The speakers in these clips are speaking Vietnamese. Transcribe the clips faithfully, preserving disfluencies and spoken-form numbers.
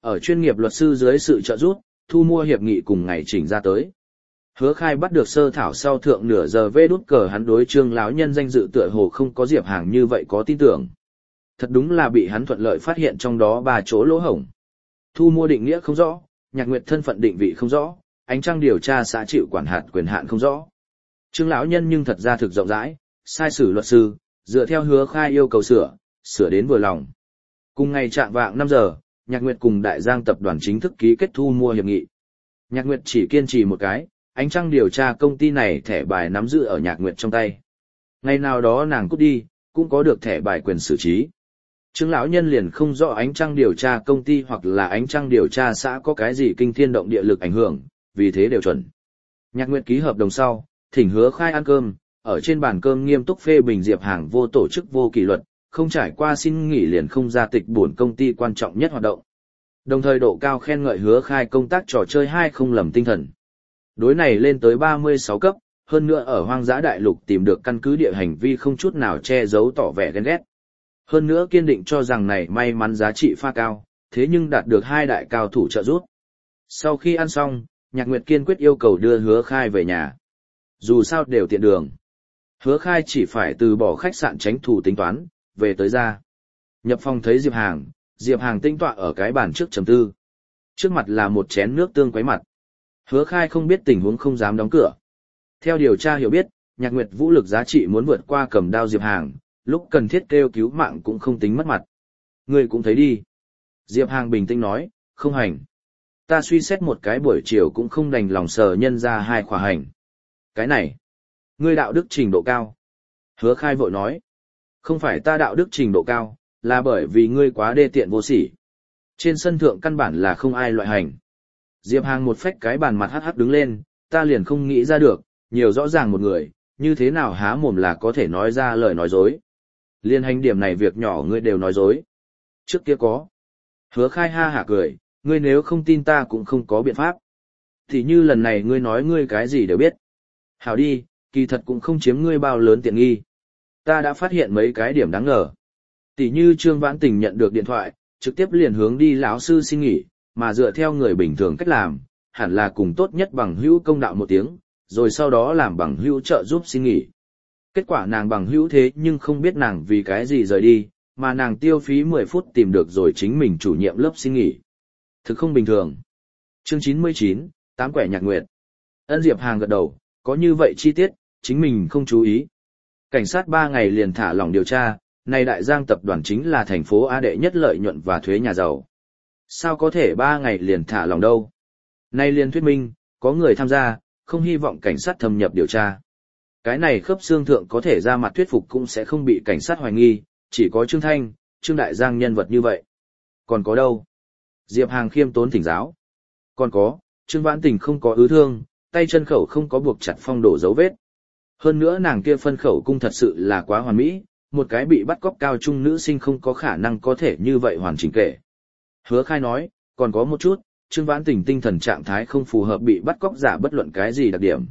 Ở chuyên nghiệp luật sư dưới sự trợ giúp, thu mua hiệp nghị cùng ngày chỉnh ra tới. Hứa Khai bắt được sơ thảo sau thượng nửa giờ vê đút cờ hắn đối Trương lão nhân danh dự tựa hồ không có Diệp Hàng như vậy có tin tưởng. Thật đúng là bị hắn thuận lợi phát hiện trong đó ba chỗ lỗ hổng. Thu mua định nghĩa không rõ, Nhạc Nguyệt thân phận định vị không rõ, ánh trăng điều tra xã chịu quản hạt quyền hạn không rõ. Trương lão nhân nhưng thật ra thực rộng rãi, sai sử luật sư, dựa theo Hứa Khai yêu cầu sửa, sửa đến vừa lòng. Cùng ngày trạng vạng năm giờ, Nhạc Nguyệt cùng Đại Giang tập đoàn chính thức ký kết thu mua hiệp nghị. Nhạc Nguyệt chỉ kiên trì một cái, ánh trăng điều tra công ty này thẻ bài nắm giữ ở Nhạc Nguyệt trong tay. Ngày nào đó nàng cút đi, cũng có được thẻ bài quyền xử trí. Trương lão nhân liền không rõ ánh trăng điều tra công ty hoặc là ánh trăng điều tra xã có cái gì kinh thiên động địa lực ảnh hưởng, vì thế đều chuẩn. Nhạc Nguyệt ký hợp đồng sau, thỉnh Hứa Khai ăn cơm, ở trên bàn cơm nghiêm túc phê bình Diệp Hàng vô tổ chức vô kỷ luật, không trải qua xin nghỉ liền không ra tịch buồn công ty quan trọng nhất hoạt động. Đồng thời độ cao khen ngợi Hứa Khai công tác trò chơi hai không lầm tinh thần. Đối này lên tới ba mươi sáu cấp, hơn nữa ở hoang dã đại lục tìm được căn cứ địa hành vi không chút nào che giấu tỏ vẻ ghen ghét. Hơn nữa kiên định cho rằng này may mắn giá trị pha cao, thế nhưng đạt được hai đại cao thủ trợ giúp. Sau khi ăn xong, Nhạc Nguyệt kiên quyết yêu cầu đưa Hứa Khai về nhà. Dù sao đều tiện đường. Hứa Khai chỉ phải từ bỏ khách sạn tránh thủ tính toán, về tới ra. Nhập phòng thấy Diệp Hàng, Diệp Hàng tinh tọa ở cái bàn trước trầm tư. Trước mặt là một chén nước tương quấy mặt. Hứa Khai không biết tình huống không dám đóng cửa. Theo điều tra hiểu biết, Nhạc Nguyệt vũ lực giá trị muốn vượt qua cầm đao Diệp Hàng, lúc cần thiết kêu cứu mạng cũng không tính mất mặt. Ngươi cũng thấy đi. Diệp Hàng bình tĩnh nói, không hành. Ta suy xét một cái buổi chiều cũng không đành lòng sờ nhân ra hai khỏa hành. Cái này, ngươi đạo đức trình độ cao. Hứa Khai vội nói, không phải ta đạo đức trình độ cao, là bởi vì ngươi quá đê tiện vô sỉ. Trên sân thượng căn bản là không ai loại hành. Diệp Hàng một phách cái bàn mặt hắc hắc đứng lên, ta liền không nghĩ ra được, nhiều rõ ràng một người, như thế nào há mồm là có thể nói ra lời nói dối. Liên hành điểm này việc nhỏ ngươi đều nói dối. Trước kia có. Hứa Khai ha hả cười, ngươi nếu không tin ta cũng không có biện pháp. Thì như lần này ngươi nói ngươi cái gì đều biết. Hảo đi, kỳ thật cũng không chiếm ngươi bao lớn tiện nghi. Ta đã phát hiện mấy cái điểm đáng ngờ. Tỷ như Trương Vãn Tình nhận được điện thoại, trực tiếp liền hướng đi lão sư xin nghỉ, mà dựa theo người bình thường cách làm, hẳn là cùng tốt nhất bằng hữu công đạo một tiếng, rồi sau đó làm bằng hữu trợ giúp xin nghỉ. Kết quả nàng bằng hữu thế nhưng không biết nàng vì cái gì rời đi, mà nàng tiêu phí mười phút tìm được rồi chính mình chủ nhiệm lớp xin nghỉ. Thực không bình thường. Chương chín mươi chín, Tám quẻ Nhạc Nguyệt. Ân Diệp Hàng gật đầu, có như vậy chi tiết, chính mình không chú ý. Cảnh sát ba ngày liền thả lỏng điều tra, này Đại Giang tập đoàn chính là thành phố A đệ nhất lợi nhuận và thuế nhà giàu. Sao có thể ba ngày liền thả lỏng đâu? Nay liền thuyết minh, có người tham gia, không hy vọng cảnh sát thâm nhập điều tra. Cái này khớp xương thượng có thể ra mặt thuyết phục cũng sẽ không bị cảnh sát hoài nghi, chỉ có Trương Thanh, Trương Đại Giang nhân vật như vậy. Còn có đâu? Diệp Hàng khiêm tốn thỉnh giáo. Còn có, Trương Vãn Tình không có ứ thương, tay chân khẩu không có buộc chặt phong đổ dấu vết. Hơn nữa nàng kia phân khẩu cung thật sự là quá hoàn mỹ, một cái bị bắt cóc cao trung nữ sinh không có khả năng có thể như vậy hoàn chỉnh kể. Hứa Khai nói, còn có một chút, Trương Vãn Tình tinh thần trạng thái không phù hợp bị bắt cóc giả bất luận cái gì đặc điểm.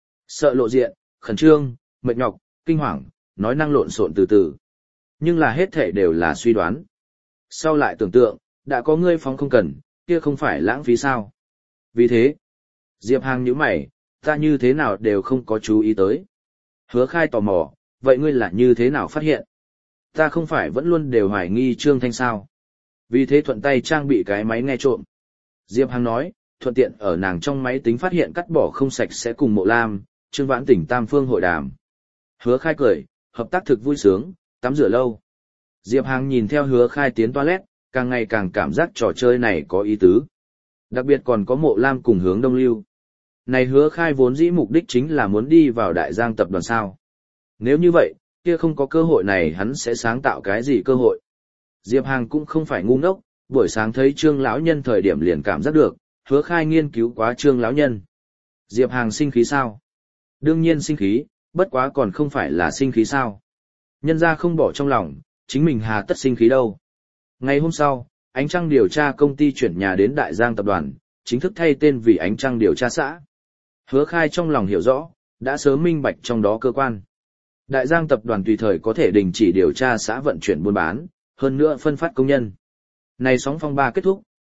Sợ lộ diện, khẩn trương, mệt nhọc, kinh hoàng, nói năng lộn xộn từ từ. Nhưng là hết thể đều là suy đoán. Sau lại tưởng tượng, đã có ngươi phóng không cần, kia không phải lãng phí sao. Vì thế, Diệp Hàng nhíu mày, ta như thế nào đều không có chú ý tới. Hứa Khai tò mò, vậy ngươi là như thế nào phát hiện? Ta không phải vẫn luôn đều hoài nghi Trương Thanh sao? Vì thế thuận tay trang bị cái máy nghe trộm. Diệp Hàng nói, thuận tiện ở nàng trong máy tính phát hiện cắt bỏ không sạch sẽ cùng Mộ Lam, Trương Vãn Tình tam phương hội đàm. Hứa Khai cười, hợp tác thực vui sướng, tắm rửa lâu. Diệp Hàng nhìn theo Hứa Khai tiến toilet, càng ngày càng cảm giác trò chơi này có ý tứ. Đặc biệt còn có Mộ Lam cùng Hướng Đông Lưu. Này Hứa Khai vốn dĩ mục đích chính là muốn đi vào Đại Giang tập đoàn sao. Nếu như vậy, kia không có cơ hội này hắn sẽ sáng tạo cái gì cơ hội. Diệp Hàng cũng không phải ngu ngốc, buổi sáng thấy Trương lão nhân thời điểm liền cảm giác được, Hứa Khai nghiên cứu quá Trương lão nhân. Diệp Hàng sinh khí sao? Đương nhiên sinh khí, bất quá còn không phải là sinh khí sao? Nhân ra không bỏ trong lòng, chính mình hà tất sinh khí đâu. Ngày hôm sau, Ánh Trăng điều tra công ty chuyển nhà đến Đại Giang tập đoàn, chính thức thay tên vì Ánh Trăng điều tra xã. Hứa Khai trong lòng hiểu rõ, đã sớm minh bạch trong đó cơ quan. Đại Giang tập đoàn tùy thời có thể đình chỉ điều tra xã vận chuyển buôn bán, hơn nữa phân phát công nhân. Này sóng phong ba kết thúc,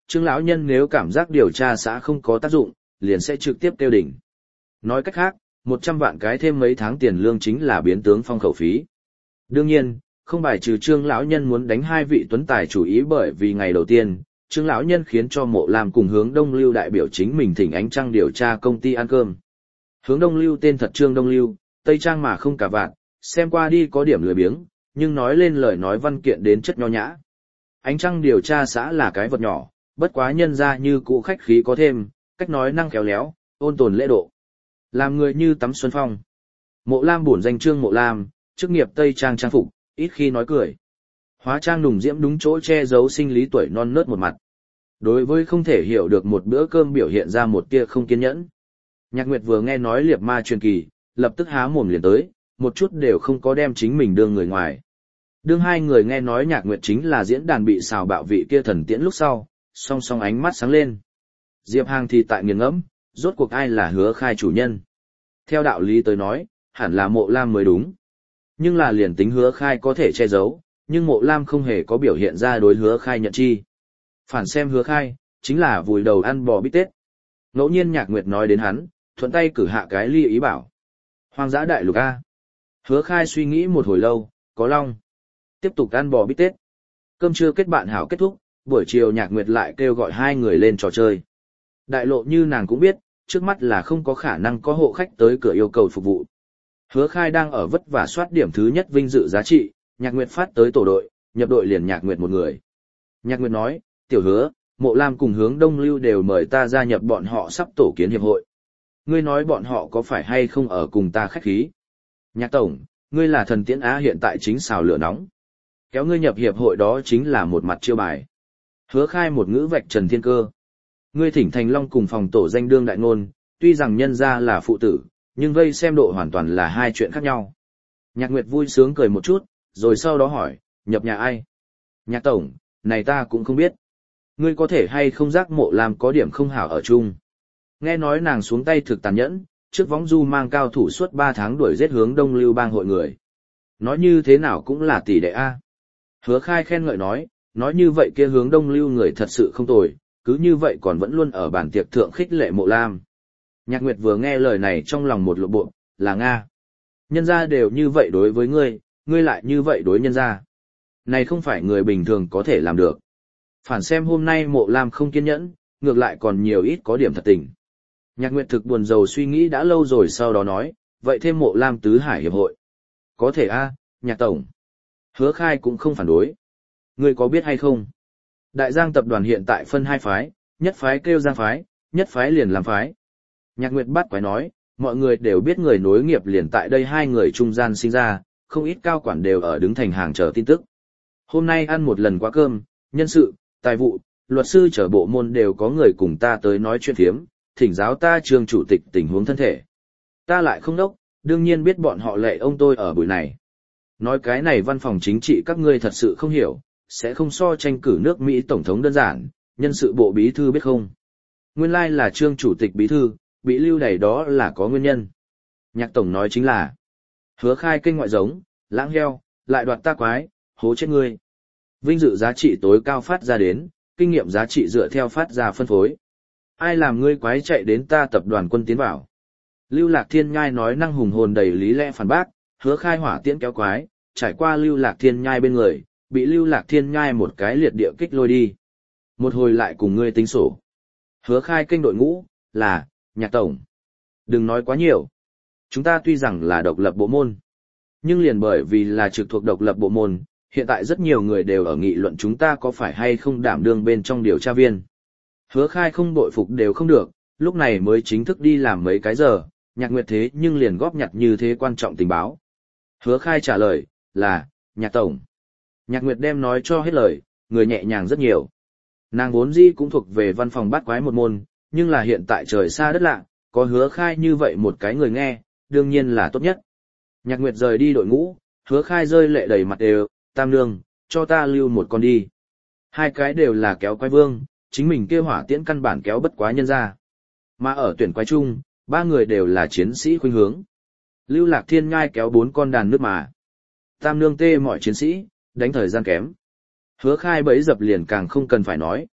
Trương lão nhân nếu cảm giác điều tra xã không có tác dụng, liền sẽ trực tiếp kêu đỉnh. Nói cách khác, một trăm vạn cái thêm mấy tháng tiền lương chính là biến tướng phong khẩu phí. Đương nhiên, không bài trừ Trương lão nhân muốn đánh hai vị tuấn tài chủ ý, bởi vì ngày đầu tiên, Trương lão nhân khiến cho Mộ Lam cùng Hướng Đông Lưu đại biểu chính mình thỉnh Ánh Trăng điều tra công ty ăn cơm. Hướng Đông Lưu tên thật Trương Đông Lưu, Tây Trang mà không cả vạn, xem qua đi có điểm lười biếng, nhưng nói lên lời nói văn kiện đến chất nho nhã. Ánh Trăng điều tra xã là cái vật nhỏ, bất quá nhân ra như cũ khách khí có thêm, cách nói năng khéo léo, ôn tồn lễ độ. Làm người như tắm xuân phong. Mộ Lam bổn danh Trương Mộ Lam, chức nghiệp Tây Trang trang phục, ít khi nói cười. Hóa trang nùng diễm đúng chỗ che giấu sinh lý tuổi non nớt một mặt. Đối với không thể hiểu được một bữa cơm biểu hiện ra một tia không kiên nhẫn. Nhạc Nguyệt vừa nghe nói liệt ma truyền kỳ, lập tức há mồm liền tới, một chút đều không có đem chính mình đương người ngoài. Đương hai người nghe nói Nhạc Nguyệt chính là diễn đàn bị xào bạo vị kia thần tiễn lúc sau, song song ánh mắt sáng lên. Diệp Hàng thì tại nghiền ngẫm, rốt cuộc ai là Hứa Khai chủ nhân. Theo đạo lý tới nói, hẳn là Mộ Lam mới đúng. Nhưng là liền tính Hứa Khai có thể che giấu, nhưng Mộ Lam không hề có biểu hiện ra đối Hứa Khai nhận chi. Phản xem Hứa Khai, chính là vùi đầu ăn bò bít tết. Ngẫu nhiên Nhạc Nguyệt nói đến hắn, thuận tay cử hạ cái ly ý bảo. Hoang dã đại lục A. Hứa Khai suy nghĩ một hồi lâu, có long. Tiếp tục ăn bò bít tết. Cơm trưa kết bạn hảo kết thúc, buổi chiều Nhạc Nguyệt lại kêu gọi hai người lên trò chơi. Đại lộ như nàng cũng biết, trước mắt là không có khả năng có hộ khách tới cửa yêu cầu phục vụ. Hứa Khai đang ở vất vả soát điểm thứ nhất vinh dự giá trị, Nhạc Nguyệt phát tới tổ đội, nhập đội liền Nhạc Nguyệt một người. Nhạc Nguyệt nói, tiểu Hứa, Mộ Lam cùng Hướng Đông Lưu đều mời ta gia nhập bọn họ sắp tổ kiến hiệp hội. Ngươi nói bọn họ có phải hay không ở cùng ta khách khí? Nhạc tổng, ngươi là thần tiễn á, hiện tại chính xào lửa nóng. Kéo ngươi nhập hiệp hội đó chính là một mặt chiêu bài. Hứa Khai một ngữ vạch trần thiên cơ. Ngươi thỉnh Thành Long cùng phòng tổ danh đương đại ngôn, tuy rằng nhân ra là phụ tử, nhưng vây xem độ hoàn toàn là hai chuyện khác nhau. Nhạc Nguyệt vui sướng cười một chút, rồi sau đó hỏi, nhập nhà ai? Nhạc tổng, này ta cũng không biết. Ngươi có thể hay không giác Mộ Lam có điểm không hảo ở chung. Nghe nói nàng xuống tay thực tàn nhẫn, trước võng du mang cao thủ suốt ba tháng đuổi giết Hướng Đông Lưu bang hội người. Nói như thế nào cũng là tỷ đệ A. Hứa Khai khen ngợi nói, nói như vậy kia Hướng Đông Lưu người thật sự không tồi, cứ như vậy còn vẫn luôn ở bản tiệc thượng khích lệ Mộ Lam. Nhạc Nguyệt vừa nghe lời này trong lòng một lộ bộ, là Nga. Nhân gia đều như vậy đối với ngươi, ngươi lại như vậy đối nhân gia. Này không phải người bình thường có thể làm được. Phản xem hôm nay Mộ Lam không kiên nhẫn, ngược lại còn nhiều ít có điểm thật tình. Nhạc Nguyệt thực buồn rầu suy nghĩ đã lâu rồi sau đó nói, vậy thêm Mộ Lam tứ hải hiệp hội. Có thể a, Nhạc tổng. Hứa Khai cũng không phản đối. Ngươi có biết hay không? Đại Giang tập đoàn hiện tại phân hai phái, nhất phái kêu Giang phái, nhất phái liền làm phái. Nhạc Nguyệt bắt quái nói, mọi người đều biết người nối nghiệp liền tại đây hai người trung gian sinh ra, không ít cao quản đều ở đứng thành hàng chờ tin tức. Hôm nay ăn một lần quá cơm, nhân sự, tài vụ, luật sư trở bộ môn đều có người cùng ta tới nói chuyện thiếm, thỉnh giáo ta Trương chủ tịch tình huống thân thể. Ta lại không đốc, đương nhiên biết bọn họ lệ ông tôi ở buổi này. Nói cái này văn phòng chính trị các ngươi thật sự không hiểu, sẽ không so tranh cử nước Mỹ tổng thống đơn giản, nhân sự bộ bí thư biết không? Nguyên lai là Trương chủ tịch bí thư, bị lưu đày đó là có nguyên nhân. Nhạc tổng nói chính là, Hứa Khai kinh ngoại giống, lãng heo, lại đoạt ta quái, hố chết ngươi. Vinh dự giá trị tối cao phát ra đến, kinh nghiệm giá trị dựa theo phát ra phân phối. Ai làm ngươi quái chạy đến ta tập đoàn quân tiến vào? Lưu Lạc Thiên Nhai nói năng hùng hồn đầy lý lẽ phản bác, Hứa Khai hỏa tiễn kéo quái, trải qua Lưu Lạc Thiên Nhai bên người, bị Lưu Lạc Thiên Nhai một cái liệt địa kích lôi đi. Một hồi lại cùng ngươi tính sổ. Hứa Khai kênh đội ngũ, là, Nhạc tổng. Đừng nói quá nhiều. Chúng ta tuy rằng là độc lập bộ môn, nhưng liền bởi vì là trực thuộc độc lập bộ môn, hiện tại rất nhiều người đều ở nghị luận chúng ta có phải hay không đảm đương bên trong điều tra viên. Hứa Khai không bội phục đều không được, lúc này mới chính thức đi làm mấy cái giờ, Nhạc Nguyệt thế nhưng liền góp nhặt như thế quan trọng tình báo. Hứa Khai trả lời, là, Nhạc tổng. Nhạc Nguyệt đem nói cho hết lời, người nhẹ nhàng rất nhiều. Nàng vốn dĩ cũng thuộc về văn phòng bắt quái một môn, nhưng là hiện tại trời xa đất lạ, có Hứa Khai như vậy một cái người nghe, đương nhiên là tốt nhất. Nhạc Nguyệt rời đi đội ngũ, Hứa Khai rơi lệ đầy mặt đều, tam nương, cho ta lưu một con đi. Hai cái đều là kéo quái vương, chính mình kia hỏa tiễn căn bản kéo bất quá nhân ra. Mà ở tuyển quái chung, ba người đều là chiến sĩ khuynh hướng. Lưu Lạc Thiên Nhai kéo bốn con đàn nước mà. Tam nương tê mọi chiến sĩ, đánh thời gian kém. Hứa Khai bấy dập liền càng không cần phải nói.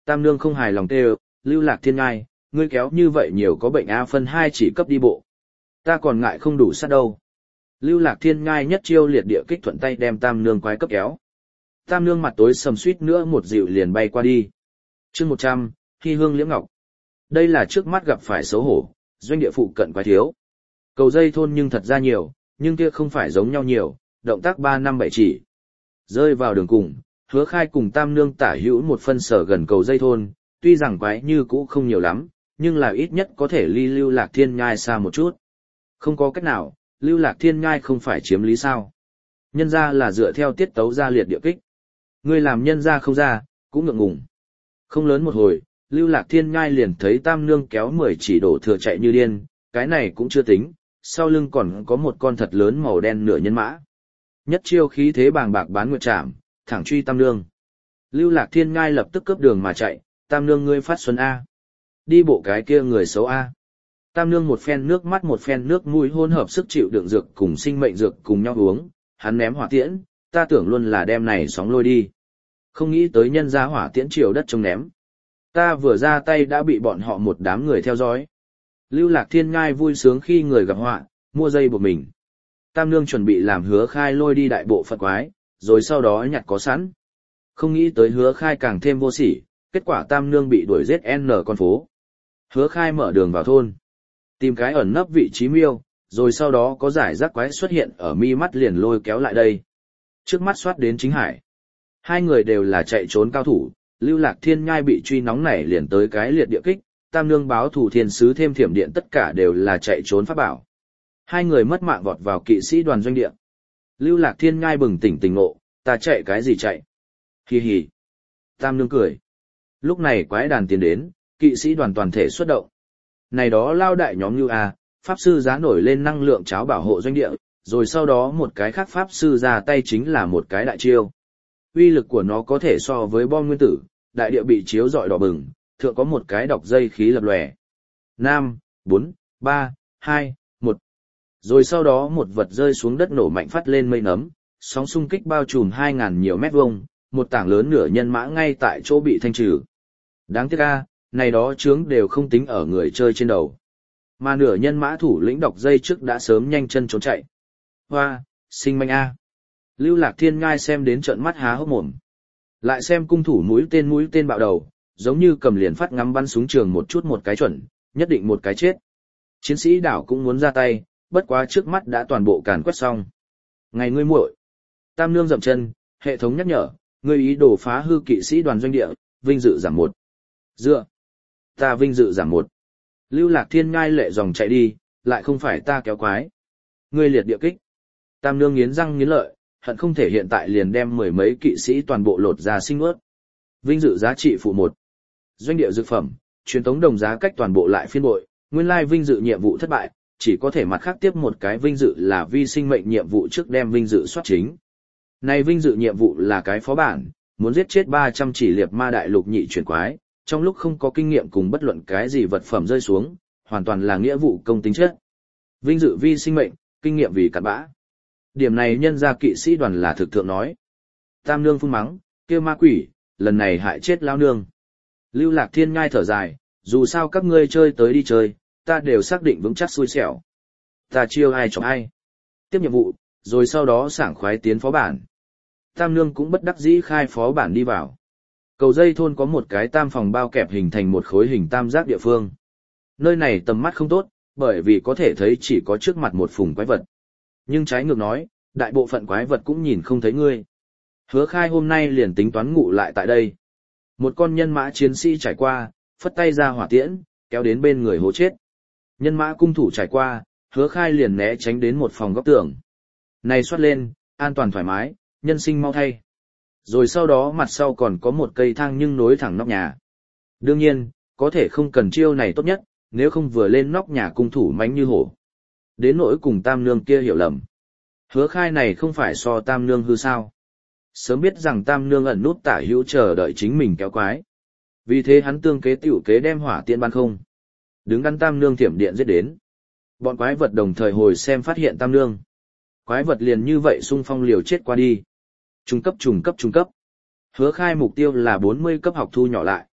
Tam nương không hài lòng kêu, Lưu Lạc Thiên Ngai, ngươi kéo như vậy nhiều có bệnh A phân hai chỉ cấp đi bộ. Ta còn ngại không đủ sát đâu. Lưu Lạc Thiên Ngai nhất chiêu liệt địa kích thuận tay đem Tam nương quái cấp kéo. Tam nương mặt tối sầm suýt nữa một dịu liền bay qua đi. Chương một trăm, Hy Hương Liễm Ngọc. Đây là trước mắt gặp phải xấu hổ, doanh địa phụ cận quái thiếu. Cầu dây thôn nhưng thật ra nhiều, nhưng kia không phải giống nhau nhiều, động tác ba năm bảy chỉ. Rơi vào đường cùng, Hứa Khai cùng Tam nương tả hữu một phân sở gần cầu dây thôn, tuy rằng quái như cũ không nhiều lắm, nhưng là ít nhất có thể ly Lưu Lạc Thiên Nhai xa một chút. Không có cách nào, Lưu Lạc Thiên Nhai không phải chiếm lý sao. Nhân ra là dựa theo tiết tấu ra liệt địa kích. Người làm nhân ra không ra, cũng ngượng ngùng. Không lớn một hồi, Lưu Lạc Thiên Nhai liền thấy Tam nương kéo mười chỉ đổ thừa chạy như điên, cái này cũng chưa tính, sau lưng còn có một con thật lớn màu đen nửa nhân mã. Nhất chiêu khí thế bàng bạc bán nguyệt trảm, thẳng truy Tam nương. Lưu Lạc Thiên Nhai lập tức cướp đường mà chạy, Tam nương ngươi phát xuân A. Đi bộ cái kia người xấu A. Tam nương một phen nước mắt một phen nước mũi hôn hợp sức chịu đựng dược cùng sinh mệnh dược cùng nhau uống, hắn ném hỏa tiễn, ta tưởng luôn là đem này sóng lôi đi. Không nghĩ tới nhân ra hỏa tiễn chiều đất trông ném. Ta vừa ra tay đã bị bọn họ một đám người theo dõi. Lưu Lạc Thiên Ngai vui sướng khi người gặp họa, mua dây buộc mình. Tam nương chuẩn bị làm Hứa Khai lôi đi đại bộ phận quái, rồi sau đó nhặt có sẵn. Không nghĩ tới Hứa Khai càng thêm vô sỉ, kết quả Tam nương bị đuổi giết N con phố. Hứa Khai mở đường vào thôn, tìm cái ẩn nấp vị trí miêu, rồi sau đó có giải rác quái xuất hiện ở mi mắt liền lôi kéo lại đây. Trước mắt soát đến Chính Hải. Hai người đều là chạy trốn cao thủ, Lưu Lạc Thiên Nhai bị truy nóng nảy liền tới cái liệt địa kích, Tam nương báo thủ thiên sứ thêm thiểm điện tất cả đều là chạy trốn pháp bảo. Hai người mất mạng vọt vào kỵ sĩ đoàn doanh địa. Lưu Lạc Thiên Nhai bừng tỉnh tỉnh ngộ, ta chạy cái gì chạy? Hì hì. Tam nương cười. Lúc này quái đàn tiến đến, kỵ sĩ đoàn toàn thể xuất động. Này đó lao đại nhóm như A, pháp sư giá nổi lên năng lượng cháo bảo hộ doanh địa, rồi sau đó một cái khác pháp sư ra tay chính là một cái đại chiêu. Uy lực của nó có thể so với bom nguyên tử, đại địa bị chiếu rọi đỏ bừng, thượng có một cái đọc dây khí lập lòe. năm, bốn, ba, hai, một. Rồi sau đó một vật rơi xuống đất nổ mạnh phát lên mây nấm, sóng xung kích bao trùm hai ngàn nhiều mét vuông, một tảng lớn nửa nhân mã ngay tại chỗ bị thanh trừ. Đáng tiếc a, này đó chướng đều không tính ở người chơi trên đầu. Mà nửa nhân mã thủ lĩnh đọc dây trước đã sớm nhanh chân trốn chạy. Hoa, sinh manh a. Lưu Lạc Thiên Ngai xem đến trợn mắt há hốc mồm. Lại xem cung thủ mũi tên mũi tên bạo đầu, giống như cầm liền phát ngắm bắn súng trường một chút một cái chuẩn, nhất định một cái chết. Chiến sĩ đảo cũng muốn ra tay, bất quá trước mắt đã toàn bộ càn quét xong. Ngày ngươi muội. Tam nương dậm chân, hệ thống nhắc nhở, ngươi ý đồ phá hư kỵ sĩ đoàn doanh địa, vinh dự giảm một. Dựa. Ta vinh dự giảm một. Lưu Lạc Thiên Ngai lệ dòng chạy đi, lại không phải ta kéo quái. Ngươi liệt địa kích. Tam nương nghiến răng nghiến lợi, hận không thể hiện tại liền đem mười mấy kỵ sĩ toàn bộ lột ra sinh ướt. Vinh dự giá trị phụ một. Doanh địa dược phẩm, truyền tống đồng giá cách toàn bộ lại phiên bội, nguyên lai vinh dự nhiệm vụ thất bại, chỉ có thể mặt khác tiếp một cái vinh dự là vi sinh mệnh nhiệm vụ trước đem vinh dự soát chính. Này vinh dự nhiệm vụ là cái phó bản, muốn giết chết ba trăm chỉ liệp ma đại lục nhị chuyển quái, trong lúc không có kinh nghiệm cùng bất luận cái gì vật phẩm rơi xuống, hoàn toàn là nghĩa vụ công tính chất. Vinh dự vi sinh mệnh, kinh nghiệm vì cặn bã. Điểm này nhân ra kỵ sĩ đoàn là thực thượng nói. Tam nương phun mắng, kêu ma quỷ, lần này hại chết lao nương. Lưu Lạc Thiên Ngai thở dài, dù sao các ngươi chơi tới đi chơi, ta đều xác định vững chắc xui xẻo. Ta chiêu ai chọc ai. Tiếp nhiệm vụ, rồi sau đó sảng khoái tiến phó bản. Tam nương cũng bất đắc dĩ khai phó bản đi vào. Cầu dây thôn có một cái tam phòng bao kẹp hình thành một khối hình tam giác địa phương. Nơi này tầm mắt không tốt, bởi vì có thể thấy chỉ có trước mặt một phùng quái vật. Nhưng trái ngược nói, đại bộ phận quái vật cũng nhìn không thấy ngươi. Hứa Khai hôm nay liền tính toán ngủ lại tại đây. Một con nhân mã chiến sĩ trải qua, phất tay ra hỏa tiễn, kéo đến bên người hố chết. Nhân mã cung thủ trải qua, Hứa Khai liền né tránh đến một phòng góc tường. Này xoát lên, an toàn thoải mái, nhân sinh mau thay. Rồi sau đó mặt sau còn có một cây thang nhưng nối thẳng nóc nhà. Đương nhiên, có thể không cần chiêu này tốt nhất, nếu không vừa lên nóc nhà cung thủ mánh như hổ. Đến nỗi cùng Tam nương kia hiểu lầm. Hứa Khai này không phải so Tam nương hư sao. Sớm biết rằng Tam nương ẩn nút tả hữu chờ đợi chính mình kéo quái. Vì thế hắn tương kế tiểu kế đem hỏa tiễn ban không. Đứng ngăn Tam nương thiểm điện giết đến. Bọn quái vật đồng thời hồi xem phát hiện Tam nương. Quái vật liền như vậy xung phong liều chết qua đi. Trung cấp trung cấp trung cấp. Hứa Khai mục tiêu là bốn mươi cấp học thu nhỏ lại.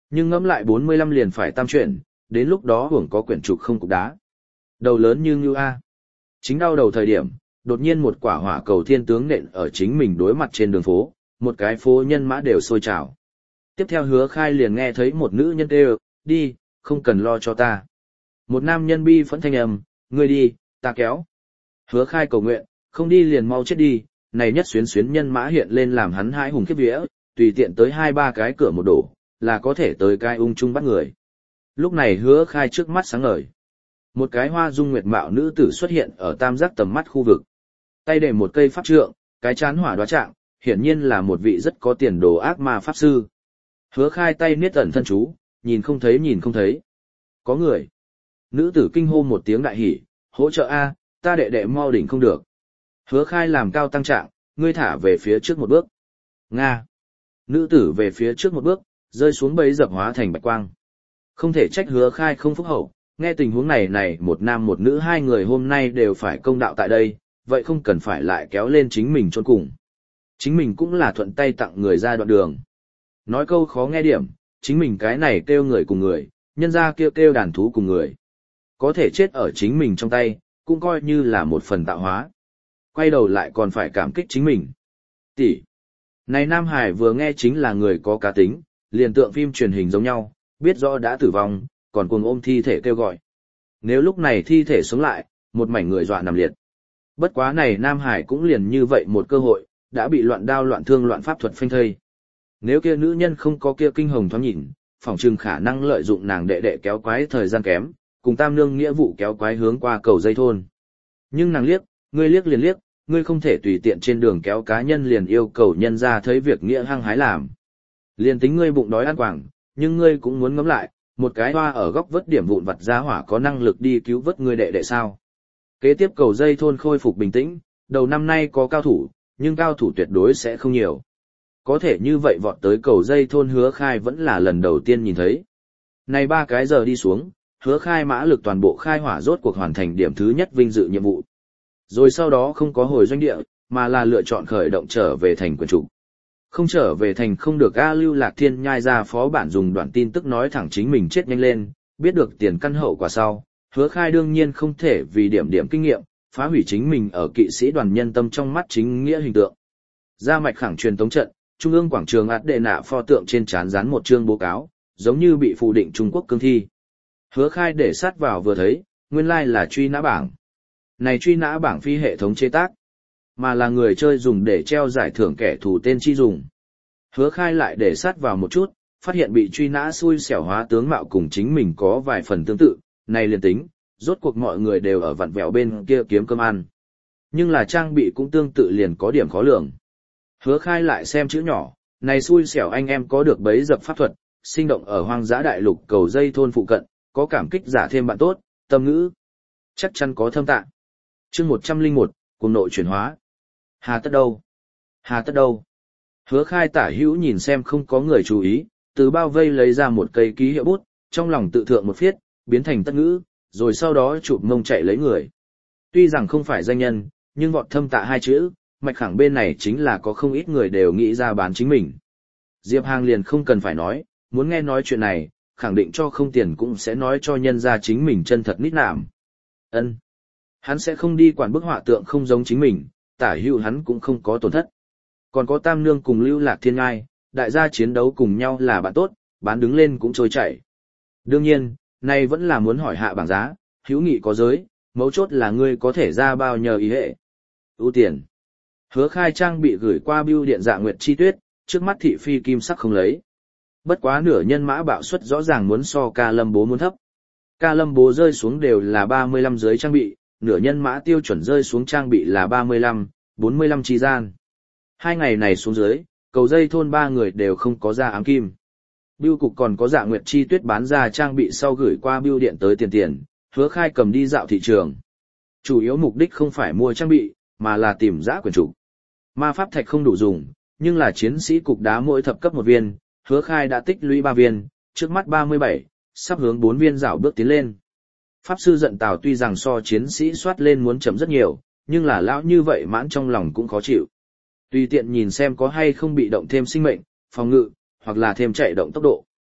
Nhưng ngẫm lại bốn mươi lăm liền phải tam chuyển, đến lúc đó hưởng có quyển trục không cục đá. Đầu lớn như ngưu A. Chính đau đầu thời điểm, đột nhiên một quả hỏa cầu thiên tướng nện ở chính mình đối mặt trên đường phố, một cái phố nhân mã đều sôi trào. Tiếp theo Hứa Khai liền nghe thấy một nữ nhân kêu, đi, không cần lo cho ta. Một nam nhân bi phẫn thanh âm, ngươi đi, ta kéo. Hứa Khai cầu nguyện, không đi liền mau chết đi, này nhất xuyến xuyến nhân mã hiện lên làm hắn hãi hùng khiếp vía, tùy tiện tới hai ba cái cửa một đổ, là có thể tới cái ung chung bắt người. Lúc này Hứa Khai trước mắt sáng ngời. Một cái hoa dung nguyệt mạo nữ tử xuất hiện ở tam giác tầm mắt khu vực. Tay để một cây pháp trượng, cái chán hỏa đoá trạng, hiển nhiên là một vị rất có tiền đồ ác ma pháp sư. Hứa Khai tay niết ẩn thân chú, nhìn không thấy nhìn không thấy. Có người. Nữ tử kinh hô một tiếng đại hỉ, hỗ trợ A, ta đệ đệ mau đỉnh không được. Hứa Khai làm cao tăng trạng, ngươi thả về phía trước một bước. Nga. Nữ tử về phía trước một bước, rơi xuống bẫy dập hóa thành bạch quang. Không thể trách Hứa Khai không phúc hậu, nghe tình huống này này một nam một nữ hai người hôm nay đều phải công đạo tại đây, vậy không cần phải lại kéo lên chính mình chôn cùng. Chính mình cũng là thuận tay tặng người ra đoạn đường. Nói câu khó nghe điểm, chính mình cái này kêu người cùng người, nhân ra kêu kêu đàn thú cùng người. Có thể chết ở chính mình trong tay, cũng coi như là một phần tạo hóa. Quay đầu lại còn phải cảm kích chính mình. Tỷ. Này Nam Hải vừa nghe chính là người có cá tính, liền tượng phim truyền hình giống nhau, biết rõ đã tử vong, còn cuồng ôm thi thể kêu gọi. Nếu lúc này thi thể sống lại, một mảnh người dọa nằm liệt. Bất quá này Nam Hải cũng liền như vậy một cơ hội, đã bị loạn đao loạn thương loạn pháp thuật phanh thây. Nếu kia nữ nhân không có kia kinh hồng thoáng nhìn, phỏng chừng khả năng lợi dụng nàng đệ đệ kéo quái thời gian kém, cùng tam nương nghĩa vụ kéo quái hướng qua cầu dây thôn. Nhưng nàng liếc, ngươi liếc liền liếc, ngươi không thể tùy tiện trên đường kéo cá nhân liền yêu cầu nhân ra thấy việc nghĩa hăng hái làm. Liền tính ngươi bụng đói ăn quảng, nhưng ngươi cũng muốn ngắm lại, một cái hoa ở góc vớt điểm vụn vặt giá hỏa có năng lực đi cứu vớt ngươi đệ đệ sao. Kế tiếp cầu dây thôn khôi phục bình tĩnh, đầu năm nay có cao thủ, nhưng cao thủ tuyệt đối sẽ không nhiều. Có thể như vậy vọt tới cầu dây thôn Hứa Khai vẫn là lần đầu tiên nhìn thấy. Này ba cái giờ đi xuống, Hứa Khai mã lực toàn bộ khai hỏa rốt cuộc hoàn thành điểm thứ nhất vinh dự nhiệm vụ. Rồi sau đó không có hồi doanh địa, mà là lựa chọn khởi động trở về thành quyền chủ. Không trở về thành không được A Lưu Lạc Thiên nhai ra phó bản dùng đoạn tin tức nói thẳng chính mình chết nhanh lên, biết được tiền căn hậu quả sau, Hứa Khai đương nhiên không thể vì điểm điểm kinh nghiệm, phá hủy chính mình ở kỵ sĩ đoàn nhân tâm trong mắt chính nghĩa hình tượng. Ra mạch khẳng truyền tống trận, trung ương quảng trường át đệ nạ pho tượng trên trán dán một chương báo cáo, giống như bị phủ định Trung Quốc cương thi. Hứa Khai để sát vào vừa thấy, nguyên lai là truy nã bảng. Này truy nã bảng phi hệ thống chế tác, mà là người chơi dùng để treo giải thưởng kẻ thù tên chi dùng. Hứa Khai lại để sát vào một chút, phát hiện bị truy nã xui xẻo hóa tướng mạo cùng chính mình có vài phần tương tự, này liền tính, rốt cuộc mọi người đều ở vặn vẹo bên kia kiếm cơm ăn. Nhưng là trang bị cũng tương tự liền có điểm khó lường. Hứa Khai lại xem chữ nhỏ, này xui xẻo anh em có được bấy dập pháp thuật, sinh động ở hoang dã đại lục cầu dây thôn phụ cận, có cảm kích giả thêm bạn tốt, tâm ngữ. Chắc chắn có thâm tạng. Chương một trăm lẻ một, cùng nội chuyển hóa. Hà tất đâu? Hà tất đâu? Hứa Khai tả hữu nhìn xem không có người chú ý, từ bao vây lấy ra một cây ký hiệu bút, trong lòng tự thượng một phiết, biến thành tất ngữ, rồi sau đó chụp mông chạy lấy người. Tuy rằng không phải danh nhân, nhưng vọt thâm tạ hai chữ, mạch khẳng bên này chính là có không ít người đều nghĩ ra bán chính mình. Diệp Hàng liền không cần phải nói, muốn nghe nói chuyện này, khẳng định cho không tiền cũng sẽ nói cho nhân ra chính mình chân thật nít nạm. Ân, hắn sẽ không đi quản bức họa tượng không giống chính mình, tả hữu hắn cũng không có tổn thất. Còn có Tam Nương cùng Lưu Lạc Thiên Ngai, đại gia chiến đấu cùng nhau là bạn tốt, bán đứng lên cũng trôi chảy. Đương nhiên, nay vẫn là muốn hỏi hạ bảng giá, hữu nghị có giới, mấu chốt là ngươi có thể ra bao nhờ ý hệ. Ưu tiền. Hứa Khai trang bị gửi qua bưu điện Dạ Nguyệt Chi Tuyết, trước mắt thị phi kim sắc không lấy. Bất quá nửa nhân mã bạo suất rõ ràng muốn so ca lâm bố muốn thấp. Ca lâm bố rơi xuống đều là ba mươi lăm dưới trang bị, nửa nhân mã tiêu chuẩn rơi xuống trang bị là ba mươi lăm, bốn mươi lăm chi gian. Hai ngày này xuống dưới, cầu dây thôn ba người đều không có ra ám kim. Bưu cục còn có Dạ Nguyệt Chi Tuyết bán ra trang bị sau gửi qua bưu điện tới tiền tiền, Hứa Khai cầm đi dạo thị trường. Chủ yếu mục đích không phải mua trang bị, mà là tìm giã quyền chủ. Ma pháp thạch không đủ dùng, nhưng là chiến sĩ cục đá mỗi thập cấp một viên, Hứa Khai đã tích lũy ba viên, trước mắt ba mươi bảy, sắp hướng bốn viên dạo bước tiến lên. Pháp sư giận Tào tuy rằng so chiến sĩ soát lên muốn chậm rất nhiều, nhưng là lão như vậy mãn trong lòng cũng khó chịu. Tùy tiện nhìn xem có hay không bị động thêm sinh mệnh, phòng ngự, hoặc là thêm chạy động tốc độ.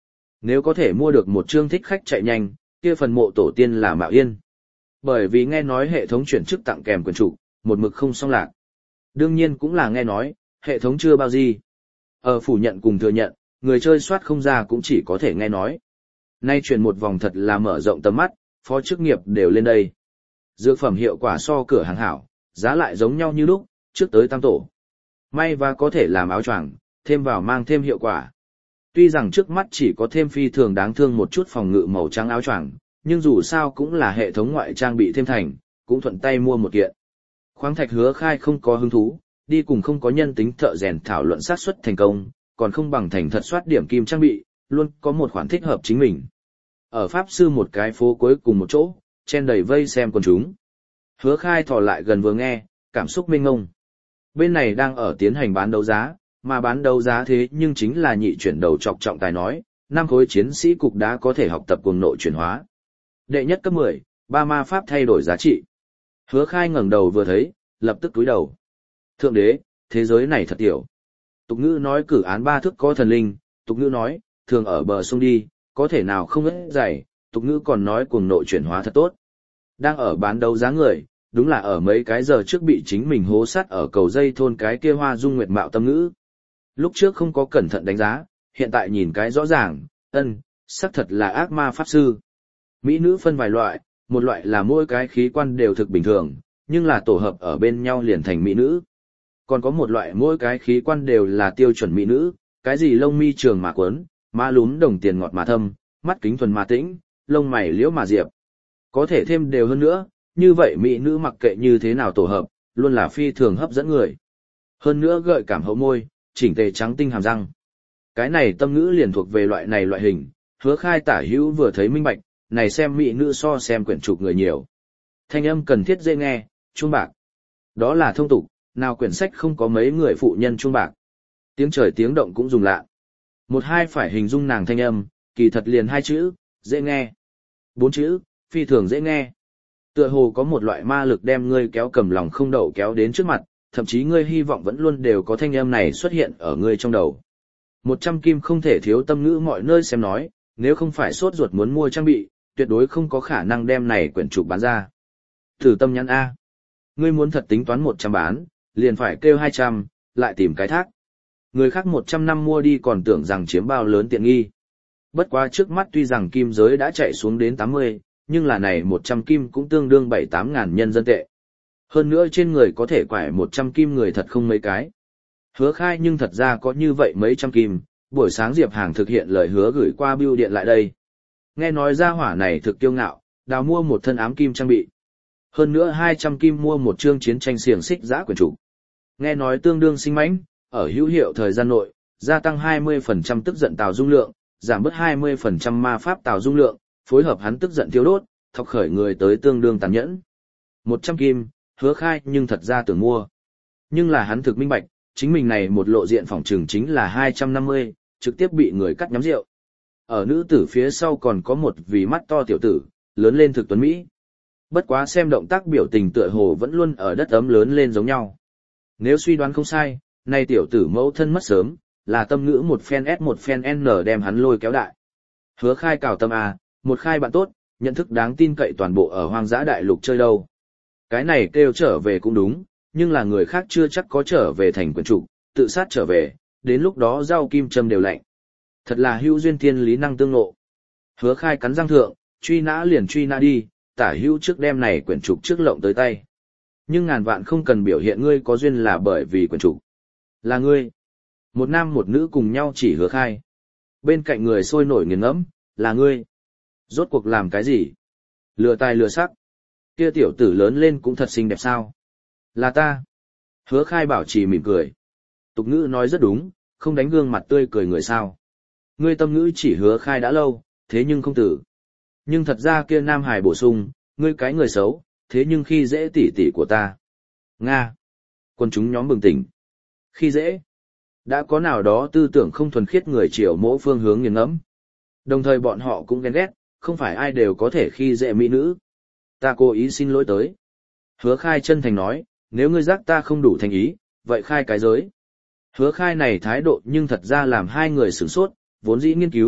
Nếu có thể mua được một chương thích khách chạy nhanh, kia phần mộ tổ tiên là Mạo Yên. Bởi vì nghe nói hệ thống chuyển chức tặng kèm quyền chủ, một mực không xong lạc. Đương nhiên cũng là nghe nói, hệ thống chưa bao gì. Ở phủ nhận cùng thừa nhận, người chơi soát không ra cũng chỉ có thể nghe nói. Nay chuyển một vòng thật là mở rộng tầm mắt, phó chức nghiệp đều lên đây. Dược phẩm hiệu quả so cửa hàng hảo, giá lại giống nhau như lúc, trước tới tam tổ. May và có thể làm áo choàng, thêm vào mang thêm hiệu quả. Tuy rằng trước mắt chỉ có thêm phi thường đáng thương một chút phòng ngự màu trắng áo choàng, nhưng dù sao cũng là hệ thống ngoại trang bị thêm thành, cũng thuận tay mua một kiện. Khoáng thạch Hứa Khai không có hứng thú, đi cùng không có nhân tính thợ rèn thảo luận xác suất thành công, còn không bằng thành thật soát điểm kim trang bị, luôn có một khoản thích hợp chính mình. Ở Pháp Sư một cái phố cuối cùng một chỗ, chen đầy vây xem quần chúng. Hứa Khai thò lại gần vừa nghe, cảm xúc mênh ngông. Bên này đang ở tiến hành bán đấu giá, mà bán đấu giá thế nhưng chính là nhị chuyển đầu chọc trọng tài nói, năm khối chiến sĩ cục đá có thể học tập cuồng nội chuyển hóa. Đệ nhất cấp mười, ba ma pháp thay đổi giá trị. Hứa Khai ngẩng đầu vừa thấy, lập tức cúi đầu. Thượng đế, thế giới này thật tiểu. Tục ngữ nói cử án ba thước có thần linh, tục ngữ nói, thường ở bờ sông đi, có thể nào không hết dày, tục ngữ còn nói cuồng nội chuyển hóa thật tốt. Đang ở bán đấu giá người, đúng là ở mấy cái giờ trước bị chính mình hố sắt ở cầu dây thôn cái kia Hoa Dung Nguyệt Mạo tâm ngữ. Lúc trước không có cẩn thận đánh giá, hiện tại nhìn cái rõ ràng, ân, xác thật là ác ma pháp sư. Mỹ nữ phân vài loại, một loại là mỗi cái khí quan đều thực bình thường, nhưng là tổ hợp ở bên nhau liền thành mỹ nữ. Còn có một loại mỗi cái khí quan đều là tiêu chuẩn mỹ nữ, cái gì lông mi trường mà quấn, má lúm đồng tiền ngọt mà thâm, mắt kính thuần mà tĩnh, lông mày liễu mà diệp. Có thể thêm đều hơn nữa, như vậy mỹ nữ mặc kệ như thế nào tổ hợp, luôn là phi thường hấp dẫn người. Hơn nữa gợi cảm hậu môi, chỉnh tề trắng tinh hàm răng. Cái này tâm ngữ liền thuộc về loại này loại hình, Hứa Khai tả hữu vừa thấy minh bạch, này xem mỹ nữ so xem quyển trục người nhiều. Thanh âm cần thiết dễ nghe, chuông bạc. Đó là thông tục, nào quyển sách không có mấy người phụ nhân chuông bạc. Tiếng trời tiếng động cũng dùng lạ. Một hai phải hình dung nàng thanh âm, kỳ thật liền hai chữ, dễ nghe. Bốn chữ, phi thường dễ nghe. Tựa hồ có một loại ma lực đem ngươi kéo cầm lòng không đậu kéo đến trước mặt, thậm chí ngươi hy vọng vẫn luôn đều có thanh âm này xuất hiện ở ngươi trong đầu. Một trăm kim không thể thiếu tâm ngữ mọi nơi xem nói, nếu không phải sốt ruột muốn mua trang bị, tuyệt đối không có khả năng đem này quyển trục bán ra. Thử tâm nhắn A. Ngươi muốn thật tính toán một trăm bán, liền phải kêu hai trăm, lại tìm cái thác. Người khác một trăm năm mua đi còn tưởng rằng chiếm bao lớn tiện nghi. Bất quá trước mắt tuy rằng kim giới đã chạy xuống đến tám mươi, nhưng là này một trăm kim cũng tương đương bảy tám ngàn nhân dân tệ. Hơn nữa trên người có thể quải một trăm kim người thật không mấy cái. Hứa Khai nhưng thật ra có như vậy mấy trăm kim, buổi sáng Diệp Hàng thực hiện lời hứa gửi qua bưu điện lại đây. Nghe nói ra hỏa này thực kiêu ngạo, đào mua một thân ám kim trang bị. Hơn nữa hai trăm kim mua một chương chiến tranh xiềng xích giã quyển trục. Nghe nói tương đương sinh mãnh, ở hữu hiệu thời gian nội, gia tăng hai mươi phần trăm tức giận tào dung lượng, giảm bớt hai mươi phần trăm ma pháp tào dung lượng, phối hợp hắn tức giận tiêu đốt, thọc khởi người tới tương đương tàn nhẫn. một trăm kim, Hứa Khai nhưng thật ra tưởng mua. Nhưng là hắn thực minh bạch, chính mình này một lộ diện phòng trừng chính là hai trăm năm mươi, trực tiếp bị người cắt nhắm rượu. Ở nữ tử phía sau còn có một vì mắt to tiểu tử, lớn lên thực tuấn Mỹ. Bất quá xem động tác biểu tình tựa hồ vẫn luôn ở đất ấm lớn lên giống nhau. Nếu suy đoán không sai, nay tiểu tử mẫu thân mất sớm, là tâm ngữ một phen S một phen N đem hắn lôi kéo đại. Hứa Khai cào tâm A, một khai bạn tốt, nhận thức đáng tin cậy toàn bộ ở hoang dã đại lục chơi đâu. Cái này kêu trở về cũng đúng, nhưng là người khác chưa chắc có trở về thành quyển trục, tự sát trở về, đến lúc đó rau kim châm đều lạnh. Thật là hữu duyên thiên lý năng tương ngộ. Hứa Khai cắn răng thượng, truy nã liền truy nã đi, tả hữu trước đem này quyển trục trước lộng tới tay. Nhưng ngàn vạn không cần biểu hiện ngươi có duyên là bởi vì quyển trục. Là ngươi. Một nam một nữ cùng nhau chỉ Hứa Khai. Bên cạnh người sôi nổi nghiền ngẫm, là ngươi. Rốt cuộc làm cái gì? Lừa tài lừa sắc. Kia tiểu tử lớn lên cũng thật xinh đẹp sao? Là ta. Hứa Khai bảo trì mỉm cười. Tục ngữ nói rất đúng, không đánh gương mặt tươi cười người sao. Ngươi tâm ngữ chỉ Hứa Khai đã lâu, thế nhưng không tử. Nhưng thật ra kia nam hài bổ sung, ngươi cái người xấu, thế nhưng khi dễ tỉ tỉ của ta. Nga. Quân chúng nhóm bừng tỉnh. Khi dễ. Đã có nào đó tư tưởng không thuần khiết người chiều mỗi phương hướng nghiền ngẫm. Đồng thời bọn họ cũng ghen ghét, không phải ai đều có thể khi dễ mỹ nữ. Ta cố ý xin lỗi tới. Hứa Khai chân thành nói, nếu ngươi giác ta không đủ thành ý, vậy khai cái giới. Hứa Khai này thái độ nhưng thật ra làm hai người sửng sốt, vốn dĩ nghiên cứu,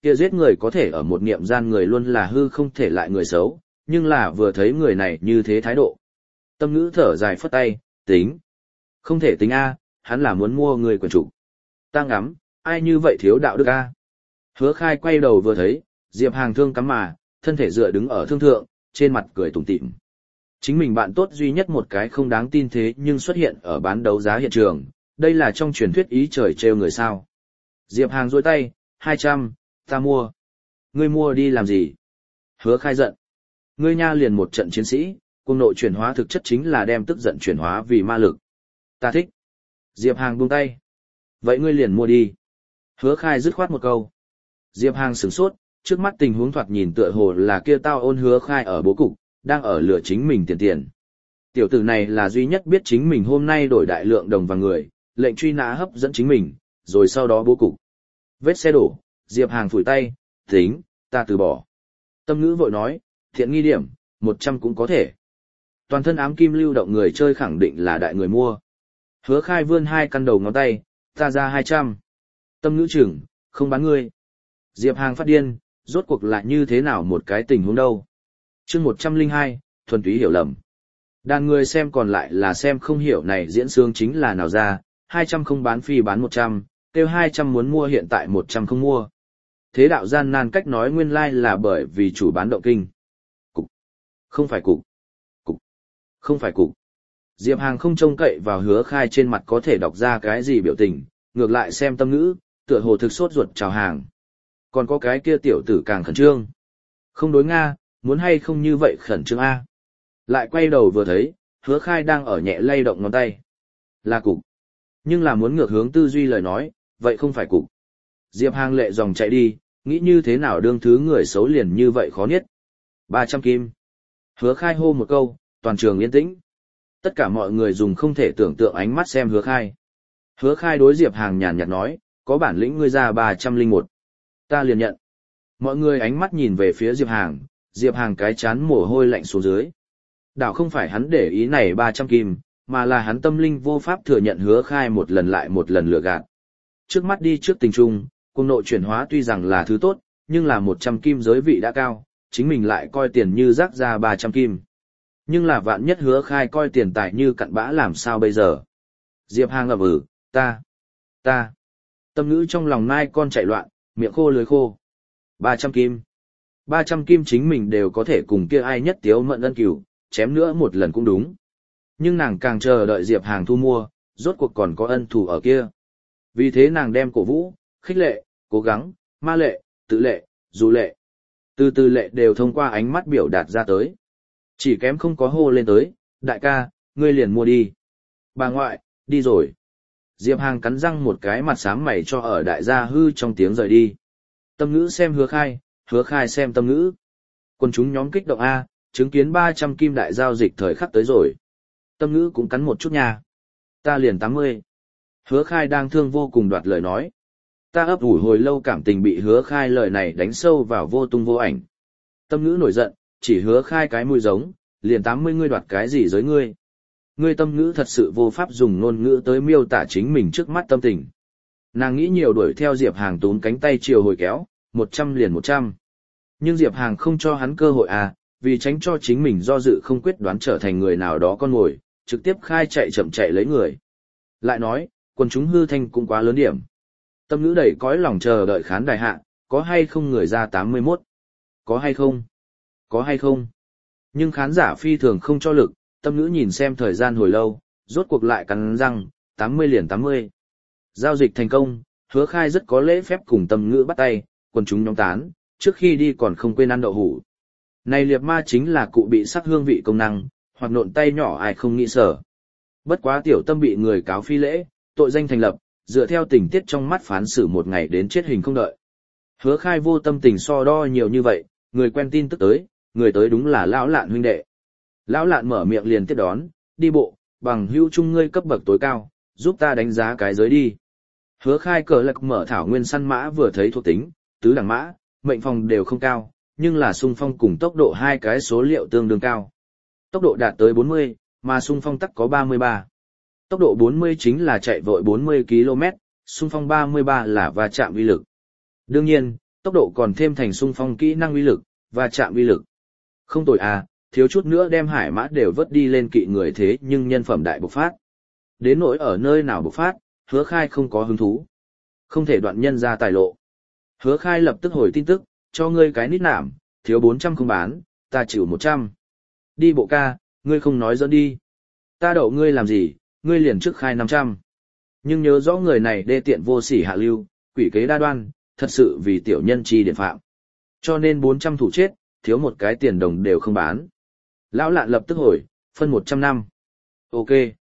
Kia giết người có thể ở một niệm gian người luôn là hư không thể lại người xấu, nhưng là vừa thấy người này như thế thái độ. Tâm ngữ thở dài phất tay, tính. Không thể tính A, hắn là muốn mua người quyền chủ. Ta ngắm, ai như vậy thiếu đạo đức A. Hứa khai quay đầu vừa thấy, Diệp Hàng thương cắm mà, thân thể dựa đứng ở thương thượng, trên mặt cười tủm tỉm. Chính mình bạn tốt duy nhất một cái không đáng tin thế nhưng xuất hiện ở bán đấu giá hiện trường, đây là trong truyền thuyết ý trời trêu người sao. Diệp Hàng dôi tay, hai trăm, ta mua. Ngươi mua đi làm gì? Hứa khai giận. Ngươi nha liền một trận chiến sĩ, cuồng nộ chuyển hóa thực chất chính là đem tức giận chuyển hóa vì ma lực. Ta thích. Diệp Hàng buông tay. Vậy ngươi liền mua đi. Hứa khai dứt khoát một câu. Diệp Hàng sửng sốt, trước mắt tình huống thoạt nhìn tựa hồ là kia tao ôn hứa khai ở bố cục, đang ở lửa chính mình tiền tiền. Tiểu tử này là duy nhất biết chính mình hôm nay đổi đại lượng đồng vàng người, lệnh truy nã hấp dẫn chính mình, rồi sau đó bố cục. Vết xe đổ, Diệp Hàng phủi tay, tính, ta từ bỏ. Tâm ngữ vội nói, thiện nghi điểm, một trăm cũng có thể. Toàn thân ám kim lưu động người chơi khẳng định là đại người mua. Hứa khai vươn hai căn đầu ngón tay, ta ra hai trăm. Tâm ngữ chừng, không bán ngươi. Diệp Hàng phát điên, rốt cuộc lại như thế nào một cái tình huống đâu. chương một trăm lẻ hai, thuần túy hiểu lầm. Đàn người xem còn lại là xem không hiểu này diễn xương chính là nào ra, hai trăm không bán phi bán một trăm, kêu hai trăm muốn mua hiện tại một trăm không mua. Thế đạo gian nan cách nói nguyên lai like là bởi vì chủ bán động kinh. Cục. Không phải cục. Cục. Không phải cục. Diệp Hàng không trông cậy vào hứa khai trên mặt có thể đọc ra cái gì biểu tình, ngược lại xem tâm ngữ, tựa hồ thực sốt ruột chào hàng. Còn có cái kia tiểu tử càng khẩn trương. Không đối Nga, muốn hay không như vậy khẩn trương A. Lại quay đầu vừa thấy, hứa khai đang ở nhẹ lay động ngón tay. Là cục. Nhưng là muốn ngược hướng tư duy lời nói, vậy không phải cục. Diệp Hàng lệ dòng chạy đi, nghĩ như thế nào đương thứ người xấu liền như vậy khó nhất. ba trăm kim. Hứa khai hô một câu, toàn trường yên tĩnh. Tất cả mọi người dùng không thể tưởng tượng ánh mắt xem hứa khai. Hứa khai đối Diệp Hàng nhàn nhạt nói, có bản lĩnh ngươi ra ba trăm lẻ một. Ta liền nhận. Mọi người ánh mắt nhìn về phía Diệp Hàng, Diệp Hàng cái chán mồ hôi lạnh xuống dưới. Đảo không phải hắn để ý này ba trăm kim, mà là hắn tâm linh vô pháp thừa nhận hứa khai một lần lại một lần lừa gạt. Trước mắt đi trước tình trung, cuồng nộ chuyển hóa tuy rằng là thứ tốt, nhưng là một trăm kim giới vị đã cao, chính mình lại coi tiền như rác ra ba trăm kim. Nhưng là vạn nhất hứa khai coi tiền tài như cặn bã làm sao bây giờ? Diệp Hàng ậm ừ, ta, ta. Tâm ngữ trong lòng nai con chạy loạn, miệng khô lưới khô. ba trăm kim. ba trăm kim chính mình đều có thể cùng kia ai nhất tiếu mận ân cửu, chém nữa một lần cũng đúng. Nhưng nàng càng chờ đợi Diệp Hàng thu mua, rốt cuộc còn có ân thù ở kia. Vì thế nàng đem cổ vũ, khích lệ, cố gắng, ma lệ, tự lệ, dù lệ. Từ từ lệ đều thông qua ánh mắt biểu đạt ra tới. Chỉ kém không có hô lên tới, đại ca, ngươi liền mua đi. Bà ngoại, đi rồi. Diệp Hàng cắn răng một cái mặt xám mày cho ở đại gia hư trong tiếng rời đi. Tâm ngữ xem hứa khai, hứa khai xem tâm ngữ. Quân chúng nhóm kích động A, chứng kiến ba trăm kim đại giao dịch thời khắc tới rồi. Tâm ngữ cũng cắn một chút nha. Ta liền tám mươi. Hứa khai đang thương vô cùng đoạt lời nói. Ta ấp ủi hồi lâu cảm tình bị hứa khai lời này đánh sâu vào vô tung vô ảnh. Tâm ngữ nổi giận, chỉ hứa khai cái mùi giống, liền tám mươi ngươi đoạt cái gì giới ngươi. Ngươi tâm ngữ thật sự vô pháp dùng ngôn ngữ tới miêu tả chính mình trước mắt tâm tình. Nàng nghĩ nhiều đuổi theo Diệp Hàng túm cánh tay chiều hồi kéo, một trăm liền một trăm. Nhưng Diệp Hàng không cho hắn cơ hội à, vì tránh cho chính mình do dự không quyết đoán trở thành người nào đó con ngồi, trực tiếp khai chạy chậm chạy lấy người. Lại nói, quần chúng hư thanh cũng quá lớn điểm. Tâm ngữ đầy cõi lòng chờ đợi khán đài hạ, có hay không người ra tám mươi mốt? Có hay không? Có hay không? Nhưng khán giả phi thường không cho lực, tâm ngữ nhìn xem thời gian hồi lâu, rốt cuộc lại cắn răng, tám mươi liền tám mươi. Giao dịch thành công, hứa khai rất có lễ phép cùng tâm ngữ bắt tay, quần chúng nhóm tán, trước khi đi còn không quên ăn đậu hủ. Này liệp ma chính là cụ bị sắc hương vị công năng, hoặc nộn tay nhỏ ai không nghĩ sở. Bất quá tiểu tâm bị người cáo phi lễ, tội danh thành lập, dựa theo tình tiết trong mắt phán xử một ngày đến chết hình không đợi. Hứa khai vô tâm tình so đo nhiều như vậy, người quen tin tức tới, người tới đúng là lão lạn huynh đệ. Lão lạn mở miệng liền tiếp đón, đi bộ, bằng hữu chung ngươi cấp bậc tối cao, giúp ta đánh giá cái giới đi. Hứa khai cờ lạc mở thảo nguyên săn mã vừa thấy thuộc tính, tứ đẳng mã, mệnh phòng đều không cao, nhưng là xung phong cùng tốc độ hai cái số liệu tương đương cao. Tốc độ đạt tới bốn mươi, mà xung phong tắc có ba mươi ba. Tốc độ bốn mươi chính là chạy vội bốn mươi ki lô mét, xung phong ba mươi ba là va chạm uy lực. Đương nhiên, Tốc độ còn thêm thành xung phong kỹ năng uy lực, và chạm uy lực. Không tồi à, thiếu chút nữa đem hải mã đều vớt đi lên kỵ người thế nhưng nhân phẩm đại bộc phát. Đến nỗi ở nơi nào bộc phát, Hứa Khai không có hứng thú. Không thể đoạn nhân ra tài lộ. Hứa Khai lập tức hồi tin tức, cho ngươi cái nít nảm, thiếu bốn trăm không bán, ta chịu một trăm. Đi bộ ca, ngươi không nói dẫn đi. Ta đậu ngươi làm gì, ngươi liền trước khai năm trăm. Nhưng nhớ rõ người này đê tiện vô sỉ hạ lưu, quỷ kế đa đoan, thật sự vì tiểu nhân chi điện phạm. Cho nên bốn trăm thủ chết, thiếu một cái tiền đồng đều không bán. Lão Lạn lập tức hồi, phân một trăm năm. Ok.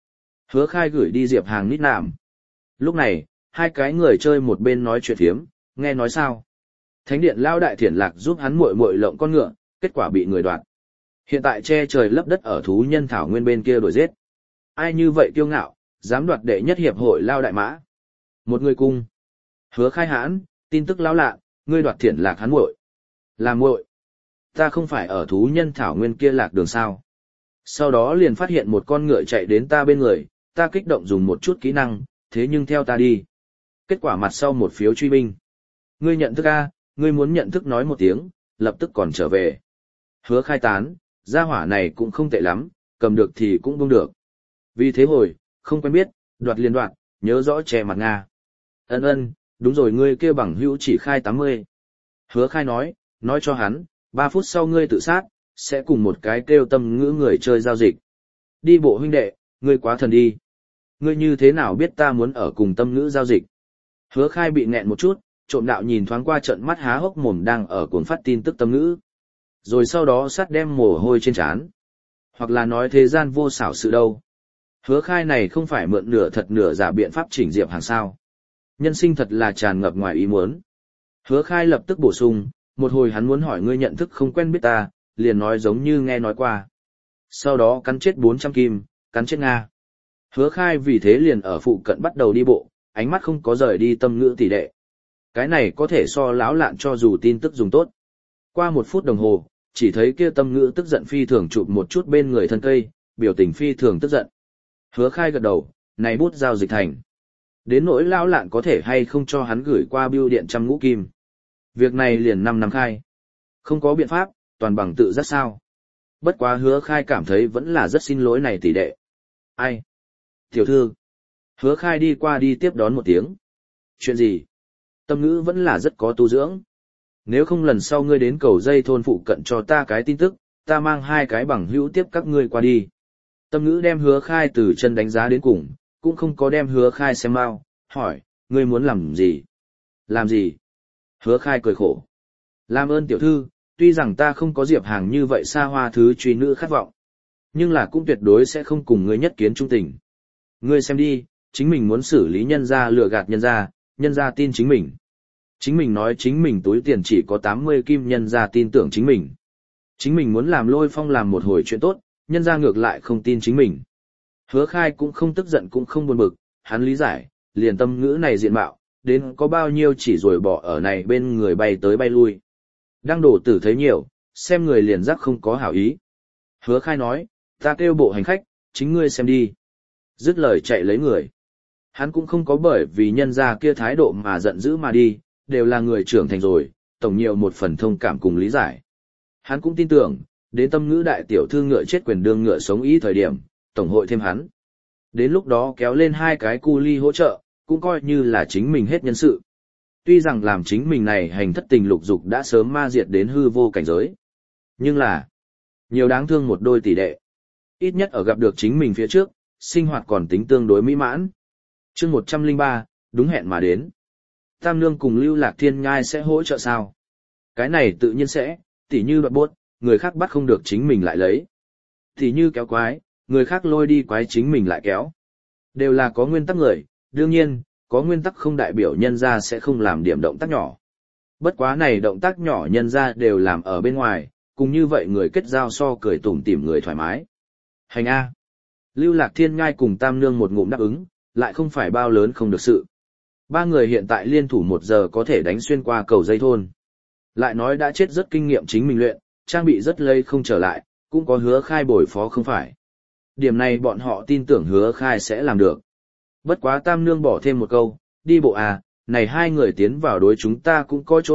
Hứa Khai gửi đi Diệp Hàng nít nạm. Lúc này, hai cái người chơi một bên nói chuyện phiếm, nghe nói sao? Thánh điện Lão Đại Thiển Lạc giúp hắn muội muội lộng con ngựa, kết quả bị người đoạt. Hiện tại che trời lấp đất ở thú nhân thảo nguyên bên kia đuổi giết. Ai như vậy kiêu ngạo, dám đoạt đệ nhất hiệp hội Lao Đại Mã. Một người cung. Hứa Khai hãn, tin tức Lão Lạ, ngươi đoạt Thiển Lạc hắn muội. Là muội. Ta không phải ở thú nhân thảo nguyên kia lạc đường sao. Sau đó liền phát hiện một con ngựa chạy đến ta bên người, ta kích động dùng một chút kỹ năng, thế nhưng theo ta đi. Kết quả mặt sau một phiếu truy binh. Ngươi nhận thức A, ngươi muốn nhận thức nói một tiếng, lập tức còn trở về. Hứa Khai tán, gia hỏa này cũng không tệ lắm, cầm được thì cũng buông được. Vì thế hồi, không quen biết, đoạt liền đoạt, nhớ rõ che mặt Nga. Ân ân, đúng rồi ngươi kêu bằng hữu chỉ khai tám mươi. Hứa Khai nói, nói cho hắn, ba phút sau ngươi tự sát, sẽ cùng một cái kêu tâm ngữ người chơi giao dịch. Đi bộ huynh đệ, ngươi quá thần đi. Ngươi như thế nào biết ta muốn ở cùng tâm ngữ giao dịch? Hứa Khai bị nghẹn một chút, trộm đạo nhìn thoáng qua trận mắt há hốc mồm đang ở cuốn phát tin tức tâm ngữ. Rồi sau đó sát đem mồ hôi trên trán. Hoặc là nói thế gian vô xảo sự đâu. Hứa Khai này không phải mượn nửa thật nửa giả biện pháp chỉnh Diệp Hàng sao. Nhân sinh thật là tràn ngập ngoài ý muốn. Hứa Khai lập tức bổ sung, một hồi hắn muốn hỏi ngươi nhận thức không quen biết ta, liền nói giống như nghe nói qua. Sau đó cắn chết bốn trăm kim, cắn chết Nga. Hứa Khai vì thế liền ở phụ cận bắt đầu đi bộ, ánh mắt không có rời đi tâm ngữ tỷ đệ. Cái này có thể so Lão Lạn cho dù tin tức dùng tốt. Qua một phút đồng hồ, chỉ thấy kia tâm ngữ tức giận phi thường chụp một chút bên người thân cây, biểu tình phi thường tức giận. Hứa Khai gật đầu, này bút giao dịch thành. Đến nỗi Lão Lạn có thể hay không cho hắn gửi qua bưu điện trăm ngũ kim. Việc này liền năm năm khai. Không có biện pháp, toàn bằng tự giác sao. Bất quá Hứa Khai cảm thấy vẫn là rất xin lỗi này tỷ đệ. Ai? Tiểu thư. Hứa Khai đi qua đi tiếp đón một tiếng. Chuyện gì? Tâm ngữ vẫn là rất có tu dưỡng. Nếu không lần sau ngươi đến cầu dây thôn phụ cận cho ta cái tin tức, ta mang hai cái bằng hữu tiếp các ngươi qua đi. Tâm ngữ đem Hứa Khai từ chân đánh giá đến cùng, cũng không có đem Hứa Khai xem mau, hỏi, ngươi muốn làm gì? Làm gì? Hứa Khai cười khổ. Làm ơn tiểu thư, tuy rằng ta không có Diệp Hàng như vậy xa hoa thứ truy nữ khát vọng, nhưng là cũng tuyệt đối sẽ không cùng ngươi nhất kiến trung tình. Ngươi xem đi, chính mình muốn xử lý nhân gia lừa gạt nhân gia, nhân gia tin chính mình. Chính mình nói chính mình túi tiền chỉ có tám mươi kim, nhân gia tin tưởng chính mình. Chính mình muốn làm Lôi Phong làm một hồi chuyện tốt, nhân gia ngược lại không tin chính mình. Hứa Khai cũng không tức giận cũng không buồn bực, hắn lý giải, liền tâm ngữ này diện mạo, đến có bao nhiêu chỉ rồi bỏ ở này bên người bay tới bay lui. Đang đổ tử thấy nhiều, xem người liền giác không có hảo ý. Hứa Khai nói, ta kêu bộ hành khách, chính ngươi xem đi. Dứt lời chạy lấy người. Hắn cũng không có bởi vì nhân gia kia thái độ mà giận dữ mà đi, đều là người trưởng thành rồi, tổng nhiều một phần thông cảm cùng lý giải. Hắn cũng tin tưởng, đến tâm ngữ đại tiểu thư ngựa chết quyền đương ngựa sống ý thời điểm, tổng hội thêm hắn. Đến lúc đó kéo lên hai cái cu ly hỗ trợ, cũng coi như là chính mình hết nhân sự. Tuy rằng làm chính mình này hành thất tình lục dục đã sớm ma diệt đến hư vô cảnh giới. Nhưng là, nhiều đáng thương một đôi tỷ đệ. Ít nhất ở gặp được chính mình phía trước, sinh hoạt còn tính tương đối mỹ mãn. Chương một trăm lẻ ba, đúng hẹn mà đến. Tam Nương cùng Lưu Lạc Thiên Nhai sẽ hỗ trợ sao? Cái này tự nhiên sẽ, tỉ như đoạt bốt, người khác bắt không được chính mình lại lấy. Tỉ như kéo quái, người khác lôi đi quái chính mình lại kéo. Đều là có nguyên tắc người, đương nhiên, có nguyên tắc không đại biểu nhân ra sẽ không làm điểm động tác nhỏ. Bất quá này động tác nhỏ nhân ra đều làm ở bên ngoài, cùng như vậy người kết giao so cười tủm tỉm người thoải mái. Hành A. Lưu Lạc Thiên Ngai cùng Tam Nương một ngụm đáp ứng, lại không phải bao lớn không được sự. Ba người hiện tại liên thủ một giờ có thể đánh xuyên qua cầu dây thôn. Lại nói đã chết rất kinh nghiệm chính mình luyện, trang bị rất lây không trở lại, cũng có Hứa Khai bồi phó không phải. Điểm này bọn họ tin tưởng Hứa Khai sẽ làm được. Bất quá Tam Nương bỏ thêm một câu, đi bộ à, này hai người tiến vào đối chúng ta cũng có chỗ lợi,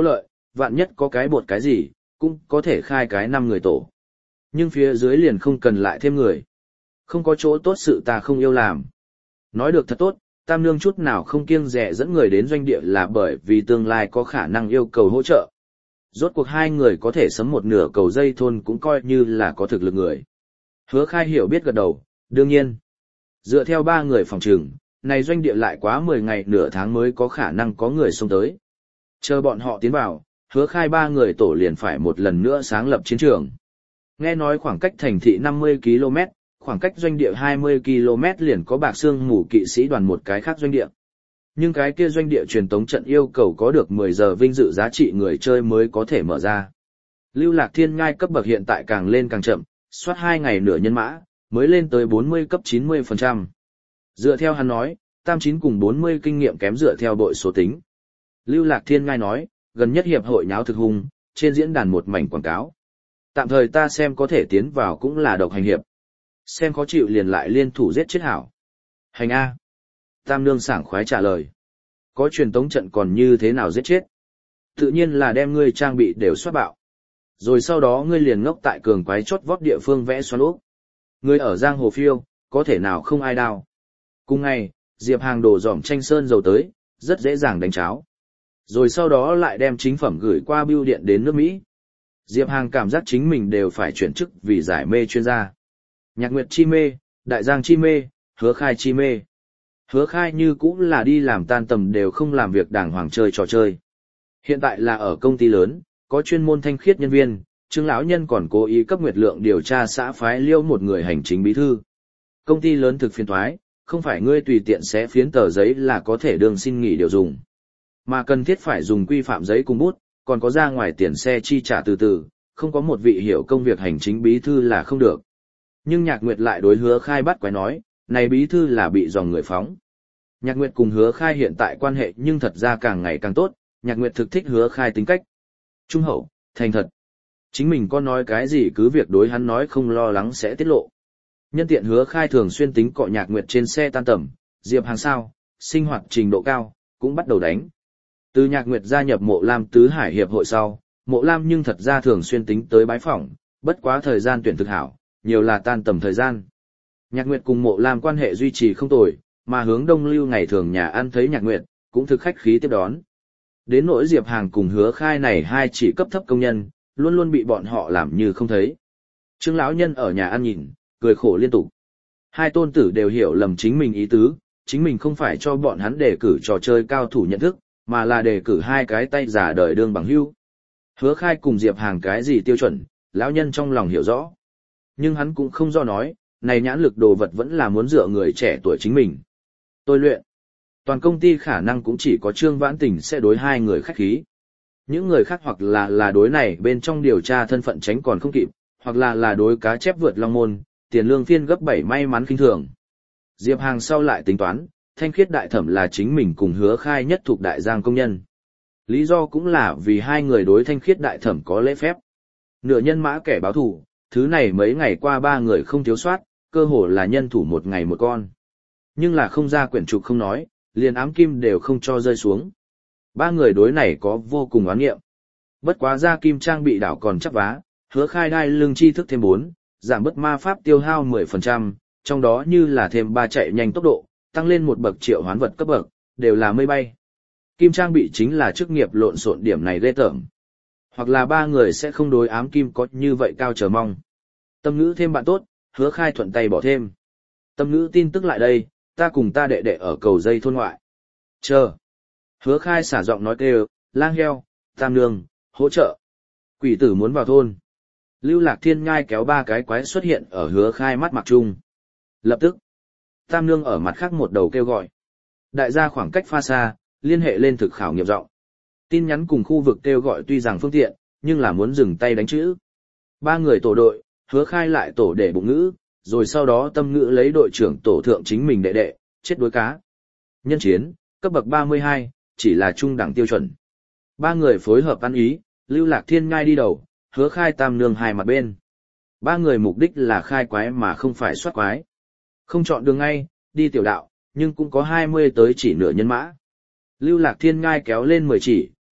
vạn nhất có cái bột cái gì, cũng có thể khai cái năm người tổ. Nhưng phía dưới liền không cần lại thêm người. Không có chỗ tốt sự ta không yêu làm. Nói được thật tốt, Tam Nương chút nào không kiêng dè dẫn người đến doanh địa là bởi vì tương lai có khả năng yêu cầu hỗ trợ. Rốt cuộc hai người có thể sắm một nửa cầu dây thôn cũng coi như là có thực lực người. Hứa Khai hiểu biết gật đầu, đương nhiên. Dựa theo ba người phòng trừng, này doanh địa lại quá mười ngày nửa tháng mới có khả năng có người xông tới. Chờ bọn họ tiến vào, Hứa Khai ba người tổ liền phải một lần nữa sáng lập chiến trường. Nghe nói khoảng cách thành thị năm mươi ki lô mét, khoảng cách doanh địa hai mươi ki lô mét liền có Bạc Sương Mù kỵ sĩ đoàn một cái khác doanh địa. Nhưng cái kia doanh địa truyền tống trận yêu cầu có được mười giờ vinh dự giá trị người chơi mới có thể mở ra. Lưu Lạc Thiên Ngai cấp bậc hiện tại càng lên càng chậm, soát hai ngày nửa nhân mã, mới lên tới bốn mươi cấp chín mươi phần trăm. Dựa theo hắn nói, tam chín cùng bốn mươi kinh nghiệm kém dựa theo đội số tính. Lưu Lạc Thiên Ngai nói, gần nhất hiệp hội nháo thực hung, trên diễn đàn một mảnh quảng cáo. Tạm thời ta xem có thể tiến vào cũng là độc hành hiệp. Xem khó chịu liền lại liên thủ giết chết hảo. Hành A. Tam Nương sảng khoái trả lời. Có truyền tống trận còn như thế nào giết chết? Tự nhiên là đem ngươi trang bị đều soát bạo. Rồi sau đó ngươi liền ngốc tại cường quái chót vót địa phương vẽ xoắn úp. Ngươi ở giang hồ phiêu, có thể nào không ai đao. Cùng ngày, Diệp Hàng đổ dỏm tranh sơn dầu tới, rất dễ dàng đánh cháo. Rồi sau đó lại đem chính phẩm gửi qua bưu điện đến nước Mỹ. Diệp Hàng cảm giác chính mình đều phải chuyển chức vì giải mê chuyên gia. Nhạc Nguyệt chi mê, Đại Giang chi mê, Hứa Khai chi mê. Hứa Khai như cũng là đi làm tan tầm đều không làm việc đàng hoàng chơi trò chơi. Hiện tại là ở công ty lớn, có chuyên môn thanh khiết nhân viên, Trương lão nhân còn cố ý cấp Nguyệt Lượng điều tra xã phái liêu một người hành chính bí thư. Công ty lớn thực phiền toái, không phải ngươi tùy tiện xé phiến tờ giấy là có thể đường xin nghỉ điều dùng. Mà cần thiết phải dùng quy phạm giấy cùng bút, còn có ra ngoài tiền xe chi trả từ từ, không có một vị hiểu công việc hành chính bí thư là không được. Nhưng Nhạc Nguyệt lại đối Hứa Khai bắt quái nói, này bí thư là bị dòng người phóng. Nhạc Nguyệt cùng Hứa Khai hiện tại quan hệ nhưng thật ra càng ngày càng tốt, Nhạc Nguyệt thực thích Hứa Khai tính cách. Trung hậu, thành thật. Chính mình có nói cái gì cứ việc đối hắn nói không lo lắng sẽ tiết lộ. Nhân tiện Hứa Khai thường xuyên tính cọ Nhạc Nguyệt trên xe tan tầm, Diệp Hàng sao, sinh hoạt trình độ cao, cũng bắt đầu đánh. Từ Nhạc Nguyệt gia nhập Mộ Lam Tứ Hải Hiệp hội sau, Mộ Lam nhưng thật ra thường xuyên tính tới bái phỏng, bất quá thời gian tuyển thực hảo, nhiều là tan tầm thời gian. Nhạc Nguyệt cùng Mộ Lam quan hệ duy trì không tồi, mà Hướng Đông Lưu ngày thường nhà ăn thấy Nhạc Nguyệt, cũng thực khách khí tiếp đón. Đến nỗi Diệp Hàng cùng Hứa Khai này hai chỉ cấp thấp công nhân, luôn luôn bị bọn họ làm như không thấy. Trương lão nhân ở nhà ăn nhìn, cười khổ liên tục. Hai tôn tử đều hiểu lầm chính mình ý tứ, chính mình không phải cho bọn hắn đề cử trò chơi cao thủ nhận thức, mà là đề cử hai cái tay giả đời đương bằng hữu. Hứa Khai cùng Diệp Hàng cái gì tiêu chuẩn, lão nhân trong lòng hiểu rõ. Nhưng hắn cũng không do nói, này nhãn lực đồ vật vẫn là muốn dựa người trẻ tuổi chính mình. Tôi luyện. Toàn công ty khả năng cũng chỉ có Trương Vãn Tình sẽ đối hai người khách khí. Những người khác hoặc là là đối này bên trong điều tra thân phận tránh còn không kịp, hoặc là là đối cá chép vượt long môn, tiền lương phiên gấp bảy may mắn khinh thường. Diệp Hàng sau lại tính toán, thanh khiết đại thẩm là chính mình cùng Hứa Khai nhất thuộc đại giang công nhân. Lý do cũng là vì hai người đối thanh khiết đại thẩm có lễ phép. Nửa nhân mã kẻ báo thủ, thứ này mấy ngày qua ba người không thiếu soát, cơ hồ là nhân thủ một ngày một con. Nhưng là không ra quyển trục không nói, liền ám kim đều không cho rơi xuống. Ba người đối này có vô cùng oán nghiệm. Bất quá ra kim trang bị đảo còn chắc vá, Hứa Khai đai lưng chi thức thêm bốn, giảm bớt ma pháp tiêu hao mười phần trăm, trong đó như là thêm ba chạy nhanh tốc độ, tăng lên một bậc triệu hoán vật cấp bậc, đều là mây bay. Kim trang bị chính là chức nghiệp lộn xộn điểm này ghê tởm. Hoặc là ba người sẽ không đối ám kim có như vậy cao chờ mong. Tâm ngữ thêm bạn tốt, Hứa Khai thuận tay bỏ thêm. Tâm ngữ tin tức lại đây, ta cùng ta đệ đệ ở cầu dây thôn ngoại. Chờ. Hứa Khai xả giọng nói kêu, lang heo, tam nương, hỗ trợ. Quỷ tử muốn vào thôn. Lưu Lạc Thiên Ngai kéo ba cái quái xuất hiện ở Hứa Khai mắt mặc trung. Lập tức, tam nương ở mặt khác một đầu kêu gọi. Đại gia khoảng cách pha xa, liên hệ lên thực khảo nghiệm rộng. Tin nhắn cùng khu vực kêu gọi tuy rằng phương tiện, nhưng là muốn dừng tay đánh chữ. Ba người tổ đội, Hứa Khai lại tổ để bụng ngữ, rồi sau đó tâm ngữ lấy đội trưởng tổ thượng chính mình đệ đệ, chết đuối cá. Nhân chiến, cấp bậc ba mươi hai, chỉ là trung đẳng tiêu chuẩn. Ba người phối hợp ăn ý, Lưu Lạc Thiên Ngai đi đầu, Hứa Khai tam nương hai mặt bên. Ba người mục đích là khai quái mà không phải soát quái. Không chọn đường ngay, đi tiểu đạo, nhưng cũng có hai mươi tới chỉ nửa nhân mã. Lưu Lạc Thiên Ngai kéo lên mười chỉ,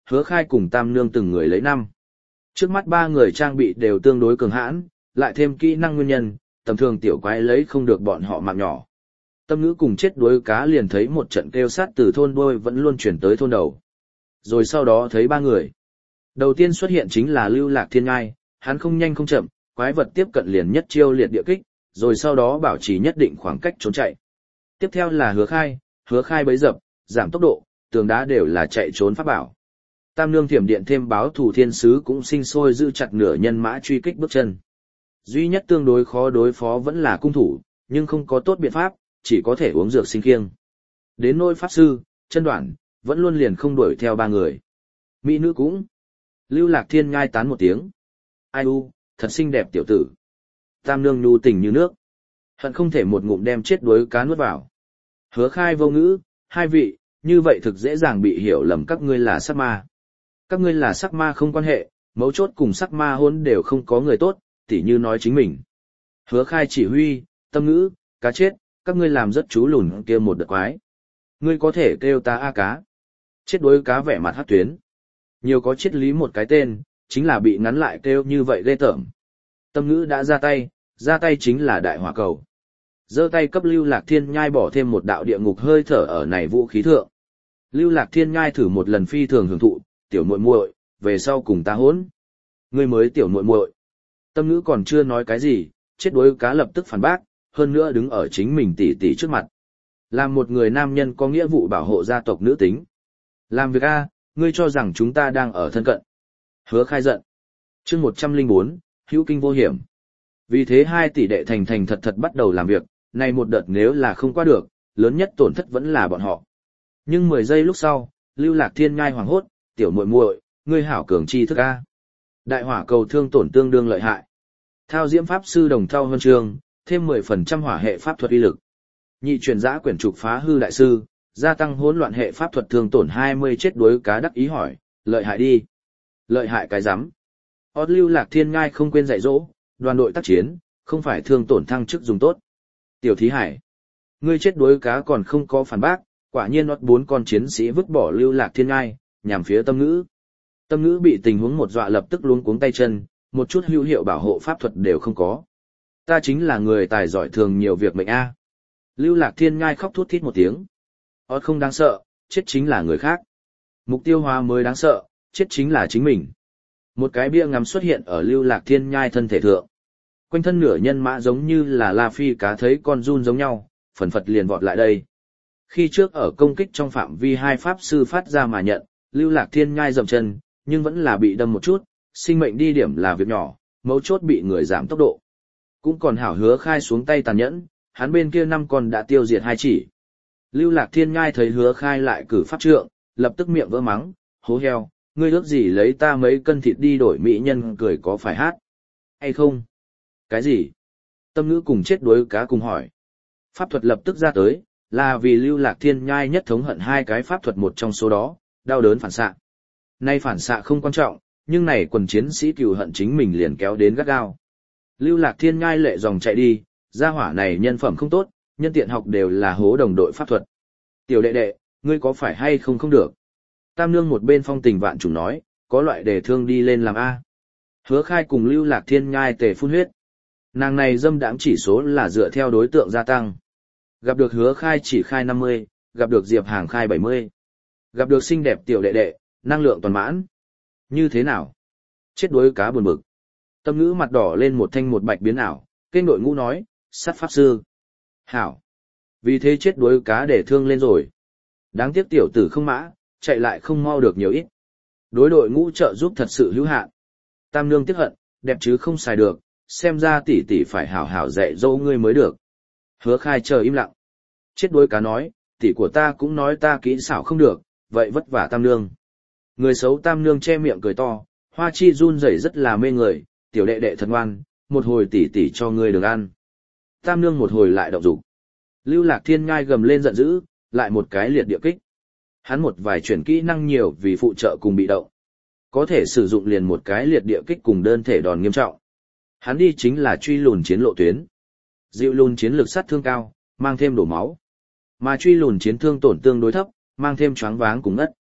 Hứa Khai cùng Tam Nương từng người lấy năm. Trước mắt ba người trang bị đều tương đối cường hãn, lại thêm kỹ năng nguyên nhân, tầm thường tiểu quái lấy không được bọn họ mạng nhỏ. Tâm Ngữ cùng chết đuối cá liền thấy một trận kêu sát từ thôn đôi vẫn luôn chuyển tới thôn đầu. Rồi sau đó thấy ba người. Đầu tiên xuất hiện chính là Lưu Lạc Thiên Ngai, hắn không nhanh không chậm, quái vật tiếp cận liền nhất chiêu liệt địa kích, rồi sau đó bảo trì nhất định khoảng cách trốn chạy. Tiếp theo là Hứa Khai, Hứa Khai bấy dập, giảm tốc độ, tường đá đều là chạy trốn pháp bảo. Tam Nương thiểm điện thêm báo thủ thiên sứ cũng sinh sôi giữ chặt nửa nhân mã truy kích bước chân. Duy nhất tương đối khó đối phó vẫn là cung thủ, nhưng không có tốt biện pháp, chỉ có thể uống dược sinh kiêng. Đến nỗi pháp sư, chân đoạn, vẫn luôn liền không đuổi theo ba người. Mỹ nữ cũng. Lưu Lạc Thiên ngai tán một tiếng. Ai u, thật xinh đẹp tiểu tử. Tam Nương nhu tình như nước. Hận không thể một ngụm đem chết đuối cá nuốt vào. Hứa Khai vô ngữ, hai vị, như vậy thực dễ dàng bị hiểu lầm các ngươi là sắc ma. Các ngươi là sắc ma không quan hệ, mấu chốt cùng sắc ma hôn đều không có người tốt, tỉ như nói chính mình. Hứa Khai chỉ huy, Tâm Ngữ, cá chết, các ngươi làm rất chú lùn kia một đợt quái. Ngươi có thể kêu ta A cá. Chết đuối cá vẻ mặt hát tuyến. Nhiều có triết lý một cái tên, chính là bị ngắn lại kêu như vậy ghê tởm. Tâm Ngữ đã ra tay, ra tay chính là đại hỏa cầu. Giơ tay cấp Lưu Lạc Thiên nhai bỏ thêm một đạo địa ngục hơi thở ở này vũ khí thượng. Lưu Lạc Thiên nhai thử một lần phi thường hưởng thụ, tiểu muội muội, về sau cùng ta hỗn. Ngươi mới tiểu muội muội. Tâm Ngữ còn chưa nói cái gì, chết đuối cá lập tức phản bác, hơn nữa đứng ở chính mình tỷ tỷ trước mặt. Làm một người nam nhân có nghĩa vụ bảo hộ gia tộc nữ tính. Làm việc A, ngươi cho rằng chúng ta đang ở thân cận. Hứa Khai giận. Chương một trăm lẻ bốn, hữu kinh vô hiểm. Vì thế hai tỷ đệ thành thành thật thật bắt đầu làm việc, này một đợt nếu là không qua được, lớn nhất tổn thất vẫn là bọn họ. Nhưng mười giây lúc sau, Lưu Lạc Thiên ngai hoảng hốt, tiểu muội muội, ngươi hảo cường chi thức A. Đại hỏa cầu thương tổn tương đương lợi hại. Thao diễm pháp sư đồng thao huân chương, thêm mười phần trăm hỏa hệ pháp thuật uy lực. Nhị truyền giã quyển trục phá hư đại sư, gia tăng hỗn loạn hệ pháp thuật thương tổn hai mươi chết đuối cá đắc ý hỏi, lợi hại đi. Lợi hại cái rắm. Ót Lưu Lạc Thiên ngai không quên dạy dỗ, đoàn đội tác chiến, không phải thương tổn thăng chức dùng tốt. Tiểu thí hải, ngươi chết đuối cá còn không có phản bác, quả nhiên ót bốn con chiến sĩ vứt bỏ Lưu Lạc Thiên ngai, nhằm phía Tâm Ngữ. Tâm Ngữ bị tình huống một dọa lập tức luống cuống tay chân, một chút hữu hiệu bảo hộ pháp thuật đều không có. Ta chính là người tài giỏi thường nhiều việc mệnh A. Lưu Lạc Thiên ngai khóc thút thít một tiếng. Ót không đáng sợ, chết chính là người khác. Mục tiêu hóa mới đáng sợ, chết chính là chính mình. Một cái bia ngắm xuất hiện ở Lưu Lạc Thiên nhai thân thể thượng. Quanh thân nửa nhân mã giống như là La Phi cá thấy con giun giống nhau, phần phật liền vọt lại đây. Khi trước ở công kích trong phạm vi hai pháp sư phát ra mà nhận, Lưu Lạc Thiên nhai dậm chân, nhưng vẫn là bị đâm một chút, sinh mệnh đi điểm là việc nhỏ, mấu chốt bị người giảm tốc độ. Cũng còn hảo Hứa Khai xuống tay tàn nhẫn, hắn bên kia năm con đã tiêu diệt hai chỉ. Lưu Lạc Thiên nhai thấy Hứa Khai lại cử pháp trượng, lập tức miệng vỡ mắng, hố heo, ngươi ước gì lấy ta mấy cân thịt đi đổi mỹ nhân cười có phải hát hay không? Cái gì? Tâm Ngữ cùng chết đuối cá cùng hỏi. Pháp thuật lập tức ra tới, là vì Lưu Lạc Thiên nhai nhất thống hận hai cái pháp thuật một trong số đó, đau đớn phản xạ. Nay phản xạ không quan trọng, nhưng này quần chiến sĩ cừu hận chính mình liền kéo đến gắt gao. Lưu Lạc Thiên nhai lệ dòng chạy đi, gia hỏa này nhân phẩm không tốt, nhân tiện học đều là hố đồng đội pháp thuật. Tiểu đệ đệ, ngươi có phải hay không không được? Tam Nương một bên phong tình vạn trùng nói, có loại đề thương đi lên làm A. Hứa Khai cùng Lưu Lạc Thiên nhai tề phun huyết. Nàng này dâm đãng chỉ số là dựa theo đối tượng gia tăng. Gặp được Hứa Khai chỉ khai năm mươi, gặp được Diệp Hàng khai bảy mươi. Gặp được xinh đẹp tiểu đệ đệ, năng lượng toàn mãn. Như thế nào? Chết đuối cá buồn bực. Tâm Ngữ mặt đỏ lên một thanh một bạch biến ảo, kênh đội ngũ nói, sát pháp sư. Hảo. Vì thế chết đuối cá để thương lên rồi. Đáng tiếc tiểu tử không mã, chạy lại không mau được nhiều ít. Đối đội ngũ trợ giúp thật sự hữu hạn. Tam Nương tiếc hận, đẹp chứ không xài được, xem ra tỷ tỷ phải hảo hảo dạy dỗ ngươi mới được. Hứa Khai chờ im lặng. Chết đuối cá nói, tỷ của ta cũng nói ta kỹ xảo không được, vậy vất vả Tam Nương. Người xấu Tam Nương che miệng cười to, hoa chi run rẩy rất là mê người, tiểu đệ đệ thật ngoan, một hồi tỷ tỷ cho ngươi được ăn. Tam Nương một hồi lại động dục. Lưu Lạc Thiên ngai gầm lên giận dữ, lại một cái liệt địa kích. Hắn một vài chuyển kỹ năng nhiều vì phụ trợ cùng bị động. Có thể sử dụng liền một cái liệt địa kích cùng đơn thể đòn nghiêm trọng. Hắn đi chính là truy lùn chiến lộ tuyến. Dịu lùn chiến lực sát thương cao, mang thêm đổ máu. Mà truy lùn chiến thương tổn tương đối thấp, mang thêm choáng váng cùng ngất.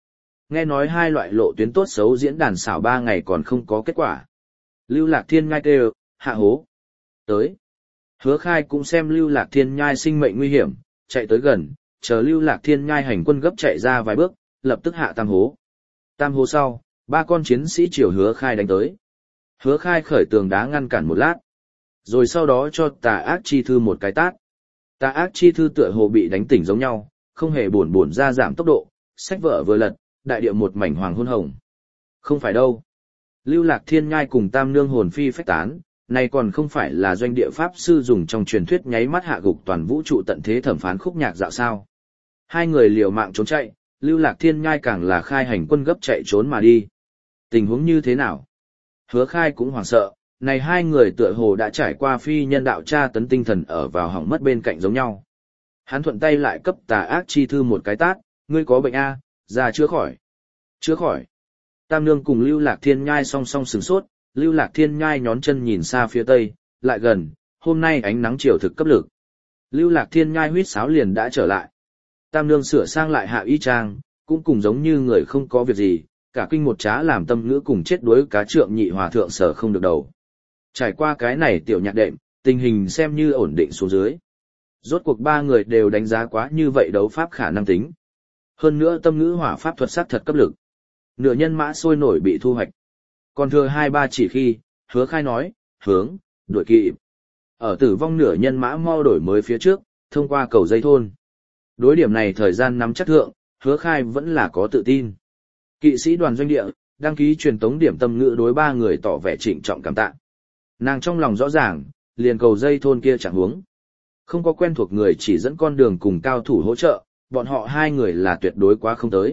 Nghe nói hai loại lộ tuyến tốt xấu diễn đàn xảo ba ngày còn không có kết quả. Lưu Lạc Thiên Nhai kêu, hạ hố. Tới. Hứa Khai cũng xem Lưu Lạc Thiên Nhai sinh mệnh nguy hiểm, chạy tới gần, chờ Lưu Lạc Thiên Nhai hành quân gấp chạy ra vài bước, lập tức hạ tam hố. Tam hố sau, ba con chiến sĩ chiều Hứa Khai đánh tới. Hứa Khai khởi tường đá ngăn cản một lát, rồi sau đó cho Tà Ác Chi Thư một cái tát. Tà Ác Chi Thư tựa hồ bị đánh tỉnh giống nhau, không hề buồn buồn ra giảm tốc độ, sách vở vừa lật, đại địa một mảnh hoàng hôn hồng. Không phải đâu. Lưu Lạc Thiên Nhai cùng Tam Nương hồn phi phách tán, này còn không phải là doanh địa pháp sư dùng trong truyền thuyết nháy mắt hạ gục toàn vũ trụ tận thế thẩm phán khúc nhạc dạo sao. Hai người liều mạng trốn chạy, Lưu Lạc Thiên Nhai càng là khai hành quân gấp chạy trốn mà đi. Tình huống như thế nào? Hứa Khai cũng hoảng sợ, này hai người tựa hồ đã trải qua phi nhân đạo tra tấn tinh thần ở vào hỏng mất bên cạnh giống nhau. Hắn thuận tay lại cấp Tà Ác Chi Thư một cái tát, ngươi có bệnh A, ra chữa khỏi. Chữa khỏi. Tam Nương cùng Lưu Lạc Thiên Nhai song song sửng sốt, Lưu Lạc Thiên Nhai nhón chân nhìn xa phía tây, lại gần, hôm nay ánh nắng chiều thực cấp lực. Lưu Lạc Thiên Nhai huýt sáo liền đã trở lại. Tam Nương sửa sang lại hạ y trang, cũng cùng giống như người không có việc gì, cả kinh một trá làm tâm ngữ cùng chết đuối cá trượng nhị hòa thượng sở không được đầu. Trải qua cái này tiểu nhạc đệm, tình hình xem như ổn định xuống dưới. Rốt cuộc ba người đều đánh giá quá như vậy đấu pháp khả năng tính. Hơn nữa tâm ngữ hỏa pháp thuật sắc thật cấp lực. Nửa nhân mã sôi nổi bị thu hoạch. Còn thừa hai ba chỉ khi, Hứa Khai nói, hướng, đuổi kịp. Ở tử vong nửa nhân mã mau đổi mới phía trước, thông qua cầu dây thôn. Đối điểm này thời gian nắm chắc thượng, Hứa Khai vẫn là có tự tin. Kỵ sĩ đoàn doanh địa, đăng ký truyền tống điểm tâm ngữ đối ba người tỏ vẻ trịnh trọng cảm tạ. Nàng trong lòng rõ ràng, liền cầu dây thôn kia chẳng huống. Không có quen thuộc người chỉ dẫn con đường cùng cao thủ hỗ trợ, bọn họ hai người là tuyệt đối quá không tới.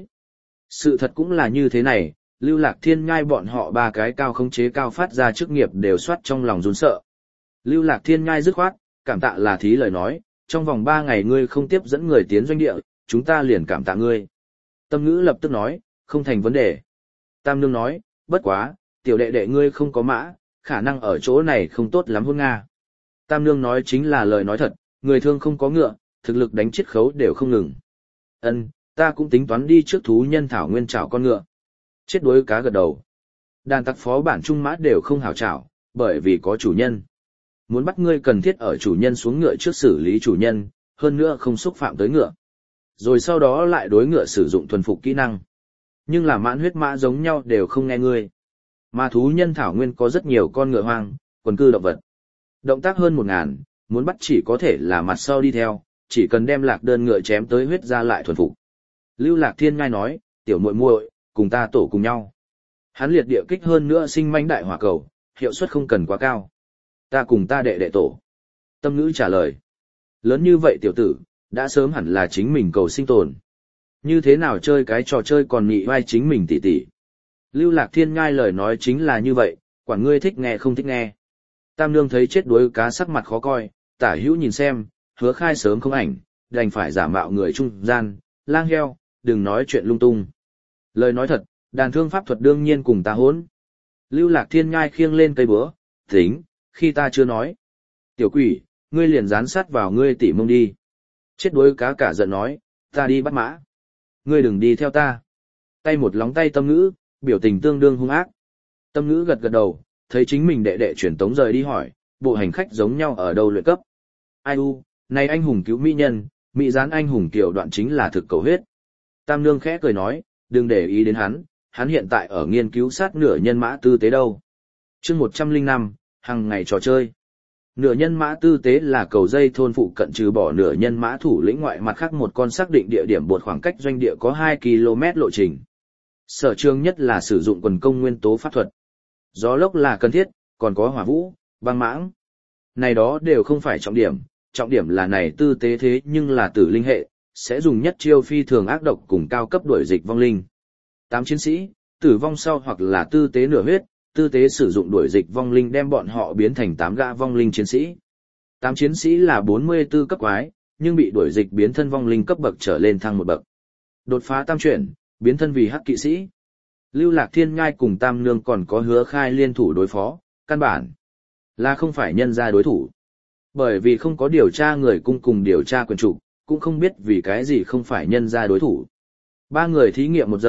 Sự thật cũng là như thế này, Lưu Lạc Thiên Nhai bọn họ ba cái cao khống chế cao phát ra chức nghiệp đều soát trong lòng run sợ. Lưu Lạc Thiên Nhai dứt khoát, cảm tạ là thí lời nói, trong vòng ba ngày ngươi không tiếp dẫn người tiến doanh địa, chúng ta liền cảm tạ ngươi. Tâm ngữ lập tức nói, không thành vấn đề. Tam Nương nói, bất quá, tiểu đệ đệ ngươi không có mã, khả năng ở chỗ này không tốt lắm hôn Nga. Tam Nương nói chính là lời nói thật, người thương không có ngựa, thực lực đánh chiết khấu đều không ngừng. Ân, ta cũng tính toán đi trước thú nhân thảo nguyên trảo con ngựa. Chết đuối cá gật đầu. Đàn tặc phó bản trung mã đều không hảo trảo, bởi vì có chủ nhân. Muốn bắt ngươi cần thiết ở chủ nhân xuống ngựa trước xử lý chủ nhân, hơn nữa không xúc phạm tới ngựa. Rồi sau đó lại đối ngựa sử dụng thuần phục kỹ năng. Nhưng là mãn huyết mã giống nhau đều không nghe ngươi. Mà thú nhân thảo nguyên có rất nhiều con ngựa hoang, quần cư động vật. Động tác hơn một ngàn, muốn bắt chỉ có thể là mặt sau đi theo, chỉ cần đem lạc đơn ngựa chém tới huyết ra lại thuần phục. Lưu Lạc Thiên Nhai nói, tiểu muội muội, cùng ta tổ cùng nhau. Hắn liệt địa kích hơn nữa sinh manh đại hỏa cầu, hiệu suất không cần quá cao. Ta cùng ta đệ đệ tổ. Tâm ngữ trả lời. Lớn như vậy tiểu tử, đã sớm hẳn là chính mình cầu sinh tồn. Như thế nào chơi cái trò chơi còn nhị vai chính mình tỉ tỉ. Lưu Lạc Thiên Nhai lời nói chính là như vậy, quản ngươi thích nghe không thích nghe. Tam Nương thấy chết đuối cá sắc mặt khó coi, tả hữu nhìn xem, Hứa Khai sớm không ảnh, đành phải giả mạo người trung gian, lang heo, đừng nói chuyện lung tung. Lời nói thật, đàn thương pháp thuật đương nhiên cùng ta hốn. Lưu Lạc Thiên Nhai khiêng lên cây búa, tính, khi ta chưa nói. Tiểu quỷ, ngươi liền dán sát vào ngươi tỉ mông đi. Chết đuối cá cả giận nói, ta đi bắt mã. Ngươi đừng đi theo ta. Tay một lóng tay Tâm ngữ, biểu tình tương đương hung ác. Tâm ngữ gật gật đầu, thấy chính mình đệ đệ chuyển tống rời đi hỏi, bộ hành khách giống nhau ở đâu luyện cấp. Ai u, này anh hùng cứu mỹ nhân, mỹ gián anh hùng kiểu đoạn chính là thực cầu huyết. Tam Nương khẽ cười nói, đừng để ý đến hắn, hắn hiện tại ở nghiên cứu sát nửa nhân mã tư tế đâu. chương một trăm lẻ năm, hàng ngày trò chơi. Nửa nhân mã tư tế là cầu dây thôn phụ cận trừ bỏ nửa nhân mã thủ lĩnh ngoại mặt khác một con xác định địa điểm bột khoảng cách doanh địa có hai ki lô mét lộ trình. Sở trường nhất là sử dụng quần công nguyên tố pháp thuật. Gió lốc là cần thiết, còn có hỏa vũ, băng mãng. Này đó đều không phải trọng điểm, trọng điểm là này tư tế thế nhưng là tử linh hệ, sẽ dùng nhất chiêu phi thường ác độc cùng cao cấp đuổi dịch vong linh. Tám chiến sĩ, tử vong sau hoặc là tư tế nửa huyết, tư tế sử dụng đuổi dịch vong linh đem bọn họ biến thành tám gã vong linh chiến sĩ. Tám chiến sĩ là bốn mươi tư cấp quái, nhưng bị đuổi dịch biến thân vong linh cấp bậc trở lên thăng một bậc. Đột phá tam chuyển, biến thân vì hắc kỵ sĩ. Lưu Lạc Thiên Nhai cùng Tam Nương còn có Hứa Khai liên thủ đối phó, căn bản là không phải nhân ra đối thủ. Bởi vì không có điều tra người cung cùng điều tra quyền chủ, cũng không biết vì cái gì không phải nhân ra đối thủ. Ba người thí nghiệm một giờ,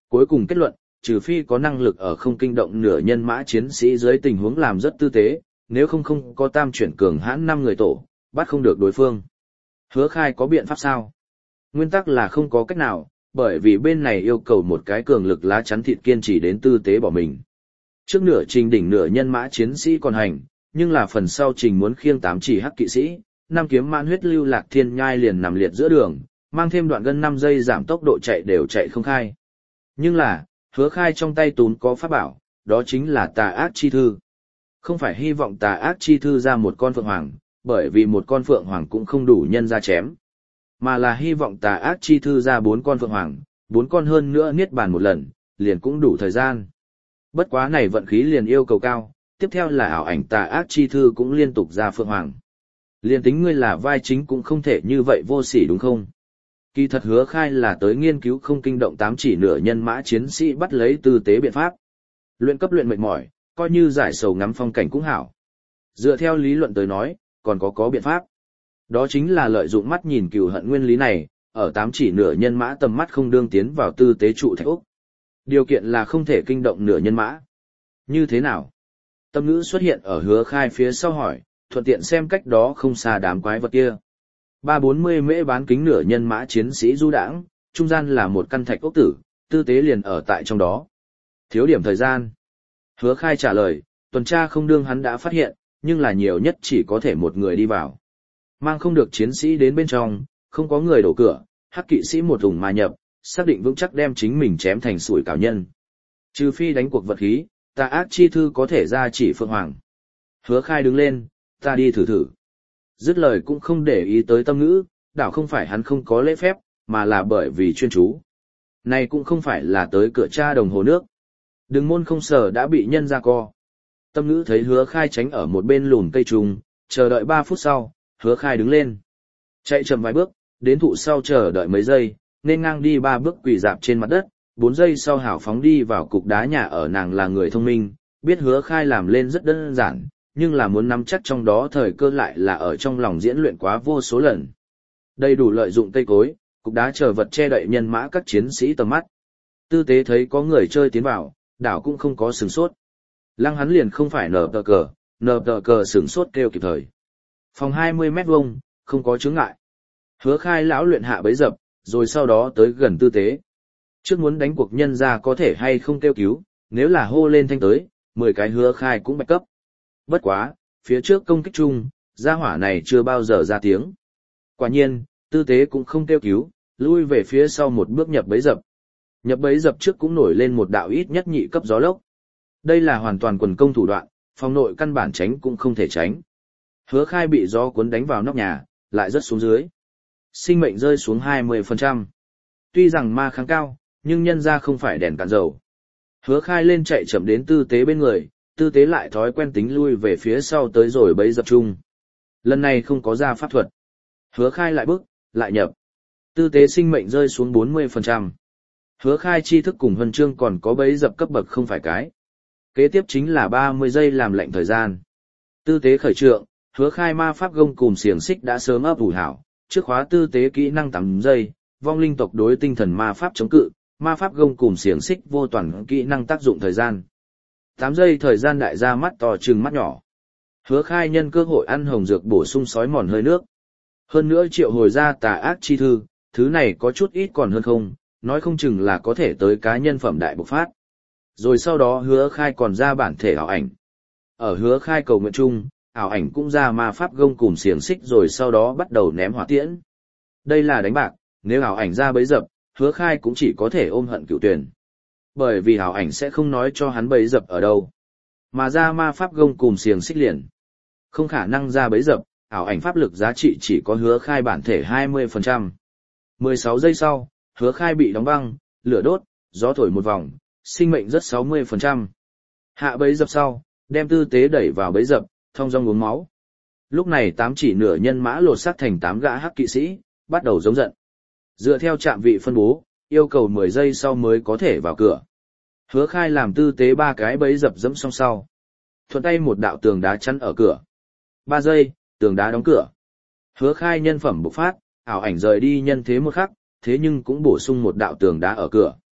Cuối cùng kết luận, trừ phi có năng lực ở không kinh động nửa nhân mã chiến sĩ dưới tình huống làm rất tư tế, nếu không không có tam chuyển cường hãn năm người tổ, bắt không được đối phương. Hứa Khai có biện pháp sao? Nguyên tắc là không có cách nào, bởi vì bên này yêu cầu một cái cường lực lá chắn thịt kiên trì đến tư tế bỏ mình. Trước nửa trình đỉnh nửa nhân mã chiến sĩ còn hành, nhưng là phần sau trình muốn khiêng tám chỉ hắc kỵ sĩ, năm kiếm mãn huyết lưu lạc thiên nhai liền nằm liệt giữa đường, mang thêm đoạn gân năm giây giảm tốc độ chạy đều chạy không khai. Nhưng là, Hứa Khai trong tay túm có pháp bảo, đó chính là tà ác chi thư. Không phải hy vọng tà ác chi thư ra một con phượng hoàng, bởi vì một con phượng hoàng cũng không đủ nhân ra chém. Mà là hy vọng tà ác chi thư ra bốn con phượng hoàng, bốn con hơn nữa niết bàn một lần, liền cũng đủ thời gian. Bất quá này vận khí liền yêu cầu cao, tiếp theo là ảo ảnh tà ác chi thư cũng liên tục ra phượng hoàng. Liền tính ngươi là vai chính cũng không thể như vậy vô sỉ đúng không? Kỳ thật Hứa Khai là tới nghiên cứu không kinh động tám chỉ nửa nhân mã chiến sĩ bắt lấy tư tế biện pháp. Luyện cấp luyện mệt mỏi, coi như giải sầu ngắm phong cảnh cũng hảo. Dựa theo lý luận tới nói, còn có có biện pháp. Đó chính là lợi dụng mắt nhìn cừu hận nguyên lý này, ở tám chỉ nửa nhân mã tầm mắt không đương tiến vào tư tế trụ thạch úc. Điều kiện là không thể kinh động nửa nhân mã. Như thế nào? Tâm ngữ xuất hiện ở Hứa Khai phía sau hỏi, thuận tiện xem cách đó không xa đám quái vật kia. Ba bốn mươi mễ bán kính nửa nhân mã chiến sĩ du đãng, trung gian là một căn thạch ốc tử, tư tế liền ở tại trong đó. Thiếu điểm thời gian. Hứa Khai trả lời, tuần tra không đương hắn đã phát hiện, nhưng là nhiều nhất chỉ có thể một người đi vào. Mang không được chiến sĩ đến bên trong, không có người đổ cửa, hắc kỵ sĩ một thùng mà nhập, xác định vững chắc đem chính mình chém thành sủi cảo nhân. Trừ phi đánh cuộc vật khí, tà ác chi thư có thể ra chỉ phượng hoàng. Hứa Khai đứng lên, ta đi thử thử. Dứt lời cũng không để ý tới tâm ngữ, đảo không phải hắn không có lễ phép, mà là bởi vì chuyên chú. Này cũng không phải là tới cửa tra đồng hồ nước. Đừng môn không sở đã bị nhân ra co. Tâm ngữ thấy Hứa Khai tránh ở một bên lùn cây trùng, chờ đợi ba phút sau, Hứa Khai đứng lên. Chạy chậm vài bước, đến thụ sau chờ đợi mấy giây, nên ngang đi ba bước quỳ dạp trên mặt đất, bốn giây sau hảo phóng đi vào cục đá nhà ở. Nàng là người thông minh, biết Hứa Khai làm lên rất đơn giản, nhưng là muốn nắm chắc trong đó thời cơ lại là ở trong lòng diễn luyện quá vô số lần. Đầy đủ lợi dụng cây cối, cục đá chờ vật che đậy nhân mã các chiến sĩ tầm mắt. Tư tế thấy có người chơi tiến vào, đảo cũng không có sửng sốt. Lăng hắn liền không phải nở tờ cờ, nở tờ cờ sửng sốt kêu kịp thời. Phòng hai mươi mét vuông, không có chướng ngại. Hứa Khai lão luyện hạ bấy dập, rồi sau đó tới gần tư tế. Trước muốn đánh cuộc nhân ra có thể hay không kêu cứu, nếu là hô lên thanh tới, mười cái Hứa Khai cũng bạch cấp. Bất quá, phía trước công kích chung, gia hỏa này chưa bao giờ ra tiếng. Quả nhiên, tư tế cũng không kêu cứu, lui về phía sau một bước nhập bấy dập. Nhập bấy dập trước cũng nổi lên một đạo ít nhất nhị cấp gió lốc. Đây là hoàn toàn quần công thủ đoạn, phòng nội căn bản tránh cũng không thể tránh. Hứa Khai bị gió cuốn đánh vào nóc nhà, lại rớt xuống dưới. Sinh mệnh rơi xuống hai mươi phần trăm. Tuy rằng ma kháng cao, nhưng nhân ra không phải đèn cạn dầu. Hứa Khai lên chạy chậm đến tư tế bên người, tư tế lại thói quen tính lui về phía sau tới rồi bấy dập chung. Lần này không có ra pháp thuật. Hứa Khai lại bước, lại nhập. Tư tế sinh mệnh rơi xuống bốn mươi phần trăm. Hứa Khai tri thức cùng huân chương còn có bấy dập cấp bậc không phải cái. Kế tiếp chính là ba mươi giây làm lệnh thời gian. Tư tế khởi trượng, Hứa Khai ma pháp gông cùng xiềng xích đã sớm ấp ủ hảo, trước khóa tư tế kỹ năng tám giây, vong linh tộc đối tinh thần ma pháp chống cự, ma pháp gông cùng xiềng xích vô toàn kỹ năng tác dụng thời gian. tám giây thời gian đại ra mắt to trừng mắt nhỏ. Hứa Khai nhân cơ hội ăn hồng dược bổ sung sói mòn hơi nước. Hơn nữa triệu hồi ra tà ác chi thư, thứ này có chút ít còn hơn không, nói không chừng là có thể tới cá nhân phẩm đại bộc phát. Rồi sau đó Hứa Khai còn ra bản thể ảo ảnh. Ở Hứa Khai cầu nguyện chung, ảo ảnh cũng ra ma pháp gông cùng xiềng xích rồi sau đó bắt đầu ném hỏa tiễn. Đây là đánh bạc, nếu ảo ảnh ra bấy dập, Hứa Khai cũng chỉ có thể ôm hận cựu tuyển. Bởi vì ảo ảnh sẽ không nói cho hắn bấy dập ở đâu. Mà ra ma pháp gông cùng xiềng xích liền. Không khả năng ra bấy dập, ảo ảnh pháp lực giá trị chỉ có Hứa Khai bản thể hai mươi phần trăm. mười sáu giây sau, Hứa Khai bị đóng băng, lửa đốt, gió thổi một vòng, sinh mệnh rất sáu mươi phần trăm. Hạ bấy dập sau, đem tư tế đẩy vào bấy dập, thông dong uống máu. Lúc này tám chỉ nửa nhân mã lột xác thành tám gã hắc kỵ sĩ, bắt đầu giống giận. Dựa theo trạm vị phân bố, yêu cầu mười giây sau mới có thể vào cửa. Hứa Khai làm tư tế ba cái bấy dập dẫm song sau. Thuận tay một đạo tường đá chắn ở cửa. ba giây, tường đá đóng cửa. Hứa Khai nhân phẩm bộc phát, ảo ảnh rời đi nhân thế một khắc, thế nhưng cũng bổ sung một đạo tường đá ở cửa.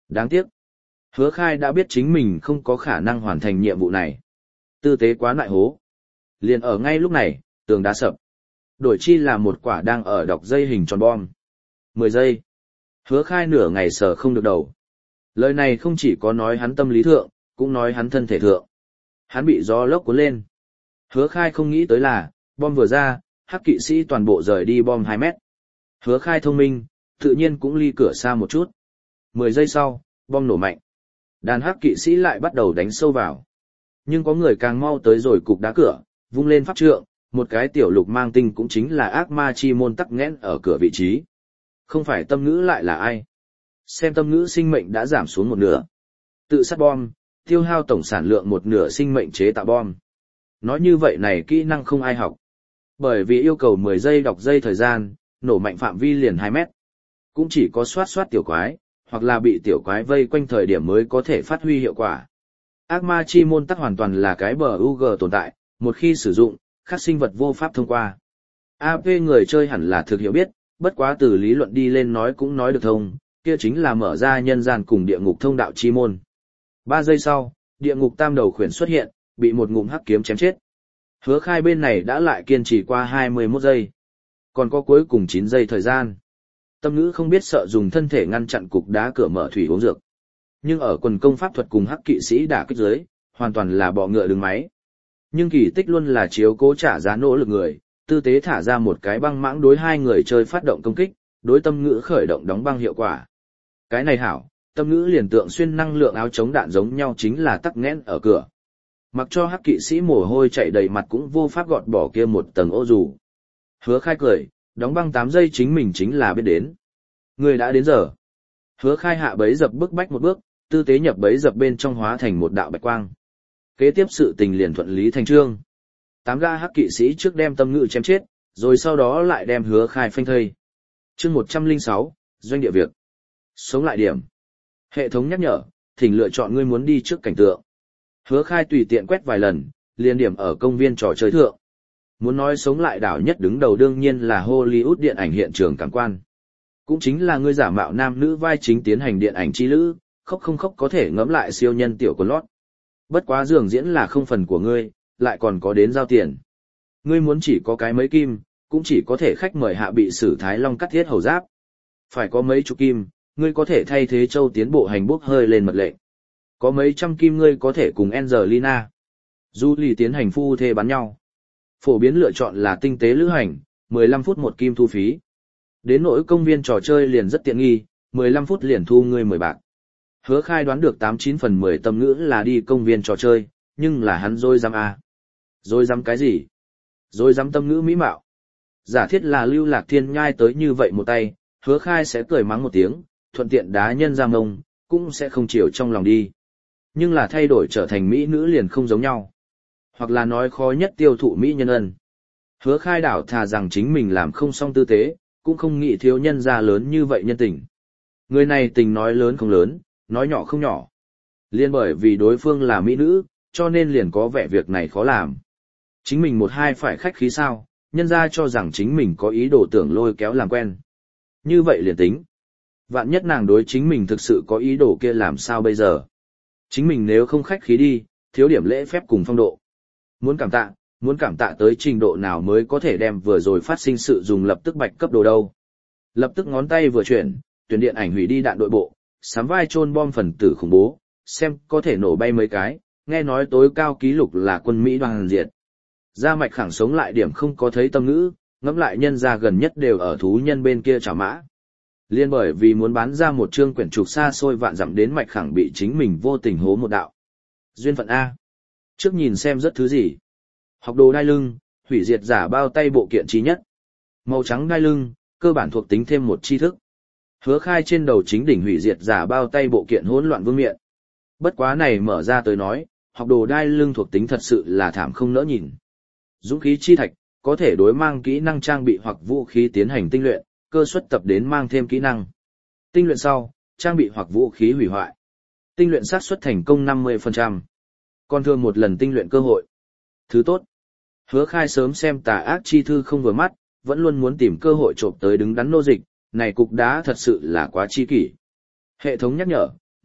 Đáng tiếc. Hứa Khai đã biết chính mình không có khả năng hoàn thành nhiệm vụ này. Tư tế quá nại hố. Liền ở ngay lúc này, tường đá sập. Đổi chi là một quả đang ở đọc dây hình tròn bom. mười giây. Hứa Khai nửa ngày sờ không được đầu. Lời này không chỉ có nói hắn tâm lý thượng, cũng nói hắn thân thể thượng. Hắn bị gió lốc cuốn lên. Hứa Khai không nghĩ tới là, bom vừa ra, hắc kỵ sĩ toàn bộ rời đi bom hai mét. Hứa Khai thông minh, tự nhiên cũng ly cửa xa một chút. mười giây sau, bom nổ mạnh. Đàn hắc kỵ sĩ lại bắt đầu đánh sâu vào. Nhưng có người càng mau tới rồi cục đá cửa, vung lên pháp trượng, một cái tiểu lục mang tinh cũng chính là ác ma chi môn tắc nghẽn ở cửa vị trí. Không phải tâm ngữ lại là ai? Xem tâm ngữ sinh mệnh đã giảm xuống một nửa. Tự sát bom, tiêu hao tổng sản lượng một nửa sinh mệnh chế tạo bom. Nói như vậy này kỹ năng không ai học. Bởi vì yêu cầu mười giây đọc dây thời gian, nổ mạnh phạm vi liền hai mét. Cũng chỉ có soát soát tiểu quái, hoặc là bị tiểu quái vây quanh thời điểm mới có thể phát huy hiệu quả. Ác ma chi môn tắc hoàn toàn là cái bờ u giê tồn tại, một khi sử dụng, các sinh vật vô pháp thông qua. a pê người chơi hẳn là thực hiểu biết, bất quá từ lý luận đi lên nói cũng nói được thông, kia chính là mở ra nhân gian cùng địa ngục thông đạo chi môn. Ba giây sau, địa ngục tam đầu khuyển xuất hiện, bị một ngụm hắc kiếm chém chết. Hứa Khai bên này đã lại kiên trì qua hai mươi mốt giây. Còn có cuối cùng chín giây thời gian. Tâm ngữ không biết sợ dùng thân thể ngăn chặn cục đá cửa mở thủy uống dược. Nhưng ở quần công pháp thuật cùng hắc kỵ sĩ đả kích giới, hoàn toàn là bọ ngựa đứng máy. Nhưng kỳ tích luôn là chiếu cố trả giá nỗ lực người, tư tế thả ra một cái băng mãng đối hai người chơi phát động công kích, đối tâm ngữ khởi động đóng băng hiệu quả. Cái này hảo, tâm ngữ liền tượng xuyên năng lượng áo chống đạn giống nhau chính là tắc nghẽn ở cửa. Mặc cho hắc kỵ sĩ mồ hôi chạy đầy mặt cũng vô pháp gọt bỏ kia một tầng ô dù. Hứa Khai cười, đóng băng tám giây chính mình chính là biết đến. Người đã đến giờ. Hứa Khai hạ bấy dập bước bách một bước, tư tế nhập bấy dập bên trong hóa thành một đạo bạch quang. Kế tiếp sự tình liền thuận lý thành trương. Tám gã hắc kỵ sĩ trước đem tâm ngữ chém chết, rồi sau đó lại đem Hứa Khai phanh thây. Chương một trăm lẻ sáu, doanh địa việc. Sống lại điểm. Hệ thống nhắc nhở, thỉnh lựa chọn ngươi muốn đi trước cảnh tượng. Hứa Khai tùy tiện quét vài lần, liền điểm ở công viên trò chơi thượng. Muốn nói sống lại đảo nhất đứng đầu đương nhiên là Hollywood điện ảnh hiện trường cảm quan. Cũng chính là ngươi giả mạo nam nữ vai chính tiến hành điện ảnh chi lữ, khóc không khóc có thể ngẫm lại siêu nhân tiểu quần lót. Bất quá dường diễn là không phần của ngươi, lại còn có đến giao tiền. Ngươi muốn chỉ có cái mấy kim, cũng chỉ có thể khách mời hạ bị Sử Thái Long cắt thiết hầu giáp. Phải có mấy chục kim, ngươi có thể thay thế châu tiến bộ hành bốc hơi lên mật lệnh. Có mấy trăm kim ngươi có thể cùng Angelina Jolie tiến hành phu thê bắn nhau. Phổ biến lựa chọn là tinh tế lữ hành, mười lăm phút một kim thu phí. Đến nỗi công viên trò chơi liền rất tiện nghi, mười lăm phút liền thu ngươi mười bạc. Hứa Khai đoán được tám chín phần mười tâm ngữ là đi công viên trò chơi, nhưng là hắn dối dám à. Dối dám cái gì? Dối dám tâm ngữ mỹ mạo. Giả thiết là Lưu Lạc Thiên nhai tới như vậy một tay, Hứa Khai sẽ cười mắng một tiếng, thuận tiện đá nhân ra mông, cũng sẽ không chiều trong lòng đi. Nhưng là thay đổi trở thành mỹ nữ liền không giống nhau. Hoặc là nói khó nhất tiêu thụ mỹ nhân ân. Hứa Khai đảo thà rằng chính mình làm không xong tư tế, cũng không nghĩ thiếu nhân ra lớn như vậy nhân tình. Người này tình nói lớn không lớn, nói nhỏ không nhỏ. Liên bởi vì đối phương là mỹ nữ, cho nên liền có vẻ việc này khó làm. Chính mình một hai phải khách khí sao, nhân ra cho rằng chính mình có ý đồ tưởng lôi kéo làm quen. Như vậy liền tính. Vạn nhất nàng đối chính mình thực sự có ý đồ kia làm sao bây giờ. Chính mình nếu không khách khí đi, thiếu điểm lễ phép cùng phong độ. Muốn cảm tạ, muốn cảm tạ tới trình độ nào mới có thể đem vừa rồi phát sinh sự dùng lập tức bạch cấp đồ đâu. Lập tức ngón tay vừa chuyển, tuyển điện ảnh hủy đi đạn đội bộ, sắm vai chôn bom phần tử khủng bố, xem có thể nổ bay mấy cái, nghe nói tối cao ký lục là quân Mỹ đoàn diệt. Gia mạch khẳng sống lại điểm không có thấy tâm ngữ, ngẫm lại nhân ra gần nhất đều ở thú nhân bên kia trả mã. Liên bởi vì muốn bán ra một chương quyển trục xa xôi vạn dặm đến mạch khẳng bị chính mình vô tình hố một đạo. Duyên phận A. Trước nhìn xem rất thứ gì. Học đồ đai lưng, hủy diệt giả bao tay bộ kiện trí nhất. Màu trắng đai lưng, cơ bản thuộc tính thêm một tri thức. Hứa Khai trên đầu chính đỉnh hủy diệt giả bao tay bộ kiện hỗn loạn vương miện. Bất quá này mở ra tới nói, học đồ đai lưng thuộc tính thật sự là thảm không nỡ nhìn. Dũng khí chi thạch, có thể đối mang kỹ năng trang bị hoặc vũ khí tiến hành tinh luyện, cơ suất tập đến mang thêm kỹ năng. Tinh luyện sau, trang bị hoặc vũ khí hủy hoại. Tinh luyện xác suất thành công năm mươi phần trăm. Còn thường một lần tinh luyện cơ hội. Thứ tốt. Hứa Khai sớm xem tà ác chi thư không vừa mắt, vẫn luôn muốn tìm cơ hội trộm tới đứng đắn nô dịch, này cục đá thật sự là quá chi kỷ. Hệ thống nhắc nhở,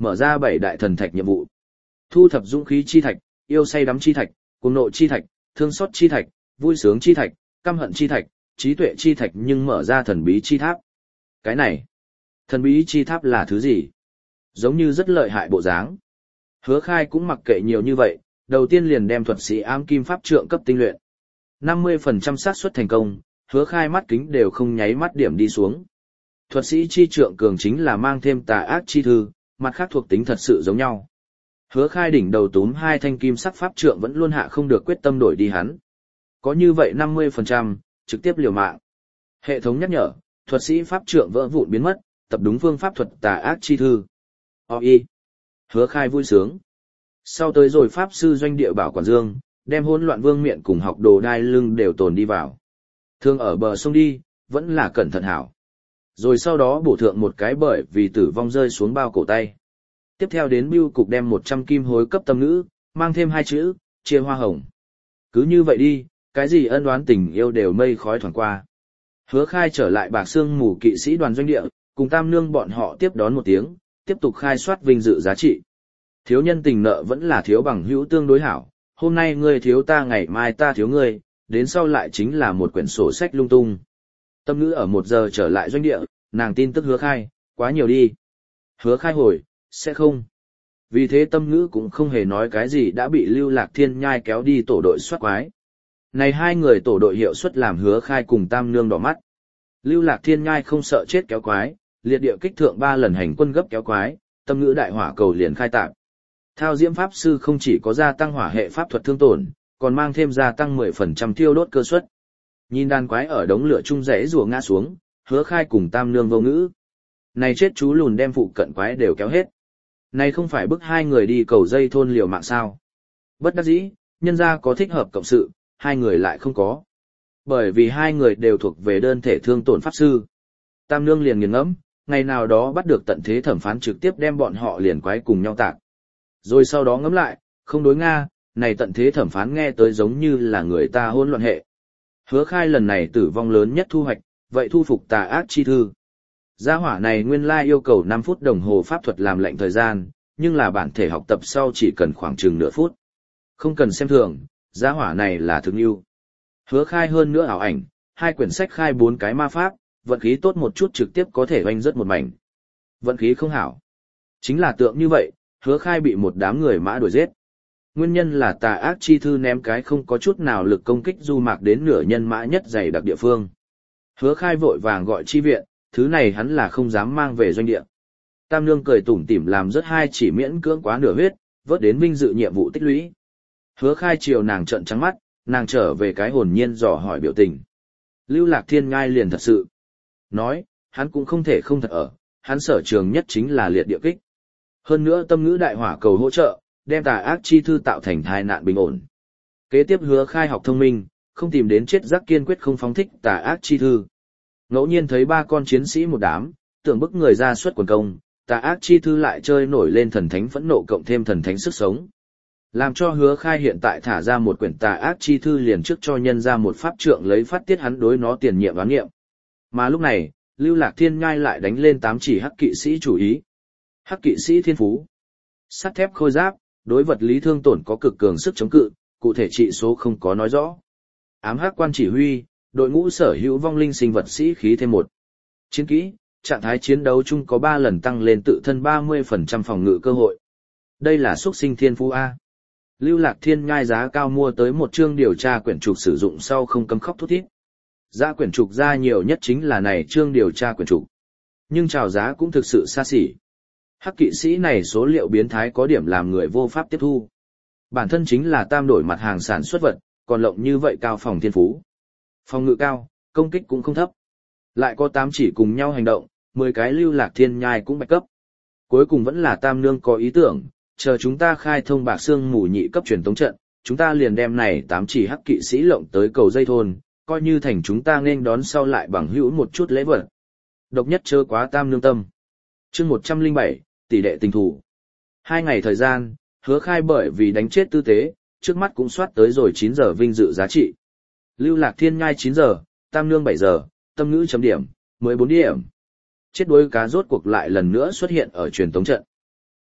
mở ra bảy đại thần thạch nhiệm vụ. Thu thập dũng khí chi thạch, yêu say đắm chi thạch, cuồng nộ chi thạch, thương xót chi thạch, vui sướng chi thạch, căm hận chi thạch, trí tuệ chi thạch nhưng mở ra thần bí chi tháp. Cái này, thần bí chi tháp là thứ gì? Giống như rất lợi hại bộ dáng. Hứa Khai cũng mặc kệ nhiều như vậy, đầu tiên liền đem thuật sĩ ám kim pháp trượng cấp tinh luyện. năm mươi phần trăm xác suất thành công, Hứa Khai mắt kính đều không nháy mắt điểm đi xuống. Thuật sĩ chi trượng cường chính là mang thêm tà ác chi thư, mặt khác thuộc tính thật sự giống nhau. Hứa Khai đỉnh đầu túm hai thanh kim sắc pháp trượng vẫn luôn hạ không được quyết tâm đổi đi hắn. Có như vậy năm mươi phần trăm, trực tiếp liều mạng. Hệ thống nhắc nhở, thuật sĩ pháp trượng vỡ vụn biến mất, tập đúng phương pháp thuật tà ác chi thư. Oi. Hứa Khai vui sướng. Sau tới rồi pháp sư doanh địa bảo quản dương, đem hỗn loạn vương miện cùng học đồ đai lưng đều tồn đi vào. Thương ở bờ sông đi, vẫn là cẩn thận hảo. Rồi sau đó bổ thượng một cái bởi vì tử vong rơi xuống bao cổ tay. Tiếp theo đến bưu cục đem một trăm kim hối cấp tâm ngữ, mang thêm hai chữ, chia hoa hồng. Cứ như vậy đi, cái gì ân oán tình yêu đều mây khói thoảng qua. Hứa Khai trở lại Bạc Sương Mù kỵ sĩ đoàn doanh địa, cùng Tam Nương bọn họ tiếp đón một tiếng, tiếp tục khai soát vinh dự giá trị. Thiếu nhân tình nợ vẫn là thiếu bằng hữu tương đối hảo, hôm nay ngươi thiếu ta ngày mai ta thiếu ngươi, đến sau lại chính là một quyển sổ sách lung tung. Tâm ngữ ở một giờ trở lại doanh địa, nàng tin tức Hứa Khai, quá nhiều đi. Hứa Khai hồi, sẽ không. Vì thế tâm ngữ cũng không hề nói cái gì đã bị Lưu Lạc Thiên Nhai kéo đi tổ đội soát quái. Này hai người tổ đội hiệu suất làm Hứa Khai cùng Tam Nương đỏ mắt. Lưu Lạc Thiên Nhai không sợ chết kéo quái, liệt địa kích thượng ba lần hành quân gấp kéo quái, tâm ngữ đại hỏa cầu liền khai tạp. Thao Diễm Pháp Sư không chỉ có gia tăng hỏa hệ pháp thuật thương tổn, còn mang thêm gia tăng mười phần trăm thiêu đốt cơ suất. Nhìn đàn quái ở đống lửa chung rẽ rùa ngã xuống, Hứa Khai cùng Tam Nương vô ngữ. Này chết chú lùn đem phụ cận quái đều kéo hết. Này không phải bức hai người đi cầu dây thôn liều mạng sao. Bất đắc dĩ, nhân ra có thích hợp cộng sự, hai người lại không có. Bởi vì hai người đều thuộc về đơn thể thương tổn pháp sư. Tam Nương liền nghiền ngẫm, ngày nào đó bắt được tận thế thẩm phán trực tiếp đem bọn họ liền quái cùng nhau tạc. Rồi sau đó ngẫm lại, không đối Nga, này tận thế thẩm phán nghe tới giống như là người ta hỗn loạn hệ. Hứa Khai lần này tử vong lớn nhất thu hoạch, vậy thu phục tà ác chi thư. Gia hỏa này nguyên lai yêu cầu năm phút đồng hồ pháp thuật làm lệnh thời gian, nhưng là bản thể học tập sau chỉ cần khoảng chừng nửa phút. Không cần xem thường, gia hỏa này là thực yêu. Hứa Khai hơn nữa ảo ảnh, hai quyển sách khai bốn cái ma pháp, vận khí tốt một chút trực tiếp có thể oanh rất một mảnh. Vận khí không hảo. Chính là tượng như vậy, Hứa Khai bị một đám người mã đuổi giết. Nguyên nhân là tà ác chi thư ném cái không có chút nào lực công kích du mạc đến nửa nhân mã nhất dày đặc địa phương. Hứa Khai vội vàng gọi chi viện, thứ này hắn là không dám mang về doanh địa. Tam Nương cười tủm tỉm làm rất hai chỉ miễn cưỡng quá nửa huyết, vớt đến vinh dự nhiệm vụ tích lũy. Hứa Khai chiều nàng trợn trắng mắt, nàng trở về cái hồn nhiên dò hỏi biểu tình. Lưu Lạc Thiên Ngai liền thật sự nói, hắn cũng không thể không thật ở, hắn sở trường nhất chính là liệt địa kích. Hơn nữa tâm ngữ đại hỏa cầu hỗ trợ, đem tà ác chi thư tạo thành tai nạn bình ổn. Kế tiếp Hứa Khai học thông minh, không tìm đến chết rắc kiên quyết không phóng thích tà ác chi thư. Ngẫu nhiên thấy ba con chiến sĩ một đám, tưởng bức người ra xuất quần công, tà ác chi thư lại chơi nổi lên thần thánh phẫn nộ cộng thêm thần thánh sức sống. Làm cho Hứa Khai hiện tại thả ra một quyển tà ác chi thư liền trước cho nhân ra một pháp trượng lấy phát tiết hắn đối nó tiền nhiệm đoán nghiệm. Mà lúc này, Lưu Lạc Thiên Nhai lại đánh lên tám chỉ hắc kỵ sĩ chủ ý. Hắc kỵ sĩ thiên phú, sắt thép khôi giáp, đối vật lý thương tổn có cực cường sức chống cự, cụ thể trị số không có nói rõ. Ám hắc quan chỉ huy, đội ngũ sở hữu vong linh sinh vật sĩ khí thêm một. Chiến kỹ, trạng thái chiến đấu chung có ba lần tăng lên tự thân ba mươi phần trăm phòng ngự cơ hội. Đây là xuất sinh thiên phú A. Lưu Lạc Thiên Nhai giá cao mua tới một chương điều tra quyển trục sử dụng sau không cấm khóc thút thít. Giá quyển trục ra nhiều nhất chính là này chương điều tra quyển trục. Nhưng chào giá cũng thực sự xa xỉ. Hắc kỵ sĩ này số liệu biến thái có điểm làm người vô pháp tiếp thu. Bản thân chính là tam đổi mặt hàng sản xuất vật, còn lộng như vậy cao phòng thiên phú. Phòng ngự cao, công kích cũng không thấp. Lại có tám chỉ cùng nhau hành động, mười cái Lưu Lạc Thiên Nhai cũng bạch cấp. Cuối cùng vẫn là Tam Nương có ý tưởng, chờ chúng ta khai thông Bạc Sương Mù nhị cấp truyền tống trận, chúng ta liền đem này tám chỉ hắc kỵ sĩ lộng tới cầu dây thôn, coi như thành chúng ta nên đón sau lại bằng hữu một chút lễ vật. Độc nhất chớ quá Tam Nương tâm. Chương một trăm lẻ bảy, tỷ đệ tình thủ. Hai ngày thời gian, Hứa Khai bởi vì đánh chết tư tế, trước mắt cũng soát tới rồi chín giờ vinh dự giá trị. Lưu Lạc Thiên Nhai chín giờ, Tam Nương bảy giờ, tâm ngữ chấm điểm, mười bốn điểm. Chết đuối cá rốt cuộc lại lần nữa xuất hiện ở truyền tống trận.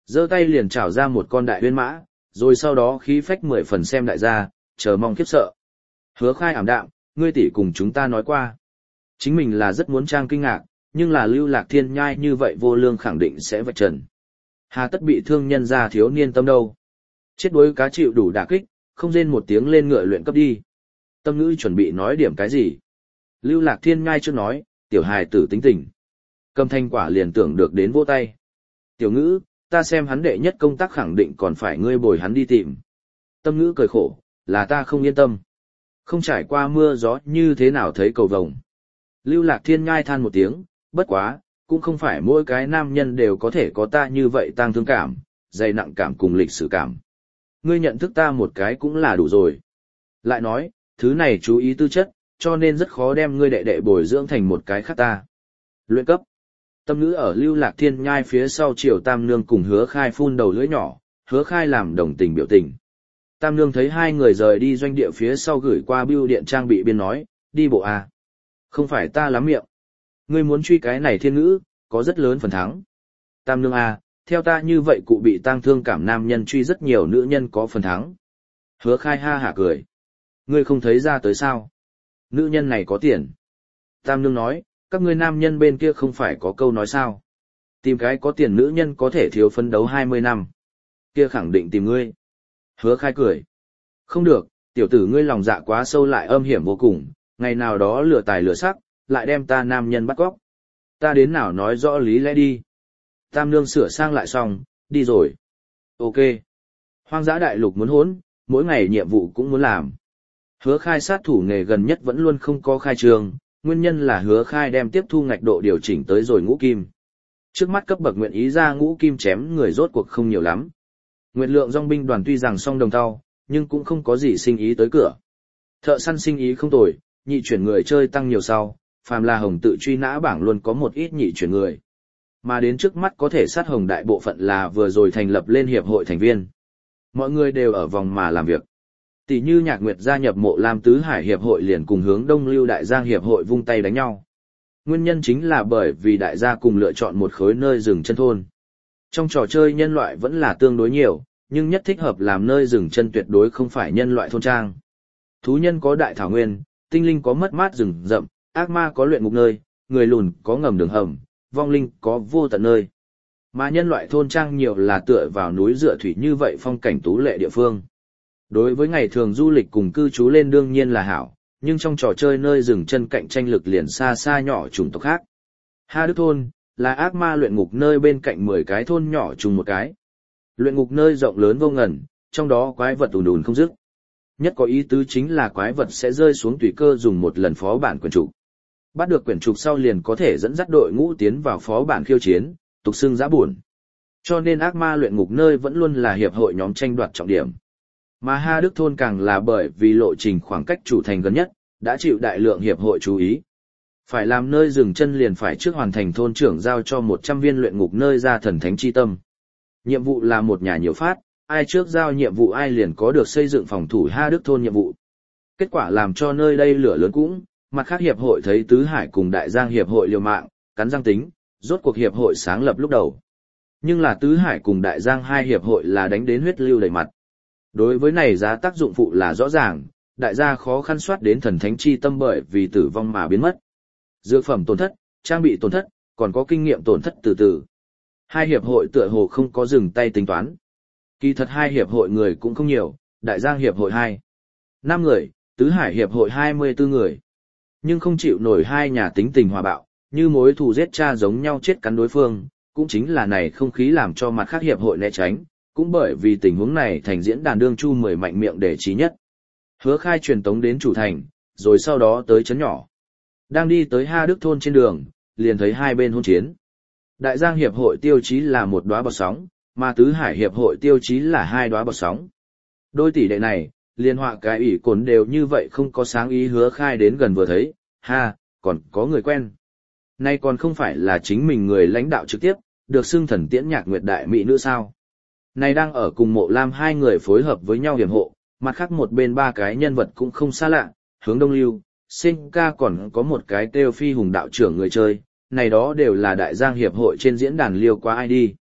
Giơ tay liền trảo ra một con đại uyên mã, rồi sau đó khí phách mười phần xem đại gia, chờ mong khiếp sợ. Hứa Khai ảm đạm, ngươi tỷ cùng chúng ta nói qua. Chính mình là rất muốn trang kinh ngạc, nhưng là Lưu Lạc Thiên nhai như vậy vô lương khẳng định sẽ vạch trần. Hà tất bị thương nhân ra thiếu niên tâm đâu. Chết đuối cá chịu đủ đả kích, không rên một tiếng lên ngựa luyện cấp đi. Tâm ngữ chuẩn bị nói điểm cái gì? Lưu Lạc Thiên ngay trước nói, tiểu hài tử tính tình. Cầm thanh quả liền tưởng được đến vỗ tay. Tiểu ngữ, ta xem hắn đệ nhất công tác khẳng định còn phải ngươi bồi hắn đi tìm. Tâm ngữ cười khổ, là ta không yên tâm. Không trải qua mưa gió như thế nào thấy cầu vồng. Lưu Lạc Thiên ngai than một tiếng, bất quá, cũng không phải mỗi cái nam nhân đều có thể có ta như vậy tang thương cảm, dày nặng cảm cùng lịch sử cảm. Ngươi nhận thức ta một cái cũng là đủ rồi. Lại nói, thứ này chú ý tư chất, cho nên rất khó đem ngươi đệ đệ bồi dưỡng thành một cái khác ta. Luyện cấp. Tâm ngữ ở Lưu Lạc Thiên nhai phía sau Triều Tam Nương cùng Hứa Khai phun đầu lưỡi nhỏ, Hứa Khai làm đồng tình biểu tình. Tam Nương thấy hai người rời đi doanh địa phía sau gửi qua bưu điện trang bị biên nói, đi bộ à. Không phải ta lắm miệng. Ngươi muốn truy cái này thiên ngữ, có rất lớn phần thắng. Tam Nương à, theo ta như vậy cụ bị tang thương cảm nam nhân truy rất nhiều nữ nhân có phần thắng. Hứa Khai ha hả cười. Ngươi không thấy ra tới sao? Nữ nhân này có tiền. Tam Nương nói, các ngươi nam nhân bên kia không phải có câu nói sao? Tìm cái có tiền nữ nhân có thể thiếu phấn đấu hai mươi năm. Kia khẳng định tìm ngươi. Hứa Khai cười. Không được, tiểu tử ngươi lòng dạ quá sâu lại âm hiểm vô cùng, ngày nào đó lừa tài lừa sắc, lại đem ta nam nhân bắt cóc. Ta đến nào nói rõ lý lẽ đi. Tam Nương sửa sang lại xong, đi rồi. Ok. Hoang dã đại lục muốn hốn, mỗi ngày nhiệm vụ cũng muốn làm. Hứa Khai sát thủ nghề gần nhất vẫn luôn không có khai trường, nguyên nhân là Hứa Khai đem tiếp thu ngạch độ điều chỉnh tới rồi ngũ kim. Trước mắt cấp bậc nguyện ý ra ngũ kim chém người rốt cuộc không nhiều lắm. Nguyệt lượng dòng binh đoàn tuy rằng song đồng thau, nhưng cũng không có gì sinh ý tới cửa. Thợ săn sinh ý không tồi, nhị chuyển người chơi tăng nhiều sau, phàm là hồng tự truy nã bảng luôn có một ít nhị chuyển người. Mà đến trước mắt có thể sát hồng đại bộ phận là vừa rồi thành lập lên hiệp hội thành viên. Mọi người đều ở vòng mà làm việc. Tỷ như Nhạc Nguyệt gia nhập Mộ Lam Tứ Hải hiệp hội liền cùng hướng Đông Lưu Đại Giang hiệp hội vung tay đánh nhau. Nguyên nhân chính là bởi vì đại gia cùng lựa chọn một khối nơi dừng chân thôn. Trong trò chơi nhân loại vẫn là tương đối nhiều, nhưng nhất thích hợp làm nơi dừng chân tuyệt đối không phải nhân loại thôn trang. Thú nhân có đại thảo nguyên, tinh linh có mất mát rừng rậm, ác ma có luyện ngục nơi, người lùn có ngầm đường hầm, vong linh có vô tận nơi. Mà nhân loại thôn trang nhiều là tựa vào núi dựa thủy như vậy phong cảnh tú lệ địa phương. Đối với ngày thường du lịch cùng cư trú lên đương nhiên là hảo, nhưng trong trò chơi nơi dừng chân cạnh tranh lực liền xa xa nhỏ chủng tộc khác. Ha Đức thôn là ác ma luyện ngục nơi bên cạnh mười cái thôn nhỏ chung một cái. Luyện ngục nơi rộng lớn vô ngần, trong đó quái vật ùn ùn không dứt. Nhất có ý tứ chính là quái vật sẽ rơi xuống tùy cơ dùng một lần phó bản quyển trục. Bắt được quyển trục sau liền có thể dẫn dắt đội ngũ tiến vào phó bản khiêu chiến, tục xưng giã buồn. Cho nên ác ma luyện ngục nơi vẫn luôn là hiệp hội nhóm tranh đoạt trọng điểm. Mà Ha Đức thôn càng là bởi vì lộ trình khoảng cách chủ thành gần nhất, đã chịu đại lượng hiệp hội chú ý. Phải làm nơi dừng chân liền phải trước hoàn thành thôn trưởng giao cho một trăm viên luyện ngục nơi ra thần thánh chi tâm. Nhiệm vụ là một nhà nhiều phát, ai trước giao nhiệm vụ ai liền có được xây dựng phòng thủ Ha Đức thôn nhiệm vụ. Kết quả làm cho nơi đây lửa lớn cũng, mặt khác hiệp hội thấy Tứ Hải cùng Đại Giang hiệp hội liều mạng, cắn răng tính, rốt cuộc hiệp hội sáng lập lúc đầu. Nhưng là Tứ Hải cùng Đại Giang hai hiệp hội là đánh đến huyết lưu đầy mặt. Đối với này giá tác dụng phụ là rõ ràng, đại gia khó khăn soát đến thần thánh chi tâm bởi vì tử vong mà biến mất. Dược phẩm tổn thất, trang bị tổn thất, còn có kinh nghiệm tổn thất từ từ. Hai hiệp hội tựa hồ không có dừng tay tính toán. Kỳ thật hai hiệp hội người cũng không nhiều, Đại Giang hiệp hội hai, năm người, Tứ Hải hiệp hội hai mươi tư người. Nhưng không chịu nổi hai nhà tính tình hòa bạo, như mối thù giết cha giống nhau chết cắn đối phương, cũng chính là này không khí làm cho mặt khác hiệp hội né tránh, cũng bởi vì tình huống này thành diễn đàn đương chu mười mạnh miệng để trí nhất. Hứa Khai truyền tống đến chủ thành, rồi sau đó tới trấn nhỏ. Đang đi tới Ha Đức thôn trên đường, liền thấy hai bên hôn chiến. Đại Giang hiệp hội tiêu chí là một đóa bọt sóng, mà Tứ Hải hiệp hội tiêu chí là hai đóa bọt sóng. Đôi tỷ đệ này, liên họa cái ủy cồn đều như vậy không có sáng ý. Hứa Khai đến gần vừa thấy, ha, còn có người quen. Nay còn không phải là chính mình người lãnh đạo trực tiếp, được xưng thần tiễn Nhạc Nguyệt đại mỹ nữ sao. Này đang ở cùng Mộ Lam hai người phối hợp với nhau hiểm hộ, mặt khác một bên ba cái nhân vật cũng không xa lạ, hướng Đông Lưu, Sinh ca còn có một cái Têu Phi Hùng đạo trưởng người chơi, này đó đều là Đại Giang hiệp hội trên diễn đàn liêu qua ai đi.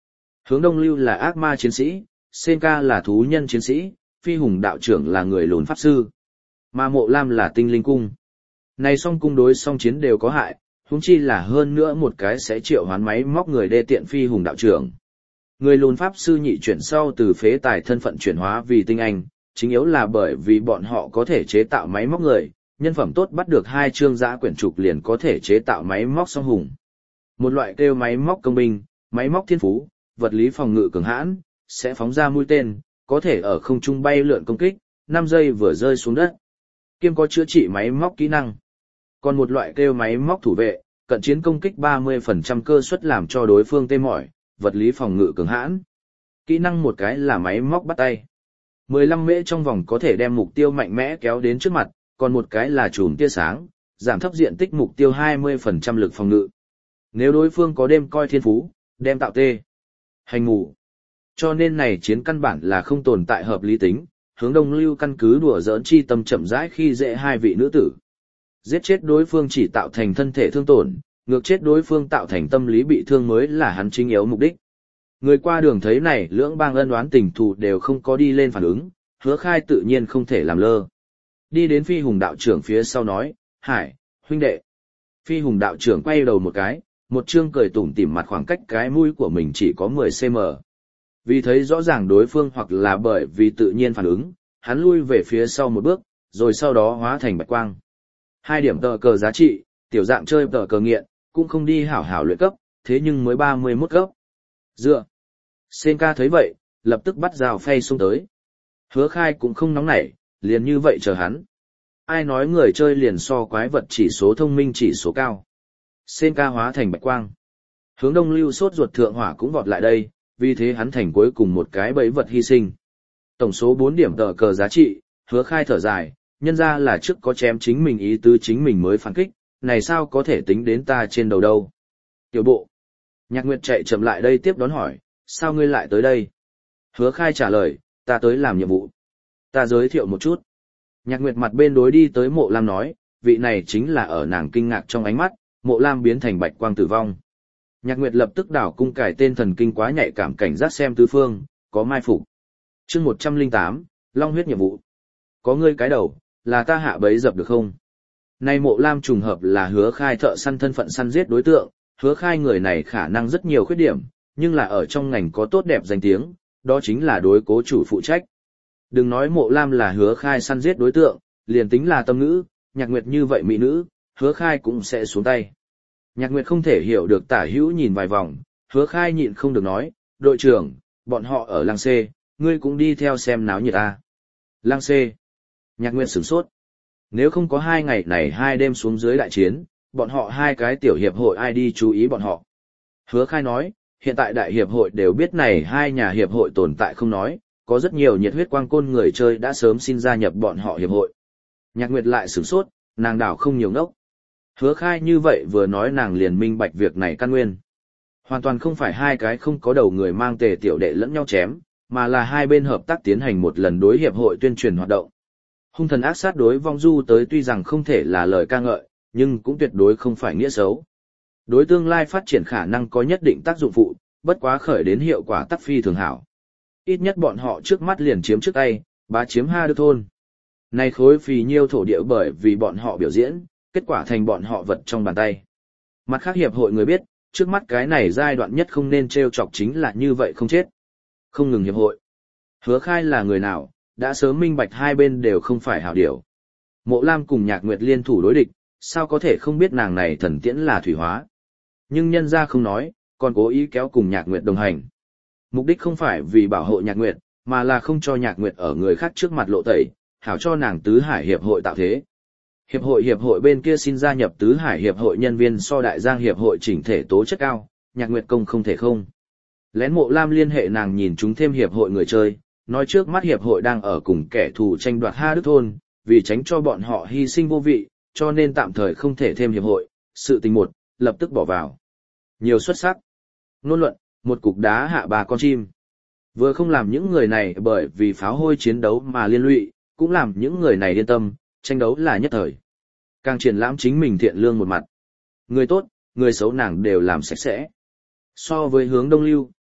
Hướng Đông Lưu là ác ma chiến sĩ, Senka là thú nhân chiến sĩ, Phi Hùng đạo trưởng là người lùn pháp sư, mà Mộ Lam là tinh linh cung. Này song cung đối song chiến đều có hại, huống chi là hơn nữa một cái sẽ triệu hoán máy móc người đê tiện Phi Hùng đạo trưởng. Người lùn pháp sư nhị chuyển sau từ phế tài thân phận chuyển hóa vì tinh anh, chính yếu là bởi vì bọn họ có thể chế tạo máy móc người, nhân phẩm tốt bắt được hai chương giã quyển trục liền có thể chế tạo máy móc song hùng. Một loại kêu máy móc công binh, máy móc thiên phú, vật lý phòng ngự cường hãn, sẽ phóng ra mũi tên, có thể ở không trung bay lượn công kích, năm giây vừa rơi xuống đất. Kiêm có chữa trị máy móc kỹ năng. Còn một loại kêu máy móc thủ vệ, cận chiến công kích ba mươi phần trăm cơ suất làm cho đối phương tê mỏi, vật lý phòng ngự cường hãn. Kỹ năng một cái là máy móc bắt tay. mười lăm mễ trong vòng có thể đem mục tiêu mạnh mẽ kéo đến trước mặt, còn một cái là chùm tia sáng, giảm thấp diện tích mục tiêu hai mươi phần trăm lực phòng ngự. Nếu đối phương có đêm coi thiên phú, đem tạo tê. Hành ngủ. Cho nên này chiến căn bản là không tồn tại hợp lý tính, Hướng Đông Lưu căn cứ đùa giỡn chi tâm chậm rãi khi dễ hai vị nữ tử. Giết chết đối phương chỉ tạo thành thân thể thương tổn, ngược chết đối phương tạo thành tâm lý bị thương mới là hắn chính yếu mục đích. Người qua đường thấy này lưỡng bang ân oán tình thù đều không có đi lên phản ứng, Hứa Khai tự nhiên không thể làm lơ. Đi đến Phi Hùng đạo trưởng phía sau nói, Hải, huynh đệ. Phi Hùng đạo trưởng quay đầu một cái, một trương cười tủm tỉm mặt khoảng cách cái mũi của mình chỉ có mười xăng-ti-mét. Vì thấy rõ ràng đối phương hoặc là bởi vì tự nhiên phản ứng, hắn lui về phía sau một bước, rồi sau đó hóa thành bạch quang. Hai điểm tờ cờ giá trị, tiểu dạng chơi tờ cờ nghiện, cũng không đi hảo hảo luyện cấp, thế nhưng mới ba mươi mốt cấp. Dựa. Senka thấy vậy, lập tức bắt rào phay xông tới. Hứa Khai cũng không nóng nảy, liền như vậy chờ hắn. Ai nói người chơi liền so quái vật chỉ số thông minh chỉ số cao. Senka hóa thành bạch quang. Hướng Đông Lưu sốt ruột thượng hỏa cũng vọt lại đây, vì thế hắn thành cuối cùng một cái bẫy vật hy sinh. Tổng số bốn điểm tờ cờ giá trị, Hứa Khai thở dài, nhân ra là trước có chém chính mình ý tứ chính mình mới phản kích, này sao có thể tính đến ta trên đầu đâu. Tiểu bộ. Nhạc Nguyệt chạy chậm lại đây tiếp đón hỏi, sao ngươi lại tới đây? Hứa Khai trả lời, ta tới làm nhiệm vụ. Ta giới thiệu một chút. Nhạc Nguyệt mặt bên đối đi tới Mộ Lam nói, vị này chính là ở nàng kinh ngạc trong ánh mắt, Mộ Lam biến thành bạch quang tử vong. Nhạc Nguyệt lập tức đảo cung cải tên thần kinh quá nhạy cảm cảnh giác xem tứ phương, có mai phục. Chương một trăm lẻ tám, Long huyết nhiệm vụ. Có ngươi cái đầu, là ta hạ bấy dập được không? Nay Mộ Lam trùng hợp là Hứa Khai thợ săn thân phận săn giết đối tượng, Hứa Khai người này khả năng rất nhiều khuyết điểm, nhưng là ở trong ngành có tốt đẹp danh tiếng, đó chính là đối cố chủ phụ trách. Đừng nói Mộ Lam là Hứa Khai săn giết đối tượng, liền tính là tâm ngữ, Nhạc Nguyệt như vậy mỹ nữ, Hứa Khai cũng sẽ xuống tay. Nhạc Nguyệt không thể hiểu được tả hữu nhìn vài vòng, Hứa Khai nhịn không được nói, đội trưởng, bọn họ ở Lăng Xê, ngươi cũng đi theo xem náo nhiệt ta. Lăng Xê. Nhạc Nguyệt sửng sốt. Nếu không có hai ngày này hai đêm xuống dưới đại chiến, bọn họ hai cái tiểu hiệp hội ai đi chú ý bọn họ. Hứa Khai nói, hiện tại đại hiệp hội đều biết này hai nhà hiệp hội tồn tại không nói, có rất nhiều nhiệt huyết quang côn người chơi đã sớm xin gia nhập bọn họ hiệp hội. Nhạc Nguyệt lại sửng sốt, nàng đảo không nhiều ngốc. Hứa Khai như vậy vừa nói nàng liền minh bạch việc này căn nguyên. Hoàn toàn không phải hai cái không có đầu người mang tề tiểu đệ lẫn nhau chém, mà là hai bên hợp tác tiến hành một lần đối hiệp hội tuyên truyền hoạt động. Hung thần ác sát đối vong du tới tuy rằng không thể là lời ca ngợi, nhưng cũng tuyệt đối không phải nghĩa xấu. Đối tương lai phát triển khả năng có nhất định tác dụng phụ, bất quá khởi đến hiệu quả tắc phi thường hảo. Ít nhất bọn họ trước mắt liền chiếm trước tay, bá chiếm Ha Đức thôn. Này khối phì nhiêu thổ địa bởi vì bọn họ biểu diễn, kết quả thành bọn họ vật trong bàn tay. Mặt khác hiệp hội người biết, trước mắt cái này giai đoạn nhất không nên trêu chọc chính là như vậy không chết. Không ngừng hiệp hội. Hứa Khai là người nào, đã sớm minh bạch hai bên đều không phải hảo điều. Mộ Lam cùng Nhạc Nguyệt liên thủ đối địch, sao có thể không biết nàng này thần tiễn là thủy hóa. Nhưng nhân ra không nói, còn cố ý kéo cùng Nhạc Nguyệt đồng hành. Mục đích không phải vì bảo hộ Nhạc Nguyệt, mà là không cho Nhạc Nguyệt ở người khác trước mặt lộ tẩy, hảo cho nàng Tứ Hải Hiệp hội tạo thế. Hiệp hội hiệp hội bên kia xin gia nhập Tứ Hải Hiệp hội nhân viên so Đại Giang Hiệp hội chỉnh thể tố chất cao, Nhạc Nguyệt công không thể không. Lén Mộ Lam liên hệ nàng nhìn chúng thêm hiệp hội người chơi, nói trước mắt hiệp hội đang ở cùng kẻ thù tranh đoạt Ha Đức thôn, vì tránh cho bọn họ hy sinh vô vị, cho nên tạm thời không thể thêm hiệp hội, sự tình một, lập tức bỏ vào. Nhiều xuất sắc. Ngôn luận, một cục đá hạ ba con chim. Vừa không làm những người này bởi vì pháo hôi chiến đấu mà liên lụy, cũng làm những người này yên tâm, tranh đấu là nhất thời. Càng triển lãm chính mình thiện lương một mặt. Người tốt, người xấu nàng đều làm sạch sẽ. So với Hướng Đông Lưu,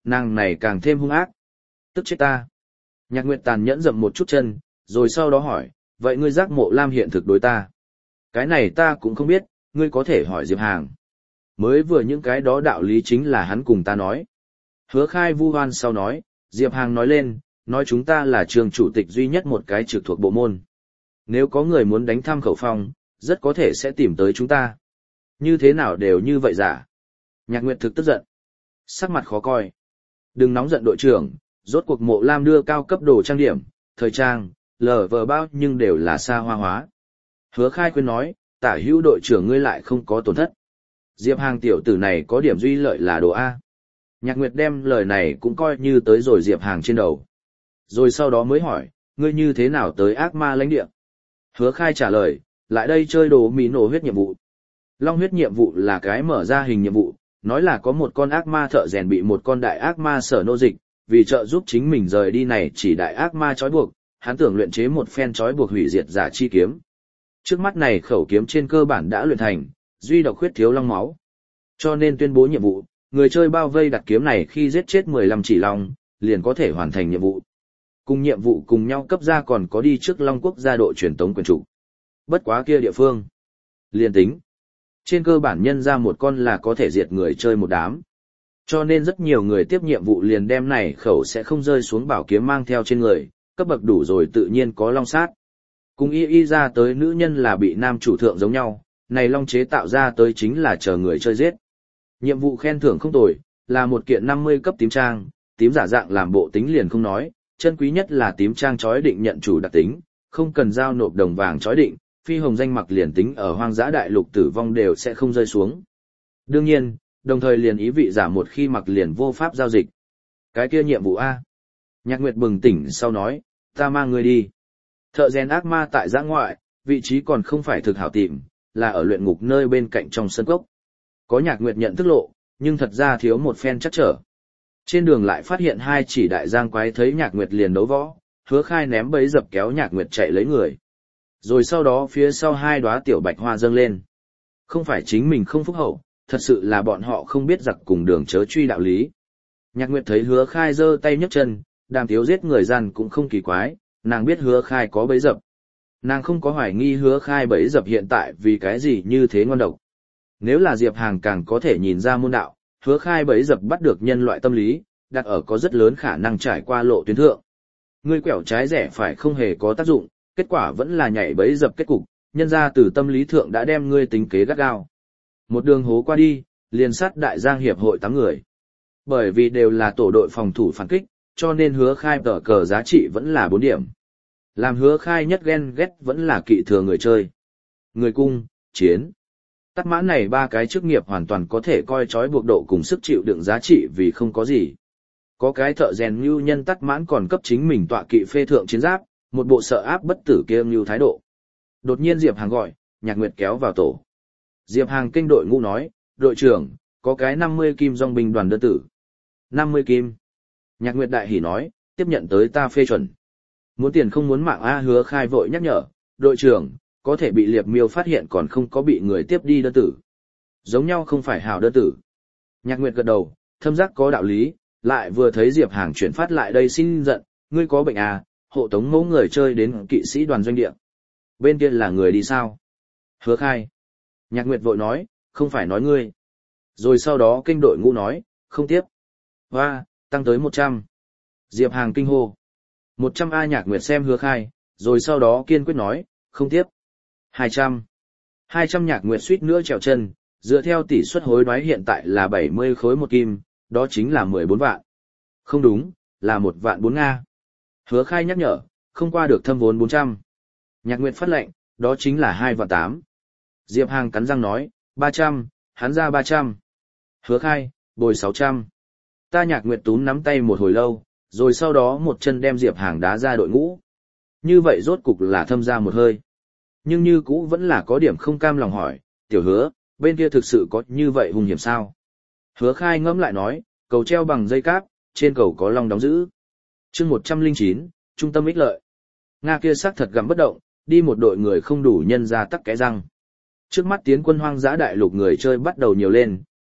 nàng này càng thêm hung ác. Tức chết ta. Nhạc Nguyệt tàn nhẫn dậm một chút chân, rồi sau đó hỏi, vậy ngươi giác Mộ Lam hiện thực đối ta? Cái này ta cũng không biết, ngươi có thể hỏi Diệp Hàng. Mới vừa những cái đó đạo lý chính là hắn cùng ta nói. Hứa Khai vu oan sau nói, Diệp Hàng nói lên, nói chúng ta là trường chủ tịch duy nhất một cái trực thuộc bộ môn. Nếu có người muốn đánh thăm khẩu phong, rất có thể sẽ tìm tới chúng ta. Như thế nào đều như vậy giả. Nhạc Nguyệt thực tức giận. Sắc mặt khó coi. Đừng nóng giận đội trưởng, rốt cuộc Mộ Lam đưa cao cấp đồ trang điểm, thời trang, lờ vờ bao nhưng đều là xa hoa hóa. Hứa Khai khuyên nói, tả hữu đội trưởng ngươi lại không có tổn thất. Diệp Hàng tiểu tử này có điểm duy lợi là đồ A. Nhạc Nguyệt đem lời này cũng coi như tới rồi Diệp Hàng trên đầu. Rồi sau đó mới hỏi, ngươi như thế nào tới ác ma lãnh địa? Hứa Khai trả lời, lại đây chơi đồ mì nổ huyết nhiệm vụ. Long huyết nhiệm vụ là cái mở ra hình nhiệm vụ, nói là có một con ác ma thợ rèn bị một con đại ác ma sở nô dịch, vì trợ giúp chính mình rời đi này chỉ đại ác ma trói buộc, hắn tưởng luyện chế một phen trói buộc hủy diệt giả chi kiếm. Trước mắt này khẩu kiếm trên cơ bản đã luyện thành, duy độc khuyết thiếu long máu. Cho nên tuyên bố nhiệm vụ, người chơi bao vây đặt kiếm này khi giết chết mười lăm chỉ long, liền có thể hoàn thành nhiệm vụ. Cùng nhiệm vụ cùng nhau cấp ra còn có đi trước Long Quốc gia độ truyền tống quyền chủ. Bất quá kia địa phương. Liền tính. Trên cơ bản nhân ra một con là có thể diệt người chơi một đám. Cho nên rất nhiều người tiếp nhiệm vụ liền đem này khẩu sẽ không rơi xuống bảo kiếm mang theo trên người, cấp bậc đủ rồi tự nhiên có long sát. Cùng y y ra tới nữ nhân là bị nam chủ thượng giống nhau, này long chế tạo ra tới chính là chờ người chơi giết. Nhiệm vụ khen thưởng không tồi, là một kiện năm mươi cấp tím trang, tím giả dạng làm bộ tính liền không nói, chân quý nhất là tím trang chói định nhận chủ đặc tính, không cần giao nộp đồng vàng chói định, phi hồng danh mặc liền tính ở hoang dã đại lục tử vong đều sẽ không rơi xuống. Đương nhiên, đồng thời liền ý vị giả một khi mặc liền vô pháp giao dịch. Cái kia nhiệm vụ A. Nhạc Nguyệt bừng tỉnh sau nói, ta mang ngươi đi. Thợ rèn ác ma tại giã ngoại, vị trí còn không phải thực hảo tìm, là ở luyện ngục nơi bên cạnh trong sân cốc. Có Nhạc Nguyệt nhận thức lộ, nhưng thật ra thiếu một phen chắc trở. Trên đường lại phát hiện hai chỉ đại giang quái thấy Nhạc Nguyệt liền đấu võ, Hứa Khai ném bẫy dập kéo Nhạc Nguyệt chạy lấy người. Rồi sau đó phía sau hai đóa tiểu bạch hoa dâng lên. Không phải chính mình không phúc hậu, thật sự là bọn họ không biết giặc cùng đường chớ truy đạo lý. Nhạc Nguyệt thấy Hứa Khai giơ tay nhấc chân, đàm tiếu giết người gian cũng không kỳ quái, nàng biết Hứa Khai có bẫy dập. Nàng không có hoài nghi Hứa Khai bẫy dập hiện tại vì cái gì như thế ngon độc. Nếu là Diệp Hàng càng có thể nhìn ra môn đạo, Hứa Khai bẫy dập bắt được nhân loại tâm lý, đặt ở có rất lớn khả năng trải qua lộ tuyến thượng. Ngươi quẹo trái rẽ phải không hề có tác dụng, kết quả vẫn là nhảy bẫy dập kết cục, nhân ra từ tâm lý thượng đã đem ngươi tính kế gắt gao. Một đường hố qua đi, liền sát đại giang hiệp hội tám người. Bởi vì đều là tổ đội phòng thủ phản kích, cho nên Hứa Khai tờ cờ giá trị vẫn là bốn điểm. Làm Hứa Khai nhất ghen ghét vẫn là kỵ thừa người chơi. Người cung, chiến. Tắt mãn này ba cái chức nghiệp hoàn toàn có thể coi trói buộc độ cùng sức chịu đựng giá trị vì không có gì. Có cái thợ rèn như nhân tắt mãn còn cấp chính mình tọa kỵ phê thượng chiến giáp, một bộ sợ áp bất tử kia như thái độ. Đột nhiên Diệp Hàng gọi, Nhạc Nguyệt kéo vào tổ. Diệp Hàng kinh đội ngũ nói, đội trưởng, có cái năm mươi kim dòng binh đoàn đơn tử. năm mươi kim. Nhạc Nguyệt đại hỉ nói, tiếp nhận tới ta phê chuẩn. Muốn tiền không muốn mạng A. Hứa Khai vội nhắc nhở, đội trưởng, có thể bị liệp miêu phát hiện còn không có bị người tiếp đi đơn tử. Giống nhau không phải hảo đơn tử. Nhạc Nguyệt gật đầu, thâm giác có đạo lý, lại vừa thấy Diệp Hàng chuyển phát lại đây xin giận, ngươi có bệnh à, hộ tống mẫu người chơi đến kỵ sĩ đoàn doanh địa. Bên kia là người đi sao? Hứa Khai. Nhạc Nguyệt vội nói, không phải nói ngươi. Rồi sau đó kinh đội ngũ nói, không tiếp. Hoa, tăng tới một trăm. Diệp Hàng kinh hô. một trăm A. Nhạc Nguyệt xem Hứa Khai, rồi sau đó kiên quyết nói, không tiếp. hai trăm. hai trăm. Nhạc Nguyệt suýt nữa trèo chân, dựa theo tỷ suất hối đoái hiện tại là bảy mươi khối một kim, đó chính là mười bốn vạn. Không đúng, là một vạn bốn Nga. Hứa Khai nhắc nhở, không qua được thâm vốn bốn trăm. Nhạc Nguyệt phát lệnh, đó chính là hai vạn tám. Diệp Hàng cắn răng nói, ba trăm, hắn ra ba trăm. Hứa Khai, bồi sáu trăm. Ta Nhạc Nguyệt túm nắm tay một hồi lâu, rồi sau đó một chân đem Diệp Hàng đá ra đội ngũ. Như vậy rốt cục là thâm ra một hơi. Nhưng như cũ vẫn là có điểm không cam lòng hỏi, tiểu Hứa, bên kia thực sự có như vậy hung hiểm sao? Hứa Khai ngẫm lại nói, cầu treo bằng dây cáp, trên cầu có long đóng giữ. Chương một trăm lẻ chín, trung tâm ích lợi. Nga kia xác thật gặm bất động, đi một đội người không đủ nhân ra tắc cái răng. Trước mắt tiến quân hoang dã đại lục người chơi bắt đầu nhiều lên,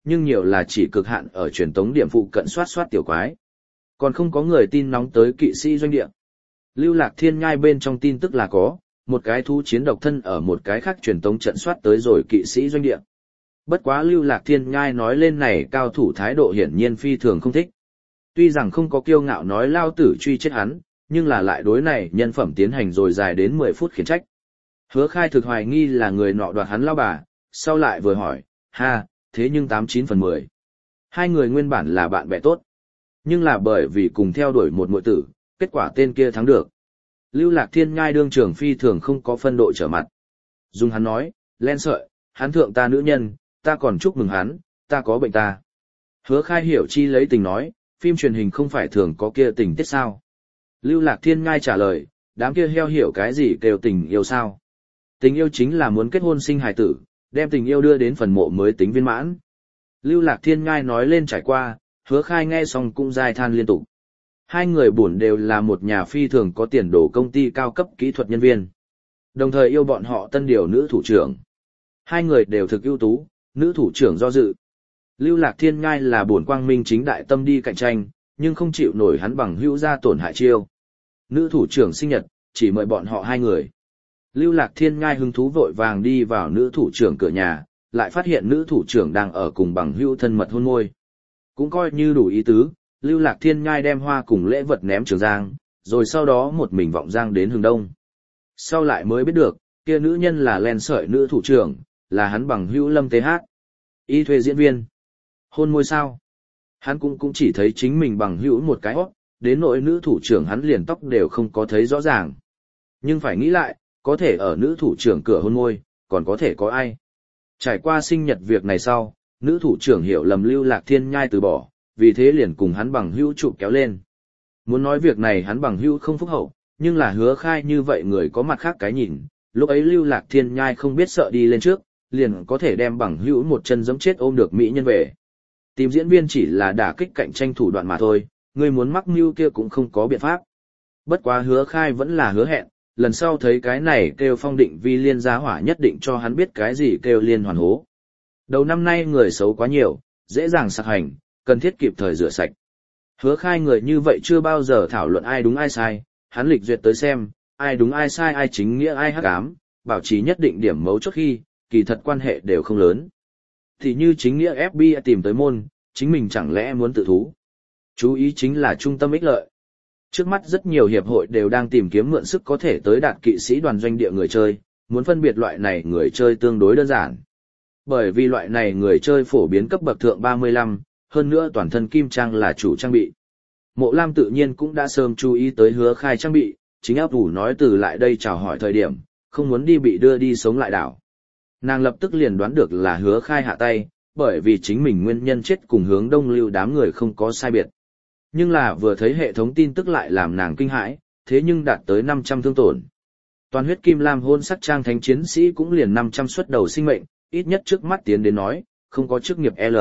nhưng nhiều là chỉ cực hạn ở truyền tống điểm phụ cận soát soát tiểu quái. Còn không có người tin nóng tới kỵ sĩ doanh địa. Lưu Lạc Thiên Nhai bên trong tin tức là có, một cái thú chiến độc thân ở một cái khác truyền tống trận soát tới rồi kỵ sĩ doanh địa. Bất quá Lưu Lạc Thiên Nhai nói lên này cao thủ thái độ hiển nhiên phi thường không thích. Tuy rằng không có kiêu ngạo nói lao tử truy chết hắn, nhưng là lại đối này nhân phẩm tiến hành rồi dài đến mười phút khiển trách. Hứa Khai thực hoài nghi là người nọ đoạt hắn lao bà, sau lại vừa hỏi, ha, thế nhưng tám chín phần mười. Hai người nguyên bản là bạn bè tốt, nhưng là bởi vì cùng theo đuổi một muội tử, kết quả tên kia thắng được. Lưu Lạc Thiên Nhai đương trường phi thường không có phân độ trở mặt. Dùng hắn nói, len sợi, hắn thượng ta nữ nhân, ta còn chúc mừng hắn, ta có bệnh ta. Hứa Khai hiểu chi lấy tình nói, phim truyền hình không phải thường có kia tình tiết sao. Lưu Lạc Thiên Nhai trả lời, đám kia heo hiểu cái gì kêu tình yêu sao. Tình yêu chính là muốn kết hôn sinh hài tử, đem tình yêu đưa đến phần mộ mới tính viên mãn. Lưu Lạc Thiên Nhai nói lên trải qua, Hứa Khai nghe xong cũng dài than liên tục. Hai người buồn đều là một nhà phi thường có tiền đồ công ty cao cấp kỹ thuật nhân viên. Đồng thời yêu bọn họ tân điều nữ thủ trưởng. Hai người đều thực ưu tú, nữ thủ trưởng do dự. Lưu Lạc Thiên Nhai là buồn quang minh chính đại tâm đi cạnh tranh, nhưng không chịu nổi hắn bằng hữu ra tổn hại chiêu. Nữ thủ trưởng sinh nhật, chỉ mời bọn họ hai người. Lưu Lạc Thiên Nhai hứng thú vội vàng đi vào nữ thủ trưởng cửa nhà, lại phát hiện nữ thủ trưởng đang ở cùng bằng hữu thân mật hôn môi. Cũng coi như đủ ý tứ, Lưu Lạc Thiên Nhai đem hoa cùng lễ vật ném Trường Giang, rồi sau đó một mình vọng giang đến hướng đông. Sau lại mới biết được, kia nữ nhân là len sợi nữ thủ trưởng, là hắn bằng hữu Lâm Tế Hát. Y thuê diễn viên. Hôn môi sao? Hắn cũng cũng chỉ thấy chính mình bằng hữu một cái hót, đến nỗi nữ thủ trưởng hắn liền tóc đều không có thấy rõ ràng. Nhưng phải nghĩ lại, có thể ở nữ thủ trưởng cửa hôn môi, còn có thể có ai? Trải qua sinh nhật việc này sau, nữ thủ trưởng hiểu lầm Lưu Lạc Thiên Nhai từ bỏ, vì thế liền cùng hắn bằng hữu chụp kéo lên. Muốn nói việc này hắn bằng hữu không phúc hậu, nhưng là Hứa Khai như vậy người có mặt khác cái nhìn, lúc ấy Lưu Lạc Thiên Nhai không biết sợ đi lên trước, liền có thể đem bằng hữu một chân giẫm chết ôm được mỹ nhân về. Tìm diễn viên chỉ là đả kích cạnh tranh thủ đoạn mà thôi, người muốn mắc mưu kia cũng không có biện pháp. Bất quá Hứa Khai vẫn là hứa hẹn, lần sau thấy cái này kêu Phong Định Vi liên giá hỏa nhất định cho hắn biết cái gì kêu liên hoàn hố. Đầu năm nay người xấu quá nhiều, dễ dàng sạc hành, cần thiết kịp thời rửa sạch. Hứa Khai người như vậy chưa bao giờ thảo luận ai đúng ai sai, hắn lịch duyệt tới xem, ai đúng ai sai ai chính nghĩa ai hắc ám, bảo trì nhất định điểm mấu chốt khi, kỳ thật quan hệ đều không lớn. Thì như chính nghĩa ép bê i tìm tới môn, chính mình chẳng lẽ muốn tự thú. Chú ý chính là trung tâm ích lợi. Trước mắt rất nhiều hiệp hội đều đang tìm kiếm mượn sức có thể tới đạt kỵ sĩ đoàn doanh địa người chơi, muốn phân biệt loại này người chơi tương đối đơn giản. Bởi vì loại này người chơi phổ biến cấp bậc thượng ba mươi lăm, hơn nữa toàn thân kim trang là chủ trang bị. Mộ Lam tự nhiên cũng đã sớm chú ý tới Hứa Khai trang bị, chính áp ủ nói từ lại đây chào hỏi thời điểm, không muốn đi bị đưa đi sống lại đảo. Nàng lập tức liền đoán được là Hứa Khai hạ tay, bởi vì chính mình nguyên nhân chết cùng hướng đông lưu đám người không có sai biệt. Nhưng là vừa thấy hệ thống tin tức lại làm nàng kinh hãi, thế nhưng đạt tới năm trăm thương tổn. Toàn huyết kim lam hôn sắc trang thánh chiến sĩ cũng liền năm trăm xuất đầu sinh mệnh, ít nhất trước mắt tiến đến nói, không có chức nghiệp L.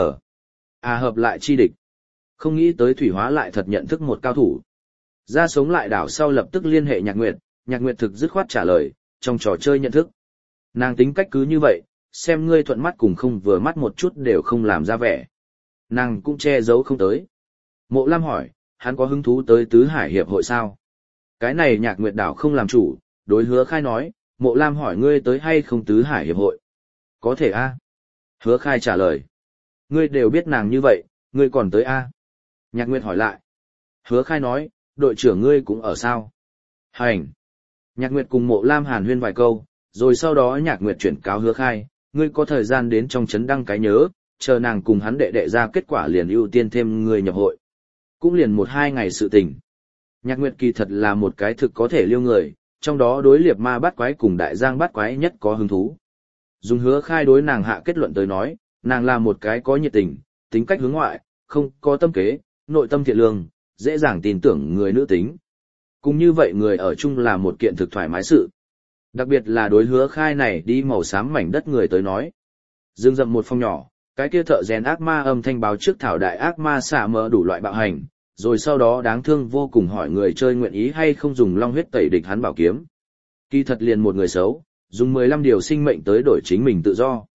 À hợp lại chi địch. Không nghĩ tới Thủy Hóa lại thật nhận thức một cao thủ. Ra sống lại đảo sau lập tức liên hệ Nhạc Nguyệt, Nhạc Nguyệt thực dứt khoát trả lời, trong trò chơi nhận thức. Nàng tính cách cứ như vậy, xem ngươi thuận mắt cùng không vừa mắt một chút đều không làm ra vẻ. Nàng cũng che giấu không tới. Mộ Lam hỏi, hắn có hứng thú tới Tứ Hải Hiệp hội sao? Cái này Nhạc Nguyệt đảo không làm chủ, đối Hứa Khai nói, Mộ Lam hỏi ngươi tới hay không Tứ Hải Hiệp hội? Có thể a. Hứa Khai trả lời. Ngươi đều biết nàng như vậy, ngươi còn tới a? Nhạc Nguyệt hỏi lại. Hứa Khai nói, đội trưởng ngươi cũng ở sao? Hành. Nhạc Nguyệt cùng Mộ Lam hàn huyên vài câu, rồi sau đó Nhạc Nguyệt chuyển cáo Hứa Khai, ngươi có thời gian đến trong trấn đăng cái nhớ, chờ nàng cùng hắn đệ đệ ra kết quả liền ưu tiên thêm người nhập hội. Cũng liền một hai ngày sự tình. Nhạc Nguyệt kỳ thật là một cái thực có thể liêu người, trong đó đối liệt ma bắt quái cùng đại giang bắt quái nhất có hứng thú. Dùng Hứa Khai đối nàng hạ kết luận tới nói, nàng là một cái có nhiệt tình, tính cách hướng ngoại, không có tâm kế, nội tâm thiện lương, dễ dàng tin tưởng người nữ tính. Cũng như vậy người ở chung là một kiện thực thoải mái sự. Đặc biệt là đối Hứa Khai này đi màu xám mảnh đất người tới nói. Dương rậm một phòng nhỏ, cái kia thợ rèn ác ma âm thanh báo trước thảo đại ác ma xả mỡ đủ loại bạo hành, rồi sau đó đáng thương vô cùng hỏi người chơi nguyện ý hay không dùng long huyết tẩy địch hắn bảo kiếm. Kỳ thật liền một người xấu, dùng mười lăm điều sinh mệnh tới đổi chính mình tự do.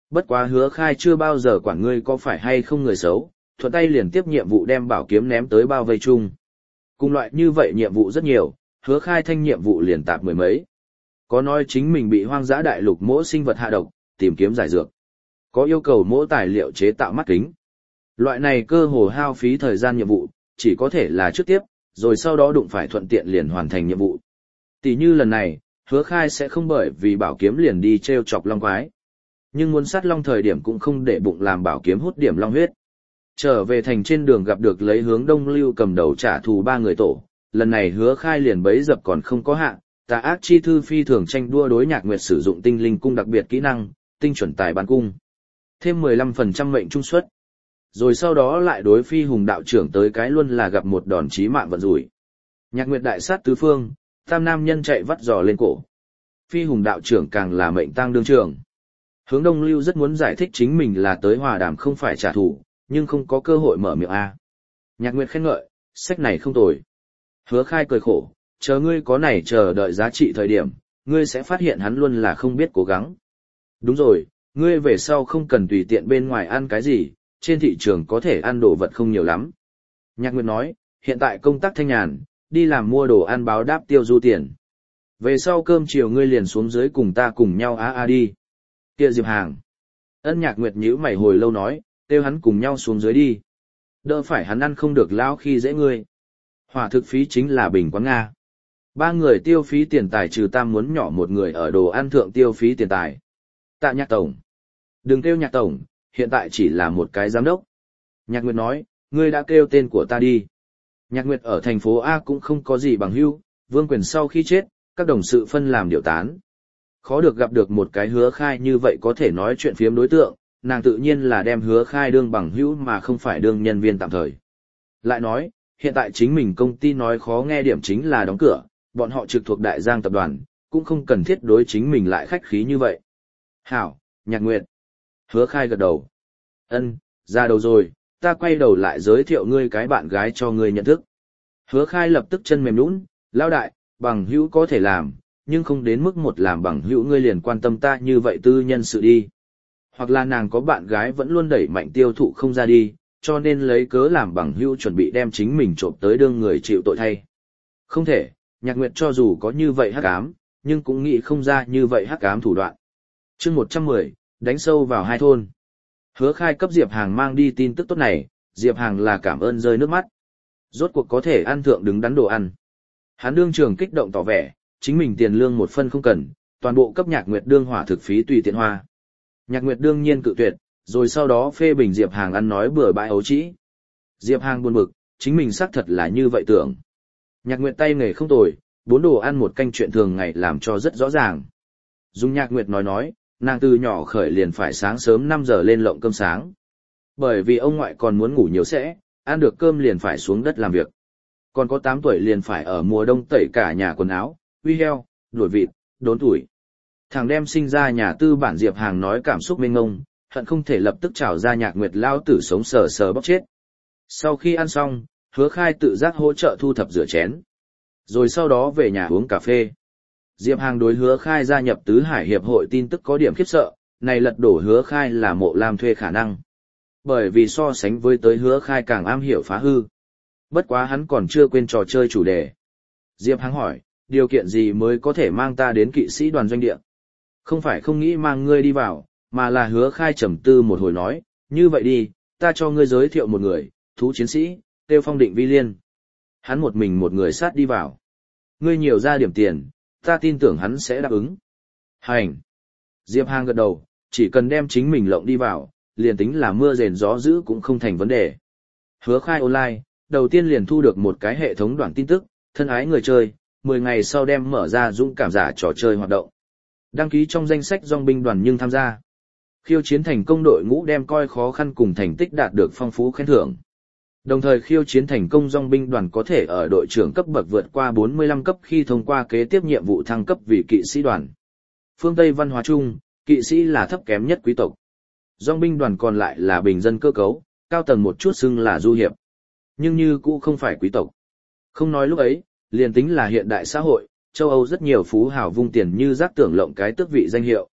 Bất quá Hứa Khai chưa bao giờ quản ngươi có phải hay không người xấu, thuận tay liền tiếp nhiệm vụ đem bảo kiếm ném tới bao vây chung. Cùng loại như vậy nhiệm vụ rất nhiều, Hứa Khai thanh nhiệm vụ liền tạp mười mấy. Có nói chính mình bị hoang dã đại lục mỗ sinh vật hạ độc, tìm kiếm giải dược. Có yêu cầu mỗ tài liệu chế tạo mắt kính. Loại này cơ hồ hao phí thời gian nhiệm vụ, chỉ có thể là trước tiếp, rồi sau đó đụng phải thuận tiện liền hoàn thành nhiệm vụ. Tỷ như lần này, Hứa Khai sẽ không bởi vì bảo kiếm liền đi treo chọc long quái. Nhưng muốn sát long thời điểm cũng không để bụng làm bảo kiếm hút điểm long huyết. Trở về thành trên đường gặp được lấy hướng Đông Lưu cầm đầu trả thù ba người tổ, lần này Hứa Khai liền bấy dập còn không có hạ, tà ác chi thư phi thường tranh đua đối Nhạc Nguyệt sử dụng tinh linh cung đặc biệt kỹ năng, tinh chuẩn tài bán cung. Thêm mười lăm phần trăm mệnh trung suất. Rồi sau đó lại đối phi hùng đạo trưởng tới cái luôn là gặp một đòn chí mạng vận rủi. Nhạc Nguyệt đại sát tứ phương, tam nam nhân chạy vắt giò lên cổ. Phi hùng đạo trưởng càng là mệnh tang đương trưởng. Hướng Đông Lưu rất muốn giải thích chính mình là tới hòa đàm không phải trả thù, nhưng không có cơ hội mở miệng a. Nhạc Nguyệt khen ngợi, sách này không tồi. Hứa Khai cười khổ, chờ ngươi có này chờ đợi giá trị thời điểm, ngươi sẽ phát hiện hắn luôn là không biết cố gắng. Đúng rồi, ngươi về sau không cần tùy tiện bên ngoài ăn cái gì, trên thị trường có thể ăn đồ vật không nhiều lắm. Nhạc Nguyệt nói, hiện tại công tác thanh nhàn, đi làm mua đồ ăn báo đáp tiêu du tiền. Về sau cơm chiều ngươi liền xuống dưới cùng ta cùng nhau á a đi. Kia Diệp Hàng. Ân Nhạc Nguyệt nhíu mày hồi lâu nói, kêu hắn cùng nhau xuống dưới đi. Đỡ phải hắn ăn không được lão khi dễ ngươi. Hỏa thực phí chính là bình quán Nga. Ba người tiêu phí tiền tài trừ tam muốn nhỏ một người ở đồ ăn thượng tiêu phí tiền tài. Tạ Nhạc Tổng. Đừng kêu Nhạc Tổng, hiện tại chỉ là một cái giám đốc. Nhạc Nguyệt nói, ngươi đã kêu tên của ta đi. Nhạc Nguyệt ở thành phố A cũng không có gì bằng hữu, Vương Quyền sau khi chết, các đồng sự phân làm điều tán. Khó được gặp được một cái Hứa Khai như vậy có thể nói chuyện phiếm đối tượng, nàng tự nhiên là đem Hứa Khai đương bằng hữu mà không phải đương nhân viên tạm thời. Lại nói, hiện tại chính mình công ty nói khó nghe điểm chính là đóng cửa, bọn họ trực thuộc Đại Giang tập đoàn, cũng không cần thiết đối chính mình lại khách khí như vậy. Hảo, Nhạc Nguyệt. Hứa Khai gật đầu. Ân, ra đầu rồi, ta quay đầu lại giới thiệu ngươi cái bạn gái cho ngươi nhận thức. Hứa Khai lập tức chân mềm nhũn, lao đại, bằng hữu có thể làm, nhưng không đến mức một làm bằng hữu ngươi liền quan tâm ta như vậy tư nhân sự đi. Hoặc là nàng có bạn gái vẫn luôn đẩy mạnh tiêu thụ không ra đi, cho nên lấy cớ làm bằng hữu chuẩn bị đem chính mình trộm tới đương người chịu tội thay. Không thể, Nhạc Nguyệt cho dù có như vậy hắc ám, nhưng cũng nghĩ không ra như vậy hắc ám thủ đoạn. Chương một trăm mười, đánh sâu vào hai thôn. Hứa Khai cấp Diệp Hàng mang đi tin tức tốt này, Diệp Hàng là cảm ơn rơi nước mắt. Rốt cuộc có thể ăn thượng đứng đắn đồ ăn. Hắn đương trường kích động tỏ vẻ, chính mình tiền lương một phân không cần, toàn bộ cấp Nhạc Nguyệt đương hỏa thực phí tùy tiện hoa. Nhạc Nguyệt đương nhiên cự tuyệt, rồi sau đó phê bình Diệp Hàng ăn nói bừa bãi ấu trĩ. Diệp Hàng buồn bực, chính mình xác thật là như vậy tưởng. Nhạc Nguyệt tay nghề không tồi, bốn đồ ăn một canh chuyện thường ngày làm cho rất rõ ràng. Dung Nhạc Nguyệt nói nói, nàng từ nhỏ khởi liền phải sáng sớm năm giờ lên lộng cơm sáng. Bởi vì ông ngoại còn muốn ngủ nhiều sẽ, ăn được cơm liền phải xuống đất làm việc. Còn có tám tuổi liền phải ở mùa đông tẩy cả nhà quần áo, uy heo, đuổi vịt, đốn tuổi. Thằng đem sinh ra nhà tư bản Diệp Hàng nói cảm xúc mênh ngông, hận không thể lập tức trào ra Nhạc Nguyệt lao tử sống sờ sờ bóc chết. Sau khi ăn xong, Hứa Khai tự giác hỗ trợ thu thập rửa chén. Rồi sau đó về nhà uống cà phê. Diệp Hàng đối Hứa Khai gia nhập Tứ Hải Hiệp hội tin tức có điểm khiếp sợ, này lật đổ Hứa Khai là Mộ Lam thuê khả năng. Bởi vì so sánh với tới Hứa Khai càng am hiểu phá hư. Bất quá hắn còn chưa quên trò chơi chủ đề. Diệp Hàng hỏi, điều kiện gì mới có thể mang ta đến kỵ sĩ đoàn doanh địa? Không phải không nghĩ mang ngươi đi vào, mà là Hứa Khai trầm tư một hồi nói, như vậy đi, ta cho ngươi giới thiệu một người, thú chiến sĩ, Tiêu Phong Định Vi Liên. Hắn một mình một người sát đi vào. Ngươi nhiều ra điểm tiền, ta tin tưởng hắn sẽ đáp ứng. Hành. Diệp Hàng gật đầu, chỉ cần đem chính mình lộng đi vào, liền tính là mưa rền gió dữ cũng không thành vấn đề. Hứa Khai online, đầu tiên liền thu được một cái hệ thống đoạn tin tức, thân ái người chơi, mười ngày sau đem mở ra dũng cảm giả trò chơi hoạt động. Đăng ký trong danh sách dòng binh đoàn nhưng tham gia. Khiêu chiến thành công đội ngũ đem coi khó khăn cùng thành tích đạt được phong phú khen thưởng. Đồng thời khiêu chiến thành công dòng binh đoàn có thể ở đội trưởng cấp bậc vượt qua bốn mươi lăm cấp khi thông qua kế tiếp nhiệm vụ thăng cấp vì kỵ sĩ đoàn. Phương Tây văn hóa chung, kỵ sĩ là thấp kém nhất quý tộc. Dòng binh đoàn còn lại là bình dân cơ cấu, cao tầng một chút xưng là du hiệp. Nhưng như cũ không phải quý tộc. Không nói lúc ấy, liền tính là hiện đại xã hội, châu Âu rất nhiều phú hào vung tiền như rác tưởng lộng cái tước vị danh hiệu.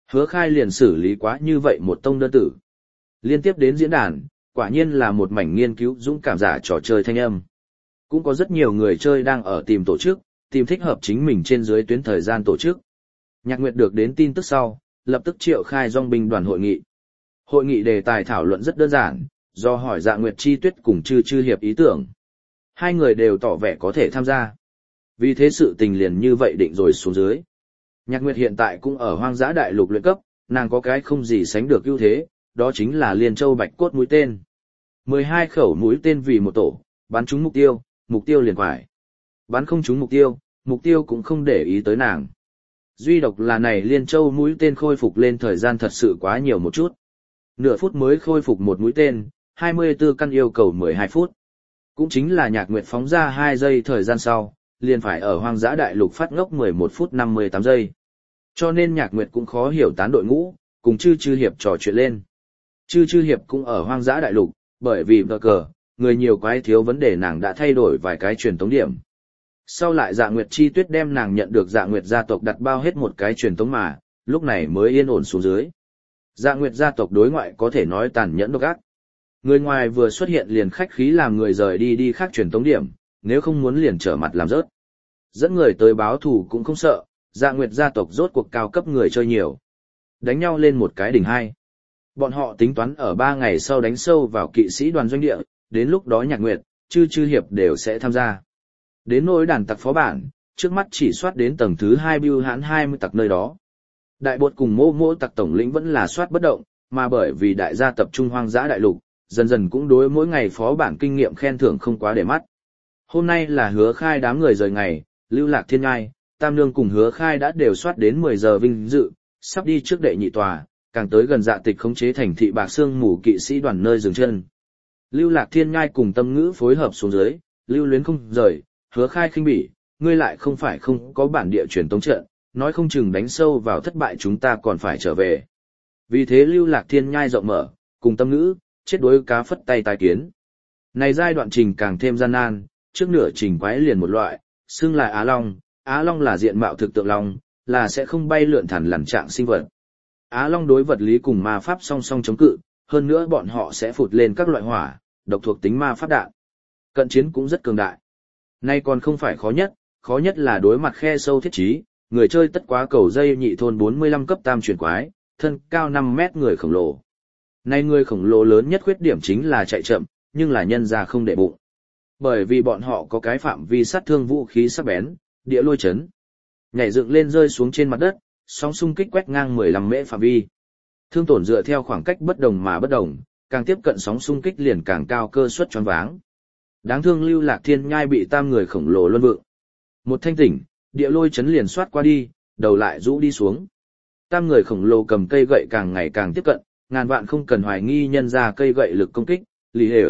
Hứa khai liền xử lý quá như vậy một tông đơn tử. Liên tiếp đến diễn đàn, quả nhiên là một mảnh nghiên cứu dũng cảm giả trò chơi thanh âm. Cũng có rất nhiều người chơi đang ở tìm tổ chức, tìm thích hợp chính mình trên dưới tuyến thời gian tổ chức. Nhạc Nguyệt được đến tin tức sau, lập tức triệu khai dòng binh đoàn hội nghị. Hội nghị đề tài thảo luận rất đơn giản, do hỏi Dạ Nguyệt Chi Tuyết cùng Chư Chư Hiệp ý tưởng. Hai người đều tỏ vẻ có thể tham gia. Vì thế sự tình liền như vậy định rồi xuống dưới. Nhạc Nguyệt hiện tại cũng ở hoang dã đại lục luyện cấp, nàng có cái không gì sánh được ưu thế, đó chính là Liên Châu Bạch Cốt mũi tên. mười hai khẩu mũi tên vì một tổ, bắn trúng mục tiêu, mục tiêu liền phải. Bắn không trúng mục tiêu, mục tiêu cũng không để ý tới nàng. Duy độc là này Liên Châu mũi tên khôi phục lên thời gian thật sự quá nhiều một chút. Nửa phút mới khôi phục một mũi tên, hai mươi tư căn yêu cầu mười hai phút. Cũng chính là Nhạc Nguyệt phóng ra hai giây thời gian sau, liền phải ở hoang dã đại lục phát ngốc mười một phút năm mươi tám giây. Cho nên Nhạc Nguyệt cũng khó hiểu tán đội ngũ, cùng Chư Chư Hiệp trò chuyện lên. Chư Chư Hiệp cũng ở hoang dã đại lục, bởi vì vợ cờ, người nhiều quái thiếu vấn đề nàng đã thay đổi vài cái truyền tống điểm. Sau lại Dạ Nguyệt Chi Tuyết đem nàng nhận được Dạ Nguyệt gia tộc đặt bao hết một cái truyền tống mà, lúc này mới yên ổn xuống dưới. Dạ Nguyệt gia tộc đối ngoại có thể nói tàn nhẫn độc ác. Người ngoài vừa xuất hiện liền khách khí làm người rời đi đi khác truyền tống điểm, nếu không muốn liền trở mặt làm rớt. Dẫn người tới báo thù cũng không sợ, Dạ Nguyệt gia tộc rốt cuộc cao cấp người chơi nhiều. Đánh nhau lên một cái đỉnh hai. Bọn họ tính toán ở ba ngày sau đánh sâu vào kỵ sĩ đoàn doanh địa, đến lúc đó Nhạc Nguyệt, Chư Chư Hiệp đều sẽ tham gia. Đến nỗi đàn tặc phó bản, trước mắt chỉ soát đến tầng thứ hai bưu hãn hai mươi tặc nơi đó. Đại bột cùng mô mô tặc tổng lĩnh vẫn là soát bất động, mà bởi vì đại gia tập trung hoang dã đại lục, dần dần cũng đối mỗi ngày phó bản kinh nghiệm khen thưởng không quá để mắt. Hôm nay là Hứa Khai đám người rời ngày, Lưu Lạc Thiên Ngai, Tam Nương cùng Hứa Khai đã đều soát đến mười giờ vinh dự, sắp đi trước đệ nhị tòa, càng tới gần Dạ Tịch khống chế thành thị Bạc Sương Mù kỵ sĩ đoàn nơi dừng chân. Lưu Lạc Thiên Ngai cùng Tâm Ngữ phối hợp xuống dưới, lưu luyến không rời, Hứa Khai khinh bỉ, ngươi lại không phải không có bản địa truyền tống trận, nói không chừng đánh sâu vào thất bại chúng ta còn phải trở về. Vì thế Lưu Lạc Thiên Nhai rộng mở, cùng Tâm Ngữ, chết đối cá phất tay tái kiến. Này giai đoạn trình càng thêm gian nan, trước nửa trình quái liền một loại, xưng là Á Long, Á Long là diện mạo thực tượng long, là sẽ không bay lượn thẳng lằn trạng sinh vật. Á Long đối vật lý cùng ma pháp song song chống cự, hơn nữa bọn họ sẽ phụt lên các loại hỏa, độc thuộc tính ma pháp đạn. Cận chiến cũng rất cường đại. Nay còn không phải khó nhất, khó nhất là đối mặt khe sâu thiết trí, người chơi tất quá cầu dây nhị thôn bốn mươi lăm cấp tam chuyển quái, thân cao năm mét người khổng lồ. Nay người khổng lồ lớn nhất khuyết điểm chính là chạy chậm, nhưng là nhân ra không để bụng. Bởi vì bọn họ có cái phạm vi sát thương vũ khí sắc bén, địa lôi chấn. Nhảy dựng lên rơi xuống trên mặt đất, sóng xung kích quét ngang mười lăm mễ phạm vi. Thương tổn dựa theo khoảng cách bất đồng mà bất đồng, càng tiếp cận sóng xung kích liền càng cao cơ suất choáng váng. Đáng thương Lưu Lạc Thiên Nhai bị tam người khổng lồ luân vượng. Một thanh tỉnh, địa lôi chấn liền xoát qua đi, đầu lại rũ đi xuống. Tam người khổng lồ cầm cây gậy càng ngày càng tiếp cận, ngàn vạn không cần hoài nghi nhân ra cây gậy lực công kích, lý hệ.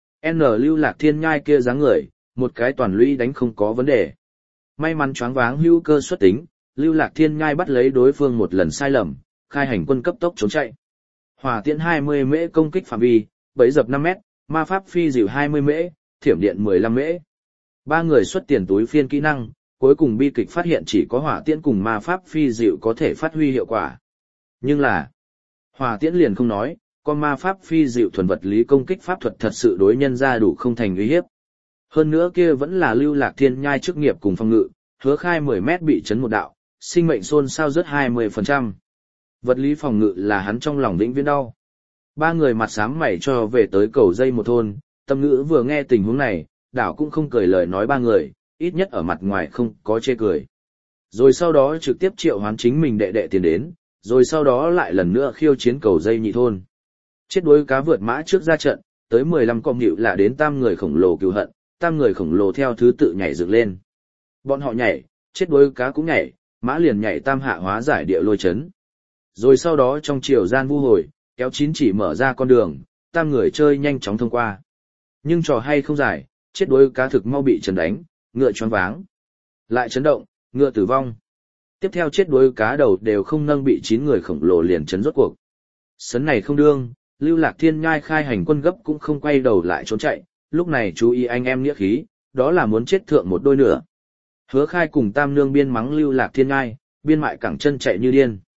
N Lưu Lạc Thiên Nhai kia dáng người, một cái toàn lũy đánh không có vấn đề. May mắn choáng váng hữu cơ xuất tính, Lưu Lạc Thiên Nhai bắt lấy đối phương một lần sai lầm, khai hành quân cấp tốc trốn chạy. Hỏa tiễn hai mươi mễ công kích phạm vi, bẫy dập năm mét, ma pháp phi dịu hai mươi mễ, thiểm điện mười lăm mễ. Ba người xuất tiền túi phiên kỹ năng, cuối cùng bi kịch phát hiện chỉ có hỏa tiễn cùng ma pháp phi dịu có thể phát huy hiệu quả. Nhưng là, hỏa tiễn liền không nói, con ma pháp phi dịu thuần vật lý công kích pháp thuật thật sự đối nhân ra đủ không thành uy hiếp. Hơn nữa kia vẫn là Lưu Lạc Thiên Nhai chức nghiệp cùng phòng ngự, Hứa Khai mười mét bị chấn một đạo, sinh mệnh xôn xao rớt hai mươi phần trăm. Vật lý phòng ngự là hắn trong lòng vĩnh viễn đau. Ba người mặt xám mày cho về tới cầu dây một thôn, Tâm Ngữ vừa nghe tình huống này, đảo cũng không cười lời nói ba người, ít nhất ở mặt ngoài không có chê cười. Rồi sau đó trực tiếp triệu hoán chính mình đệ đệ tiền đến, rồi sau đó lại lần nữa khiêu chiến cầu dây nhị thôn. Chết đuối cá vượt mã trước ra trận, tới mười lăm con nhịu là đến tam người khổng lồ cứu hận, tam người khổng lồ theo thứ tự nhảy dựng lên. Bọn họ nhảy, chết đuối cá cũng nhảy, mã liền nhảy tam hạ hóa giải địa lôi chấn. Rồi sau đó trong chiều gian vu hồi, kéo chín chỉ mở ra con đường, tam người chơi nhanh chóng thông qua. Nhưng trò hay không giải, chết đuối cá thực mau bị chấn đánh, ngựa choáng váng. Lại chấn động, ngựa tử vong. Tiếp theo chết đuối cá đầu đều không nâng bị chín người khổng lồ liền chấn rốt cuộc. Sấn này không đương, Lưu Lạc Thiên Nhai khai hành quân gấp cũng không quay đầu lại trốn chạy, lúc này chú ý anh em nghĩa khí, đó là muốn chết thượng một đôi nửa. Hứa Khai cùng Tam Nương biên mắng Lưu Lạc Thiên Nhai, biên mại cẳng chân chạy như điên.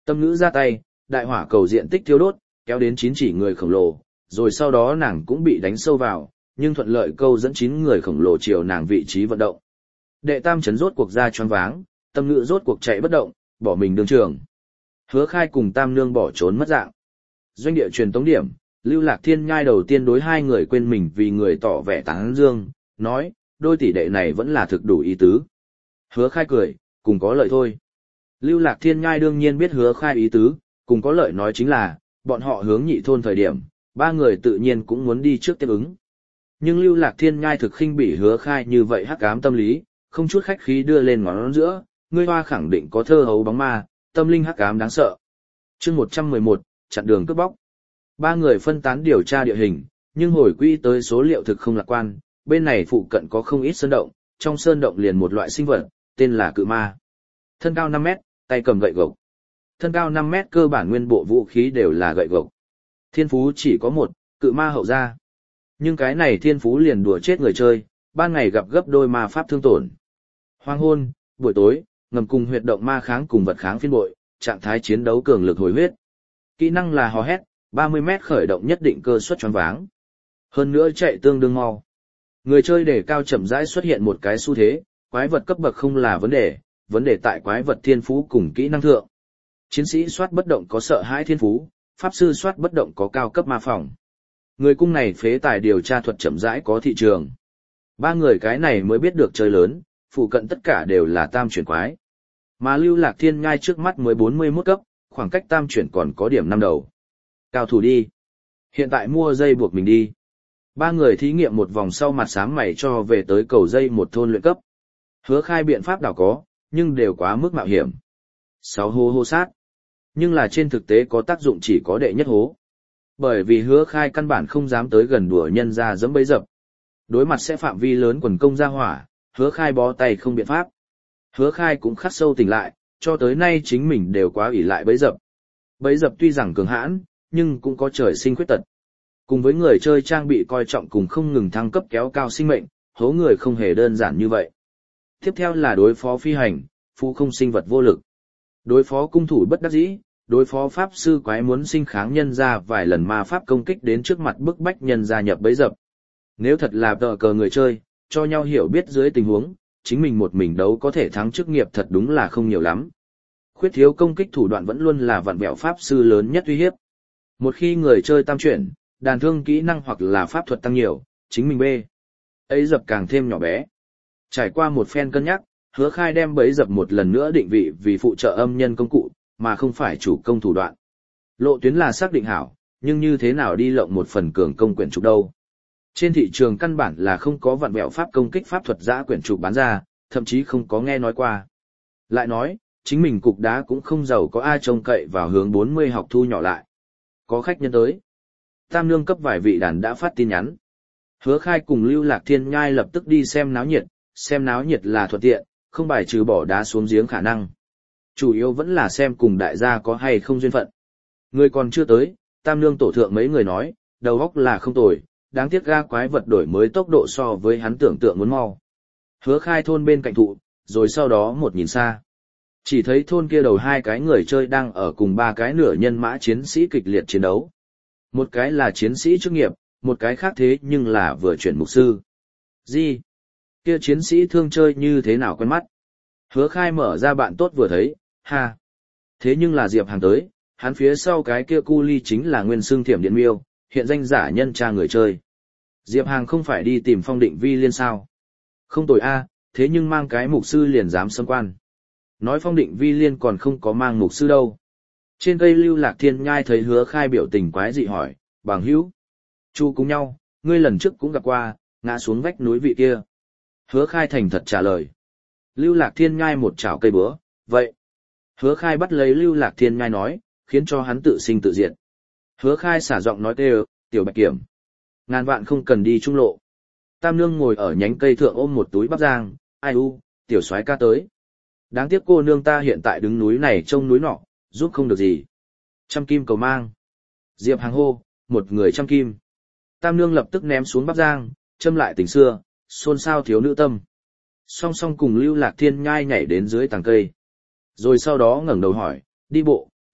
Tâm ngữ ra tay, đại hỏa cầu diện tích thiêu đốt, kéo đến chín chỉ người khổng lồ, rồi sau đó nàng cũng bị đánh sâu vào, nhưng thuận lợi câu dẫn chín người khổng lồ chiều nàng vị trí vận động. Đệ tam chấn rốt cuộc ra choáng váng, tâm ngữ rốt cuộc chạy bất động, bỏ mình đường trường. Hứa Khai cùng Tam Nương bỏ trốn mất dạng. Doanh địa truyền tống điểm, Lưu Lạc Thiên Nhai đầu tiên đối hai người quên mình vì người tỏ vẻ tán dương, nói, đôi tỷ đệ này vẫn là thực đủ ý tứ. Hứa Khai cười, cùng có lợi thôi. Lưu Lạc Thiên Nhai đương nhiên biết Hứa Khai ý tứ, cùng có lợi nói chính là, bọn họ hướng nhị thôn thời điểm, ba người tự nhiên cũng muốn đi trước tiếp ứng. Nhưng Lưu Lạc Thiên Nhai thực khinh bỉ Hứa Khai như vậy hắc ám tâm lý, không chút khách khí đưa lên ngón giữa, ngươi hoa khẳng định có thơ hấu bóng ma, tâm linh hắc ám đáng sợ. Chương một trăm mười một, chặn đường cướp bóc. Ba người phân tán điều tra địa hình, nhưng hồi quy tới số liệu thực không lạc quan, bên này phụ cận có không ít sơn động, trong sơn động liền một loại sinh vật, tên là cự ma. Thân cao năm mét, tay cầm gậy gộc. Thân cao năm mét cơ bản nguyên bộ vũ khí đều là gậy gộc. Thiên phú chỉ có một, cự ma hậu gia. Nhưng cái này thiên phú liền đùa chết người chơi, ban ngày gặp gấp đôi ma pháp thương tổn. Hoang hôn, buổi tối, ngầm cùng huyệt động ma kháng cùng vật kháng phiên bội, trạng thái chiến đấu cường lực hồi huyết. Kỹ năng là hò hét, ba mươi mét khởi động nhất định cơ suất choáng váng. Hơn nữa chạy tương đương mau. Người chơi đề cao chậm rãi xuất hiện một cái xu thế, quái vật cấp bậc không là vấn đề, vấn đề tại quái vật thiên phú cùng kỹ năng thượng. Chiến sĩ soát bất động có sợ hãi thiên phú, pháp sư soát bất động có cao cấp ma phòng. Người cung này phế tài điều tra thuật chậm rãi có thị trường. Ba người cái này mới biết được chơi lớn, phụ cận tất cả đều là tam chuyển quái. Mà Lưu Lạc Thiên Nhai trước mắt mới bốn mươi mốt cấp, khoảng cách tam chuyển còn có điểm năm đầu. Cao thủ đi. Hiện tại mua dây buộc mình đi. Ba người thí nghiệm một vòng sau mặt sáng mày cho về tới cầu dây một thôn luyện cấp. Hứa Khai biện pháp đảo có, nhưng đều quá mức mạo hiểm. Sáu hô hô sát. Nhưng là trên thực tế có tác dụng chỉ có đệ nhất hố. Bởi vì Hứa Khai căn bản không dám tới gần đùa nhân ra dẫm bẫy dập. Đối mặt sẽ phạm vi lớn quần công ra hỏa, Hứa Khai bó tay không biện pháp. Hứa Khai cũng khắc sâu tỉnh lại, cho tới nay chính mình đều quá ủy lại bẫy dập. Bẫy dập tuy rằng cường hãn, nhưng cũng có trời sinh khuyết tật. Cùng với người chơi trang bị coi trọng cùng không ngừng thăng cấp kéo cao sinh mệnh, hố người không hề đơn giản như vậy. Tiếp theo là đối phó phi hành, phú không sinh vật vô lực. Đối phó cung thủ bất đắc dĩ, đối phó pháp sư quái muốn sinh kháng nhân ra vài lần ma pháp công kích đến trước mặt bức bách nhân gia nhập bẫy dập. Nếu thật là tờ cờ người chơi, cho nhau hiểu biết dưới tình huống, chính mình một mình đấu có thể thắng chức nghiệp thật đúng là không nhiều lắm. Khuyết thiếu công kích thủ đoạn vẫn luôn là vạn bẹo pháp sư lớn nhất uy hiếp. Một khi người chơi tam chuyển, đàn thương kỹ năng hoặc là pháp thuật tăng nhiều, chính mình bê. Ấy dập càng thêm nhỏ bé. Trải qua một phen cân nhắc, Hứa Khai đem bẫy dập một lần nữa định vị vì phụ trợ âm nhân công cụ, mà không phải chủ công thủ đoạn. Lộ tuyến là xác định hảo, nhưng như thế nào đi lộng một phần cường công quyển trục đâu. Trên thị trường căn bản là không có vạn bẹo pháp công kích pháp thuật giã quyển trục bán ra, thậm chí không có nghe nói qua. Lại nói, chính mình cục đá cũng không giàu có ai trông cậy vào hướng bốn mươi học thu nhỏ lại. Có khách nhân tới. Tam Nương cấp vài vị đàn đã phát tin nhắn. Hứa Khai cùng Lưu Lạc Thiên Nhai lập tức đi xem náo nhiệt, xem náo nhiệt là thuận tiện, không bài trừ bỏ đá xuống giếng khả năng. Chủ yếu vẫn là xem cùng đại gia có hay không duyên phận. Người còn chưa tới, Tam Nương tổ thượng mấy người nói, đầu óc là không tồi, đáng tiếc ga quái vật đổi mới tốc độ so với hắn tưởng tượng muốn mau. Hứa Khai thôn bên cạnh thụ, rồi sau đó một nhìn xa. Chỉ thấy thôn kia đầu hai cái người chơi đang ở cùng ba cái nửa nhân mã chiến sĩ kịch liệt chiến đấu. Một cái là chiến sĩ chức nghiệp, một cái khác thế nhưng là vừa chuyển mục sư. Gì? Kia chiến sĩ thương chơi như thế nào quen mắt? Hứa Khai mở ra bạn tốt vừa thấy, ha. Thế nhưng là Diệp Hàng tới, hắn phía sau cái kia cu ly chính là nguyên xương thiểm điện miêu, hiện danh giả nhân tra người chơi. Diệp Hàng không phải đi tìm Phong Định Vi liên sao? Không tồi a, thế nhưng mang cái mục sư liền dám xâm quan. Nói Phong Định Vi liên còn không có mang mục sư đâu. Trên cây Lưu Lạc Thiên Nhai thấy Hứa Khai biểu tình quái dị hỏi, bằng hữu, chu cùng nhau, ngươi lần trước cũng gặp qua, ngã xuống vách núi vị kia. Hứa Khai thành thật trả lời. Lưu Lạc Thiên Nhai một chảo cây búa, vậy. Hứa Khai bắt lấy Lưu Lạc Thiên Nhai nói, khiến cho hắn tự sinh tự diệt. Hứa Khai xả giọng nói kêu, tiểu bạch kiểm. Ngàn vạn không cần đi trung lộ. Tam Nương ngồi ở nhánh cây thượng ôm một túi bắp rang, ai u, tiểu soái ca tới. Đáng tiếc cô nương ta hiện tại đứng núi này trông núi nọ, giúp không được gì. Trăm kim cầu mang. Diệp Hàng hô, một người trăm kim. Tam Nương lập tức ném xuống bắp rang, châm lại tình xưa, xôn xao thiếu nữ tâm. Song song cùng Lưu Lạc Thiên Nhai nhảy đến dưới tàng cây. Rồi sau đó ngẩng đầu hỏi, đi bộ,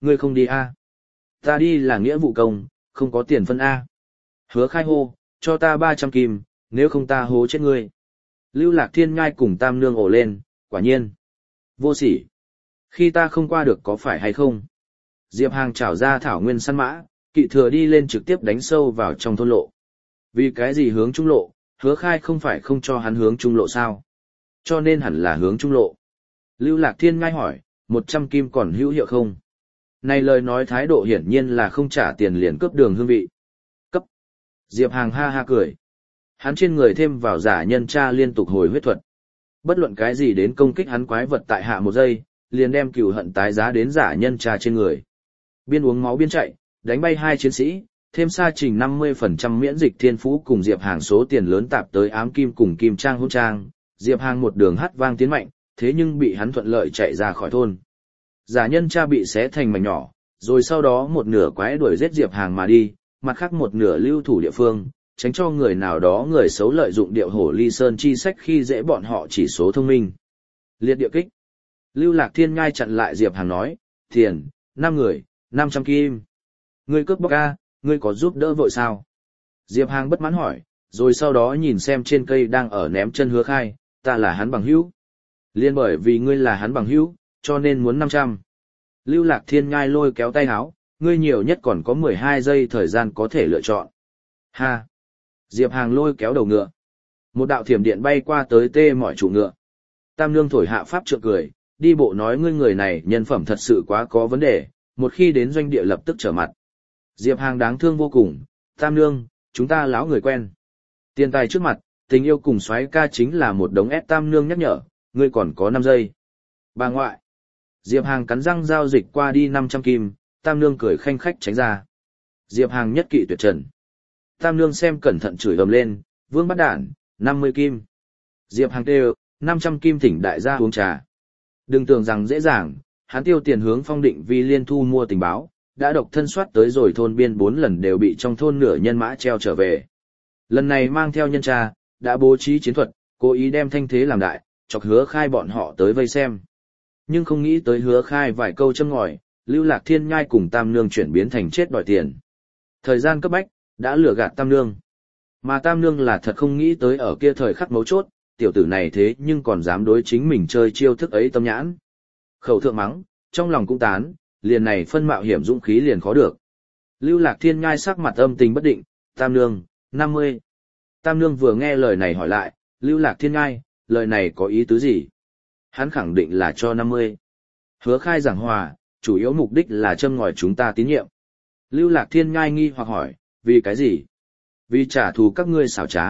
Ngươi không đi a? Ta đi là nghĩa vụ công, không có tiền phân a. Hứa khai hô, cho ta ba trăm kim, nếu không ta hố chết ngươi. Lưu Lạc Thiên Nhai cùng Tam Nương ổ lên, quả nhiên. Vô sỉ. Khi ta không qua được có phải hay không? Diệp Hàng trảo ra thảo nguyên săn mã, kỵ thừa đi lên trực tiếp đánh sâu vào trong thôn lộ. Vì cái gì hướng trung lộ, hứa khai không phải không cho hắn hướng trung lộ sao? Cho nên hẳn là hướng trung lộ. Lưu Lạc Thiên Nhai hỏi, một trăm kim còn hữu hiệu không? Này lời nói thái độ hiển nhiên là không trả tiền liền cướp đường hương vị. Cấp. Diệp Hàng ha ha cười. Hắn trên người thêm vào giả nhân tra liên tục hồi huyết thuật. Bất luận cái gì đến công kích hắn quái vật tại hạ một giây, liền đem cừu hận tái giá đến giả nhân tra trên người. Biên uống máu biên chạy, đánh bay hai chiến sĩ, thêm sa trình năm mươi phần trăm miễn dịch thiên phú cùng Diệp Hàng số tiền lớn tạp tới ám kim cùng kim trang hôn trang. Diệp Hàng một đường hắt vang tiến mạnh, thế nhưng bị hắn thuận lợi chạy ra khỏi thôn. Giả nhân cha bị xé thành mảnh nhỏ, rồi sau đó một nửa quái đuổi giết Diệp Hàng mà đi, mặt khác một nửa lưu thủ địa phương, tránh cho người nào đó người xấu lợi dụng điệu hổ ly sơn chi sách khi dễ bọn họ chỉ số thông minh. Liệt địa kích. Lưu Lạc Thiên Ngai chặn lại Diệp Hàng nói, tiền, năm người, năm trăm kim. Ngươi cướp bóc A, ngươi có giúp đỡ vội sao? Diệp Hàng bất mãn hỏi, rồi sau đó nhìn xem trên cây đang ở ném chân hứa khai, ta là hắn bằng hữu. Liên bởi vì ngươi là hắn bằng hữu, cho nên muốn năm trăm. Lưu Lạc Thiên Ngai lôi kéo tay háo, ngươi nhiều nhất còn có mười hai giây thời gian có thể lựa chọn. Ha! Diệp Hàng lôi kéo đầu ngựa. Một đạo thiểm điện bay qua tới tê mỏi chủ ngựa. Tam Nương thổi hạ pháp trượng cười, đi bộ nói ngươi người này nhân phẩm thật sự quá có vấn đề, một khi đến doanh địa lập tức trở mặt. Diệp Hàng đáng thương vô cùng, Tam Nương, chúng ta láo người quen. Tiền tài trước mặt, tình yêu cùng xoáy ca chính là một đống ép. Tam Nương nhắc nhở, ngươi còn có năm giây. Bà ngoại. Diệp Hàng cắn răng giao dịch qua đi năm trăm kim, Tam Nương cười khanh khách tránh ra. Diệp Hàng nhất kỵ tuyệt trần. Tam Nương xem cẩn thận chửi ầm lên, vương bắt đản, năm mươi kim. Diệp Hàng kêu, năm trăm kim thỉnh đại gia uống trà. Đừng tưởng rằng dễ dàng, hắn tiêu tiền hướng Phong Định Vi liên thu mua tình báo, đã độc thân soát tới rồi thôn biên bốn lần đều bị trong thôn nửa nhân mã treo trở về. Lần này mang theo nhân tra, đã bố trí chiến thuật, cố ý đem thanh thế làm đại, chọc Hứa Khai bọn họ tới vây xem. Nhưng không nghĩ tới Hứa Khai vài câu châm ngòi, Lưu Lạc Thiên Nhai cùng Tam Nương chuyển biến thành chết đòi tiền. Thời gian cấp bách, đã lừa gạt Tam Nương. Mà Tam Nương là thật không nghĩ tới ở kia thời khắc mấu chốt, tiểu tử này thế nhưng còn dám đối chính mình chơi chiêu thức ấy tâm nhãn. Khẩu thượng mắng, trong lòng cũng tán, liền này phân mạo hiểm dũng khí liền khó được. Lưu Lạc Thiên Nhai sắc mặt âm tình bất định, Tam Nương, năm mươi. Tam Nương vừa nghe lời này hỏi lại, Lưu Lạc Thiên Nhai, lời này có ý tứ gì? Hắn khẳng định là cho năm mươi. Hứa Khai giảng hòa, chủ yếu mục đích là châm ngòi chúng ta tín nhiệm. Lưu Lạc Thiên Nhai nghi hoặc hỏi, vì cái gì? Vì trả thù các ngươi xảo trá.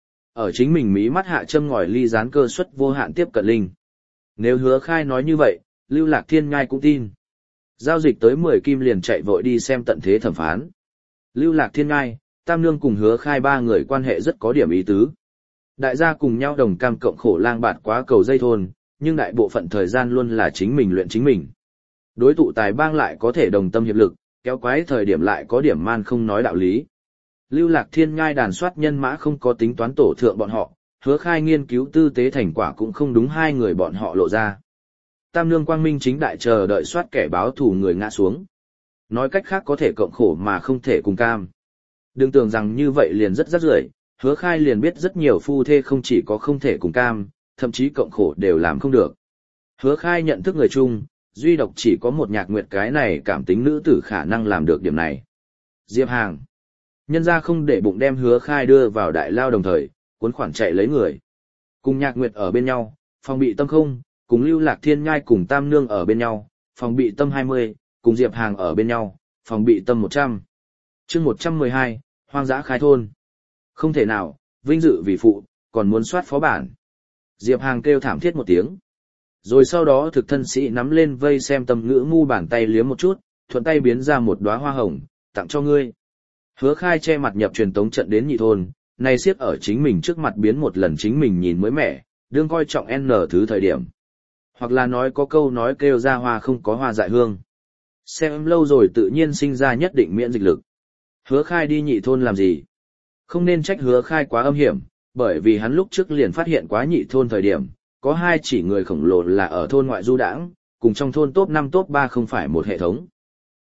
Ở chính mình mí mắt hạ châm ngòi ly gián cơ suất vô hạn tiếp cận linh. Nếu Hứa Khai nói như vậy, Lưu Lạc Thiên Nhai cũng tin. Giao dịch tới mười kim liền chạy vội đi xem tận thế thẩm phán. Lưu Lạc Thiên Nhai, Tam Nương cùng Hứa Khai ba người quan hệ rất có điểm ý tứ. Đại gia cùng nhau đồng cam cộng khổ lang bạt quá cầu dây thôn, nhưng đại bộ phận thời gian luôn là chính mình luyện chính mình. Đối tụ tài bang lại có thể đồng tâm hiệp lực, kéo quái thời điểm lại có điểm man không nói đạo lý. Lưu Lạc Thiên Nhai đàn soát nhân mã không có tính toán tổ thượng bọn họ, Hứa Khai nghiên cứu tư tế thành quả cũng không đúng hai người bọn họ lộ ra. Tam Nương quang minh chính đại chờ đợi soát kẻ báo thù người ngã xuống. Nói cách khác có thể cộng khổ mà không thể cùng cam. Đừng tưởng rằng như vậy liền rất rắc rưởi, Hứa Khai liền biết rất nhiều phu thê không chỉ có không thể cùng cam, thậm chí cộng khổ đều làm không được. Hứa Khai nhận thức người chung, duy độc chỉ có một Nhạc Nguyệt cái này cảm tính nữ tử khả năng làm được điểm này. Diệp Hàng. Nhân ra không để bụng đem Hứa Khai đưa vào đại lao đồng thời, cuốn khoản chạy lấy người. Cùng Nhạc Nguyệt ở bên nhau, phòng bị tâm không, cùng Lưu Lạc Thiên Nhai cùng Tam Nương ở bên nhau, phòng bị tâm hai mươi, cùng Diệp Hàng ở bên nhau, phòng bị tâm một trăm. Chương một trăm mười hai, hoang dã khai thôn. Không thể nào, vinh dự vì phụ, còn muốn soát phó bản. Diệp Hàng kêu thảm thiết một tiếng. Rồi sau đó thực thân sĩ nắm lên vây xem tâm ngữ ngu bàn tay liếm một chút, thuận tay biến ra một đóa hoa hồng, tặng cho ngươi. Hứa Khai che mặt nhập truyền tống trận đến nhị thôn, nay siết ở chính mình trước mặt biến một lần chính mình nhìn mới mẻ, đương coi trọng N thứ thời điểm. Hoặc là nói có câu nói kêu ra hoa không có hoa dại hương. Xem lâu rồi tự nhiên sinh ra nhất định miễn dịch lực. Hứa Khai đi nhị thôn làm gì? Không nên trách Hứa Khai quá âm hiểm, bởi vì hắn lúc trước liền phát hiện quá nhị thôn thời điểm, có hai chỉ người khổng lồ là ở thôn ngoại du đãng, cùng trong thôn top năm top ba không phải một hệ thống.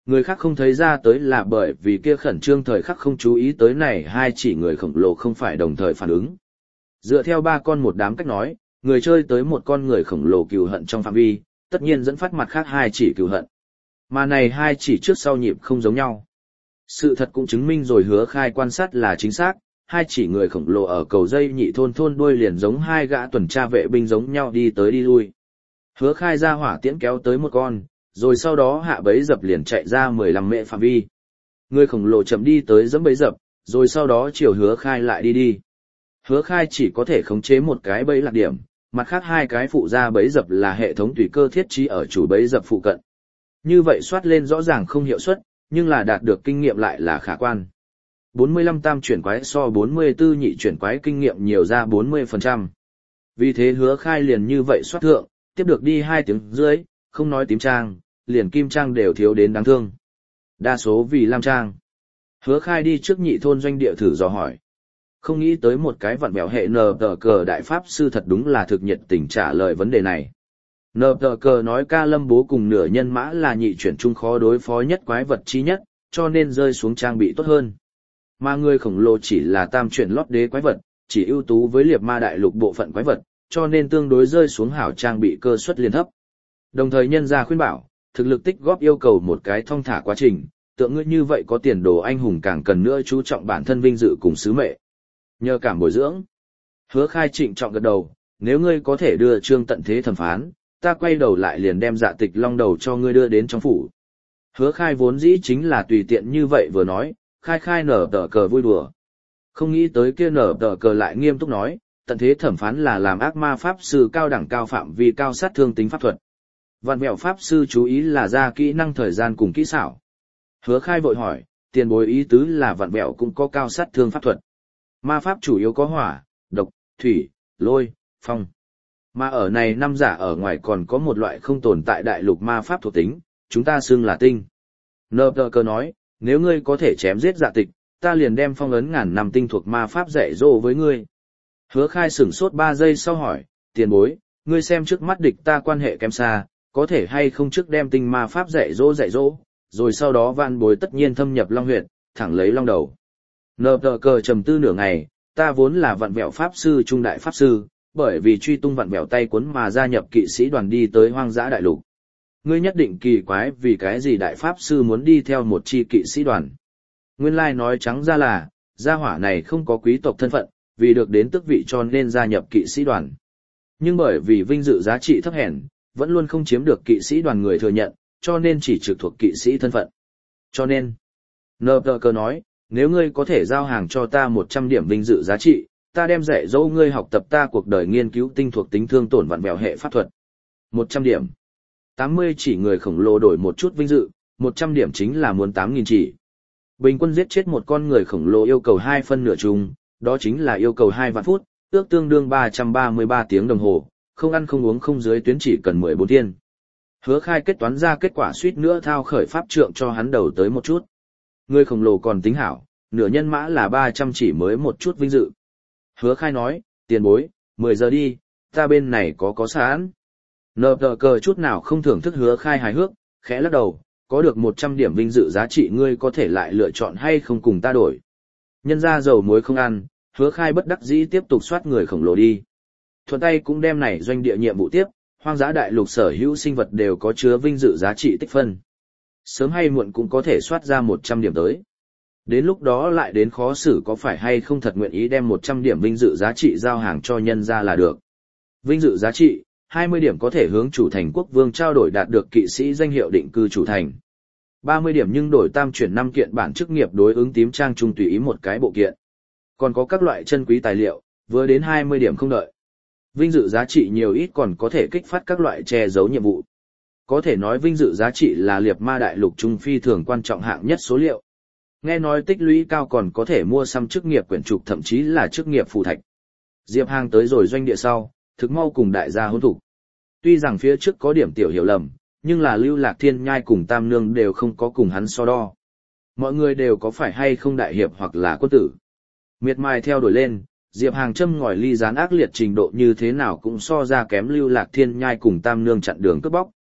Người khác không thấy ra tới là bởi vì kia khẩn trương thời khắc không chú ý tới này hai chỉ người khổng lồ không phải đồng thời phản ứng. Dựa theo ba con một đám cách nói, người chơi tới một con người khổng lồ cừu hận trong phạm vi, tất nhiên dẫn phát mặt khác hai chỉ cừu hận. Mà này hai chỉ trước sau nhịp không giống nhau. Sự thật cũng chứng minh rồi Hứa Khai quan sát là chính xác, hai chỉ người khổng lồ ở cầu dây nhị thôn thôn đuôi liền giống hai gã tuần tra vệ binh giống nhau đi tới đi lui. Hứa Khai ra hỏa tiễn kéo tới một con, rồi sau đó hạ bẫy dập liền chạy ra mười lăm mệ phạm vi. Người khổng lồ chậm đi tới giẫm bẫy dập, rồi sau đó chiều Hứa Khai lại đi đi. Hứa Khai chỉ có thể khống chế một cái bẫy lạc điểm, mặt khác hai cái phụ ra bẫy dập là hệ thống tùy cơ thiết trí ở chủ bẫy dập phụ cận. Như vậy soát lên rõ ràng không hiệu suất, nhưng là đạt được kinh nghiệm lại là khả quan. bốn mươi lăm tam chuyển quái so bốn mươi tư nhị chuyển quái kinh nghiệm nhiều ra bốn mươi phần trăm. Vì thế Hứa Khai liền như vậy soát thượng, tiếp được đi hai tiếng dưới, không nói tím trang, liền kim trang đều thiếu đến đáng thương. Đa số vì lam trang. Hứa Khai đi trước nhị thôn doanh địa thử dò hỏi. Không nghĩ tới một cái vặn bèo hệ nờ tờ cờ đại pháp sư thật đúng là thực nhiệt tình trả lời vấn đề này. Nờ tờ cờ nói ca lâm bố cùng nửa nhân mã là nhị chuyển trung khó đối phó nhất quái vật chi nhất, cho nên rơi xuống trang bị tốt hơn. Mà người khổng lồ chỉ là tam chuyển lót đế quái vật, chỉ ưu tú với liệt ma đại lục bộ phận quái vật, cho nên tương đối rơi xuống hảo trang bị cơ suất liên thấp. Đồng thời nhân gia khuyên bảo, thực lực tích góp yêu cầu một cái thong thả quá trình, tượng ngươi như vậy có tiền đồ anh hùng càng cần nữa chú trọng bản thân vinh dự cùng sứ mệnh. Nhờ cảm bồi dưỡng. Hứa Khai trịnh trọng gật đầu, nếu ngươi có thể đưa Trương tận thế thẩm phán, ta quay đầu lại liền đem Dạ Tịch Long đầu cho ngươi đưa đến trong phủ. Hứa Khai vốn dĩ chính là tùy tiện như vậy vừa nói, khai khai nở tờ cờ vui đùa. Không nghĩ tới kia nở tờ cờ lại nghiêm túc nói, tận thế thẩm phán là làm ác ma pháp sư cao đẳng cao phạm vi cao sát thương tính pháp thuật. Vạn mẹo pháp sư chú ý là ra kỹ năng thời gian cùng kỹ xảo. Hứa Khai vội hỏi, tiền bối ý tứ là vạn mẹo cũng có cao sát thương pháp thuật. Ma pháp chủ yếu có hỏa, độc, thủy, lôi, phong. Mà ở này năm giả ở ngoài còn có một loại không tồn tại đại lục ma pháp thuộc tính, chúng ta xưng là tinh. Nơ tờ cơ nói, nếu ngươi có thể chém giết Dạ Tịch, ta liền đem phong ấn ngàn năm tinh thuộc ma pháp dạy dỗ với ngươi. Hứa Khai sửng sốt ba giây sau hỏi, tiền bối, ngươi xem trước mắt địch ta quan hệ kém xa, có thể hay không trước đem tinh ma pháp dạy dỗ dạy dỗ, rồi sau đó van bối tất nhiên thâm nhập long huyệt, thẳng lấy long đầu. Nờ tờ cờ trầm tư nửa ngày, ta vốn là vạn vẹo pháp sư trung đại pháp sư, bởi vì truy tung vạn vẹo tay cuốn mà gia nhập kỵ sĩ đoàn đi tới hoang dã đại lục. Ngươi nhất định kỳ quái vì cái gì đại pháp sư muốn đi theo một chi kỵ sĩ đoàn. Nguyên lai nói trắng ra là, gia hỏa này không có quý tộc thân phận, vì được đến tước vị cho nên gia nhập kỵ sĩ đoàn. Nhưng bởi vì vinh dự giá trị thấp hèn, vẫn luôn không chiếm được kỵ sĩ đoàn người thừa nhận, cho nên chỉ trực thuộc kỵ sĩ thân phận. Cho nên, nờ tờ cờ nói, nếu ngươi có thể giao hàng cho ta một trăm điểm vinh dự giá trị, ta đem dạy dỗ ngươi học tập ta cuộc đời nghiên cứu tinh thuộc tính thương tổn vặn vẹo hệ pháp thuật. một trăm điểm. tám mươi chỉ người khổng lồ đổi một chút vinh dự, một trăm điểm chính là muốn tám nghìn chỉ. Bình quân giết chết một con người khổng lồ yêu cầu hai phân nửa chung, đó chính là yêu cầu hai vạn phút, ước tương đương ba trăm ba mươi ba tiếng đồng hồ, không ăn không uống không dưới tuyến chỉ cần mười bốn thiên. Hứa Khai kết toán ra kết quả suýt nữa thao khởi pháp trượng cho hắn đầu tới một chút. Người khổng lồ còn tính hảo, nửa nhân mã là ba trăm chỉ mới một chút vinh dự. Hứa Khai nói, tiền bối, mười giờ đi, ta bên này có có sẵn. Nờ tờ cờ chút nào không thưởng thức Hứa Khai hài hước, khẽ lắc đầu, có được một trăm điểm vinh dự giá trị ngươi có thể lại lựa chọn hay không cùng ta đổi. Nhân ra dầu muối không ăn, Hứa Khai bất đắc dĩ tiếp tục soát người khổng lồ đi. Thuận tay cũng đem này doanh địa nhiệm vụ tiếp, hoang dã đại lục sở hữu sinh vật đều có chứa vinh dự giá trị tích phân. Sớm hay muộn cũng có thể soát ra một trăm điểm tới. Đến lúc đó lại đến khó xử có phải hay không thật nguyện ý đem một trăm điểm vinh dự giá trị giao hàng cho nhân ra là được. Vinh dự giá trị, hai mươi điểm có thể hướng chủ thành quốc vương trao đổi đạt được kỵ sĩ danh hiệu định cư chủ thành. ba mươi điểm nhưng đổi tam chuyển năm kiện bản chức nghiệp đối ứng tím trang trung tùy ý một cái bộ kiện. Còn có các loại chân quý tài liệu, vừa đến hai mươi điểm không đợi. Vinh dự giá trị nhiều ít còn có thể kích phát các loại che giấu nhiệm vụ. Có thể nói vinh dự giá trị là liệt ma đại lục trung phi thường quan trọng hạng nhất số liệu. Nghe nói tích lũy cao còn có thể mua xăm chức nghiệp quyển trục thậm chí là chức nghiệp phù thạch. Diệp Hàng tới rồi doanh địa sau, thực mau cùng đại gia hôn thủ. Tuy rằng phía trước có điểm tiểu hiểu lầm, nhưng là Lưu Lạc Thiên Nhai cùng Tam Nương đều không có cùng hắn so đo. Mọi người đều có phải hay không đại hiệp hoặc là quân tử. Miệt mài theo đuổi lên, Diệp Hàng châm ngòi ly gián ác liệt trình độ như thế nào cũng so ra kém Lưu Lạc Thiên Nhai cùng Tam Nương chặn đường cướp bóc.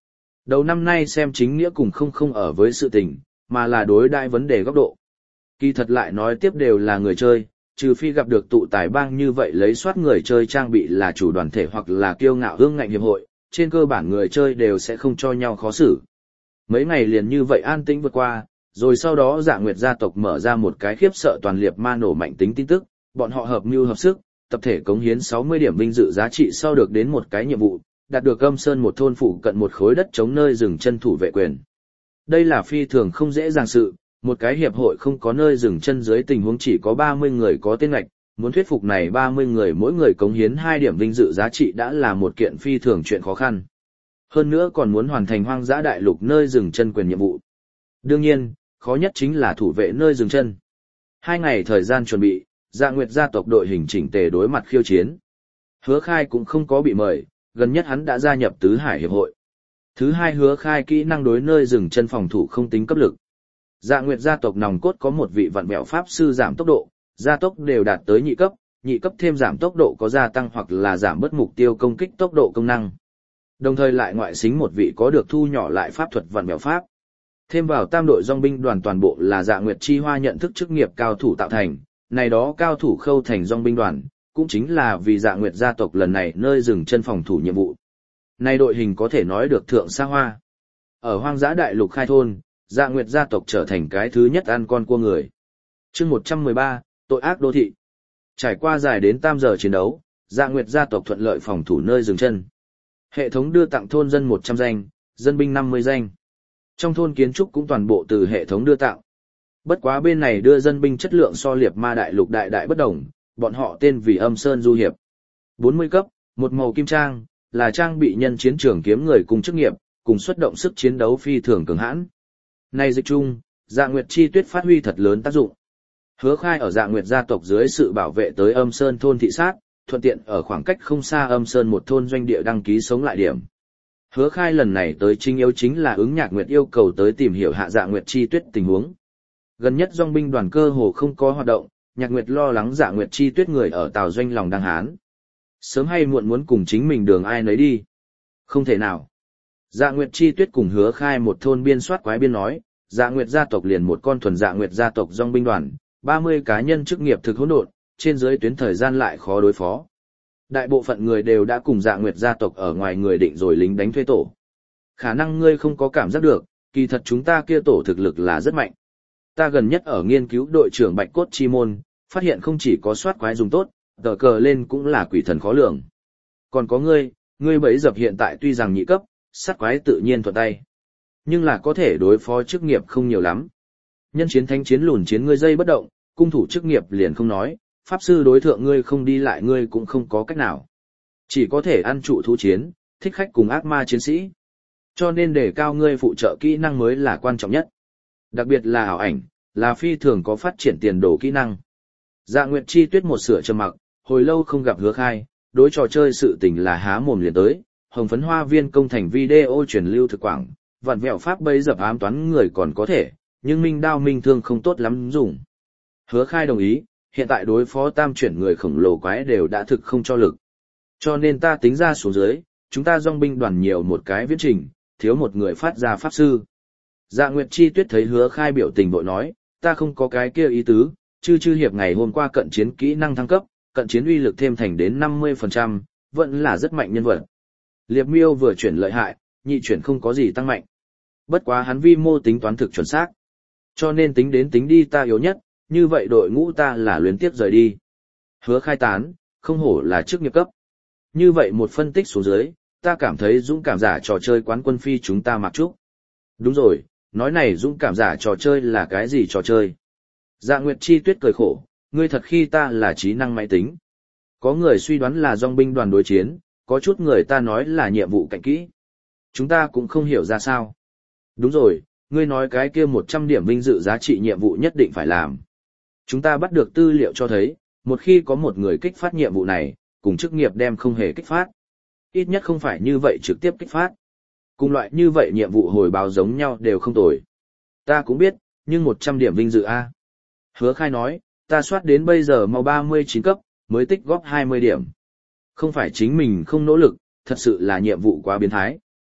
Đầu năm nay xem chính nghĩa cùng không không ở với sự tình, mà là đối đại vấn đề góc độ. Kỳ thật lại nói tiếp đều là người chơi, trừ phi gặp được tụ tài bang như vậy lấy soát người chơi trang bị là chủ đoàn thể hoặc là kiêu ngạo hương ngạnh hiệp hội, trên cơ bản người chơi đều sẽ không cho nhau khó xử. Mấy ngày liền như vậy an tĩnh vượt qua, rồi sau đó Dạ Nguyệt gia tộc mở ra một cái khiếp sợ toàn liệt ma nổ mạnh tính tin tức, bọn họ hợp mưu hợp sức, tập thể cống hiến sáu mươi điểm vinh dự giá trị sau được đến một cái nhiệm vụ, đạt được Âm Sơn một thôn phụ cận một khối đất chống nơi dừng chân thủ vệ quyền. Đây là phi thường không dễ dàng sự, một cái hiệp hội không có nơi dừng chân dưới tình huống chỉ có ba mươi người có tên ngạch, muốn thuyết phục này ba mươi người mỗi người cống hiến hai điểm vinh dự giá trị đã là một kiện phi thường chuyện khó khăn. Hơn nữa còn muốn hoàn thành hoang dã đại lục nơi dừng chân quyền nhiệm vụ. Đương nhiên, khó nhất chính là thủ vệ nơi dừng chân. Hai ngày thời gian chuẩn bị, Dạ Nguyệt gia tộc đội hình chỉnh tề đối mặt khiêu chiến. Hứa Khai cũng không có bị mời, gần nhất hắn đã gia nhập Tứ Hải Hiệp hội. Thứ hai, Hứa Khai kỹ năng đối nơi dừng chân phòng thủ không tính cấp lực. Dạ Nguyệt gia tộc nòng cốt có một vị vạn bẹo pháp sư giảm tốc độ, gia tốc đều đạt tới nhị cấp, nhị cấp thêm giảm tốc độ có gia tăng hoặc là giảm bớt mục tiêu công kích tốc độ công năng. Đồng thời lại ngoại xính một vị có được thu nhỏ lại pháp thuật vạn bẹo pháp. Thêm vào tam đội dòng binh đoàn toàn bộ là Dạ Nguyệt chi hoa nhận thức chức nghiệp cao thủ tạo thành, này đó cao thủ khâu thành dòng binh đoàn, cũng chính là vì Dạ Nguyệt gia tộc lần này nơi dừng chân phòng thủ nhiệm vụ. Này đội hình có thể nói được thượng xa hoa. Ở hoang dã đại lục khai thôn, Dạ Nguyệt gia tộc trở thành cái thứ nhất ăn con cua người. Chương một trăm mười ba, tội ác đô thị. Trải qua dài đến tam giờ chiến đấu, Dạ Nguyệt gia tộc thuận lợi phòng thủ nơi dừng chân. Hệ thống đưa tặng thôn dân một trăm danh, dân binh năm mươi danh. Trong thôn kiến trúc cũng toàn bộ từ hệ thống đưa tặng. Bất quá bên này đưa dân binh chất lượng so liệt ma đại lục đại đại bất đồng, bọn họ tên vì Âm Sơn Du Hiệp. bốn mươi cấp, một màu kim trang, là trang bị nhân chiến trường kiếm người cùng chức nghiệp, cùng xuất động sức chiến đấu phi thường cường hãn. Nay dịch chung, Dạ Nguyệt chi tuyết phát huy thật lớn tác dụng. Hứa Khai ở Dạ Nguyệt gia tộc dưới sự bảo vệ tới Âm Sơn thôn thị sát, thuận tiện ở khoảng cách không xa Âm Sơn một thôn doanh địa đăng ký sống lại điểm. Hứa Khai lần này tới chính yếu chính là ứng Nhạc Nguyệt yêu cầu tới tìm hiểu hạ Dạ Nguyệt chi tuyết tình huống. Gần nhất dòng binh đoàn cơ hồ không có hoạt động, Nhạc Nguyệt lo lắng Dạ Nguyệt chi tuyết người ở Tào doanh lòng đang hán. Sớm hay muộn muốn cùng chính mình đường ai nấy đi. Không thể nào. Dạ Nguyệt chi tuyết cùng Hứa Khai một thôn biên soát quái biên nói, Dạ Nguyệt gia tộc liền một con thuần Dạ Nguyệt gia tộc dòng binh đoàn, ba mươi cá nhân chức nghiệp thực hỗn độn, trên dưới tuyến thời gian lại khó đối phó. Đại bộ phận người đều đã cùng Dạ Nguyệt gia tộc ở ngoài người định rồi lính đánh thuê tổ. Khả năng ngươi không có cảm giác được, kỳ thật chúng ta kia tổ thực lực là rất mạnh. Ta gần nhất ở nghiên cứu đội trưởng Bạch Cốt Chi Môn, phát hiện không chỉ có soát quái dùng tốt, tờ cờ lên cũng là quỷ thần khó lường. Còn có ngươi, ngươi bẫy dập hiện tại tuy rằng nhị cấp, sát quái tự nhiên thuận tay. Nhưng là có thể đối phó chức nghiệp không nhiều lắm. Nhân chiến thánh chiến lùn chiến ngươi dây bất động, cung thủ chức nghiệp liền không nói, pháp sư đối thượng ngươi không đi lại ngươi cũng không có cách nào. Chỉ có thể ăn trụ thú chiến, thích khách cùng ác ma chiến sĩ. Cho nên để cao ngươi phụ trợ kỹ năng mới là quan trọng nhất. Đặc biệt là ảo ảnh, là phi thường có phát triển tiền đồ kỹ năng. Dạ Nguyệt chi tuyết một sửa trầm mặc, hồi lâu không gặp Hứa Khai, đối trò chơi sự tình là há mồm liền tới, hồng phấn hoa viên công thành video truyền lưu thực quảng, vặn vẹo pháp bấy dập ám toán người còn có thể, nhưng minh đao minh thương không tốt lắm dùng. Hứa Khai đồng ý, hiện tại đối phó tam chuyển người khổng lồ quái đều đã thực không cho lực. Cho nên ta tính ra xuống dưới, chúng ta dòng binh đoàn nhiều một cái viễn trình, thiếu một người phát ra pháp sư. Dạ Nguyệt chi tuyết thấy Hứa Khai biểu tình bội nói, ta không có cái kia ý tứ, chư chư hiệp ngày hôm qua cận chiến kỹ năng thăng cấp, cận chiến uy lực thêm thành đến năm mươi phần trăm, vẫn là rất mạnh nhân vật. Liệp miêu vừa chuyển lợi hại, nhị chuyển không có gì tăng mạnh. Bất quá hắn vi mô tính toán thực chuẩn xác. Cho nên tính đến tính đi ta yếu nhất, như vậy đội ngũ ta là luyến tiếp rời đi. Hứa Khai tán, không hổ là chức nghiệp cấp. Như vậy một phân tích xuống dưới, ta cảm thấy dũng cảm giả trò chơi quán quân phi chúng ta mặc trúc. Đúng rồi, nói này dũng cảm giả trò chơi là cái gì trò chơi? Dạ Nguyệt chi tuyết cười khổ, ngươi thật khi ta là trí năng máy tính. Có người suy đoán là dòng binh đoàn đối chiến, có chút người ta nói là nhiệm vụ cạnh kỹ. Chúng ta cũng không hiểu ra sao. Đúng rồi, ngươi nói cái kia một trăm điểm vinh dự giá trị nhiệm vụ nhất định phải làm. Chúng ta bắt được tư liệu cho thấy, một khi có một người kích phát nhiệm vụ này, cùng chức nghiệp đem không hề kích phát. Ít nhất không phải như vậy trực tiếp kích phát. Cùng loại như vậy nhiệm vụ hồi báo giống nhau đều không tồi. Ta cũng biết, nhưng một trăm điểm vinh dự A. Hứa Khai nói, ta soát đến bây giờ mau ba mươi chín cấp, mới tích góp hai mươi điểm. Không phải chính mình không nỗ lực, thật sự là nhiệm vụ quá biến thái.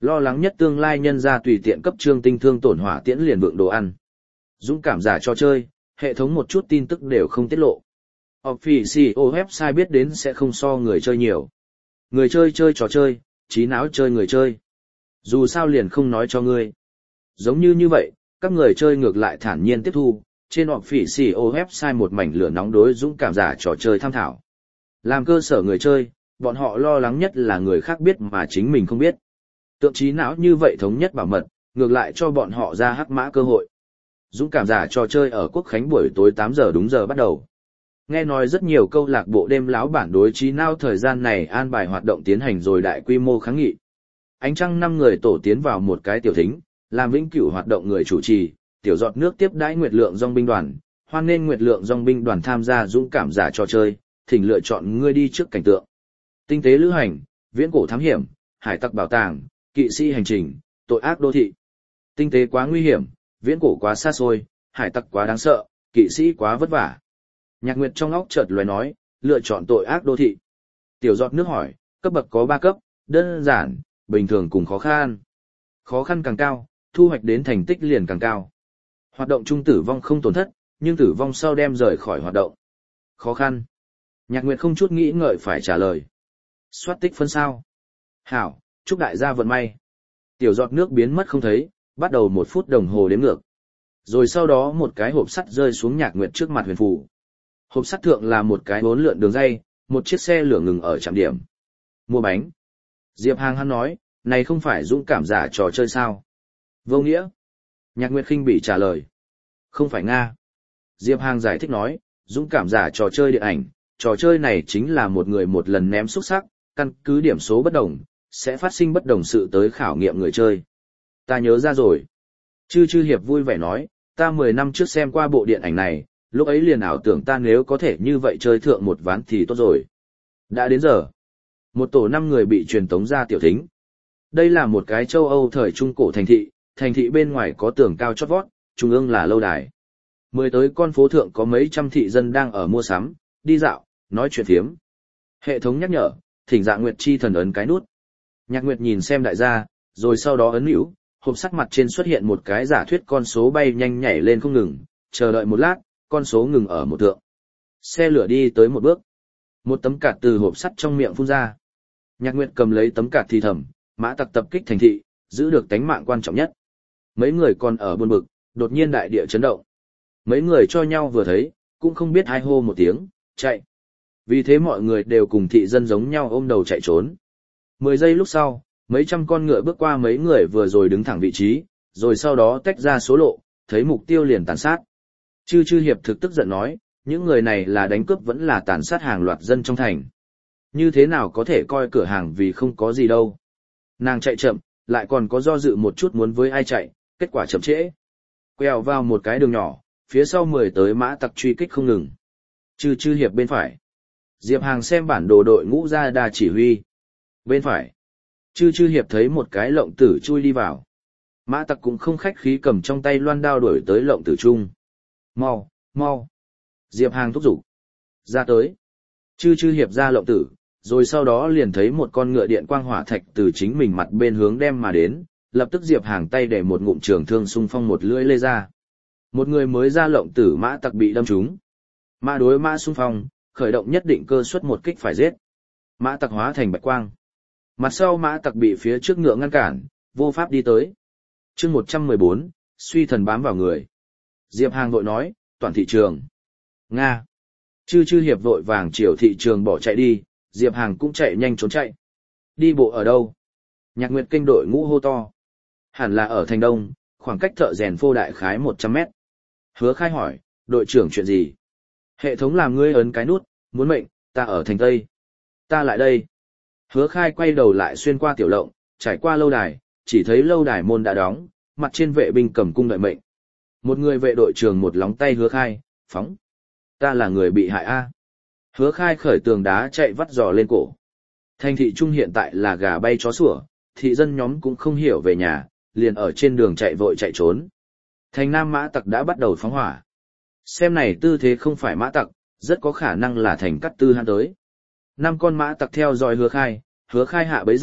Lo lắng nhất tương lai nhân ra tùy tiện cấp trương tinh thương tổn hỏa tiễn liền vượng đồ ăn. Dũng cảm giả cho chơi, hệ thống một chút tin tức đều không tiết lộ. Officio website biết đến sẽ không so người chơi nhiều. Người chơi chơi trò chơi, trí não chơi người chơi. Dù sao liền không nói cho ngươi. Giống như như vậy, các người chơi ngược lại thản nhiên tiếp thu, trên Officio website một mảnh lửa nóng đối dũng cảm giả trò chơi tham thảo. Làm cơ sở người chơi, bọn họ lo lắng nhất là người khác biết mà chính mình không biết. Tượng trí não như vậy thống nhất bảo mật, ngược lại cho bọn họ ra hắc mã cơ hội. Dũng cảm giả trò chơi ở Quốc Khánh buổi tối tám giờ đúng giờ bắt đầu. Nghe nói rất nhiều câu lạc bộ đêm láo bản đối trí não thời gian này an bài hoạt động tiến hành rồi đại quy mô kháng nghị. Ánh trăng năm người tổ tiến vào một cái tiểu thính, làm vĩnh cửu hoạt động người chủ trì, tiểu giọt nước tiếp đãi Nguyệt Lượng Dòng binh đoàn, hoan nên Nguyệt Lượng Dòng binh đoàn tham gia dũng cảm giả trò chơi, thỉnh lựa chọn ngươi đi trước cảnh tượng. Tinh tế lữ hành, viễn cổ thám hiểm, hải tặc bảo tàng, kỵ sĩ hành trình, tội ác đô thị. Tinh tế quá nguy hiểm, viễn cổ quá xa xôi, hải tặc quá đáng sợ, kỵ sĩ quá vất vả. Nhạc Nguyệt trong óc chợt lóe nói, lựa chọn tội ác đô thị. Tiểu giọt nước hỏi, cấp bậc có ba cấp, đơn giản, bình thường cùng khó khăn. Khó khăn càng cao, thu hoạch đến thành tích liền càng cao. Hoạt động chung tử vong không tổn thất, nhưng tử vong sau đem rời khỏi hoạt động. Khó khăn. Nhạc Nguyệt không chút nghĩ ngợi phải trả lời. Soát tích phân sao. Hảo, chúc đại gia vận may. Tiểu giọt nước biến mất không thấy, bắt đầu một phút đồng hồ đếm ngược. Rồi sau đó một cái hộp sắt rơi xuống Nhạc Nguyệt trước mặt huyền phù. Hộp sắt thượng là một cái bốn lượn đường dây, một chiếc xe lửa ngừng ở trạm điểm. Mua bánh. Diệp Hàng hắn nói, này không phải dũng cảm giả trò chơi sao? Vô nghĩa. Nhạc Nguyệt khinh bỉ trả lời. Không phải Nga. Diệp Hàng giải thích nói, dũng cảm giả trò chơi điện ảnh, trò chơi này chính là một người một lần ném xúc sắc, căn cứ điểm số bất đồng, sẽ phát sinh bất đồng sự tới khảo nghiệm người chơi. Ta nhớ ra rồi. Chư Chư Hiệp vui vẻ nói, ta mười năm trước xem qua bộ điện ảnh này, lúc ấy liền ảo tưởng ta nếu có thể như vậy chơi thượng một ván thì tốt rồi. Đã đến giờ. Một tổ năm người bị truyền tống ra tiểu thính. Đây là một cái châu Âu thời trung cổ thành thị, thành thị bên ngoài có tường cao chót vót, trung ương là lâu đài. Mười tới con phố thượng có mấy trăm thị dân đang ở mua sắm, đi dạo, nói chuyện phiếm. Hệ thống nhắc nhở, thỉnh Dạ Nguyệt chi thần ấn cái nút. Nhạc Nguyệt nhìn xem đại gia, rồi sau đó ấn hữu, hộp sắt mặt trên xuất hiện một cái giả thuyết con số bay nhanh nhảy lên không ngừng, chờ đợi một lát, con số ngừng ở một thượng. Xe lửa đi tới một bước. Một tấm cạt từ hộp sắt trong miệng phun ra. Nhạc Nguyệt cầm lấy tấm cạt thì thầm, mã tặc tập kích thành thị, giữ được tánh mạng quan trọng nhất. Mấy người còn ở buồn bực, đột nhiên đại địa chấn động. Mấy người cho nhau vừa thấy, cũng không biết hai hô một tiếng, chạy. Vì thế mọi người đều cùng thị dân giống nhau ôm đầu chạy trốn. Mười giây lúc sau, mấy trăm con ngựa bước qua mấy người vừa rồi đứng thẳng vị trí, rồi sau đó tách ra số lộ, thấy mục tiêu liền tàn sát. Chư Chư Hiệp thực tức giận nói, những người này là đánh cướp vẫn là tàn sát hàng loạt dân trong thành. Như thế nào có thể coi cửa hàng vì không có gì đâu. Nàng chạy chậm, lại còn có do dự một chút muốn với ai chạy, kết quả chậm trễ. Quẹo vào một cái đường nhỏ, phía sau mười tới mã tặc truy kích không ngừng. Chư Chư Hiệp bên phải. Diệp Hàng xem bản đồ đội ngũ ra đà chỉ huy. Bên phải. Chư Chư Hiệp thấy một cái lộng tử chui đi vào. Mã tặc cũng không khách khí cầm trong tay loan đao đuổi tới lộng tử trung. Mau, mau. Diệp Hàng thúc giục. Ra tới. Chư Chư Hiệp ra lộng tử, rồi sau đó liền thấy một con ngựa điện quang hỏa thạch từ chính mình mặt bên hướng đem mà đến, lập tức Diệp Hàng tay để một ngụm trường thương xung phong một lưỡi lê ra. Một người mới ra lộng tử mã tặc bị đâm trúng. Mã đối mã xung phong, khởi động nhất định cơ suất một kích phải giết. Mã tặc hóa thành bạch quang. Mặt sau mã tặc bị phía trước ngựa ngăn cản, vô pháp đi tới. Chương một trăm mười bốn, suy thần bám vào người. Diệp Hàng vội nói, toàn thị trường. Nga. Chư Chư Hiệp vội vàng chiều thị trường bỏ chạy đi, Diệp Hàng cũng chạy nhanh trốn chạy. Đi bộ ở đâu? Nhạc Nguyệt kênh đội ngũ hô to. Hẳn là ở thành đông, khoảng cách thợ rèn phô đại khái một trăm mét. Hứa Khai hỏi, đội trưởng chuyện gì? Hệ thống làm ngươi ấn cái nút, muốn mệnh, ta ở thành tây. Ta lại đây. Hứa Khai quay đầu lại xuyên qua tiểu lộng, trải qua lâu đài, chỉ thấy lâu đài môn đã đóng, mặt trên vệ binh cầm cung đợi mệnh. Một người vệ đội trưởng một lóng tay Hứa Khai, phóng. Ta là người bị hại a. Hứa Khai khởi tường đá chạy vắt giò lên cổ. Thành thị trung hiện tại là gà bay chó sủa, thị dân nhóm cũng không hiểu về nhà, liền ở trên đường chạy vội chạy trốn. Thành Nam mã tặc đã bắt đầu phóng hỏa. Xem này tư thế không phải mã tặc, rất có khả năng là thành Cát Tư Hãn tới. Năm con mã tặc theo dõi Hứa Khai, Hứa Khai hạ bấy dập,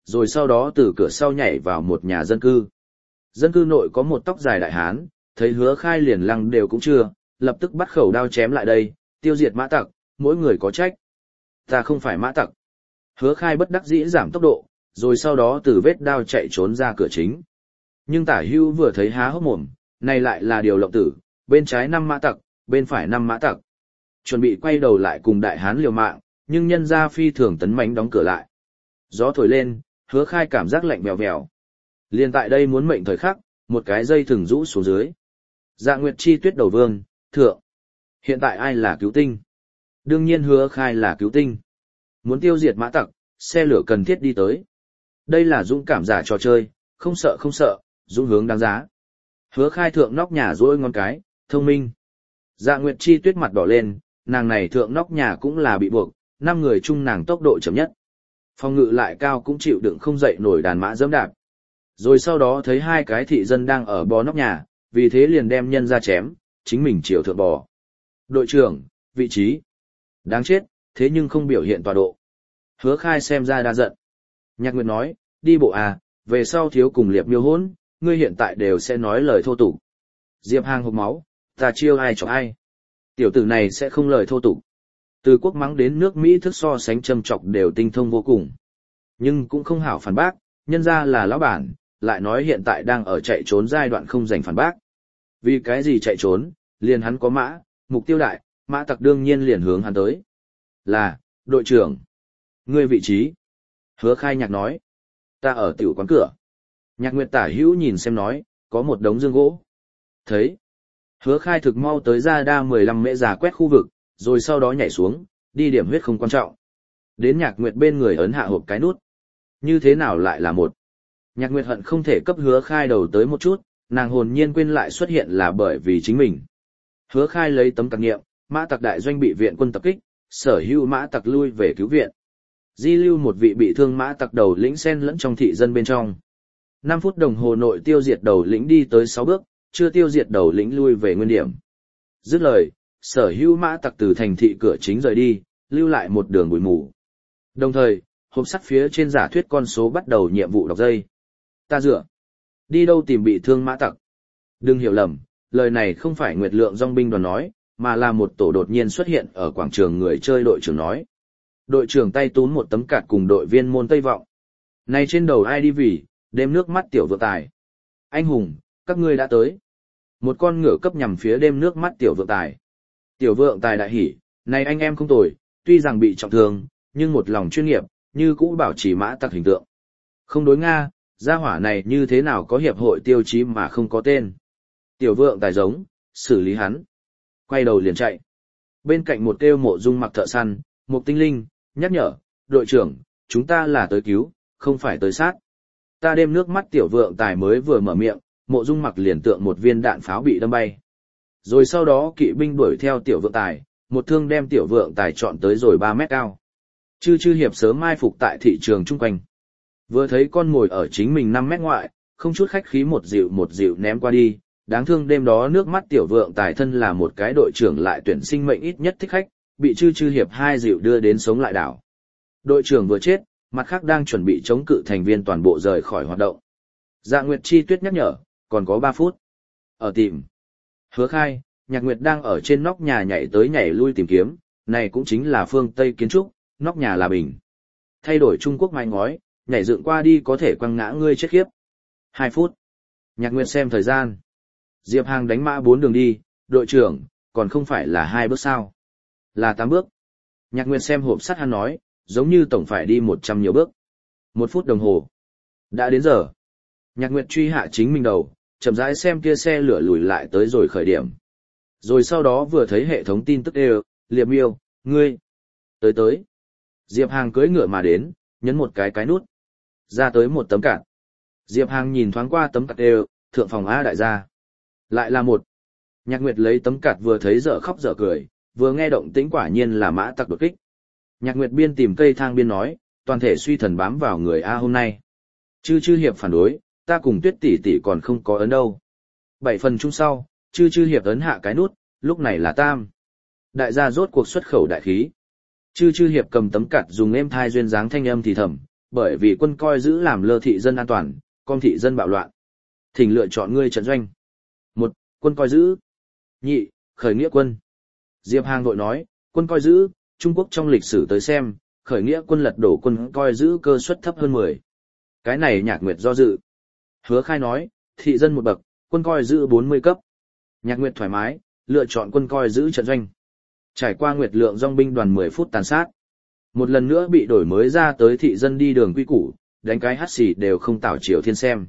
rồi sau đó từ cửa sau nhảy vào một nhà dân cư. Dân cư nội có một tóc dài đại hán, thấy Hứa Khai liền lăng đều cũng chưa, lập tức bắt khẩu đao chém lại đây, tiêu diệt mã tặc, mỗi người có trách. Ta không phải mã tặc. Hứa Khai bất đắc dĩ giảm tốc độ, rồi sau đó từ vết đao chạy trốn ra cửa chính. Nhưng Tả Hưu vừa thấy há hốc mồm, này lại là điều lộng tử, bên trái năm mã tặc, bên phải năm mã tặc. Chuẩn bị quay đầu lại cùng đại hán liều mạng, nhưng nhân ra phi thường tấn mãnh đóng cửa lại. Gió thổi lên, Hứa Khai cảm giác lạnh vèo vèo. Liên tại đây muốn mệnh thời khắc, một cái dây thừng rũ xuống dưới. Dạ Nguyệt Chi Tuyết đầu vương, thượng. Hiện tại ai là cứu tinh? Đương nhiên Hứa Khai là cứu tinh. Muốn tiêu diệt mã tặc, xe lửa cần thiết đi tới. Đây là dũng cảm giả trò chơi, không sợ không sợ, dũng hướng đáng giá. Hứa Khai thượng nóc nhà rỗi ngón cái, thông minh. Dạ Nguyệt Chi Tuyết mặt đỏ lên, nàng này thượng nóc nhà cũng là bị buộc, năm người chung nàng tốc độ chậm nhất. Phòng ngự lại cao cũng chịu đựng không dậy nổi đàn mã dẫm đạp. Rồi sau đó thấy hai cái thị dân đang ở bò nóc nhà, vì thế liền đem nhân ra chém, chính mình chiều thượng bò. Đội trưởng, vị trí. Đáng chết, thế nhưng không biểu hiện tọa độ. Hứa Khai xem ra đa giận. Nhạc Nguyệt nói, đi bộ à, về sau thiếu cùng Liệp Miêu hỗn, ngươi hiện tại đều sẽ nói lời thô tục. Diệp Hàng hộc máu, ta chiêu ai cho ai. Tiểu tử này sẽ không lời thô tục. Từ quốc mắng đến nước Mỹ thức so sánh châm chọc đều tinh thông vô cùng. Nhưng cũng không hảo phản bác, nhân ra là lão bản, lại nói hiện tại đang ở chạy trốn giai đoạn không giành phản bác. Vì cái gì chạy trốn, liền hắn có mã, mục tiêu đại, mã tặc đương nhiên liền hướng hắn tới. Là, đội trưởng. Ngươi vị trí. Hứa Khai nhạc nói. Ta ở tiểu quán cửa. Nhạc Nguyệt Tả Hữu nhìn xem nói, có một đống dương gỗ. Thấy. Hứa Khai thực mau tới ra đa mười lăm mễ giả quét khu vực, rồi sau đó nhảy xuống, đi điểm huyết không quan trọng. Đến Nhạc Nguyệt bên người ấn hạ hộp cái nút. Như thế nào lại là một? Nhạc Nguyệt hận không thể cấp Hứa Khai đầu tới một chút, nàng hồn nhiên quên lại xuất hiện là bởi vì chính mình. Hứa Khai lấy tấm tặc nghiệm, mã tặc đại doanh bị viện quân tập kích, sở hữu mã tặc lui về cứu viện. Di lưu một vị bị thương mã tặc đầu lĩnh xen lẫn trong thị dân bên trong. năm phút đồng hồ nội tiêu diệt đầu lĩnh đi tới sáu bước, chưa tiêu diệt đầu lĩnh lui về nguyên điểm. Dứt lời, sở hữu mã tặc từ thành thị cửa chính rời đi, lưu lại một đường bụi mù. Đồng thời, hộp sắt phía trên giả thuyết con số bắt đầu nhiệm vụ đọc dây. Ta dựa. Đi đâu tìm bị thương mã tặc? Đừng hiểu lầm, lời này không phải Nguyệt Lượng dòng binh đoàn nói, mà là một tổ đột nhiên xuất hiện ở quảng trường người chơi đội trưởng nói. Đội trưởng tay túm một tấm cạt cùng đội viên môn Tây Vọng. Này trên đầu ai đi vì, đêm nước mắt tiểu vượng tài. Anh hùng, các ngươi đã tới. Một con ngựa cấp nhằm phía đêm nước mắt tiểu vượng tài. Tiểu vượng tài đại hỉ, này anh em không tồi, tuy rằng bị trọng thương, nhưng một lòng chuyên nghiệp, như cũ bảo trì mã tặc hình tượng. Không đối Nga, gia hỏa này như thế nào có hiệp hội tiêu chí mà không có tên. Tiểu vượng tài giống, xử lý hắn. Quay đầu liền chạy. Bên cạnh một kêu Mộ Dung Mặc thợ săn, một tinh linh, nhắc nhở, đội trưởng, chúng ta là tới cứu, không phải tới sát. Ta đêm nước mắt tiểu vượng tài mới vừa mở miệng, Mộ Dung Mặc liền tượng một viên đạn pháo bị đâm bay. Rồi sau đó kỵ binh đuổi theo tiểu vượng tài, một thương đem tiểu vượng tài chọn tới rồi ba mét cao. Chư chư hiệp sớm mai phục tại thị trường chung quanh. Vừa thấy con mồi ở chính mình năm mét ngoại, không chút khách khí một dịu một dịu ném qua đi, đáng thương đêm đó nước mắt tiểu vượng tài thân là một cái đội trưởng lại tuyển sinh mệnh ít nhất thích khách, bị chư chư hiệp hai dịu đưa đến sống lại đảo. Đội trưởng vừa chết, mặt khác đang chuẩn bị chống cự thành viên toàn bộ rời khỏi hoạt động. Dạ Nguyệt Chi Tuyết nhắc nhở, còn có ba phút. Ở tìm. Hứa Khai, Nhạc Nguyệt đang ở trên nóc nhà nhảy tới nhảy lui tìm kiếm, này cũng chính là phương Tây kiến trúc, nóc nhà là bình. Thay đổi Trung Quốc mái ngói, nhảy dựng qua đi có thể quăng ngã ngươi chết khiếp. Hai phút. Nhạc Nguyệt xem thời gian. Diệp Hàng đánh mã bốn đường đi, đội trưởng, còn không phải là hai bước sao. Là tám bước. Nhạc Nguyệt xem hộp sắt hắn nói, giống như tổng phải đi một trăm nhiều bước. Một phút đồng hồ. Đã đến giờ. Nhạc Nguyệt truy hạ chính mình đầu, chậm rãi xem kia xe lửa lùi lại tới rồi khởi điểm. Rồi sau đó vừa thấy hệ thống tin tức đều, Liệp Miêu, ngươi. Tới tới. Diệp Hàng cưỡi ngựa mà đến, nhấn một cái cái nút. Ra tới một tấm card. Diệp Hàng nhìn thoáng qua tấm card đều, thượng phòng A đại gia. Lại là một. Nhạc Nguyệt lấy tấm card vừa thấy dở khóc dở cười, vừa nghe động tĩnh quả nhiên là mã tặc đột kích. Nhạc Nguyệt biên tìm cây thang biên nói, toàn thể suy thần bám vào người A hôm nay. Chư chư hiệp phản đối, ta cùng Tuyết tỷ tỷ còn không có ấn đâu. Bảy phần chung sau, chư chư hiệp ấn hạ cái nút, lúc này là tam. Đại gia rốt cuộc xuất khẩu đại khí. Chư chư hiệp cầm tấm cặt dùng êm thai duyên dáng thanh âm thì thầm, bởi vì quân coi giữ làm lơ thị dân an toàn, con thị dân bạo loạn. Thỉnh lựa chọn ngươi trận doanh. Một, quân coi giữ. Nhị, khởi nghĩa quân. Diệp Hàng vội nói, quân coi giữ, Trung Quốc trong lịch sử tới xem, khởi nghĩa quân lật đổ quân coi giữ cơ suất thấp hơn mười. Cái này Nhạc Nguyệt do dự. Hứa Khai nói, thị dân một bậc, quân coi giữ bốn mươi cấp. Nhạc Nguyệt thoải mái, lựa chọn quân coi giữ trận doanh. Trải qua Nguyệt Lượng dòng binh đoàn mười phút tàn sát. Một lần nữa bị đổi mới ra tới thị dân đi đường quy củ, đánh cái hắt xì đều không tảo chiều thiên xem.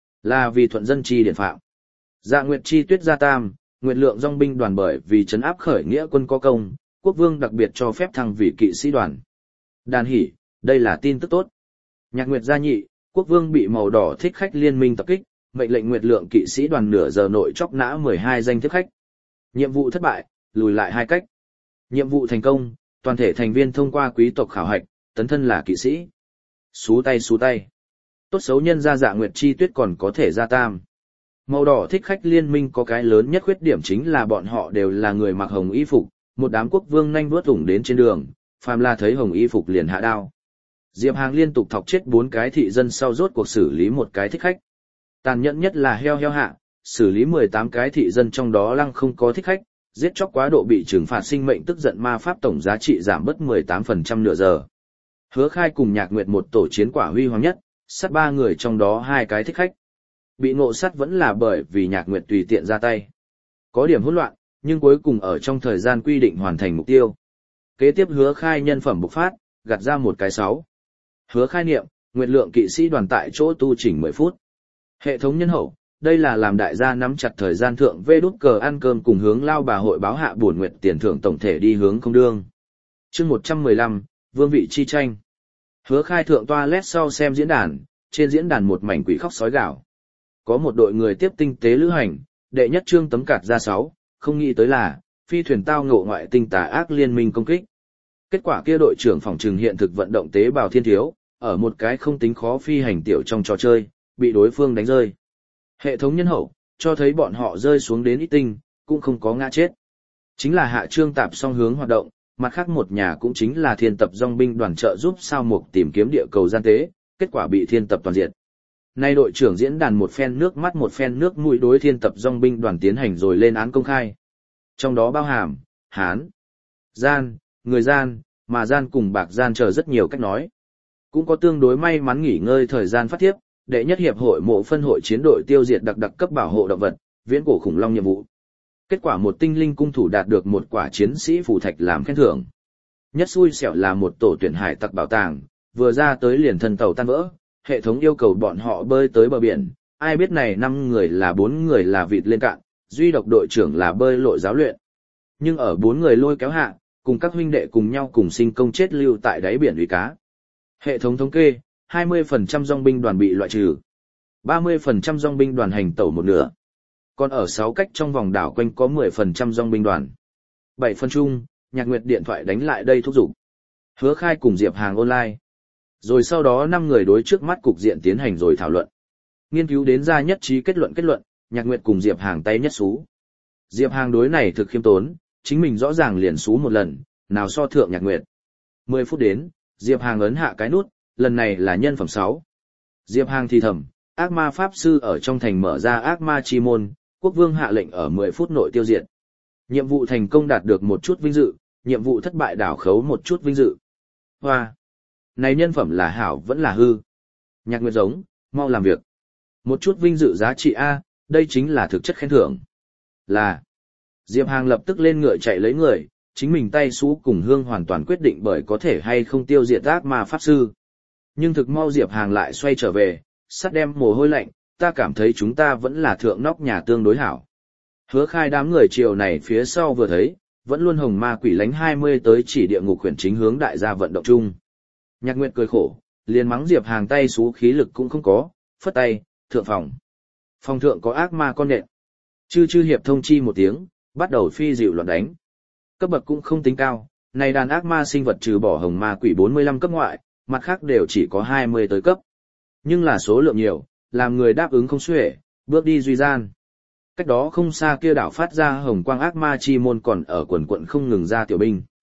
Là vì thuận dân chi điển phạm. Dạ Nguyệt chi tuyết gia tam, Nguyệt Lượng dòng binh đoàn bởi vì trấn áp khởi nghĩa quân có công, quốc vương đặc biệt cho phép thăng vị kỵ sĩ đoàn. Đàn hỉ, đây là tin tức tốt. Nhạc Nguyệt gia nhị, quốc vương bị màu đỏ thích khách liên minh tập kích, mệnh lệnh Nguyệt Lượng kỵ sĩ đoàn nửa giờ nội chóc nã mười hai danh thích khách. Nhiệm vụ thất bại, lùi lại hai cách. Nhiệm vụ thành công, toàn thể thành viên thông qua quý tộc khảo hạch, tấn thân là kỵ sĩ. Xú tay xú tay. Tốt xấu nhân ra Dạ Nguyệt chi tuyết còn có thể ra tam. Màu đỏ thích khách liên minh có cái lớn nhất khuyết điểm chính là bọn họ đều là người mặc hồng y phục, một đám quốc vương nhanh vuốt ủng đến trên đường, phàm là thấy hồng y phục liền hạ đao. Diệp Hàng liên tục thọc chết bốn cái thị dân sau rốt cuộc xử lý một cái thích khách. Tàn nhẫn nhất là heo heo hạ, xử lý mười tám cái thị dân trong đó lăng không có thích khách, giết chóc quá độ bị trừng phạt sinh mệnh tức giận ma pháp tổng giá trị giảm bớt mười tám phần trăm nửa giờ. Hứa Khai cùng Nhạc Nguyệt một tổ chiến quả huy hoàng nhất, sát ba người trong đó hai cái thích khách. Bị ngộ sát vẫn là bởi vì Nhạc Nguyệt tùy tiện ra tay. Có điểm hỗn loạn, nhưng cuối cùng ở trong thời gian quy định hoàn thành mục tiêu. Kế tiếp Hứa Khai nhân phẩm bộc phát, gạt ra một cái sáu. Hứa Khai niệm, Nguyệt Lượng kỵ sĩ đoàn tại chỗ tu chỉnh mười phút. Hệ thống nhân hậu, đây là làm đại gia nắm chặt thời gian thượng vê đút cờ ăn cơm cùng hướng lao bà hội báo hạ bổn nguyệt tiền thưởng tổng thể đi hướng không đương. Chương một trăm mười lăm, Vương vị chi tranh. Hứa Khai thượng toilet sau xem diễn đàn, trên diễn đàn một mảnh quỷ khóc sói gào. Có một đội người tiếp tinh tế lữ hành, đệ nhất trương tấm cạt ra sáu, không nghĩ tới là phi thuyền tao ngộ ngoại tinh tà ác liên minh công kích. Kết quả kia đội trưởng phòng trừng hiện thực vận động tế bào thiên thiếu, ở một cái không tính khó phi hành tiểu trong trò chơi, bị đối phương đánh rơi. Hệ thống nhân hậu, cho thấy bọn họ rơi xuống đến ít tinh, cũng không có ngã chết. Chính là hạ trương tạp song hướng hoạt động, mặt khác một nhà cũng chính là thiên tập dòng binh đoàn trợ giúp sao mục tìm kiếm địa cầu gian tế, kết quả bị thiên tập toàn diệt. Nay đội trưởng diễn đàn một phen nước mắt một phen nước mũi đối thiên tập dòng binh đoàn tiến hành rồi lên án công khai. Trong đó bao hàm, Hán, gian, người gian, mà gian cùng bạc gian chờ rất nhiều cách nói. Cũng có tương đối may mắn nghỉ ngơi thời gian phát thiếp, đệ nhất hiệp hội mộ phân hội chiến đội tiêu diệt đặc đặc cấp bảo hộ động vật, viễn cổ khủng long nhiệm vụ. Kết quả một tinh linh cung thủ đạt được một quả chiến sĩ phù thạch làm khen thưởng. Nhất xui xẻo là một tổ tuyển hải tặc bảo tàng, vừa ra tới liền thân tàu tan vỡ, hệ thống yêu cầu bọn họ bơi tới bờ biển, ai biết này năm người là bốn người là vịt lên cạn, duy độc đội trưởng là bơi lội giáo luyện. Nhưng ở bốn người lôi kéo hạ, cùng các huynh đệ cùng nhau cùng sinh công chết lưu tại đáy biển uy cá. Hệ thống thống kê, hai mươi phần trăm dòng binh đoàn bị loại trừ, ba mươi phần trăm dòng binh đoàn hành tẩu một nửa. Còn ở sáu cách trong vòng đảo quanh có mười phần trăm dòng binh đoàn. bảy phân chung, Nhạc Nguyệt điện thoại đánh lại đây thúc giục. Hứa Khai cùng Diệp Hàng online. Rồi sau đó năm người đối trước mắt cục diện tiến hành rồi thảo luận. Nghiên cứu đến ra nhất trí kết luận kết luận, Nhạc Nguyệt cùng Diệp Hàng tay nhất xú. Diệp Hàng đối này thực khiêm tốn, chính mình rõ ràng liền xú một lần, nào so thượng Nhạc Nguyệt. mười phút đến, Diệp Hàng ấn hạ cái nút, lần này là nhân phẩm sáu. Diệp Hàng thì thầm, ác ma pháp sư ở trong thành mở ra ác ma chi môn, quốc vương hạ lệnh ở mười phút nội tiêu diệt. Nhiệm vụ thành công đạt được một chút vinh dự, nhiệm vụ thất bại đảo khấu một chút vinh dự. Hoa! Này nhân phẩm là hảo vẫn là hư. Nhạc Nguyệt giống, mau làm việc. Một chút vinh dự giá trị A, đây chính là thực chất khen thưởng. Là. Diệp Hàng lập tức lên ngựa chạy lấy người, chính mình tay xú cùng hương hoàn toàn quyết định bởi có thể hay không tiêu diệt ác ma pháp sư. Nhưng thực mau Diệp Hàng lại xoay trở về, sắt đem mồ hôi lạnh, ta cảm thấy chúng ta vẫn là thượng nóc nhà tương đối hảo. Hứa Khai đám người chiều này phía sau vừa thấy, vẫn luôn hồng ma quỷ lánh hai mươi tới chỉ địa ngục khuyển chính hướng đại gia vận động chung. Nhạc Nguyệt cười khổ, liền mắng Diệp Hàng tay xú khí lực cũng không có, phất tay, thượng phòng. Phòng thượng có ác ma con nện. Chư chư hiệp thông chi một tiếng, bắt đầu phi dịu loạn đánh. Cấp bậc cũng không tính cao, này đàn ác ma sinh vật trừ bỏ hồng ma quỷ bốn mươi lăm cấp ngoại, mặt khác đều chỉ có hai mươi tới cấp. Nhưng là số lượng nhiều, làm người đáp ứng không xuể, bước đi duy gian. Cách đó không xa kia đảo phát ra hồng quang ác ma chi môn còn ở quần quận không ngừng ra tiểu binh.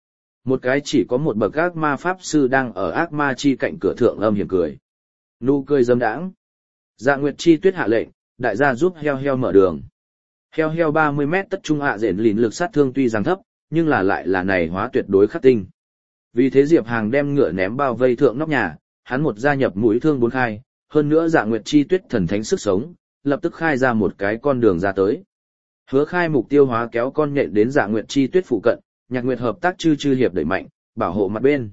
Một cái chỉ có một bậc ác ma pháp sư đang ở ác ma chi cạnh cửa thượng âm hiểm cười. Nụ cười dâm đãng. Dạ Nguyệt Chi Tuyết hạ lệnh, đại gia giúp heo heo mở đường. Heo heo ba mươi mét tất trung hạ rển lìn lực sát thương tuy rằng thấp, nhưng là lại là này hóa tuyệt đối khắc tinh. Vì thế Diệp Hàng đem ngựa ném bao vây thượng nóc nhà, hắn một gia nhập mũi thương bốn khai, hơn nữa Dạ Nguyệt Chi Tuyết thần thánh sức sống, lập tức khai ra một cái con đường ra tới. Hứa Khai mục tiêu hóa kéo con nhện đến Dạ Nguyệt Chi Tuyết phụ cận, Nhạc Nguyệt hợp tác chư chư hiệp đẩy mạnh, bảo hộ mặt bên.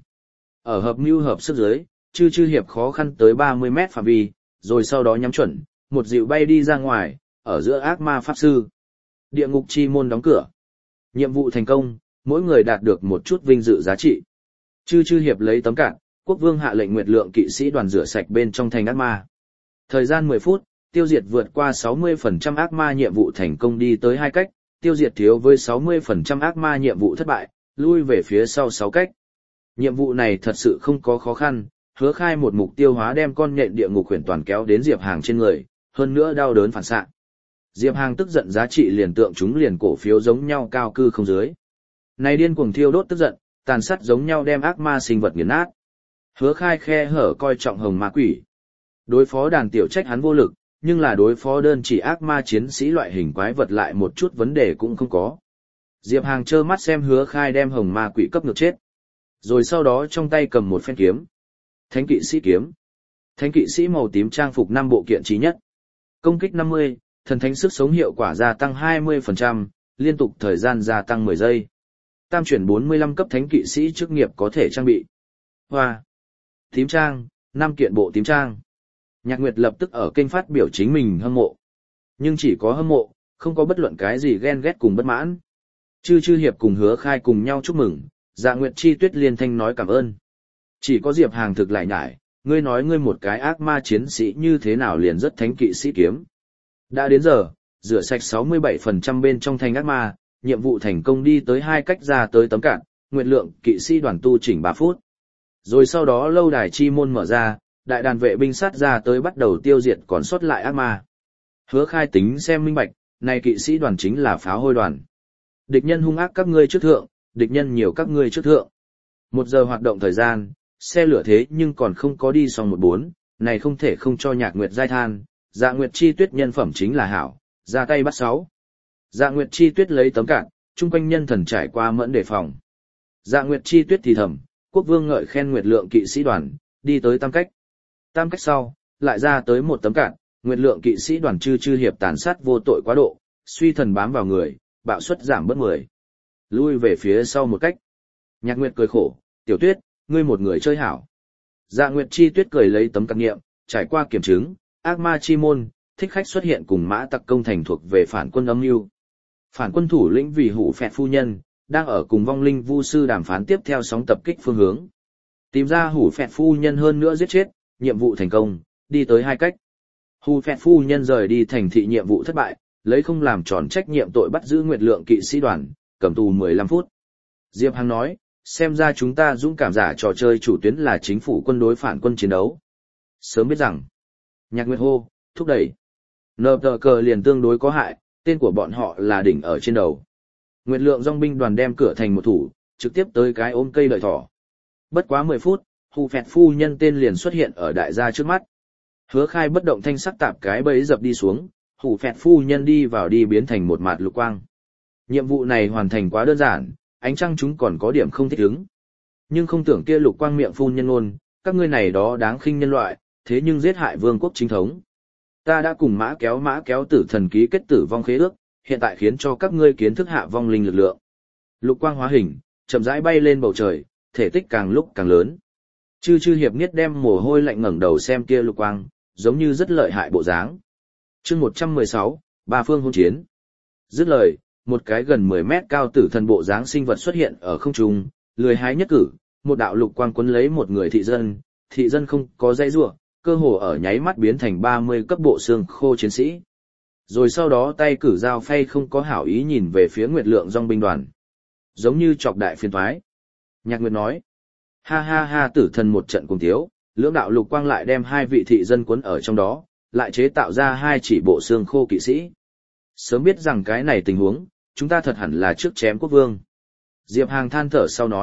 Ở hợp mưu hợp sức dưới, chư chư hiệp khó khăn tới ba mươi mét phạm vi, rồi sau đó nhắm chuẩn, một dịu bay đi ra ngoài, ở giữa ác ma pháp sư. Địa ngục chi môn đóng cửa. Nhiệm vụ thành công, mỗi người đạt được một chút vinh dự giá trị. Chư chư hiệp lấy tấm cạn, quốc vương hạ lệnh Nguyệt Lượng kỵ sĩ đoàn rửa sạch bên trong thành ác ma. Thời gian mười phút, tiêu diệt vượt qua sáu mươi phần trăm ác ma nhiệm vụ thành công đi tới hai cách, tiêu diệt thiếu với sáu mươi phần trăm ác ma nhiệm vụ thất bại, lui về phía sau sáu cách. Nhiệm vụ này thật sự không có khó khăn, Hứa Khai một mục tiêu hóa đem con nhện địa ngục huyền toàn kéo đến Diệp Hàng trên người, hơn nữa đau đớn phản xạ. Diệp Hàng tức giận giá trị liền tượng chúng liền cổ phiếu giống nhau cao cư không dưới. Này điên cuồng thiêu đốt tức giận, tàn sát giống nhau đem ác ma sinh vật nghiền nát. Hứa Khai khe hở coi trọng hồng ma quỷ. Đối phó đàn tiểu trách hắn vô lực, nhưng là đối phó đơn chỉ ác ma chiến sĩ loại hình quái vật lại một chút vấn đề cũng không có. Diệp Hàng trơ mắt xem Hứa Khai đem hồng ma quỷ cấp ngược chết. Rồi sau đó trong tay cầm một phen kiếm. Thánh kỵ sĩ kiếm. Thánh kỵ sĩ màu tím trang phục năm bộ kiện trí nhất. Công kích năm mươi, thần thánh sức sống hiệu quả gia tăng hai mươi phần trăm, liên tục thời gian gia tăng mười giây. Tam chuyển bốn mươi lăm cấp thánh kỵ sĩ chức nghiệp có thể trang bị. Hoa. Tím trang, năm kiện bộ tím trang. Nhạc Nguyệt lập tức ở kênh phát biểu chính mình hâm mộ. Nhưng chỉ có hâm mộ, không có bất luận cái gì ghen ghét cùng bất mãn. Chư chư hiệp cùng Hứa Khai cùng nhau chúc mừng, Dạ Nguyệt Chi Tuyết liên thanh nói cảm ơn. Chỉ có Diệp Hàng thực lại nhải, ngươi nói ngươi một cái ác ma chiến sĩ như thế nào liền rất thánh kỵ sĩ kiếm. Đã đến giờ, rửa sạch sáu mươi bảy phần trăm bên trong thành ác ma, nhiệm vụ thành công đi tới hai cách ra tới tấm cạn, Nguyệt Lượng kỵ sĩ đoàn tu chỉnh ba phút. Rồi sau đó lâu đài chi môn mở ra, đại đàn vệ binh sát ra tới bắt đầu tiêu diệt còn sót lại ác ma. Hứa Khai tính xem minh bạch, này kỵ sĩ đoàn chính là pháo hôi đoàn. Địch nhân hung ác các ngươi trước thượng, địch nhân nhiều các ngươi trước thượng. Một giờ hoạt động thời gian, xe lửa thế nhưng còn không có đi xong một bốn, này không thể không cho Nhạc Nguyệt giai than, Dạ Nguyệt Chi Tuyết nhân phẩm chính là hảo, ra tay bắt sáu. Dạ Nguyệt Chi Tuyết lấy tấm cạn, chung quanh nhân thần trải qua mẫn đề phòng. Dạ Nguyệt Chi Tuyết thì thầm, quốc vương ngợi khen Nguyệt Lượng kỵ sĩ đoàn, đi tới tam cách. Tam cách sau, lại ra tới một tấm cạn, Nguyệt Lượng kỵ sĩ đoàn chư chư hiệp tàn sát vô tội quá độ, suy thần bám vào người, bạo suất giảm bớt mười. Lui về phía sau một cách. Nhạc Nguyệt cười khổ, Tiểu Tuyết, ngươi một người chơi hảo. Dạ Nguyệt Chi Tuyết cười lấy tấm cạn nghiệm, trải qua kiểm chứng, ác ma chi môn, thích khách xuất hiện cùng mã tặc công thành thuộc về phản quân âm mưu. Phản quân thủ lĩnh vì hủ phẹt phu nhân, đang ở cùng vong linh vu sư đàm phán tiếp theo sóng tập kích phương hướng. Tìm ra hủ phẹt phu nhân hơn nữa giết chết, nhiệm vụ thành công, đi tới hai cách. Hủ phẹt phu nhân rời đi thành thị nhiệm vụ thất bại, lấy không làm tròn trách nhiệm tội bắt giữ Nguyệt Lượng kỵ sĩ đoàn, cầm tù mười lăm phút. Diệp Hằng nói, xem ra chúng ta dũng cảm giả trò chơi chủ tuyến là chính phủ quân đối phản quân chiến đấu. Sớm biết rằng, Nhạc Nguyệt hô, thúc đẩy. Nờ tờ cờ liền tương đối có hại, tên của bọn họ là đỉnh ở trên đầu. Nguyệt Lượng dòng binh đoàn đem cửa thành một thủ, trực tiếp tới cái ôm cây lợi thỏ. Bất quá mười phút, hù phẹt phu nhân tên liền xuất hiện ở đại gia trước mắt. Hứa Khai bất động thanh sắc tạp cái bẫy dập đi xuống, hù phẹt phu nhân đi vào đi biến thành một mạt lục quang. Nhiệm vụ này hoàn thành quá đơn giản, ánh trăng chúng còn có điểm không thích ứng. Nhưng không tưởng kia lục quang miệng phun nhân ngôn, các ngươi này đó đáng khinh nhân loại, thế nhưng giết hại vương quốc chính thống. Ta đã cùng mã kéo mã kéo tử thần ký kết tử vong khế ước, hiện tại khiến cho các ngươi kiến thức hạ vong linh lực lượng. Lục quang hóa hình, chậm rãi bay lên bầu trời, thể tích càng lúc càng lớn. Chư chư hiệp nghiết đem mồ hôi lạnh ngẩng đầu xem kia lục quang, giống như rất lợi hại bộ dáng. Chương một trăm mười sáu, ba phương hôn chiến. Dứt lời, một cái gần mười mét cao tử thần bộ dáng sinh vật xuất hiện ở không trung, lười hái nhất cử, một đạo lục quang quấn lấy một người thị dân, thị dân không có dây rủa, cơ hồ ở nháy mắt biến thành ba mươi cấp bộ xương khô chiến sĩ. Rồi sau đó tay cử dao phay không có hảo ý nhìn về phía Nguyệt Lượng dòng binh đoàn. Giống như chọc đại phiền toái. Nhạc Nguyệt nói, ha ha ha tử thần một trận cùng tiếu, lưỡng đạo lục quang lại đem hai vị thị dân cuốn ở trong đó, lại chế tạo ra hai chỉ bộ xương khô kỵ sĩ. Sớm biết rằng cái này tình huống, chúng ta thật hẳn là trước chém quốc vương. Diệp Hàng than thở sau nói,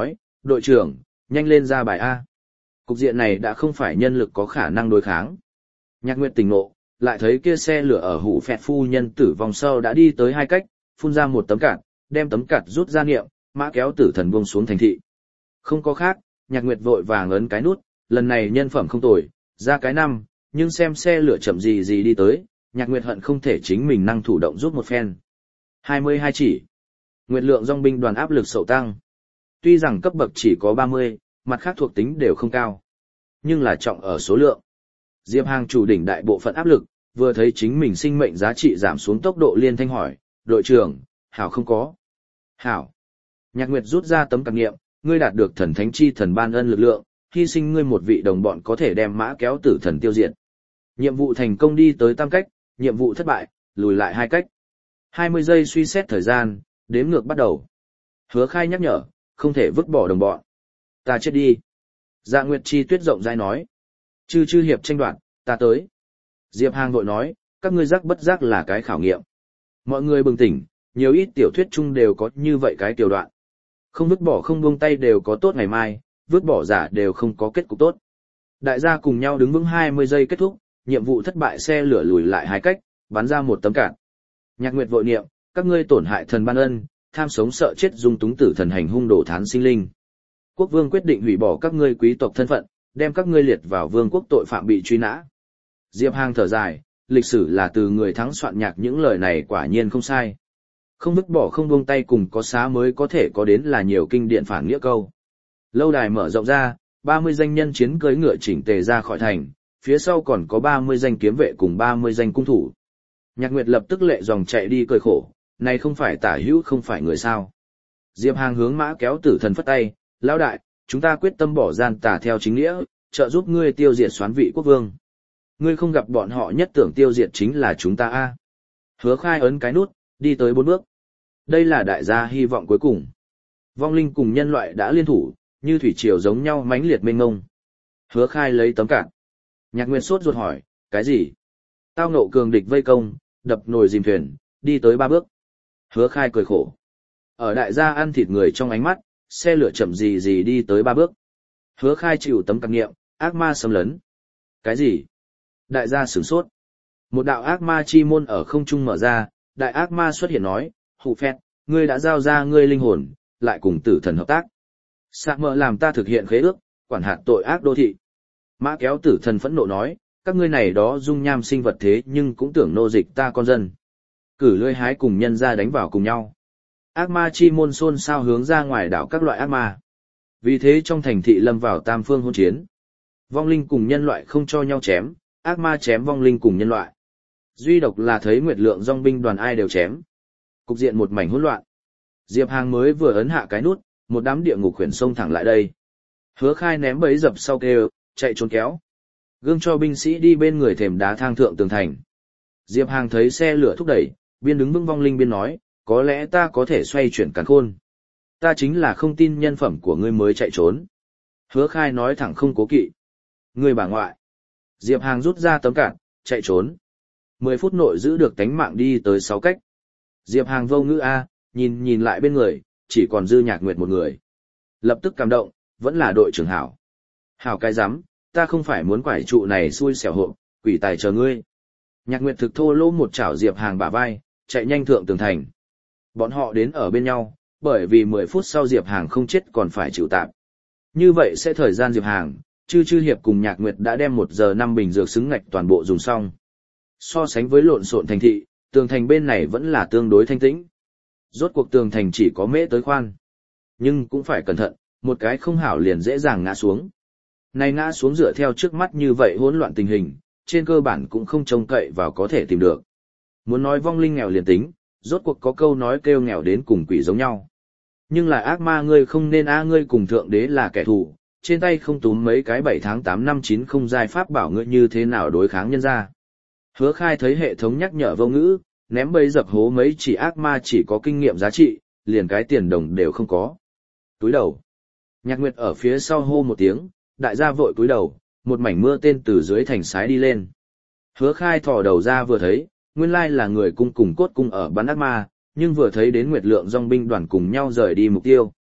Đội trưởng, nhanh lên ra bài A. Cục diện này đã không phải nhân lực có khả năng đối kháng. Nhạc Nguyệt tỉnh ngộ, lại thấy kia xe lửa ở hủ phẹt phu nhân tử vong sau đã đi tới hai cách, phun ra một tấm cạt, đem tấm cạt rút ra niệm, mã kéo tử thần buông xuống thành thị. Không có khác, Nhạc Nguyệt vội vàng ấn cái nút, lần này nhân phẩm không tồi, ra cái năm, nhưng xem xe lửa chậm gì gì đi tới, Nhạc Nguyệt hận không thể chính mình năng thủ động rút một phen. hai mươi hai chỉ. Nguyệt lượng dòng binh đoàn áp lực sậu tăng. Tuy rằng cấp bậc chỉ có ba mươi, mặt khác thuộc tính đều không cao, nhưng là trọng ở số lượng. Diệp Hàng chủ đỉnh đại bộ phận áp lực, vừa thấy chính mình sinh mệnh giá trị giảm xuống tốc độ liên thanh hỏi, đội trưởng, hảo không có. Hảo. Nhạc Nguyệt rút ra tấm cảm nghiệm, ngươi đạt được thần thánh chi thần ban ân lực lượng, hy sinh ngươi một vị đồng bọn có thể đem mã kéo tử thần tiêu diệt. Nhiệm vụ thành công đi tới tam cách, nhiệm vụ thất bại, lùi lại hai cách. hai mươi giây suy xét thời gian, đếm ngược bắt đầu. Hứa Khai nhắc nhở, không thể vứt bỏ đồng bọn. Ta chết đi. Dạ Nguyệt Chi Tuyết rộng rãi nói. Chư chư hiệp tranh đoạt, ta tới. Diệp Hàng vội nói, các ngươi giác bất giác là cái khảo nghiệm. Mọi người bừng tỉnh, nhiều ít tiểu thuyết chung đều có như vậy cái tiểu đoạn. Không vứt bỏ không buông tay đều có tốt ngày mai, vứt bỏ giả đều không có kết cục tốt. Đại gia cùng nhau đứng vững hai mươi giây kết thúc, nhiệm vụ thất bại xe lửa lùi lại hai cách, bắn ra một tấm cản. Nhạc Nguyệt vội niệm, các ngươi tổn hại thần ban ân, tham sống sợ chết dung túng tử thần hành hung đổ thán sinh linh. Quốc vương quyết định hủy bỏ các ngươi quý tộc thân phận, đem các ngươi liệt vào vương quốc tội phạm bị truy nã. Diệp Hàng thở dài, lịch sử là từ người thắng soạn nhạc, những lời này quả nhiên không sai. Không vứt bỏ không buông tay cùng có xá mới có thể có đến là nhiều kinh điển phản nghĩa câu. Lâu đài mở rộng ra, ba mươi danh nhân chiến cưỡi ngựa chỉnh tề ra khỏi thành, phía sau còn có ba mươi danh kiếm vệ cùng ba mươi danh cung thủ. Nhạc Nguyệt lập tức lệ dòng chạy đi cười khổ, này không phải tả hữu không phải người sao. Diệp Hàng hướng mã kéo tử thần phất tay, lão đại, chúng ta quyết tâm bỏ gian tà theo chính nghĩa, trợ giúp ngươi tiêu diệt soán vị quốc vương. Ngươi không gặp bọn họ nhất tưởng tiêu diệt chính là chúng ta a. Hứa Khai ấn cái nút, đi tới bốn bước. Đây là đại gia hy vọng cuối cùng. Vong linh cùng nhân loại đã liên thủ, như thủy triều giống nhau mãnh liệt mênh mông. Hứa Khai lấy tấm cản. Nhạc Nguyệt sốt ruột hỏi, cái gì? Tao ngộ cường địch vây công, đập nồi dìm thuyền, đi tới ba bước. Hứa Khai cười khổ. Ở đại gia ăn thịt người trong ánh mắt, xe lửa chậm gì gì đi tới ba bước. Hứa Khai chịu tấm cản nghiệm, ác ma xâm lấn. Cái gì? Đại gia sửng sốt. Một đạo ác ma chi môn ở không trung mở ra, đại ác ma xuất hiện nói, hụ phét, ngươi đã giao ra ngươi linh hồn, lại cùng tử thần hợp tác. Sạc mơ làm ta thực hiện khế ước, quản hạt tội ác đô thị. Mã kéo tử thần phẫn nộ nói, các ngươi này đó dung nham sinh vật thế nhưng cũng tưởng nô dịch ta con dân. Cử lưỡi hái cùng nhân ra đánh vào cùng nhau. Ác ma chi môn xôn xao hướng ra ngoài đảo các loại ác ma. Vì thế trong thành thị lâm vào tam phương hôn chiến. Vong linh cùng nhân loại không cho nhau chém, ác ma chém vong linh cùng nhân loại. Duy độc là thấy Nguyệt lượng dòng binh đoàn ai đều chém. Cục diện một mảnh hỗn loạn. Diệp Hàng mới vừa ấn hạ cái nút, một đám địa ngục khuyển xông thẳng lại đây. Hứa Khai ném bẫy dập sau kêu, chạy trốn kéo. Gương cho binh sĩ đi bên người thềm đá thang thượng tường thành. Diệp Hàng thấy xe lửa thúc đẩy, biên đứng vững vong linh biên nói, có lẽ ta có thể xoay chuyển càn khôn. Ta chính là không tin nhân phẩm của ngươi mới chạy trốn. Hứa Khai nói thẳng không cố kỵ. Ngươi bà ngoại. Diệp Hàng rút ra tấm cản, chạy trốn. Mười phút nội giữ được tánh mạng đi tới sáu cách. Diệp Hàng vô ngữ A, nhìn nhìn lại bên người, chỉ còn dư Nhạc Nguyệt một người. Lập tức cảm động, vẫn là đội trưởng hảo. Hảo cái rắm, ta không phải muốn quải trụ này xui xẻo hộ, quỷ tài chờ ngươi. Nhạc Nguyệt thực thô lỗ một chảo Diệp Hàng bả vai, chạy nhanh thượng tường thành. Bọn họ đến ở bên nhau, bởi vì mười phút sau Diệp Hàng không chết còn phải chịu tạm. Như vậy sẽ thời gian Diệp Hàng, Chư Chư Hiệp cùng Nhạc Nguyệt đã đem một giờ năm bình dược xứng ngạch toàn bộ dùng xong. So sánh với lộn xộn thành thị, tường thành bên này vẫn là tương đối thanh tĩnh. Rốt cuộc tường thành chỉ có mễ tới khoan. Nhưng cũng phải cẩn thận, một cái không hảo liền dễ dàng ngã xuống. Này ngã xuống dựa theo trước mắt như vậy hỗn loạn tình hình, trên cơ bản cũng không trông cậy vào có thể tìm được. Muốn nói vong linh nghèo liền tính, rốt cuộc có câu nói kêu nghèo đến cùng quỷ giống nhau. Nhưng là ác ma ngươi không nên a ngươi cùng thượng đế là kẻ thù, trên tay không túm mấy cái bảy tháng tám năm chín không giai pháp bảo ngươi như thế nào đối kháng nhân ra. Hứa Khai thấy hệ thống nhắc nhở vô ngữ, ném bẫy dập hố mấy chỉ ác ma chỉ có kinh nghiệm giá trị, liền cái tiền đồng đều không có. Túi đầu. Nhạc Nguyệt ở phía sau hô một tiếng, đại gia vội túi đầu, một mảnh mưa tên từ dưới thành sái đi lên. Hứa Khai thò đầu ra vừa thấy, nguyên lai là người cung cùng cốt cung ở bắn ác ma, nhưng vừa thấy đến Nguyệt lượng dòng binh đoàn cùng nhau rời đi mục tiêu.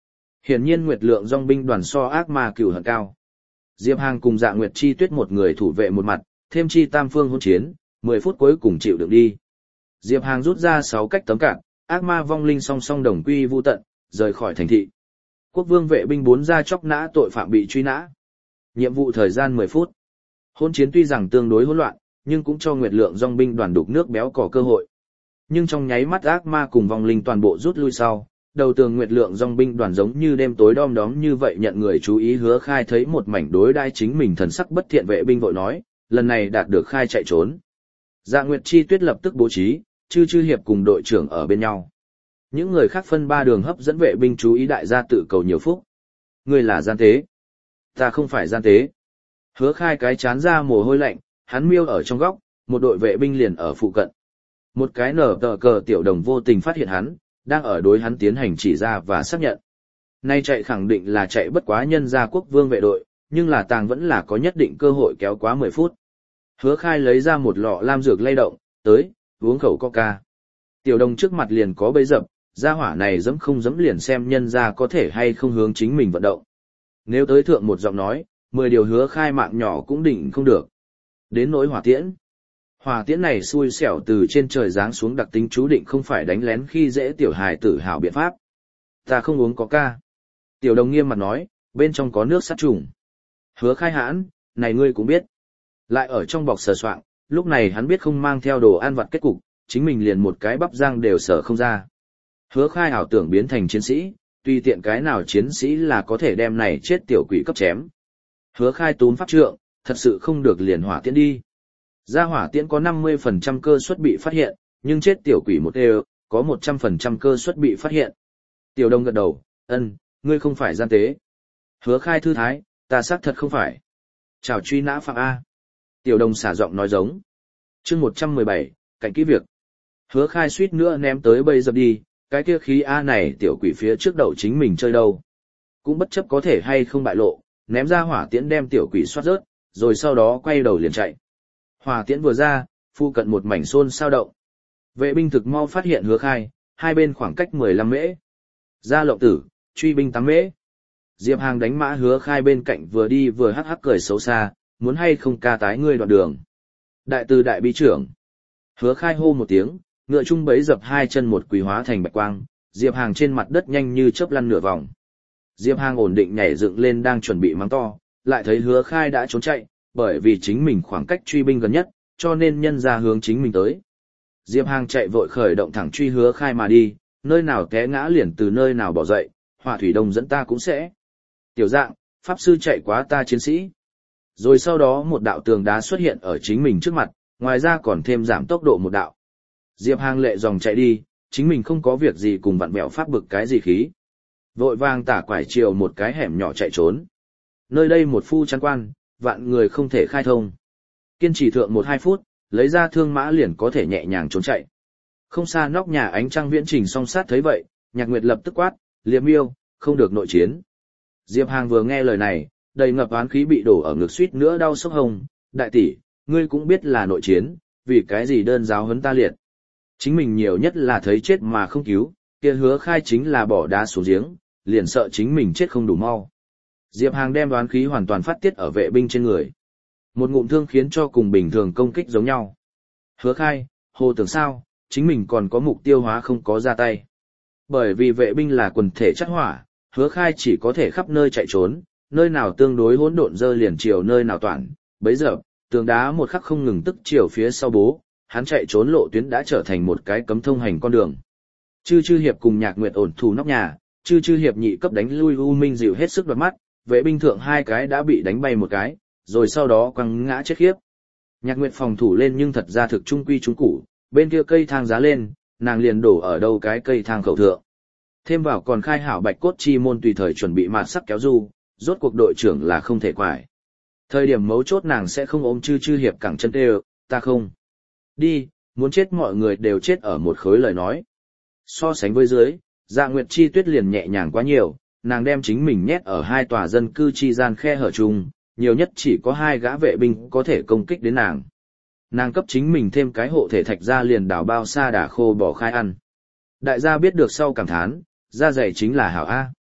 Hiển nhiên Nguyệt Lượng dòng binh đoàn so ác ma cửu hận cao. Diệp Hàng cùng Dạ Nguyệt Chi Tuyết một người thủ vệ một mặt, thêm chi tam phương hỗn chiến, mười phút cuối cùng chịu đựng đi. Diệp Hàng rút ra sáu cách tấm cạn, ác ma vong linh song song đồng quy vu tận, rời khỏi thành thị. Quốc vương vệ binh bốn ra chóc nã tội phạm bị truy nã. Nhiệm vụ thời gian mười phút. Hỗn chiến tuy rằng tương đối hỗn loạn, nhưng cũng cho Nguyệt Lượng dòng binh đoàn đục nước béo cò cơ hội. Nhưng trong nháy mắt ác ma cùng vong linh toàn bộ rút lui sau, đầu tường Nguyệt Lượng dòng binh đoàn giống như đêm tối đom đóm như vậy nhận người chú ý. Hứa Khai thấy một mảnh đối đai chính mình thần sắc bất thiện vệ binh vội nói, lần này đạt được Khai chạy trốn. Dạ Nguyệt Chi Tuyết lập tức bố trí, Chư Chư Hiệp cùng đội trưởng ở bên nhau. Những người khác phân ba đường hấp dẫn vệ binh chú ý đại gia tự cầu nhiều phúc. Ngươi là gian tế. Ta không phải gian tế. Hứa Khai cái chán ra mồ hôi lạnh, hắn miêu ở trong góc, một đội vệ binh liền ở phụ cận. Một cái nở tờ cờ tiểu đồng vô tình phát hiện hắn, đang ở đối hắn tiến hành chỉ ra và xác nhận. Nay chạy khẳng định là chạy bất quá nhân gia quốc vương vệ đội, nhưng là tàng vẫn là có nhất định cơ hội kéo quá mười phút. Hứa Khai lấy ra một lọ lam dược lay động, tới, uống khẩu coca. Tiểu đồng trước mặt liền có bấy dập, gia hỏa này dẫm không dẫm liền xem nhân gia có thể hay không hướng chính mình vận động. Nếu tới thượng một giọng nói, mười điều Hứa Khai mạng nhỏ cũng định không được. Đến nỗi hỏa tiễn. Hỏa tiễn này xui xẻo từ trên trời giáng xuống đặc tính chú định không phải đánh lén khi dễ tiểu hài tử hào biện pháp. Ta không uống coca. Tiểu đồng nghiêm mặt nói, bên trong có nước sát trùng. Hứa Khai hãn, này ngươi cũng biết. Lại ở trong bọc sờ soạng, lúc này hắn biết không mang theo đồ ăn vặt kết cục, chính mình liền một cái bắp rang đều sở không ra. Hứa Khai ảo tưởng biến thành chiến sĩ, tùy tiện cái nào chiến sĩ là có thể đem này chết tiểu quỷ cấp chém. Hứa Khai túm pháp trượng, thật sự không được liền hỏa tiễn đi. Ra hỏa tiễn có năm mươi phần trăm cơ suất bị phát hiện, nhưng chết tiểu quỷ một đều, có một trăm phần trăm cơ suất bị phát hiện. Tiểu đồng gật đầu, ân, ngươi không phải gian tế. Hứa Khai thư thái, ta xác thật không phải. Chào truy nã phạm A. Tiểu đồng xả giọng nói giống. chương một trăm mười bảy, cảnh kỹ việc. Hứa Khai suýt nữa ném tới bây giờ đi, cái kia khí A này tiểu quỷ phía trước đầu chính mình chơi đâu. Cũng bất chấp có thể hay không bại lộ, ném ra hỏa tiễn đem tiểu quỷ soát rớt, rồi sau đó quay đầu liền chạy. Hỏa tiễn vừa ra, phu cận một mảnh xôn sao động. Vệ binh thực mau phát hiện Hứa Khai, hai bên khoảng cách mười lăm mễ. Ra lộng tử, truy binh tám mễ. Diệp Hàng đánh mã Hứa Khai bên cạnh vừa đi vừa hắc hắc cười xấu xa, muốn hay không ca tái ngươi đoạn đường. Đại từ đại bí trưởng. Hứa Khai hô một tiếng, ngựa trung bấy dập hai chân một quỳ hóa thành bạch quang, Diệp Hàng trên mặt đất nhanh như chớp lăn nửa vòng. Diệp Hàng ổn định nhảy dựng lên đang chuẩn bị mắng to, lại thấy Hứa Khai đã trốn chạy, bởi vì chính mình khoảng cách truy binh gần nhất, cho nên nhân ra hướng chính mình tới. Diệp Hàng chạy vội khởi động thẳng truy Hứa Khai mà đi, nơi nào té ngã liền từ nơi nào bỏ dậy, Hỏa Thủy Đông dẫn ta cũng sẽ. Tiểu dạng, pháp sư chạy quá ta chiến sĩ. Rồi sau đó một đạo tường đá xuất hiện ở chính mình trước mặt, ngoài ra còn thêm giảm tốc độ một đạo. Diệp Hàng lệ dòng chạy đi, chính mình không có việc gì cùng vặn bẹo pháp bực cái gì khí. Vội vàng tả quải chiều một cái hẻm nhỏ chạy trốn. Nơi đây một phu chăn quan, vạn người không thể khai thông. Kiên trì thượng một hai phút, lấy ra thương mã liền có thể nhẹ nhàng trốn chạy. Không xa nóc nhà ánh trăng viễn trình song sát thấy vậy, Nhạc Nguyệt lập tức quát, Liệp Miêu, không được nội chiến. Diệp Hàng vừa nghe lời này, đầy ngập oán khí bị đổ ở ngực suýt nữa đau sốc hồng, đại tỷ, ngươi cũng biết là nội chiến, vì cái gì đơn giáo huấn ta liệt. Chính mình nhiều nhất là thấy chết mà không cứu, kia Hứa Khai chính là bỏ đá xuống giếng, liền sợ chính mình chết không đủ mau. Diệp Hàng đem oán khí hoàn toàn phát tiết ở vệ binh trên người. Một ngụm thương khiến cho cùng bình thường công kích giống nhau. Hứa Khai, hồ tưởng sao, chính mình còn có mục tiêu hóa không có ra tay. Bởi vì vệ binh là quần thể chất hỏa, Hứa Khai chỉ có thể khắp nơi chạy trốn, nơi nào tương đối hỗn độn dơ liền chiều nơi nào toàn. Bấy giờ, tường đá một khắc không ngừng tức chiều phía sau bố, hắn chạy trốn lộ tuyến đã trở thành một cái cấm thông hành con đường. Chư Chư Hiệp cùng Nhạc Nguyệt ổn thủ nóc nhà, Chư Chư Hiệp nhị cấp đánh lui U Minh dịu hết sức đoạt mắt, vệ binh thượng hai cái đã bị đánh bay một cái, rồi sau đó quăng ngã chết khiếp. Nhạc Nguyệt phòng thủ lên nhưng thật ra thực trung quy trung củ, bên kia cây thang giá lên, nàng liền đổ ở đâu cái cây thang khẩu thượng. Thêm vào còn khai hảo bạch cốt chi môn tùy thời chuẩn bị mạt sắc kéo du, rốt cuộc đội trưởng là không thể quải. Thời điểm mấu chốt nàng sẽ không ôm Chư Chư Hiệp cẳng chân tê, ta không. Đi, muốn chết mọi người đều chết ở một khối lời nói. So sánh với dưới, Dạ Nguyệt Chi Tuyết liền nhẹ nhàng quá nhiều, nàng đem chính mình nhét ở hai tòa dân cư chi gian khe hở chung, nhiều nhất chỉ có hai gã vệ binh có thể công kích đến nàng. Nàng cấp chính mình thêm cái hộ thể thạch ra liền đảo bao xa đà khô bỏ khai ăn. Đại gia biết được sau cảm thán, da dày chính là hảo A.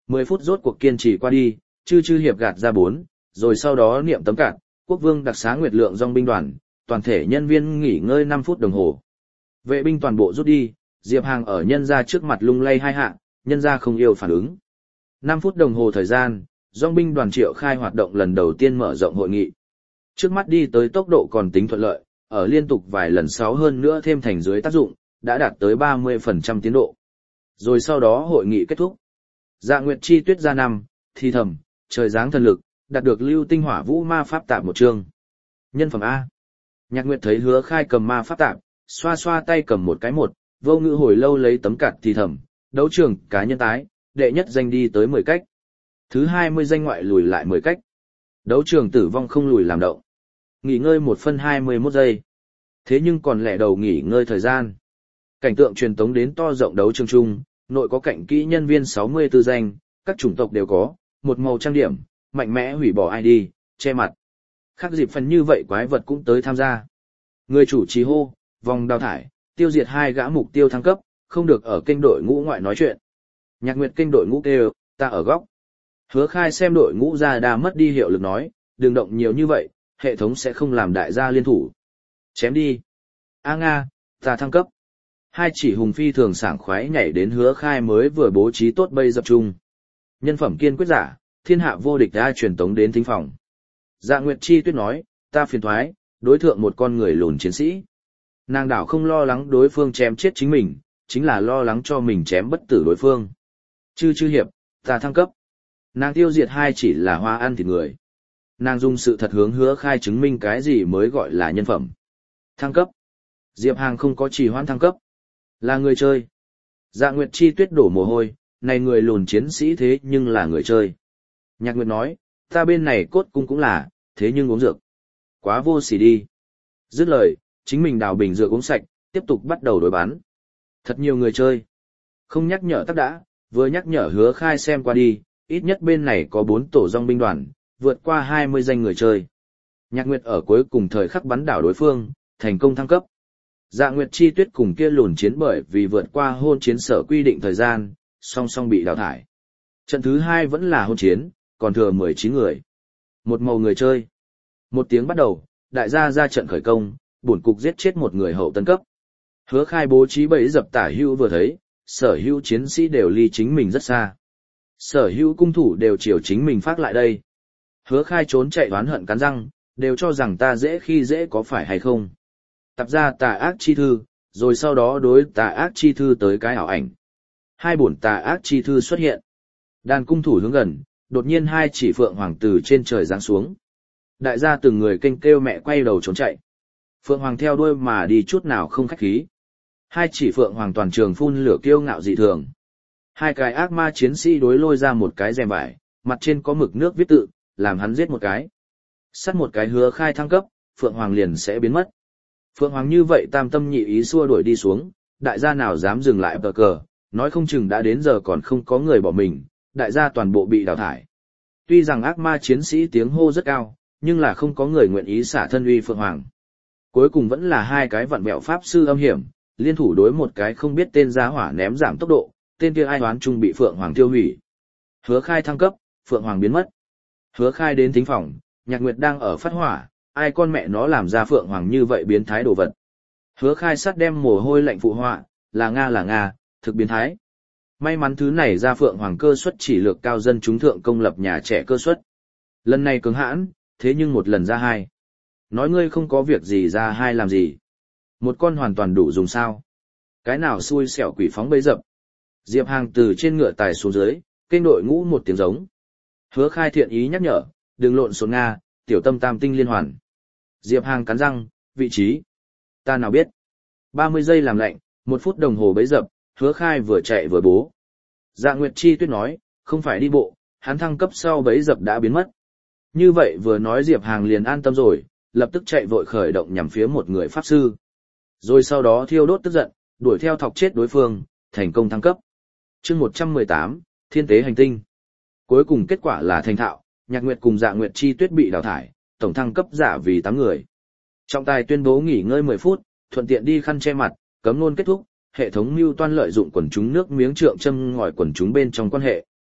mười phút rốt cuộc kiên trì qua đi, chư chư hiệp gạt ra bốn, rồi sau đó niệm tấm cạn, quốc vương đặc xá nguyệt lượng dòng binh đoàn, toàn thể nhân viên nghỉ ngơi năm phút đồng hồ. Vệ binh toàn bộ rút đi, Diệp Hàng ở nhân ra trước mặt lung lay hai hạ, nhân ra không yêu phản ứng. năm phút đồng hồ thời gian, dòng binh đoàn triệu khai hoạt động lần đầu tiên mở rộng hội nghị. Trước mắt đi tới tốc độ còn tính thuận lợi, ở liên tục vài lần sáu hơn nữa thêm thành dưới tác dụng, đã đạt tới ba mươi phần trăm tiến độ. Rồi sau đó hội nghị kết thúc. Dạ Nguyệt Chi Tuyết ra năm, thi thầm, trời giáng thần lực, đạt được lưu tinh hỏa vũ ma pháp tạp một chương. Nhân phẩm A. Nhạc Nguyệt thấy Hứa Khai cầm ma pháp tạp, xoa xoa tay cầm một cái một, vô ngữ hồi lâu lấy tấm cạt thì thầm, đấu trường cá nhân tái, đệ nhất danh đi tới mười cách. Thứ hai mươi danh ngoại lùi lại mười cách. Đấu trường tử vong không lùi làm động. Nghỉ ngơi một phân hai mươi mốt giây. Thế nhưng còn lẻ đầu nghỉ ngơi thời gian. Cảnh tượng truyền tống đến to rộng đấu trường chung, nội có cạnh kỹ nhân viên sáu mươi tư danh, các chủng tộc đều có, một màu trang điểm, mạnh mẽ hủy bỏ i đê, che mặt. Khác dịp phần như vậy quái vật cũng tới tham gia. Người chủ trì hô, vòng đào thải, tiêu diệt hai gã mục tiêu thăng cấp, không được ở kênh đội ngũ ngoại nói chuyện. Nhạc Nguyệt kênh đội ngũ kêu, ta ở góc. Hứa Khai xem đội ngũ ra đà mất đi hiệu lực nói, đừng động nhiều như vậy, hệ thống sẽ không làm đại gia liên thủ. Chém đi. A Nga, ta thăng cấp. Hai chỉ hùng phi thường sảng khoái nhảy đến Hứa Khai mới vừa bố trí tốt bây dập chung. Nhân phẩm kiên quyết giả, thiên hạ vô địch đã truyền tống đến thính phòng. Dạ Nguyệt Chi Tuyết nói, ta phiền thoái, đối thượng một con người lùn chiến sĩ. Nàng đảo không lo lắng đối phương chém chết chính mình, chính là lo lắng cho mình chém bất tử đối phương. Chư chư hiệp, ta thăng cấp. Nàng tiêu diệt hai chỉ là hoa ăn thịt người. Nàng dùng sự thật hướng Hứa Khai chứng minh cái gì mới gọi là nhân phẩm. Thăng cấp. Diệp Hàng không có trì hoãn thăng cấp. Là người chơi. Dạ Nguyệt Chi Tuyết đổ mồ hôi, này người lùn chiến sĩ thế nhưng là người chơi. Nhạc Nguyệt nói, ta bên này cốt cung cũng là, thế nhưng uống dược. Quá vô sỉ đi. Dứt lời, chính mình đào bình dược uống sạch, tiếp tục bắt đầu đối bán. Thật nhiều người chơi. Không nhắc nhở tắc đã, vừa nhắc nhở Hứa Khai xem qua đi, ít nhất bên này có bốn tổ dòng binh đoàn, vượt qua hai mươi danh người chơi. Nhạc Nguyệt ở cuối cùng thời khắc bắn đảo đối phương, thành công thăng cấp. Dạ Nguyệt Chi Tuyết cùng kia lùn chiến bởi vì vượt qua hôn chiến sở quy định thời gian, song song bị đào thải. Trận thứ hai vẫn là hôn chiến, còn thừa mười chín người. Một màu người chơi. Một tiếng bắt đầu, đại gia ra trận khởi công, bổn cục giết chết một người hậu tân cấp. Hứa Khai bố trí bẫy dập tả hữu vừa thấy, sở hữu chiến sĩ đều ly chính mình rất xa. Sở hữu cung thủ đều chiều chính mình phát lại đây. Hứa Khai trốn chạy oán hận cắn răng, đều cho rằng ta dễ khi dễ có phải hay không. Tập ra tà ác chi thư, rồi sau đó đối tà ác chi thư tới cái ảo ảnh. Hai bổn tà ác chi thư xuất hiện. Đàn cung thủ hướng gần, đột nhiên hai chỉ phượng hoàng từ trên trời giáng xuống. Đại gia từng người kênh kêu mẹ quay đầu trốn chạy. Phượng hoàng theo đuôi mà đi chút nào không khách khí. Hai chỉ phượng hoàng toàn trường phun lửa kiêu ngạo dị thường. Hai cái ác ma chiến sĩ đối lôi ra một cái rèm vải, mặt trên có mực nước viết tự, làm hắn giết một cái. Sắt một cái Hứa Khai thăng cấp, phượng hoàng liền sẽ biến mất. Phượng hoàng như vậy tam tâm nhị ý xua đuổi đi xuống, đại gia nào dám dừng lại bờ cờ, nói không chừng đã đến giờ còn không có người bỏ mình, đại gia toàn bộ bị đào thải. Tuy rằng ác ma chiến sĩ tiếng hô rất cao, nhưng là không có người nguyện ý xả thân uy phượng hoàng. Cuối cùng vẫn là hai cái vặn bẹo pháp sư âm hiểm, liên thủ đối một cái không biết tên giá hỏa ném giảm tốc độ, tên kia ai oán chung bị phượng hoàng tiêu hủy. Hứa Khai thăng cấp, phượng hoàng biến mất. Hứa Khai đến thính phòng, Nhạc Nguyệt đang ở phát hỏa, ai con mẹ nó làm ra phượng hoàng như vậy biến thái đồ vật. Hứa Khai sát đem mồ hôi lạnh phụ họa, là Nga là Nga, thực biến thái. May mắn thứ này ra phượng hoàng cơ suất chỉ lược cao dân chúng thượng công lập nhà trẻ cơ suất. Lần này cứng hãn, thế nhưng một lần ra hai. Nói ngươi không có việc gì ra hai làm gì. Một con hoàn toàn đủ dùng sao. Cái nào xui xẻo quỷ phóng bấy dập. Diệp Hàng từ trên ngựa tài xuống dưới, kênh đội ngũ một tiếng giống. Hứa Khai thiện ý nhắc nhở, đừng lộn xộn Nga, tiểu tâm tam tinh liên hoàn. Diệp Hàng cắn răng, vị trí. Ta nào biết. ba mươi giây làm lạnh, một phút đồng hồ bấy dập, Hứa Khai vừa chạy vừa bố. Dạ Nguyệt Chi Tuyết nói, không phải đi bộ, hắn thăng cấp sau bấy dập đã biến mất. Như vậy vừa nói Diệp Hàng liền an tâm rồi, lập tức chạy vội khởi động nhằm phía một người pháp sư. Rồi sau đó thiêu đốt tức giận, đuổi theo thọc chết đối phương, thành công thăng cấp. Chương một trăm mười tám, Thiên tế hành tinh. Cuối cùng kết quả là thành thạo, Nhạc Nguyệt cùng Dạ Nguyệt Chi Tuyết bị đào thải, tổng thăng cấp giả vì tám người. Trọng tài tuyên bố nghỉ ngơi mười phút, thuận tiện đi khăn che mặt, cấm luôn kết thúc, hệ thống mưu toan lợi dụng quần chúng nước miếng trượng châm ngòi quần chúng bên trong quan hệ.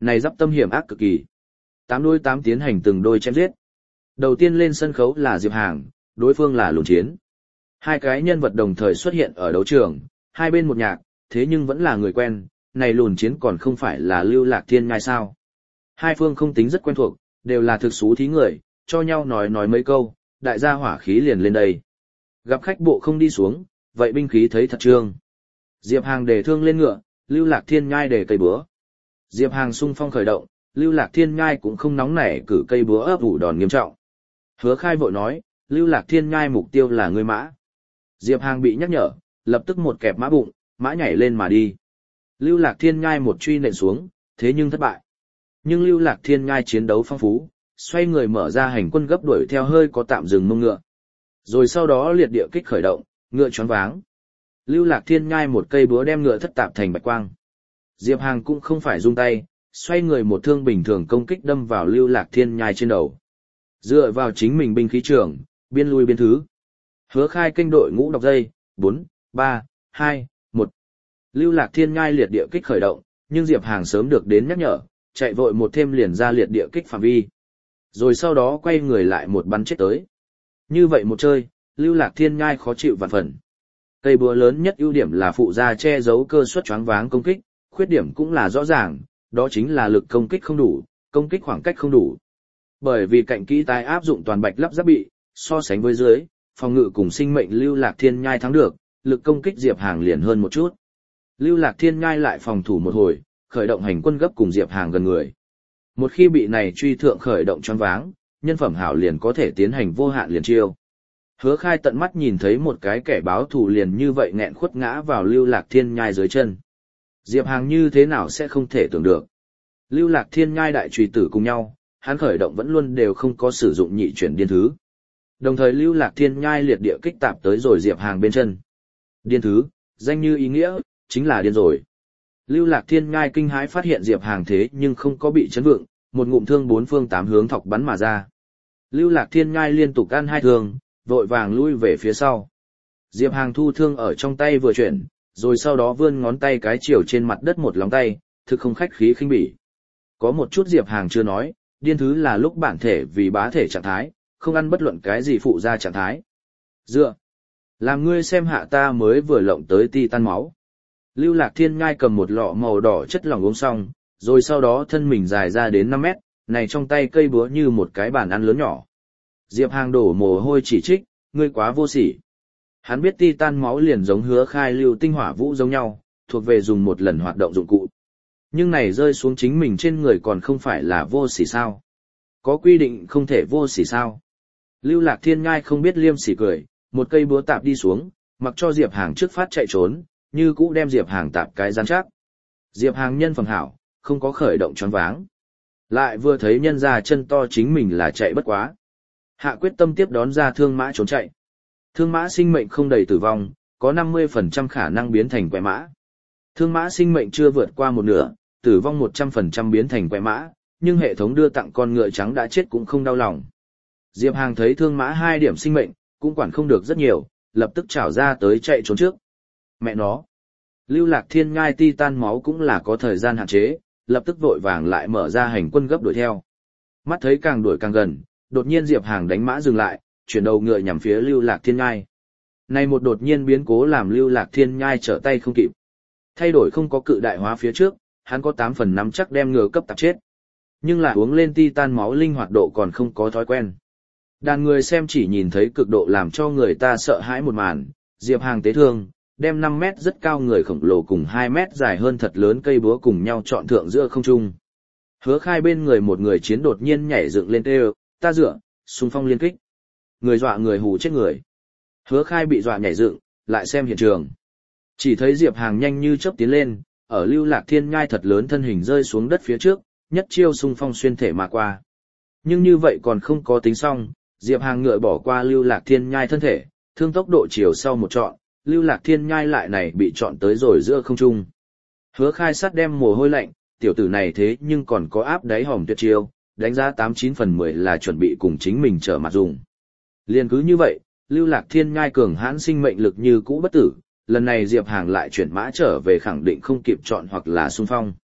Này giáp tâm hiểm ác cực kỳ. Tám đôi tám tiến hành từng đôi chém giết. Đầu tiên lên sân khấu là Diệp Hàng, đối phương là Lùn Chiến. Hai cái nhân vật đồng thời xuất hiện ở đấu trường, hai bên một nhạc, thế nhưng vẫn là người quen, này Lùn Chiến còn không phải là Lưu Lạc Thiên Nhai sao. Hai phương không tính rất quen thuộc, đều là thực xú thí người, cho nhau nói nói mấy câu, đại gia hỏa khí liền lên đây. Gặp khách bộ không đi xuống, vậy binh khí thấy thật trương. Diệp Hàng để thương lên ngựa, Lưu Lạc Thiên Nhai để cây búa. Diệp Hàng xung phong khởi động, Lưu Lạc Thiên Nhai cũng không nóng nảy cử cây búa ấp ủ đòn nghiêm trọng. Hứa Khai vội nói, Lưu Lạc Thiên Nhai mục tiêu là người mã. Diệp Hàng bị nhắc nhở, lập tức một kẹp mã bụng, mã nhảy lên mà đi. Lưu Lạc Thiên Nhai một truy nện xuống, thế nhưng thất bại. Nhưng Lưu Lạc Thiên Nhai chiến đấu phong phú, xoay người mở ra hành quân gấp đuổi theo hơi có tạm dừng mông ngựa. Rồi sau đó liệt địa kích khởi động, ngựa choáng váng. Lưu Lạc Thiên Nhai một cây búa đem ngựa thất tạp thành bạch quang. Diệp Hàng cũng không phải rung tay, xoay người một thương bình thường công kích đâm vào Lưu Lạc Thiên Nhai trên đầu. Dựa vào chính mình binh khí trưởng, biên lui biên thứ. Hứa Khai kênh đội ngũ đọc dây, bốn, ba, hai, một. Lưu Lạc Thiên Nhai liệt địa kích khởi động, nhưng Diệp Hàng sớm được đến nhắc nhở, chạy vội một thêm liền ra liệt địa kích phạm vi. Rồi sau đó quay người lại một bắn chết tới. Như vậy một chơi, Lưu Lạc Thiên Nhai khó chịu vạn phần. Cây búa lớn nhất ưu điểm là phụ gia che giấu cơ suất choáng váng công kích, khuyết điểm cũng là rõ ràng, đó chính là lực công kích không đủ, công kích khoảng cách không đủ. Bởi vì cạnh kỹ tái áp dụng toàn bạch lắp giáp bị, so sánh với dưới, phòng ngự cùng sinh mệnh Lưu Lạc Thiên Nhai thắng được, lực công kích Diệp Hàng liền hơn một chút. Lưu Lạc Thiên Nhai lại phòng thủ một hồi, khởi động hành quân gấp cùng Diệp Hàng gần người. Một khi bị này truy thượng khởi động choáng váng, nhân phẩm hảo liền có thể tiến hành vô hạn liền chiêu. Hứa Khai tận mắt nhìn thấy một cái kẻ báo thù liền như vậy nghẹn khuất ngã vào Lưu Lạc Thiên Nhai dưới chân. Diệp Hàng như thế nào sẽ không thể tưởng được. Lưu Lạc Thiên Nhai đại trùy tử cùng nhau, hắn khởi động vẫn luôn đều không có sử dụng nhị chuyển điên thứ. Đồng thời Lưu Lạc Thiên Nhai liệt địa kích tạp tới rồi Diệp Hàng bên chân. Điên thứ, danh như ý nghĩa, chính là điên rồi. Lưu Lạc Thiên Nhai kinh hãi phát hiện Diệp Hàng thế nhưng không có bị chấn vượng, một ngụm thương bốn phương tám hướng thọc bắn mà ra. Lưu Lạc Thiên Nhai liên tục ăn hai thương, vội vàng lui về phía sau. Diệp Hàng thu thương ở trong tay vừa chuyển, rồi sau đó vươn ngón tay cái chiều trên mặt đất một lòng tay, thực không khách khí khinh bỉ. Có một chút Diệp Hàng chưa nói, điên thứ là lúc bản thể vì bá thể trạng thái, không ăn bất luận cái gì phụ ra trạng thái. Dựa, làm ngươi xem hạ ta mới vừa lộng tới ti tan máu. Lưu Lạc Thiên Nhai cầm một lọ màu đỏ chất lỏng uống xong, rồi sau đó thân mình dài ra đến năm mét, này trong tay cây búa như một cái bàn ăn lớn nhỏ. Diệp Hàng đổ mồ hôi chỉ trích, ngươi quá vô sỉ. Hắn biết ti tan máu liền giống Hứa Khai lưu tinh hỏa vũ giống nhau, thuộc về dùng một lần hoạt động dụng cụ. Nhưng này rơi xuống chính mình trên người còn không phải là vô sỉ sao? Có quy định không thể vô sỉ sao? Lưu Lạc Thiên Nhai không biết liêm sỉ cười, một cây búa tạp đi xuống, mặc cho Diệp Hàng trước phát chạy trốn, như cũ đem Diệp Hàng tạp cái rắn chắc. Diệp Hàng nhân phẩm hảo, không có khởi động choáng váng. Lại vừa thấy nhân ra chân to chính mình là chạy bất quá. Hạ quyết tâm tiếp đón ra thương mã trốn chạy. Thương mã sinh mệnh không đầy tử vong, có năm mươi phần trăm khả năng biến thành quẻ mã. Thương mã sinh mệnh chưa vượt qua một nửa, tử vong một trăm phần trăm biến thành quẻ mã, nhưng hệ thống đưa tặng con ngựa trắng đã chết cũng không đau lòng. Diệp Hàng thấy thương mã hai điểm sinh mệnh, cũng quản không được rất nhiều, lập tức trảo ra tới chạy trốn trước. Mẹ nó! Lưu Lạc Thiên Nhai ti tan máu cũng là có thời gian hạn chế, lập tức vội vàng lại mở ra hành quân gấp đuổi theo. Mắt thấy càng đuổi càng gần, đột nhiên Diệp Hàng đánh mã dừng lại, chuyển đầu ngựa nhằm phía Lưu Lạc Thiên Nhai. Này một đột nhiên biến cố làm Lưu Lạc Thiên Nhai trở tay không kịp. Thay đổi không có cự đại hóa phía trước, hắn có tám phần nắm chắc đem ngựa cấp tạp chết. Nhưng là uống lên ti tan máu linh hoạt độ còn không có thói quen. Đàn người xem chỉ nhìn thấy cực độ làm cho người ta sợ hãi một màn, Diệp Hàng tế thương, đem năm mét rất cao người khổng lồ cùng hai mét dài hơn thật lớn cây búa cùng nhau trọn thượng giữa không trung. Hứa Khai bên người một người chiến đột nhiên nhảy dựng lên tê ta dựa, xung phong liên kích. Người dọa người hù chết người. Hứa Khai bị dọa nhảy dựng, lại xem hiện trường. Chỉ thấy Diệp Hàng nhanh như chớp tiến lên, ở Lưu Lạc Thiên Nhai thật lớn thân hình rơi xuống đất phía trước, nhất chiêu xung phong xuyên thể mà qua. Nhưng như vậy còn không có tính xong, Diệp Hàng ngựa bỏ qua Lưu Lạc Thiên Nhai thân thể, thương tốc độ chiều sau một trọn, Lưu Lạc Thiên Nhai lại này bị trọn tới rồi giữa không trung. Hứa Khai sát đem mồ hôi lạnh, tiểu tử này thế nhưng còn có áp đáy hòm tuyệt chiêu, đánh giá tám chín phần mười là chuẩn bị cùng chính mình trở mặt dùng. Liên cứ như vậy, Lưu Lạc Thiên Nhai cường hãn sinh mệnh lực như cũ bất tử, lần này Diệp Hàng lại chuyển mã trở về khẳng định không kịp chọn hoặc là xung phong.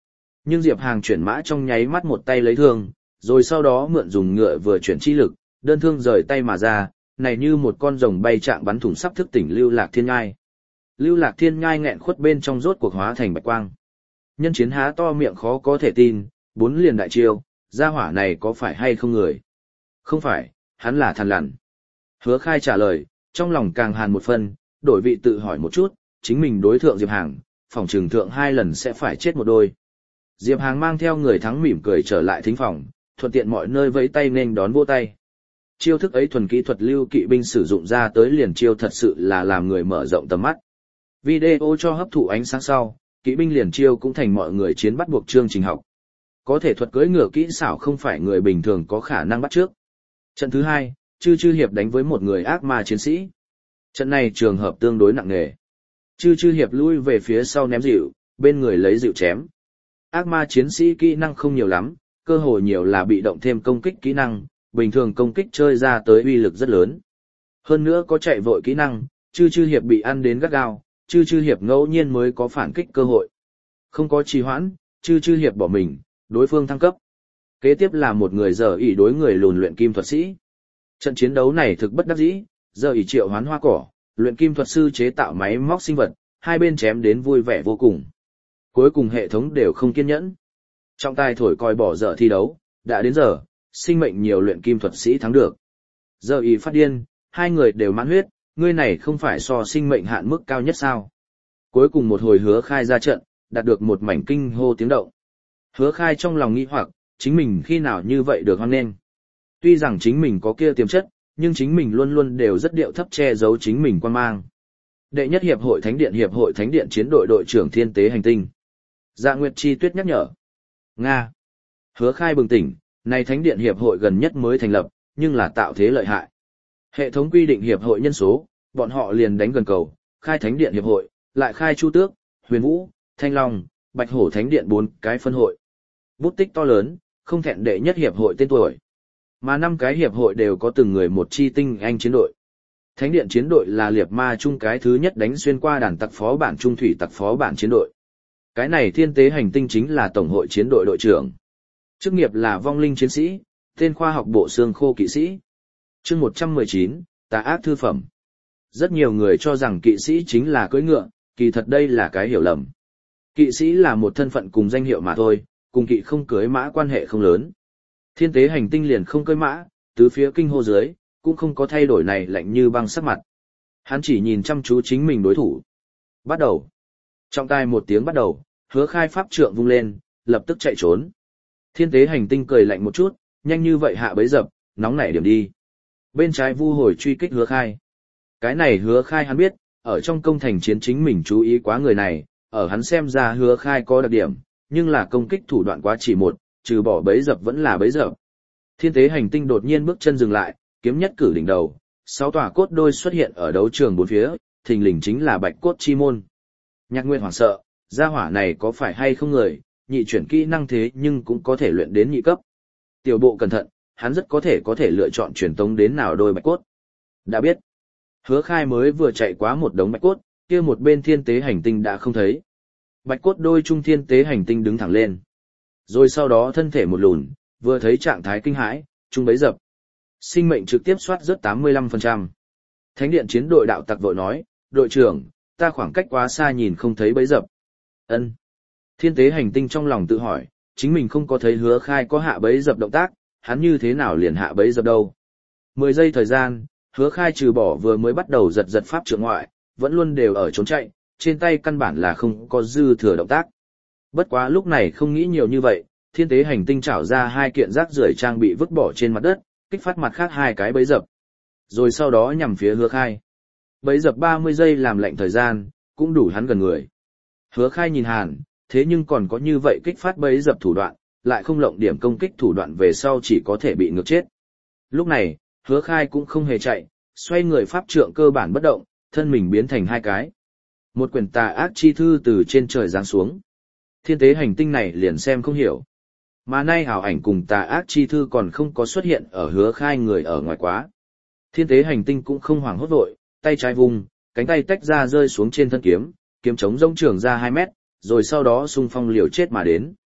Nhưng Diệp Hàng chuyển mã trong nháy mắt một tay lấy thương, rồi sau đó mượn dùng ngựa vừa chuyển chi lực, đơn thương rời tay mà ra, này như một con rồng bay trạng bắn thủng sắp thức tỉnh Lưu Lạc Thiên Nhai. Lưu Lạc Thiên Nhai nghẹn khuất bên trong rốt cuộc hóa thành bạch quang. Nhân chiến há to miệng khó có thể tin, bốn liền đại chiêu, gia hỏa này có phải hay không người? Không phải, hắn là Thằn Lằn. Hứa Khai trả lời, trong lòng càng hàn một phần, đổi vị tự hỏi một chút, chính mình đối thượng Diệp Hàng, phòng trừng thượng hai lần sẽ phải chết một đôi. Diệp Hàng mang theo người thắng mỉm cười trở lại thính phòng, thuận tiện mọi nơi vẫy tay nên đón vô tay. Chiêu thức ấy thuần kỹ thuật lưu kỵ binh sử dụng ra tới liền chiêu thật sự là làm người mở rộng tầm mắt. Video cho hấp thụ ánh sáng sau, kỵ binh liền chiêu cũng thành mọi người chiến bắt buộc chương trình học. Có thể thuật cưỡi ngựa kỹ xảo không phải người bình thường có khả năng bắt trước. Trận thứ hai, Chư Chư Hiệp đánh với một người ác ma chiến sĩ. Trận này trường hợp tương đối nặng nề. Chư Chư Hiệp lui về phía sau ném dịu, bên người lấy dịu chém. Ác ma chiến sĩ kỹ năng không nhiều lắm, cơ hội nhiều là bị động thêm công kích kỹ năng, bình thường công kích chơi ra tới uy lực rất lớn. Hơn nữa có chạy vội kỹ năng, Chư Chư Hiệp bị ăn đến gắt gao, Chư Chư Hiệp ngẫu nhiên mới có phản kích cơ hội. Không có trì hoãn, Chư Chư Hiệp bỏ mình, đối phương thăng cấp. Kế tiếp là một người giờ ỷ đối người lùn luyện kim thuật sĩ. Trận chiến đấu này thực bất đắc dĩ, giờ ỷ triệu hoán hoa cỏ, luyện kim thuật sư chế tạo máy móc sinh vật, hai bên chém đến vui vẻ vô cùng. Cuối cùng hệ thống đều không kiên nhẫn. Trọng tài thổi còi bỏ dở thi đấu, đã đến giờ, sinh mệnh nhiều luyện kim thuật sĩ thắng được. Giờ ỷ phát điên, hai người đều mãn huyết, ngươi này không phải so sinh mệnh hạn mức cao nhất sao? Cuối cùng một hồi Hứa Khai ra trận, đạt được một mảnh kinh hô tiếng động. Hứa Khai trong lòng nghi hoặc, chính mình khi nào như vậy được hoan nghênh. Tuy rằng chính mình có kia tiềm chất, nhưng chính mình luôn luôn đều rất điệu thấp che giấu chính mình quan mang. Đệ nhất hiệp hội Thánh điện hiệp hội Thánh điện chiến đội đội trưởng Thiên Tế Hành Tinh. Dạ Nguyệt Chi Tuyết nhắc nhở. Nga. Hứa Khai bừng tỉnh, này Thánh điện hiệp hội gần nhất mới thành lập, nhưng là tạo thế lợi hại. Hệ thống quy định hiệp hội nhân số, bọn họ liền đánh gần cầu, khai Thánh điện hiệp hội, lại khai Chu Tước, Huyền Vũ, Thanh Long, Bạch Hổ Thánh điện bốn cái phân hội. Bút tích to lớn, không thẹn đệ nhất hiệp hội tên tuổi. Mà năm cái hiệp hội đều có từng người một chi tinh anh chiến đội. Thánh điện chiến đội là liệt ma chung cái thứ nhất đánh xuyên qua đàn tặc phó bản trung thủy tặc phó bản chiến đội. Cái này Thiên Tế Hành Tinh chính là tổng hội chiến đội đội trưởng. Chức nghiệp là vong linh chiến sĩ, tên khoa học bộ xương khô kỵ sĩ. Chương một trăm mười chín, tà ác thư phẩm. Rất nhiều người cho rằng kỵ sĩ chính là cưỡi ngựa, kỳ thật đây là cái hiểu lầm. Kỵ sĩ là một thân phận cùng danh hiệu mà thôi, cùng kỵ không cưỡi mã quan hệ không lớn. Thiên Tế Hành Tinh liền không cưỡi mã, tứ phía kinh hô dưới, cũng không có thay đổi này lạnh như băng sắc mặt. Hắn chỉ nhìn chăm chú chính mình đối thủ. Bắt đầu. Trong tai một tiếng bắt đầu, Hứa Khai pháp trượng vung lên, lập tức chạy trốn. Thiên Tế Hành Tinh cười lạnh một chút, nhanh như vậy hạ bấy dập, nóng nảy điểm đi. Bên trái vu hồi truy kích Hứa Khai. Cái này Hứa Khai hắn biết, ở trong công thành chiến chính mình chú ý quá người này, ở hắn xem ra Hứa Khai có đặc điểm, nhưng là công kích thủ đoạn quá chỉ một, trừ bỏ bấy dập vẫn là bấy dập. Thiên Tế Hành Tinh đột nhiên bước chân dừng lại, kiếm nhất cử đỉnh đầu, sáu tòa cốt đôi xuất hiện ở đấu trường bốn phía, thình lình chính là Bạch Cốt Chi Môn. Nhạc Nguyên hoảng sợ, gia hỏa này có phải hay không người, nhị chuyển kỹ năng thế nhưng cũng có thể luyện đến nhị cấp. Tiểu bộ cẩn thận, hắn rất có thể có thể lựa chọn truyền tống đến nào đôi bạch cốt. Đã biết, Hứa Khai mới vừa chạy qua một đống bạch cốt, kia một bên Thiên Tế Hành Tinh đã không thấy. Bạch cốt đôi trung Thiên Tế Hành Tinh đứng thẳng lên. Rồi sau đó thân thể một lùn, vừa thấy trạng thái kinh hãi, trung bấy dập. Sinh mệnh trực tiếp soát rớt tám mươi lăm phần trăm. Thánh điện chiến đội đạo tặc vội nói, đội trưởng, ta khoảng cách quá xa nhìn không thấy bấy dập. Ân. Thiên Tế Hành Tinh trong lòng tự hỏi, chính mình không có thấy Hứa Khai có hạ bấy dập động tác, hắn như thế nào liền hạ bấy dập đâu. mười giây thời gian, Hứa Khai trừ bỏ vừa mới bắt đầu giật giật pháp trượng ngoại, vẫn luôn đều ở trốn chạy, trên tay căn bản là không có dư thừa động tác. Bất quá lúc này không nghĩ nhiều như vậy, Thiên Tế Hành Tinh trảo ra hai kiện rác rưởi trang bị vứt bỏ trên mặt đất, kích phát mặt khác hai cái bấy dập. Rồi sau đó nhằm phía Hứa Khai. Bấy dập ba mươi giây làm lệnh thời gian, cũng đủ hắn gần người. Hứa Khai nhìn Hàn, thế nhưng còn có như vậy kích phát bấy dập thủ đoạn, lại không lộng điểm công kích thủ đoạn về sau chỉ có thể bị ngược chết. Lúc này, Hứa Khai cũng không hề chạy, xoay người pháp trượng cơ bản bất động, thân mình biến thành hai cái. Một quyển tà ác chi thư từ trên trời giáng xuống. Thiên Tế Hành Tinh này liền xem không hiểu. Mà nay ảo ảnh cùng tà ác chi thư còn không có xuất hiện ở Hứa Khai người ở ngoài quá. Thiên Tế Hành Tinh cũng không hoảng hốt vội, tay trái vùng, cánh tay tách ra rơi xuống trên thân kiếm, kiếm chống rông trường ra hai mét, rồi sau đó xung phong liều chết mà đến.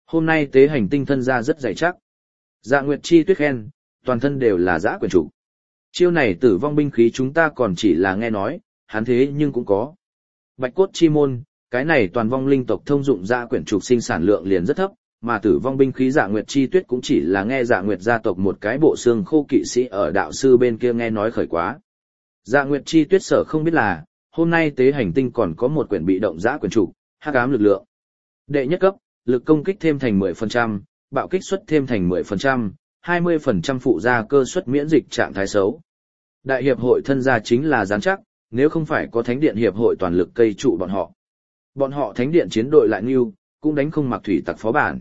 Hôm nay tế hành tinh thân ra rất dày chắc. Dạ Nguyệt Chi Tuyết khen, toàn thân đều là dã quyển trục. Chiêu này tử vong binh khí chúng ta còn chỉ là nghe nói, hắn thế nhưng cũng có. Bạch cốt chi môn, cái này toàn vong linh tộc thông dụng dã quyển trục sinh sản lượng liền rất thấp, mà tử vong binh khí Dạ Nguyệt Chi Tuyết cũng chỉ là nghe Dạ Nguyệt gia tộc một cái bộ xương khô kỵ sĩ ở đạo sư bên kia nghe nói khởi quá. Dạ Nguyệt Chi Tuyết sở không biết là, hôm nay tế hành tinh còn có một quyển bị động dã quyển trục, hắc ám lực lượng. Đệ nhất cấp, lực công kích thêm thành mười phần trăm, bạo kích suất thêm thành mười phần trăm, hai mươi phần trăm phụ gia cơ suất miễn dịch trạng thái xấu. Đại hiệp hội thân gia chính là gián chắc, nếu không phải có thánh điện hiệp hội toàn lực cây trụ bọn họ. Bọn họ thánh điện chiến đội lại nghiêu, cũng đánh không mặc thủy tặc phó bản.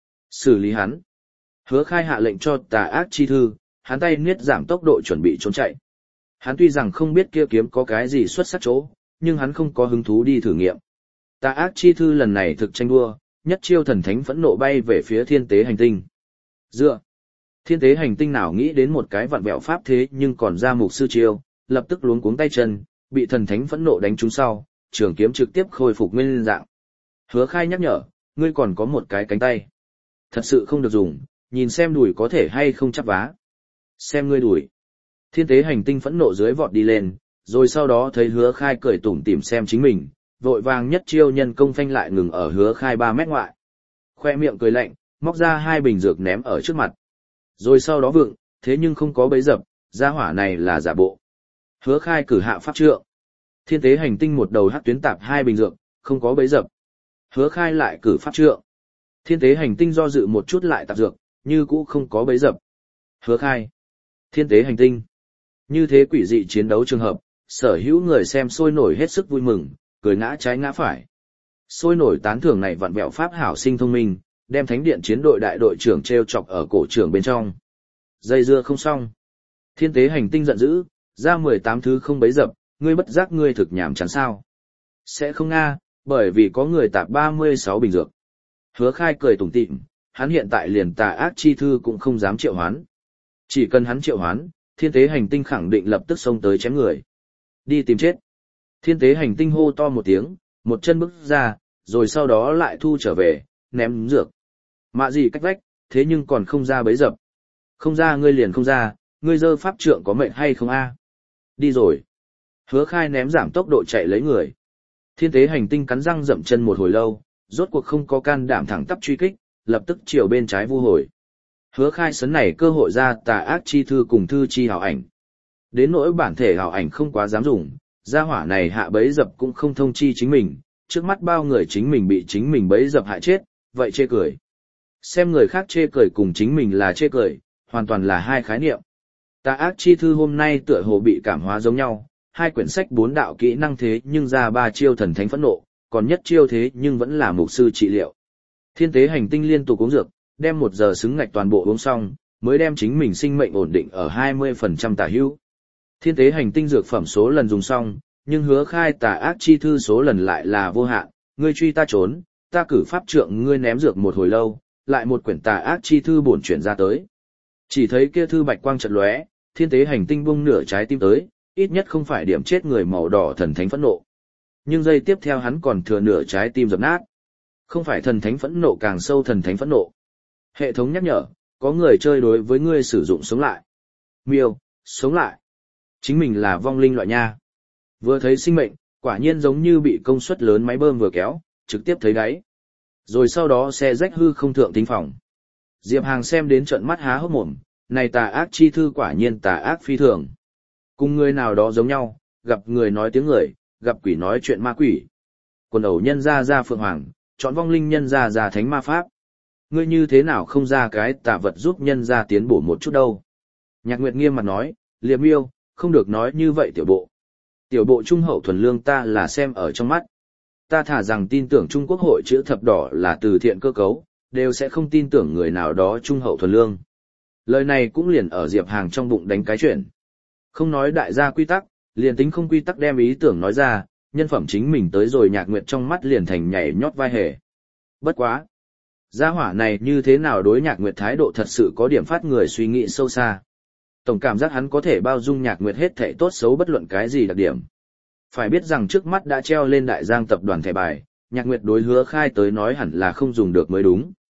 Xử lý hắn. Hứa Khai hạ lệnh cho tà ác chi thư, hắn tay niết giảm tốc độ chuẩn bị trốn chạy. Hắn tuy rằng không biết kia kiếm có cái gì xuất sắc chỗ, nhưng hắn không có hứng thú đi thử nghiệm. Tà ác chi thư lần này thực tranh đua, nhất chiêu thần thánh phẫn nộ bay về phía thiên tế hành tinh. Dựa. Thiên tế hành tinh nào nghĩ đến một cái vặn vẹo pháp thế nhưng còn ra mục sư chiêu, lập tức luống cuống tay chân, bị thần thánh phẫn nộ đánh trúng sau, trường kiếm trực tiếp khôi phục nguyên dạng. Hứa Khai nhắc nhở, ngươi còn có một cái cánh tay. Thật sự không được dùng, nhìn xem đùi có thể hay không chắp vá. Xem ngươi đùi. Thiên tế hành tinh phẫn nộ dưới vọt đi lên, rồi sau đó thấy Hứa Khai cười tủm tỉm xem chính mình, vội vàng nhất chiêu nhân công phanh lại ngừng ở Hứa Khai ba mét ngoại. Khoe miệng cười lạnh, móc ra hai bình dược ném ở trước mặt. Rồi sau đó vượng, thế nhưng không có bấy dập, gia hỏa này là giả bộ. Hứa Khai cử hạ pháp trượng. Thiên tế hành tinh một đầu hắc tuyến tạp hai bình dược, không có bấy dập. Hứa Khai lại cử pháp trượng. Thiên tế hành tinh do dự một chút lại tạp dược, như cũ không có bấy dập. Hứa Khai. Thiên tế hành tinh. Như thế quỷ dị chiến đấu trường hợp, sở hữu người xem sôi nổi hết sức vui mừng, cười ngã trái ngã phải. Sôi nổi tán thưởng này vặn vẹo pháp hảo sinh thông minh, đem thánh điện chiến đội đại đội trưởng treo chọc ở cổ trưởng bên trong. Dây dưa không xong. Thiên tế hành tinh giận dữ, ra mười tám thứ không bấy dập, ngươi bất giác ngươi thực nhảm chán sao. Sẽ không nga, bởi vì có người tạp ba mươi sáu bình dược. Hứa Khai cười tủm tỉm, hắn hiện tại liền tà ác chi thư cũng không dám triệu hoán. Chỉ cần hắn triệu hoán, thiên tế hành tinh khẳng định lập tức xông tới chém người. Đi tìm chết. Thiên tế hành tinh hô to một tiếng, một chân bước ra, rồi sau đó lại thu trở về, ném dược. Mạ gì cách vách, thế nhưng còn không ra bấy dập. Không ra ngươi liền không ra, ngươi dơ pháp trượng có mệnh hay không a? Đi rồi. Hứa Khai ném giảm tốc độ chạy lấy người. Thiên tế hành tinh cắn răng dậm chân một hồi lâu, rốt cuộc không có can đảm thẳng tắp truy kích, lập tức chiều bên trái vu hồi. Hứa Khai sấn này cơ hội ra tà ác chi thư cùng thư chi hào ảnh. Đến nỗi bản thể hào ảnh không quá dám dùng, gia hỏa này hạ bấy dập cũng không thông chi chính mình, trước mắt bao người chính mình bị chính mình bấy dập hại chết, vậy chê cười. Xem người khác chê cười cùng chính mình là chê cười, hoàn toàn là hai khái niệm. Tà ác chi thư hôm nay tựa hồ bị cảm hóa giống nhau, hai quyển sách bốn đạo kỹ năng thế nhưng ra ba chiêu thần thánh phẫn nộ, còn nhất chiêu thế nhưng vẫn là mục sư trị liệu. Thiên tế hành tinh liên tục uống dược, đem một giờ xứng ngạch toàn bộ uống xong, mới đem chính mình sinh mệnh ổn định ở hai mươi phần trăm tả hữu. Thiên tế hành tinh dược phẩm số lần dùng xong, nhưng Hứa Khai tà ác chi thư số lần lại là vô hạn, ngươi truy ta trốn, ta cử pháp trượng ngươi ném dược một hồi lâu, lại một quyển tà ác chi thư bổn chuyển ra tới. Chỉ thấy kia thư bạch quang chợt lóe, thiên tế hành tinh bung nửa trái tim tới, ít nhất không phải điểm chết người màu đỏ thần thánh phẫn nộ. Nhưng giây tiếp theo hắn còn thừa nửa trái tim dập nát. Không phải thần thánh phẫn nộ càng sâu thần thánh phẫn nộ. Hệ thống nhắc nhở, có người chơi đối với ngươi sử dụng sống lại. Miêu, sống lại. Chính mình là vong linh loại nha. Vừa thấy sinh mệnh, quả nhiên giống như bị công suất lớn máy bơm vừa kéo, trực tiếp thấy đáy. Rồi sau đó xe rách hư không thượng tính phòng. Diệp Hàng xem đến trận mắt há hốc mồm, này tà ác chi thư quả nhiên tà ác phi thường. Cùng người nào đó giống nhau, gặp người nói tiếng người, gặp quỷ nói chuyện ma quỷ. Quần ẩu nhân ra ra phượng hoàng, chọn vong linh nhân ra ra thánh ma pháp. Ngươi như thế nào không ra cái tà vật giúp nhân ra tiến bổ một chút đâu. Nhạc Nguyệt nghiêm mặt nói, Liệp Miêu, không được nói như vậy tiểu bộ. Tiểu bộ trung hậu thuần lương ta là xem ở trong mắt. Ta thả rằng tin tưởng Trung Quốc hội chữ thập đỏ là từ thiện cơ cấu, đều sẽ không tin tưởng người nào đó trung hậu thuần lương. Lời này cũng liền ở Diệp Hàng trong bụng đánh cái chuyện. Không nói đại gia quy tắc, liền tính không quy tắc đem ý tưởng nói ra, nhân phẩm chính mình tới rồi Nhạc Nguyệt trong mắt liền thành nhảy nhót vai hề. Bất quá. Gia hỏa này như thế nào đối Nhạc Nguyệt thái độ thật sự có điểm phát người suy nghĩ sâu xa. Tổng cảm giác hắn có thể bao dung Nhạc Nguyệt hết thảy tốt xấu bất luận cái gì đặc điểm. Phải biết rằng trước mắt đã treo lên đại giang tập đoàn thẻ bài, Nhạc Nguyệt đối Hứa Khai tới nói hẳn là không dùng được mới đúng.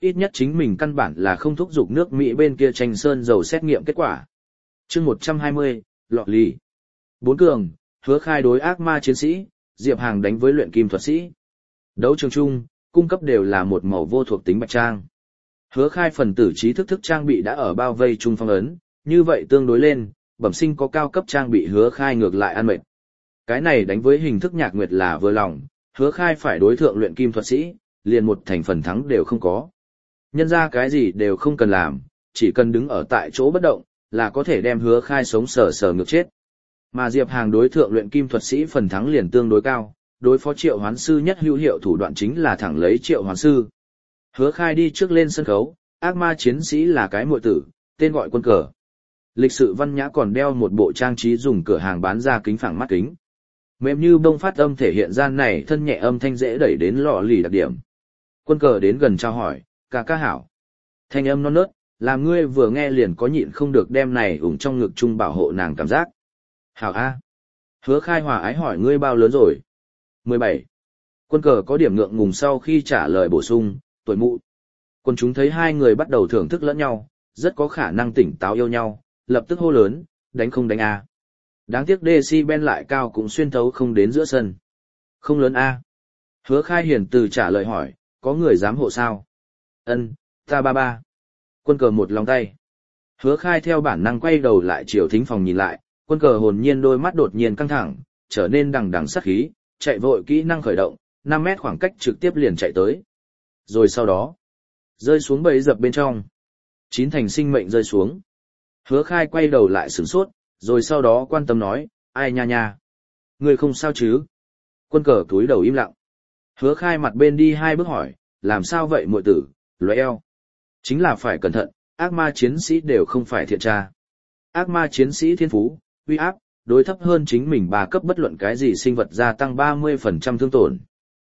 ít nhất chính mình căn bản là không thúc giục nước Mỹ bên kia tranh sơn dầu xét nghiệm kết quả. chương một trăm hai mươi, lọ lì. Bốn cường, Hứa Khai đối ác ma chiến sĩ, Diệp Hàng đánh với luyện kim thuật sĩ. Đấu trường chung, cung cấp đều là một màu vô thuộc tính bạch trang. Hứa Khai phần tử trí thức thức trang bị đã ở bao vây chung phong ấn, như vậy tương đối lên, bẩm sinh có cao cấp trang bị Hứa Khai ngược lại ăn mệt. Cái này đánh với hình thức nhạc nguyệt là vừa lòng, Hứa Khai phải đối thượng luyện kim thuật sĩ, liền một thành phần thắng đều không có. Nhân ra cái gì đều không cần làm, chỉ cần đứng ở tại chỗ bất động, là có thể đem Hứa Khai sống sờ sờ ngược chết. Mà Diệp Hàng đối thượng luyện kim thuật sĩ phần thắng liền tương đối cao, đối phó triệu hoán sư nhất hữu hiệu thủ đoạn chính là thẳng lấy triệu hoán sư. Hứa Khai đi trước lên sân khấu, ác ma chiến sĩ là cái muội tử, tên gọi Quân Cờ. Lịch sự văn nhã còn đeo một bộ trang trí dùng cửa hàng bán ra kính phẳng mắt kính. Mềm như bông phát âm thể hiện ra này thân nhẹ âm thanh dễ đẩy đến lọ lì đặc điểm. Quân Cờ đến gần trao hỏi, ca ca hảo. Thanh âm non nớt, làm ngươi vừa nghe liền có nhịn không được đem này ủng trong ngực chung bảo hộ nàng cảm giác. Hảo A. Hứa Khai hòa ái hỏi ngươi bao lớn rồi? mười bảy. Quân Cờ có điểm ngượng ngùng sau khi trả lời bổ sung, tuổi mụ. Quân chúng thấy hai người bắt đầu thưởng thức lẫn nhau, rất có khả năng tỉnh táo yêu nhau, lập tức hô lớn, đánh không đánh A. Đáng tiếc decibel lại cao cũng xuyên thấu không đến giữa sân. Không lớn A. Hứa Khai hiền từ trả lời hỏi, có người dám hộ sao? Ân, ta ba ba. Quân Cờ một lòng tay. Hứa Khai theo bản năng quay đầu lại chiều thính phòng nhìn lại, Quân Cờ hồn nhiên đôi mắt đột nhiên căng thẳng, trở nên đằng đằng sát khí, chạy vội kỹ năng khởi động, năm mét khoảng cách trực tiếp liền chạy tới. Rồi sau đó, rơi xuống bẫy dập bên trong. Chín thành sinh mệnh rơi xuống. Hứa Khai quay đầu lại sửng sốt, rồi sau đó quan tâm nói, ai nha nha. Người không sao chứ? Quân Cờ cúi đầu im lặng. Hứa Khai mặt bên đi hai bước hỏi, làm sao vậy muội tử, lóe eo. Chính là phải cẩn thận, ác ma chiến sĩ đều không phải thiện tra. Ác ma chiến sĩ thiên phú, uy áp, đối thấp hơn chính mình ba cấp bất luận cái gì sinh vật gia tăng ba mươi phần trăm thương tổn.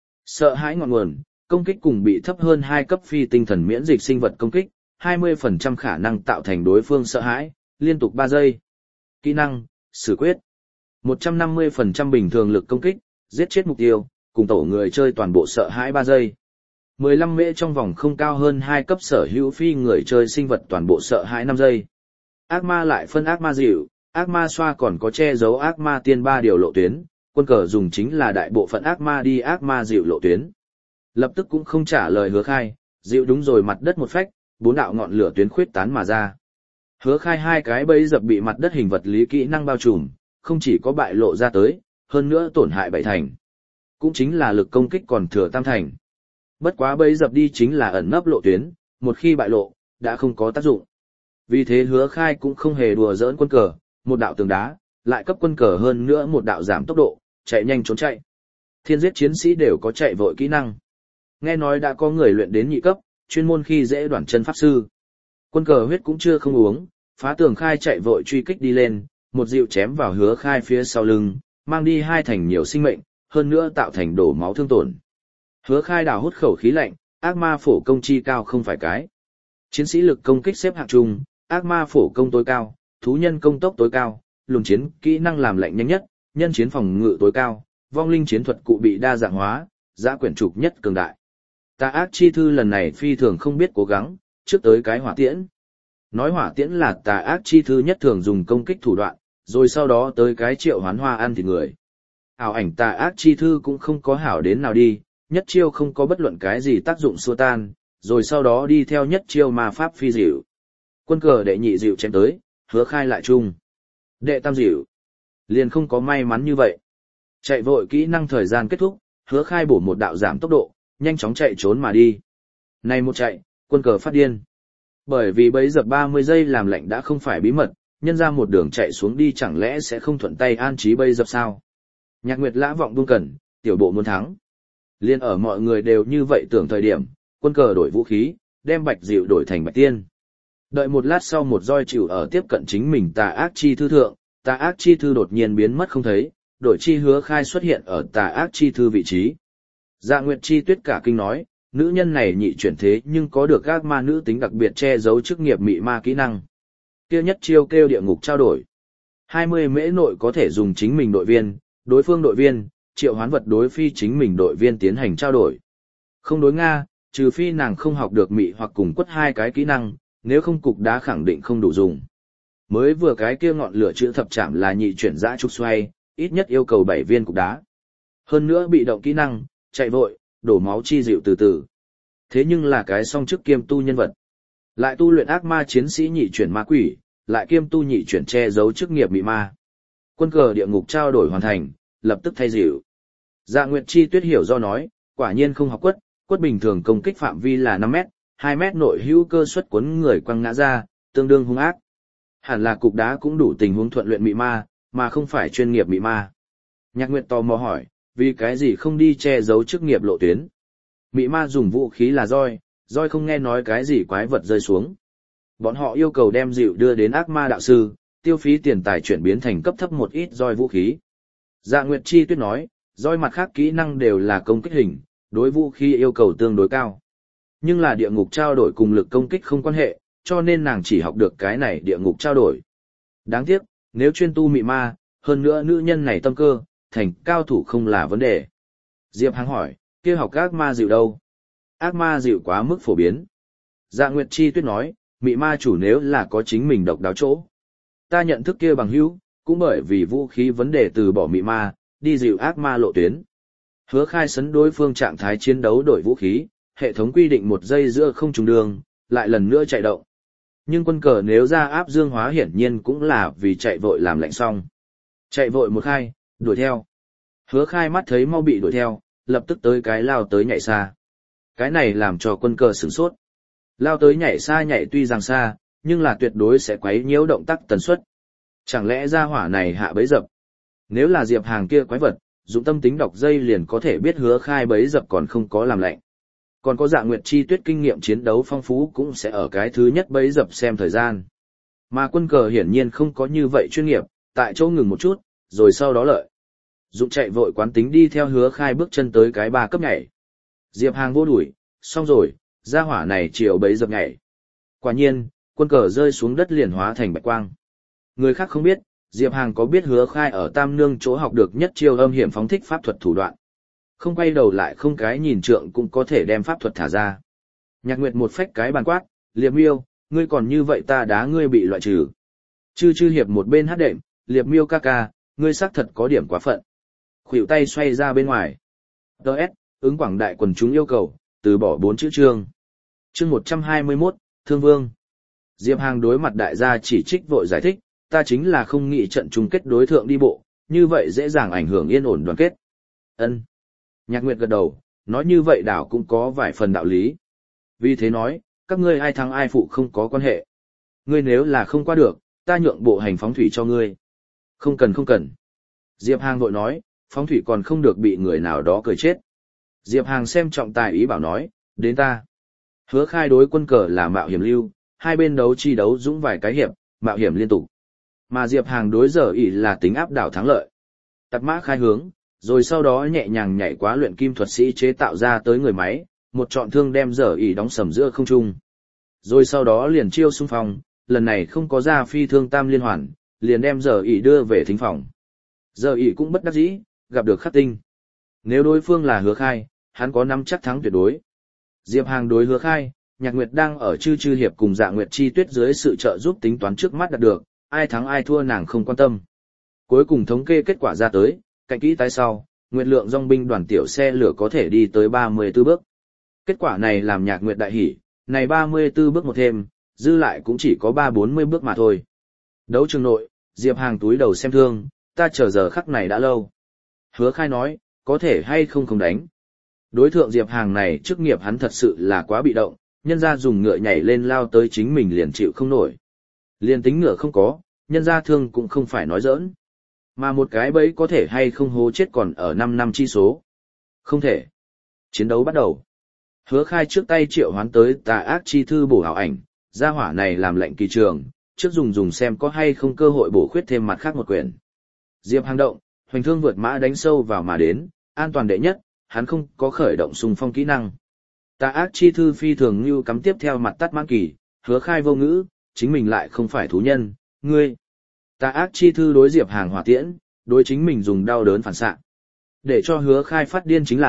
Sợ hãi ngọn nguồn, công kích cùng bị thấp hơn hai cấp phi tinh thần miễn dịch sinh vật công kích, hai mươi phần trăm khả năng tạo thành đối phương sợ hãi, liên tục ba giây. Kỹ năng, xử quyết. một trăm năm mươi phần trăm bình thường lực công kích, giết chết mục tiêu, cùng tổ người chơi toàn bộ sợ hãi ba giây. mười lăm mễ trong vòng không cao hơn hai cấp sở hữu phi người chơi sinh vật toàn bộ sợ hãi năm giây. Ác ma lại phân ác ma dịu, ác ma xoa còn có che giấu ác ma tiên ba điều lộ tuyến, Quân Cờ dùng chính là đại bộ phận ác ma đi ác ma dịu lộ tuyến. Lập tức cũng không trả lời Hứa Khai, dịu đúng rồi mặt đất một phách, bốn đạo ngọn lửa tuyến khuyết tán mà ra. Hứa Khai hai cái bẫy dập bị mặt đất hình vật lý kỹ năng bao trùm, không chỉ có bại lộ ra tới, hơn nữa tổn hại bảy thành. Cũng chính là lực công kích còn thừa tam thành. Bất quá bẫy dập đi chính là ẩn nấp lộ tuyến, một khi bại lộ, đã không có tác dụng. Vì thế Hứa Khai cũng không hề đùa giỡn Quân Cờ, một đạo tường đá, lại cấp Quân Cờ hơn nữa một đạo giảm tốc độ, chạy nhanh trốn chạy. Thiên giết chiến sĩ đều có chạy vội kỹ năng. Nghe nói đã có người luyện đến nhị cấp, chuyên môn khi dễ đoạn chân pháp sư. Quân Cờ huyết cũng chưa không uống, phá tường khai chạy vội truy kích đi lên, một dịu chém vào Hứa Khai phía sau lưng, mang đi hai thành nhiều sinh mệnh, hơn nữa tạo thành đổ máu thương tổn. Hứa Khai đào hút khẩu khí lạnh, ác ma phổ công chi cao không phải cái. Chiến sĩ lực công kích xếp hạng chung, ác ma phổ công tối cao, thú nhân công tốc tối cao, lùng chiến kỹ năng làm lạnh nhanh nhất, nhân chiến phòng ngự tối cao, vong linh chiến thuật cụ bị đa dạng hóa, giã quyển trục nhất cường đại. Tà ác chi thư lần này phi thường không biết cố gắng, trước tới cái hỏa tiễn. Nói hỏa tiễn là tà ác chi thư nhất thường dùng công kích thủ đoạn, rồi sau đó tới cái triệu hoán hoa ăn thịt người. Ảo ảnh tà ác chi thư cũng không có hảo đến nào đi, nhất chiêu không có bất luận cái gì tác dụng xua tan, rồi sau đó đi theo nhất chiêu ma pháp phi dịu. Quân Cờ đệ nhị dịu chém tới, Hứa Khai lại chung. Đệ tam dịu. Liền không có may mắn như vậy. Chạy vội kỹ năng thời gian kết thúc, Hứa Khai bổ một đạo giảm tốc độ, nhanh chóng chạy trốn mà đi. Này một chạy, Quân Cờ phát điên. Bởi vì bấy giờ ba mươi giây làm lệnh đã không phải bí mật, nhân ra một đường chạy xuống đi chẳng lẽ sẽ không thuận tay an trí bây giờ sao? Nhạc Nguyệt lã vọng buông cần, tiểu bộ muốn thắng. Liên ở mọi người đều như vậy tưởng thời điểm, Quân Cờ đổi vũ khí, đem bạch dịu đổi thành bạch tiên. Đợi một lát sau một roi chịu ở tiếp cận chính mình tà ác chi thư thượng, tà ác chi thư đột nhiên biến mất không thấy, đổi chi Hứa Khai xuất hiện ở tà ác chi thư vị trí. Dạ Nguyệt Chi Tuyết cả kinh nói, nữ nhân này nhị chuyển thế nhưng có được các ma nữ tính đặc biệt che giấu chức nghiệp mị ma kỹ năng. Kia nhất chiêu kêu địa ngục trao đổi. hai mươi mễ nội có thể dùng chính mình đội viên, đối phương đội viên, triệu hoán vật đối phi chính mình đội viên tiến hành trao đổi. Không đối Nga, trừ phi nàng không học được mị hoặc cùng quất hai cái kỹ năng, nếu không cục đá khẳng định không đủ dùng. Mới vừa cái kia ngọn lửa chữ thập chạm là nhị chuyển dã trục xoay, ít nhất yêu cầu bảy viên cục đá. Hơn nữa bị động kỹ năng, chạy vội, đổ máu chi dịu từ từ. Thế nhưng là cái song chức kiêm tu nhân vật. Lại tu luyện ác ma chiến sĩ nhị chuyển ma quỷ, lại kiêm tu nhị chuyển che giấu chức nghiệp mị ma. Quân cờ địa ngục trao đổi hoàn thành, lập tức thay dịu. Dạ Nguyệt Chi Tuyết hiểu do nói, quả nhiên không học quất, quất bình thường công kích phạm vi là năm mét, hai mét nội hữu cơ suất cuốn người quăng ngã ra, tương đương hung ác. Hẳn là cục đá cũng đủ tình huống thuận luyện mị ma, mà không phải chuyên nghiệp mị ma. Nhạc Nguyệt tò mò hỏi, vì cái gì không đi che giấu chức nghiệp lộ tuyến? Mị ma dùng vũ khí là roi, roi không nghe nói cái gì quái vật rơi xuống. Bọn họ yêu cầu đem dịu đưa đến ác ma đạo sư, tiêu phí tiền tài chuyển biến thành cấp thấp một ít roi vũ khí. Dạ Nguyệt Chi Tuyết nói, roi mặt khác kỹ năng đều là công kích hình, đối vũ khí yêu cầu tương đối cao. Nhưng là địa ngục trao đổi cùng lực công kích không quan hệ, cho nên nàng chỉ học được cái này địa ngục trao đổi. Đáng tiếc, nếu chuyên tu mị ma, hơn nữa nữ nhân này tâm cơ, thành cao thủ không là vấn đề. Diệp Hằng hỏi, kia học ác ma dịu đâu? Ác ma dịu quá mức phổ biến. Dạ Nguyệt Chi Tuyết nói, mị ma chủ nếu là có chính mình độc đáo chỗ. Ta nhận thức kia bằng hữu, cũng bởi vì vũ khí vấn đề từ bỏ mị ma, đi dịu ác ma lộ tuyến. Hứa Khai sấn đối phương trạng thái chiến đấu đổi vũ khí, hệ thống quy định một giây giữa không trùng đường, lại lần nữa chạy động. Nhưng quân cờ nếu ra áp dương hóa hiển nhiên cũng là vì chạy vội làm lạnh xong. Chạy vội một khai, đuổi theo. Hứa Khai mắt thấy mau bị đuổi theo, lập tức tới cái lao tới nhảy xa. Cái này làm cho quân cờ sửng sốt. Lao tới nhảy xa nhảy tuy rằng xa, nhưng là tuyệt đối sẽ quấy nhiễu động tác tần suất. Chẳng lẽ ra hỏa này hạ bấy dập? Nếu là Diệp Hàng kia quái vật, dụng tâm tính đọc dây liền có thể biết Hứa Khai bấy dập còn không có làm lạnh. Còn có Dạ Nguyệt Chi Tuyết kinh nghiệm chiến đấu phong phú cũng sẽ ở cái thứ nhất bấy dập xem thời gian. Mà quân cờ hiển nhiên không có như vậy chuyên nghiệp, tại chỗ ngừng một chút, rồi sau đó lợi. Dụng chạy vội quán tính đi theo Hứa Khai bước chân tới cái ba cấp nhảy. Diệp Hàng vô đuổi, xong rồi, ra hỏa này chiều bấy dập nhảy. Quả nhiên, quân cờ rơi xuống đất liền hóa thành bạch quang. Người khác không biết, Diệp Hàng có biết Hứa Khai ở Tam Nương chỗ học được nhất chiêu âm hiểm phóng thích pháp thuật thủ đoạn. Không quay đầu lại không cái nhìn trượng cũng có thể đem pháp thuật thả ra. Nhạc Nguyệt một phách cái bàn quát, Liệp Miêu, ngươi còn như vậy ta đá ngươi bị loại trừ. Chư chư hiệp một bên hát đệm, Liệp Miêu ca ca, ngươi xác thật có điểm quá phận. Khuỷu tay xoay ra bên ngoài. Đợt, ứng quảng đại quần chúng yêu cầu, từ bỏ bốn chữ chương. Chương một trăm hai mươi mốt, Thương Vương. Diệp Hàng đối mặt đại gia chỉ trích vội giải thích, ta chính là không nghĩ trận chung kết đối thượng đi bộ, như vậy dễ dàng ảnh hưởng yên ổn đoàn kết. Ân. Nhạc Nguyệt gật đầu, nói như vậy đảo cũng có vài phần đạo lý. Vì thế nói, các ngươi ai thắng ai phụ không có quan hệ. Ngươi nếu là không qua được, ta nhượng bộ hành phóng thủy cho ngươi. Không cần không cần. Diệp Hàng vội nói, phóng thủy còn không được bị người nào đó cười chết. Diệp Hàng xem trọng tài ý bảo nói, đến ta. Hứa Khai đối quân cờ là mạo hiểm lưu, hai bên đấu chi đấu dũng vài cái hiệp, mạo hiểm liên tục. Mà Diệp Hàng đối giờ ỷ là tính áp đảo thắng lợi. Tặc mã khai hướng, rồi sau đó nhẹ nhàng nhảy quá luyện kim thuật sĩ chế tạo ra tới người máy, một trọn thương đem giờ ỷ đóng sầm giữa không trung. Rồi sau đó liền chiêu xung phong, lần này không có ra phi thương tam liên hoàn, liền đem giờ ỷ đưa về thính phòng. Giờ ỷ cũng bất đắc dĩ, gặp được khắc tinh. Nếu đối phương là Hứa Khai, hắn có nắm chắc thắng tuyệt đối. Diệp Hàng đối Hứa Khai, Nhạc Nguyệt đang ở chư chư hiệp cùng Dạ Nguyệt Chi Tuyết dưới sự trợ giúp tính toán trước mắt đạt được, ai thắng ai thua nàng không quan tâm. Cuối cùng thống kê kết quả ra tới, cạnh kỹ tái sau, Nguyệt lượng dòng binh đoàn tiểu xe lửa có thể đi tới ba mươi tư bước. Kết quả này làm Nhạc Nguyệt đại hỉ, này ba mươi tư bước một thêm, dư lại cũng chỉ có ba bốn mươi bước mà thôi. Đấu trường nội, Diệp Hàng túi đầu xem thương, ta chờ giờ khắc này đã lâu. Hứa Khai nói, có thể hay không không đánh. Đối thượng Diệp Hàng này chức nghiệp hắn thật sự là quá bị động, nhân ra dùng ngựa nhảy lên lao tới chính mình liền chịu không nổi. Liền tính ngựa không có, nhân ra thương cũng không phải nói giỡn. Mà một cái bẫy có thể hay không hố chết còn ở năm năm chi số. Không thể. Chiến đấu bắt đầu. Hứa Khai trước tay triệu hoán tới tà ác chi thư bổ ảo ảnh, gia hỏa này làm lệnh kỳ trường, trước dùng dùng xem có hay không cơ hội bổ khuyết thêm mặt khác một quyển. Diệp Hàng động, hoành thương vượt mã đánh sâu vào mà đến, an toàn đệ nhất, hắn không có khởi động xung phong kỹ năng. Tà ác chi thư phi thường như cắm tiếp theo mặt tắt mãn kỳ, Hứa Khai vô ngữ, chính mình lại không phải thú nhân, ngươi. Tà ác chi thư đối Diệp Hàng hỏa tiễn, đối chính mình dùng đau đớn phản xạ. Để cho Hứa Khai phát điên chính là,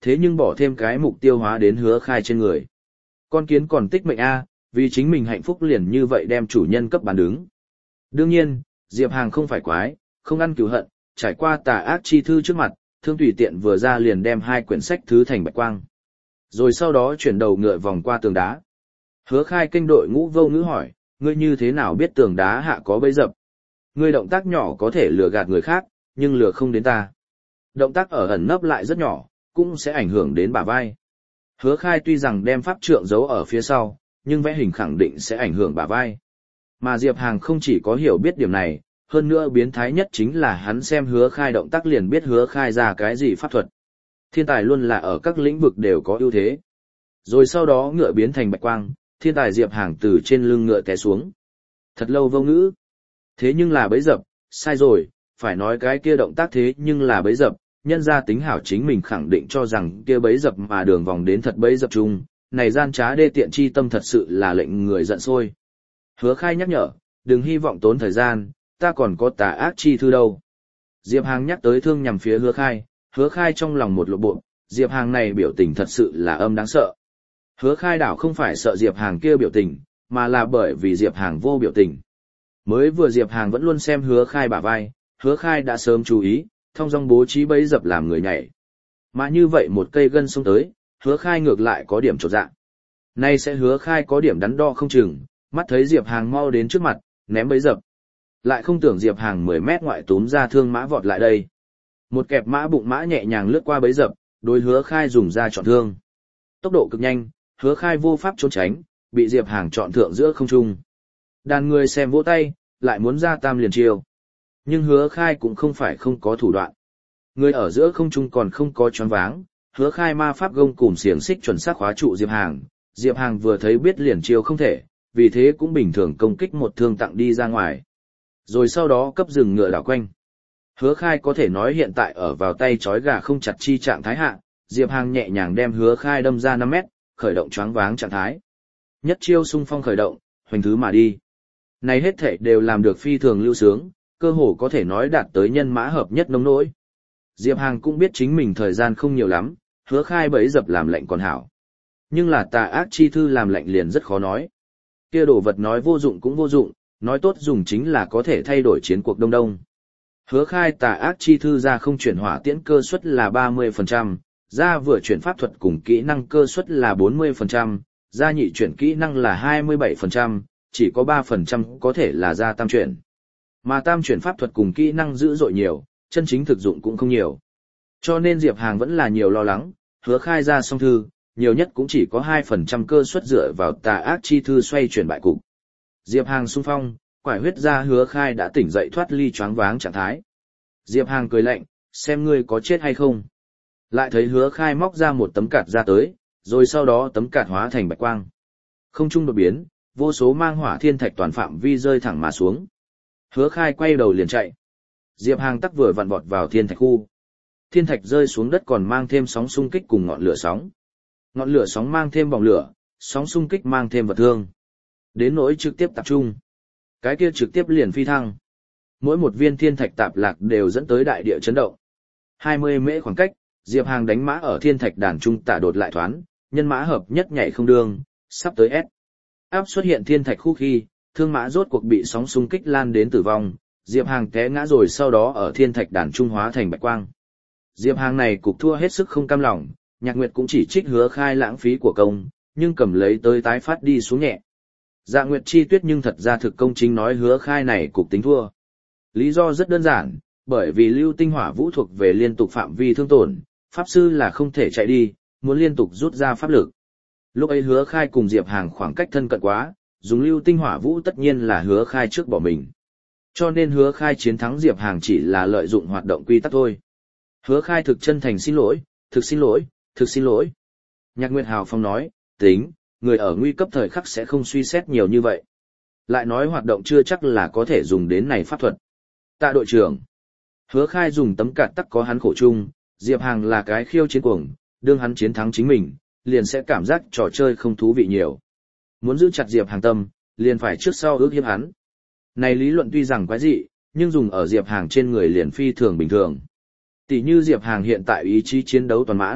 thế nhưng bỏ thêm cái mục tiêu hóa đến Hứa Khai trên người. Con kiến còn tích mệnh a, vì chính mình hạnh phúc liền như vậy đem chủ nhân cấp bán đứng. Đương nhiên, Diệp Hàng không phải quái, không ăn cừu hận, trải qua tà ác chi thư trước mặt, thương tùy tiện vừa ra liền đem hai quyển sách thứ thành bạch quang. Rồi sau đó chuyển đầu ngựa vòng qua tường đá. Hứa Khai kênh đội ngũ vô ngữ hỏi, ngươi như thế nào biết tường đá hạ có bẫy dập? Ngươi động tác nhỏ có thể lừa gạt người khác, nhưng lừa không đến ta. Động tác ở ẩn nấp lại rất nhỏ, cũng sẽ ảnh hưởng đến bả vai. Hứa Khai tuy rằng đem pháp trượng giấu ở phía sau, nhưng vẽ hình khẳng định sẽ ảnh hưởng bả vai. Mà Diệp Hàng không chỉ có hiểu biết điểm này, hơn nữa biến thái nhất chính là hắn xem Hứa Khai động tác liền biết Hứa Khai ra cái gì pháp thuật. Thiên tài luôn là ở các lĩnh vực đều có ưu thế. Rồi sau đó ngựa biến thành bạch quang, thiên tài Diệp Hàng từ trên lưng ngựa té xuống. Thật lâu vô ngữ. Thế nhưng là bẫy dập, sai rồi, phải nói cái kia động tác thế nhưng là bẫy dập, nhân ra tính hảo chính mình khẳng định cho rằng kia bẫy dập mà đường vòng đến thật bẫy dập chung, này gian trá đê tiện chi tâm thật sự là lệnh người giận sôi. Hứa Khai nhắc nhở, đừng hy vọng tốn thời gian, ta còn có tà ác chi thư đâu. Diệp Hàng nhắc tới thương nhằm phía Hứa Khai, Hứa Khai trong lòng một lộ bộ, Diệp Hàng này biểu tình thật sự là âm đáng sợ. Hứa Khai đảo không phải sợ Diệp Hàng kia biểu tình, mà là bởi vì Diệp Hàng vô biểu tình. Mới vừa Diệp Hàng vẫn luôn xem Hứa Khai bả vai, Hứa Khai đã sớm chú ý, thông dong bố trí bẫy dập làm người nhảy. Mà như vậy một cây gân xông tới, Hứa Khai ngược lại có điểm chột dạ. Nay sẽ Hứa Khai có điểm đắn đo không chừng, mắt thấy Diệp Hàng mau đến trước mặt, ném bẫy dập. Lại không tưởng Diệp Hàng mười mét ngoại túm ra thương mã vọt lại đây. Một kẹp mã bụng mã nhẹ nhàng lướt qua bẫy dập, đối Hứa Khai dùng ra chọn thương. Tốc độ cực nhanh, Hứa Khai vô pháp trốn tránh, bị Diệp Hàng chọn thượng giữa không trung. Đàn người xem vỗ tay, lại muốn ra tam liền chiêu. Nhưng Hứa Khai cũng không phải không có thủ đoạn. Người ở giữa không trung còn không có choáng váng, Hứa Khai ma pháp gông cùm xiềng xích chuẩn xác khóa trụ Diệp Hàng. Diệp Hàng vừa thấy biết liền chiêu không thể, vì thế cũng bình thường công kích một thương tặng đi ra ngoài. Rồi sau đó cấp dừng ngựa đảo quanh. Hứa Khai có thể nói hiện tại ở vào tay trói gà không chặt chi trạng thái hạ, Diệp Hàng nhẹ nhàng đem Hứa Khai đâm ra năm mét, khởi động choáng váng trạng thái. Nhất chiêu xung phong khởi động, hoành thứ mà đi. Này hết thể đều làm được phi thường lưu sướng, cơ hồ có thể nói đạt tới nhân mã hợp nhất nông nỗi. Diệp Hàng cũng biết chính mình thời gian không nhiều lắm, Hứa Khai bẫy dập làm lệnh còn hảo. Nhưng là tà ác chi thư làm lệnh liền rất khó nói. Kia đồ vật nói vô dụng cũng vô dụng, nói tốt dùng chính là có thể thay đổi chiến cuộc đông đông. Hứa Khai tà ác chi thư ra không chuyển hỏa tiễn cơ suất là ba mươi phần trăm, ra vừa chuyển pháp thuật cùng kỹ năng cơ suất là bốn mươi phần trăm, ra nhị chuyển kỹ năng là hai mươi bảy phần trăm, chỉ có ba phần trăm có thể là ra tam chuyển. Mà tam chuyển pháp thuật cùng kỹ năng dữ dội nhiều, chân chính thực dụng cũng không nhiều. Cho nên Diệp Hàng vẫn là nhiều lo lắng, Hứa Khai ra song thư, nhiều nhất cũng chỉ có hai phần trăm cơ suất dựa vào tà ác chi thư xoay chuyển bại cục. Diệp Hàng xung phong, quải huyết ra Hứa Khai đã tỉnh dậy thoát ly choáng váng trạng thái. Diệp Hàng cười lạnh, xem ngươi có chết hay không. Lại thấy Hứa Khai móc ra một tấm cạt ra tới, rồi sau đó tấm cạt hóa thành bạch quang. Không trung đột biến, vô số mang hỏa thiên thạch toàn phạm vi rơi thẳng mà xuống. Hứa Khai quay đầu liền chạy. Diệp Hàng tắc vừa vặn vọt vào thiên thạch khu. Thiên thạch rơi xuống đất còn mang thêm sóng xung kích cùng ngọn lửa sóng. Ngọn lửa sóng mang thêm vòng lửa, sóng xung kích mang thêm vật thương. Đến nỗi trực tiếp tập trung. Cái kia trực tiếp liền phi thăng. Mỗi một viên thiên thạch tạp lạc đều dẫn tới đại địa chấn động. hai mươi mễ khoảng cách, Diệp Hàng đánh mã ở thiên thạch đàn trung tả đột lại thoán, nhân mã hợp nhất nhảy không đường, sắp tới S. Áp xuất hiện thiên thạch khu khi, thương mã rốt cuộc bị sóng xung kích lan đến tử vong, Diệp Hàng té ngã rồi sau đó ở thiên thạch đàn trung hóa thành bạch quang. Diệp Hàng này cục thua hết sức không cam lòng, Nhạc Nguyệt cũng chỉ trích Hứa Khai lãng phí của công, nhưng cầm lấy tới tái phát đi xuống nhẹ. Dạ Nguyệt Chi Tuyết nhưng thật ra thực công chính nói Hứa Khai này cục tính thua. Lý do rất đơn giản, bởi vì lưu tinh hỏa vũ thuộc về liên tục phạm vi thương tổn, pháp sư là không thể chạy đi, muốn liên tục rút ra pháp lực. Lúc ấy Hứa Khai cùng Diệp Hàng khoảng cách thân cận quá, dùng lưu tinh hỏa vũ tất nhiên là Hứa Khai trước bỏ mình. Cho nên Hứa Khai chiến thắng Diệp Hàng chỉ là lợi dụng hoạt động quy tắc thôi. Hứa Khai thực chân thành xin lỗi, thực xin lỗi, thực xin lỗi. Nhạc Nguyệt Hào Phong nói, tính, người ở nguy cấp thời khắc sẽ không suy xét nhiều như vậy. Lại nói hoạt động chưa chắc là có thể dùng đến này pháp thuật. Tạ đội trưởng. Hứa Khai dùng tấm cạt tắc có hắn khổ chung, Diệp Hàng là cái khiêu chiến cuồng, đương hắn chiến thắng chính mình, liền sẽ cảm giác trò chơi không thú vị nhiều. Muốn giữ chặt Diệp Hàng tâm, liền phải trước sau ước hiếp hắn. Này lý luận tuy rằng quái dị, nhưng dùng ở Diệp Hàng trên người liền phi thường bình thường. Tỷ như Diệp Hàng hiện tại ý chí chiến đấu toàn mãn,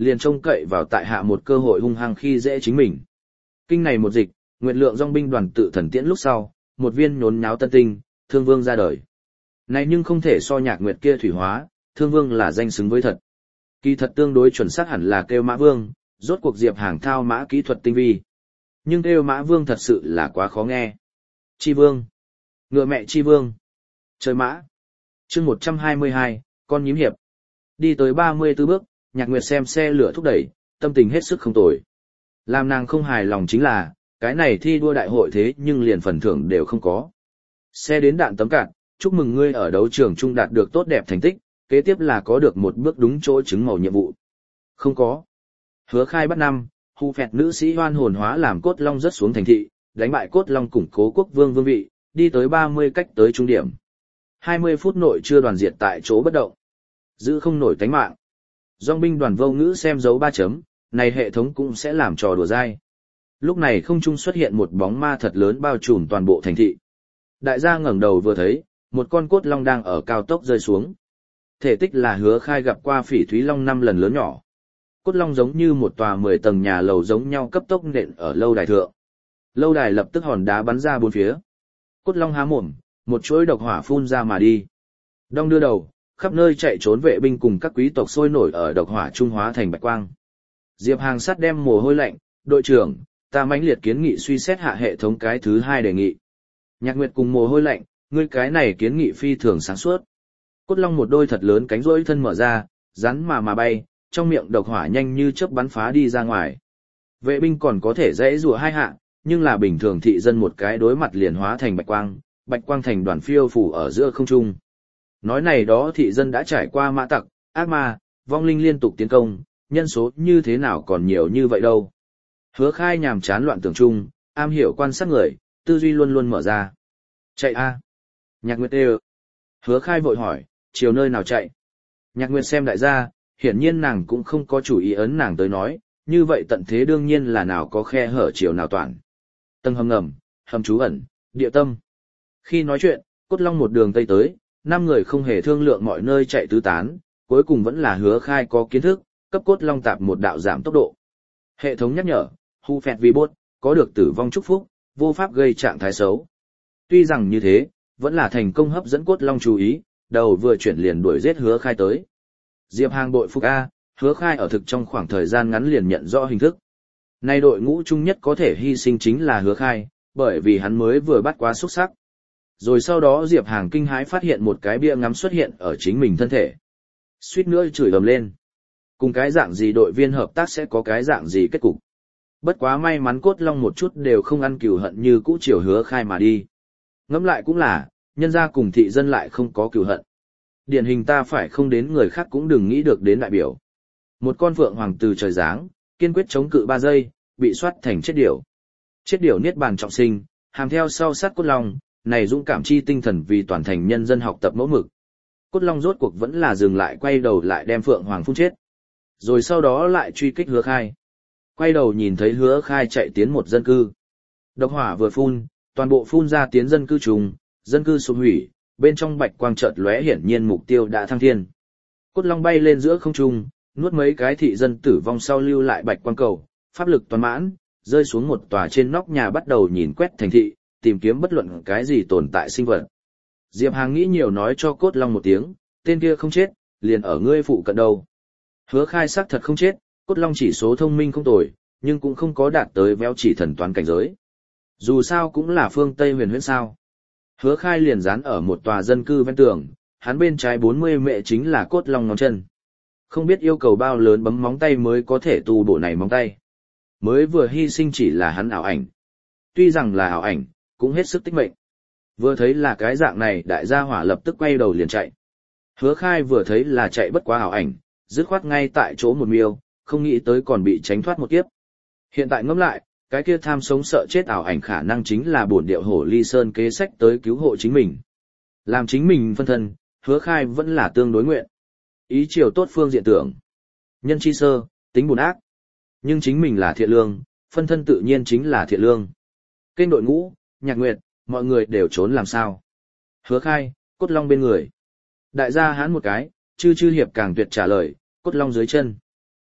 liền trông cậy vào tại hạ một cơ hội hung hăng khi dễ chính mình. Kinh này một dịch, nguyệt lượng dòng binh đoàn tự thần tiễn lúc sau, một viên nhốn nháo tân tinh, Thương Vương ra đời. Này nhưng không thể so Nhạc Nguyệt kia thủy hóa, Thương Vương là danh xứng với thật. Kỳ thật tương đối chuẩn xác hẳn là kêu Mã Vương, rốt cuộc Diệp Hàng thao mã kỹ thuật tinh vi. Nhưng kêu Mã Vương thật sự là quá khó nghe. Chi Vương. Ngựa mẹ Chi Vương. Trời mã. chương một trăm hai mươi hai, con nhím hiệp. Đi tới ba mươi tư bước, Nhạc Nguyệt xem xe lửa thúc đẩy, tâm tình hết sức không tồi. Làm nàng không hài lòng chính là, cái này thi đua đại hội thế nhưng liền phần thưởng đều không có. Xe đến đạn tấm cạn, chúc mừng ngươi ở đấu trường trung đạt được tốt đẹp thành tích, kế tiếp là có được một bước đúng chỗ chứng màu nhiệm vụ. Không có. Hứa Khai bắt năm, hù phẹt nữ sĩ hoan hồn hóa làm cốt long rớt xuống thành thị, đánh bại cốt long củng cố quốc vương vương vị, đi tới ba mươi cách tới trung điểm. hai mươi phút nội chưa đoàn diệt tại chỗ bất động. Giữ không nổi tánh mạng. Dòng binh đoàn vô ngữ xem dấu ba chấm, này hệ thống cũng sẽ làm trò đùa dai. Lúc này không trung xuất hiện một bóng ma thật lớn bao trùm toàn bộ thành thị. Đại gia ngẩng đầu vừa thấy, một con cốt long đang ở cao tốc rơi xuống. Thể tích là Hứa Khai gặp qua Phỉ Thúy Long năm lần lớn nhỏ. Cốt long giống như một tòa mười tầng nhà lầu giống nhau cấp tốc nện ở lâu đài thượng. Lâu đài lập tức hòn đá bắn ra bốn phía. Cốt long há mồm, một chuỗi độc hỏa phun ra mà đi. Đong đưa đầu, khắp nơi chạy trốn vệ binh cùng các quý tộc sôi nổi ở độc hỏa trung hóa thành bạch quang. Diệp Hàng sắt đem mồ hôi lạnh, đội trưởng, ta mãnh liệt kiến nghị suy xét hạ hệ thống cái thứ hai đề nghị. Nhạc Nguyệt cùng mồ hôi lạnh, ngươi cái này kiến nghị phi thường sáng suốt. Cốt long một đôi thật lớn cánh rỗi thân mở ra, rắn mà mà bay, trong miệng độc hỏa nhanh như chớp bắn phá đi ra ngoài. Vệ binh còn có thể dễ rùa hai hạ, nhưng là bình thường thị dân một cái đối mặt liền hóa thành bạch quang, bạch quang thành đoàn phiêu phủ ở giữa không trung. Nói này đó thị dân đã trải qua mã tặc, ác ma, vong linh liên tục tiến công, nhân số như thế nào còn nhiều như vậy đâu. Hứa Khai nhàm chán loạn tưởng chung, am hiểu quan sát người, tư duy luôn luôn mở ra. Chạy a. Nhạc Nguyệt đều. Hứa Khai vội hỏi, chiều nơi nào chạy? Nhạc Nguyệt xem đại gia, hiển nhiên nàng cũng không có chủ ý ấn nàng tới nói, như vậy tận thế đương nhiên là nào có khe hở chiều nào toàn. Tầng hầm ngầm, hầm trú ẩn, địa tâm. Khi nói chuyện, Cốt Long một đường tây tới, năm người không hề thương lượng mọi nơi chạy tứ tán, cuối cùng vẫn là Hứa Khai có kiến thức, cấp Cốt Long tạp một đạo giảm tốc độ. Hệ thống nhắc nhở, hu phẹt vi bốt, có được tử vong chúc phúc, vô pháp gây trạng thái xấu. Tuy rằng như thế, vẫn là thành công hấp dẫn Cốt Long chú ý, đầu vừa chuyển liền đuổi giết Hứa Khai tới. Diệp Hàng bội phục A, Hứa Khai ở thực trong khoảng thời gian ngắn liền nhận rõ hình thức. Nay đội ngũ chung nhất có thể hy sinh chính là Hứa Khai, bởi vì hắn mới vừa bắt quá xuất sắc. Rồi sau đó Diệp Hàng kinh hãi phát hiện một cái bia ngắm xuất hiện ở chính mình thân thể. Suýt nữa chửi ầm lên. Cùng cái dạng gì đội viên hợp tác sẽ có cái dạng gì kết cục. Bất quá may mắn Cốt Long một chút đều không ăn cừu hận như cũ chiều Hứa Khai mà đi. Ngẫm lại cũng là, nhân gia cùng thị dân lại không có cừu hận. Điển hình ta phải không đến người khác cũng đừng nghĩ được đến đại biểu. Một con phượng hoàng từ trời giáng, kiên quyết chống cự ba giây, bị soát thành chết điểu. Chết điểu niết bàn trọng sinh, hàm theo sau sát Cốt Long, này dũng cảm chi tinh thần vì toàn thành nhân dân học tập mẫu mực. Cốt Long rốt cuộc vẫn là dừng lại quay đầu lại đem phượng hoàng phun chết. Rồi sau đó lại truy kích Hứa Khai. Quay đầu nhìn thấy Hứa Khai chạy tiến một dân cư. Độc hỏa vừa phun, toàn bộ phun ra tiến dân cư trùng, dân cư sụp hủy, bên trong bạch quang chợt lóe hiển nhiên mục tiêu đã thăng thiên. Cốt Long bay lên giữa không trung, nuốt mấy cái thị dân tử vong sau lưu lại bạch quang cầu, pháp lực toàn mãn, rơi xuống một tòa trên nóc nhà bắt đầu nhìn quét thành thị, tìm kiếm bất luận cái gì tồn tại sinh vật. Diệp Hàng nghĩ nhiều nói cho Cốt Long một tiếng, tên kia không chết, liền ở ngươi phụ cận đâu. Hứa Khai xác thật không chết, Cốt Long chỉ số thông minh không tồi, nhưng cũng không có đạt tới véo chỉ thần toán cảnh giới. Dù sao cũng là phương Tây huyền huyễn sao. Hứa Khai liền dán ở một tòa dân cư ven tường, hắn bên trái bốn mươi mệ chính là Cốt Long ngón chân. Không biết yêu cầu bao lớn bấm móng tay mới có thể tu bổ này móng tay. Mới vừa hy sinh chỉ là hắn ảo ảnh. Tuy rằng là ảo ảnh, cũng hết sức tích mệnh. Vừa thấy là cái dạng này đại gia hỏa lập tức quay đầu liền chạy. Hứa Khai vừa thấy là chạy bất quá ảo ảnh, dứt khoát ngay tại chỗ một miêu, không nghĩ tới còn bị tránh thoát một kiếp. Hiện tại ngẫm lại, cái kia tham sống sợ chết ảo ảnh khả năng chính là bổn điệu hổ ly sơn kế sách tới cứu hộ chính mình. Làm chính mình phân thân, Hứa Khai vẫn là tương đối nguyện. Ý chiều tốt phương diện tưởng. Nhân chi sơ, tính buồn ác. Nhưng chính mình là thiện lương, phân thân tự nhiên chính là thiện lương. Kênh đội ngũ, Nhạc Nguyệt, mọi người đều trốn làm sao. Hứa Khai, Cốt Long bên người. Đại gia hán một cái, chư chư hiệp càng tuyệt trả lời, Cốt Long dưới chân.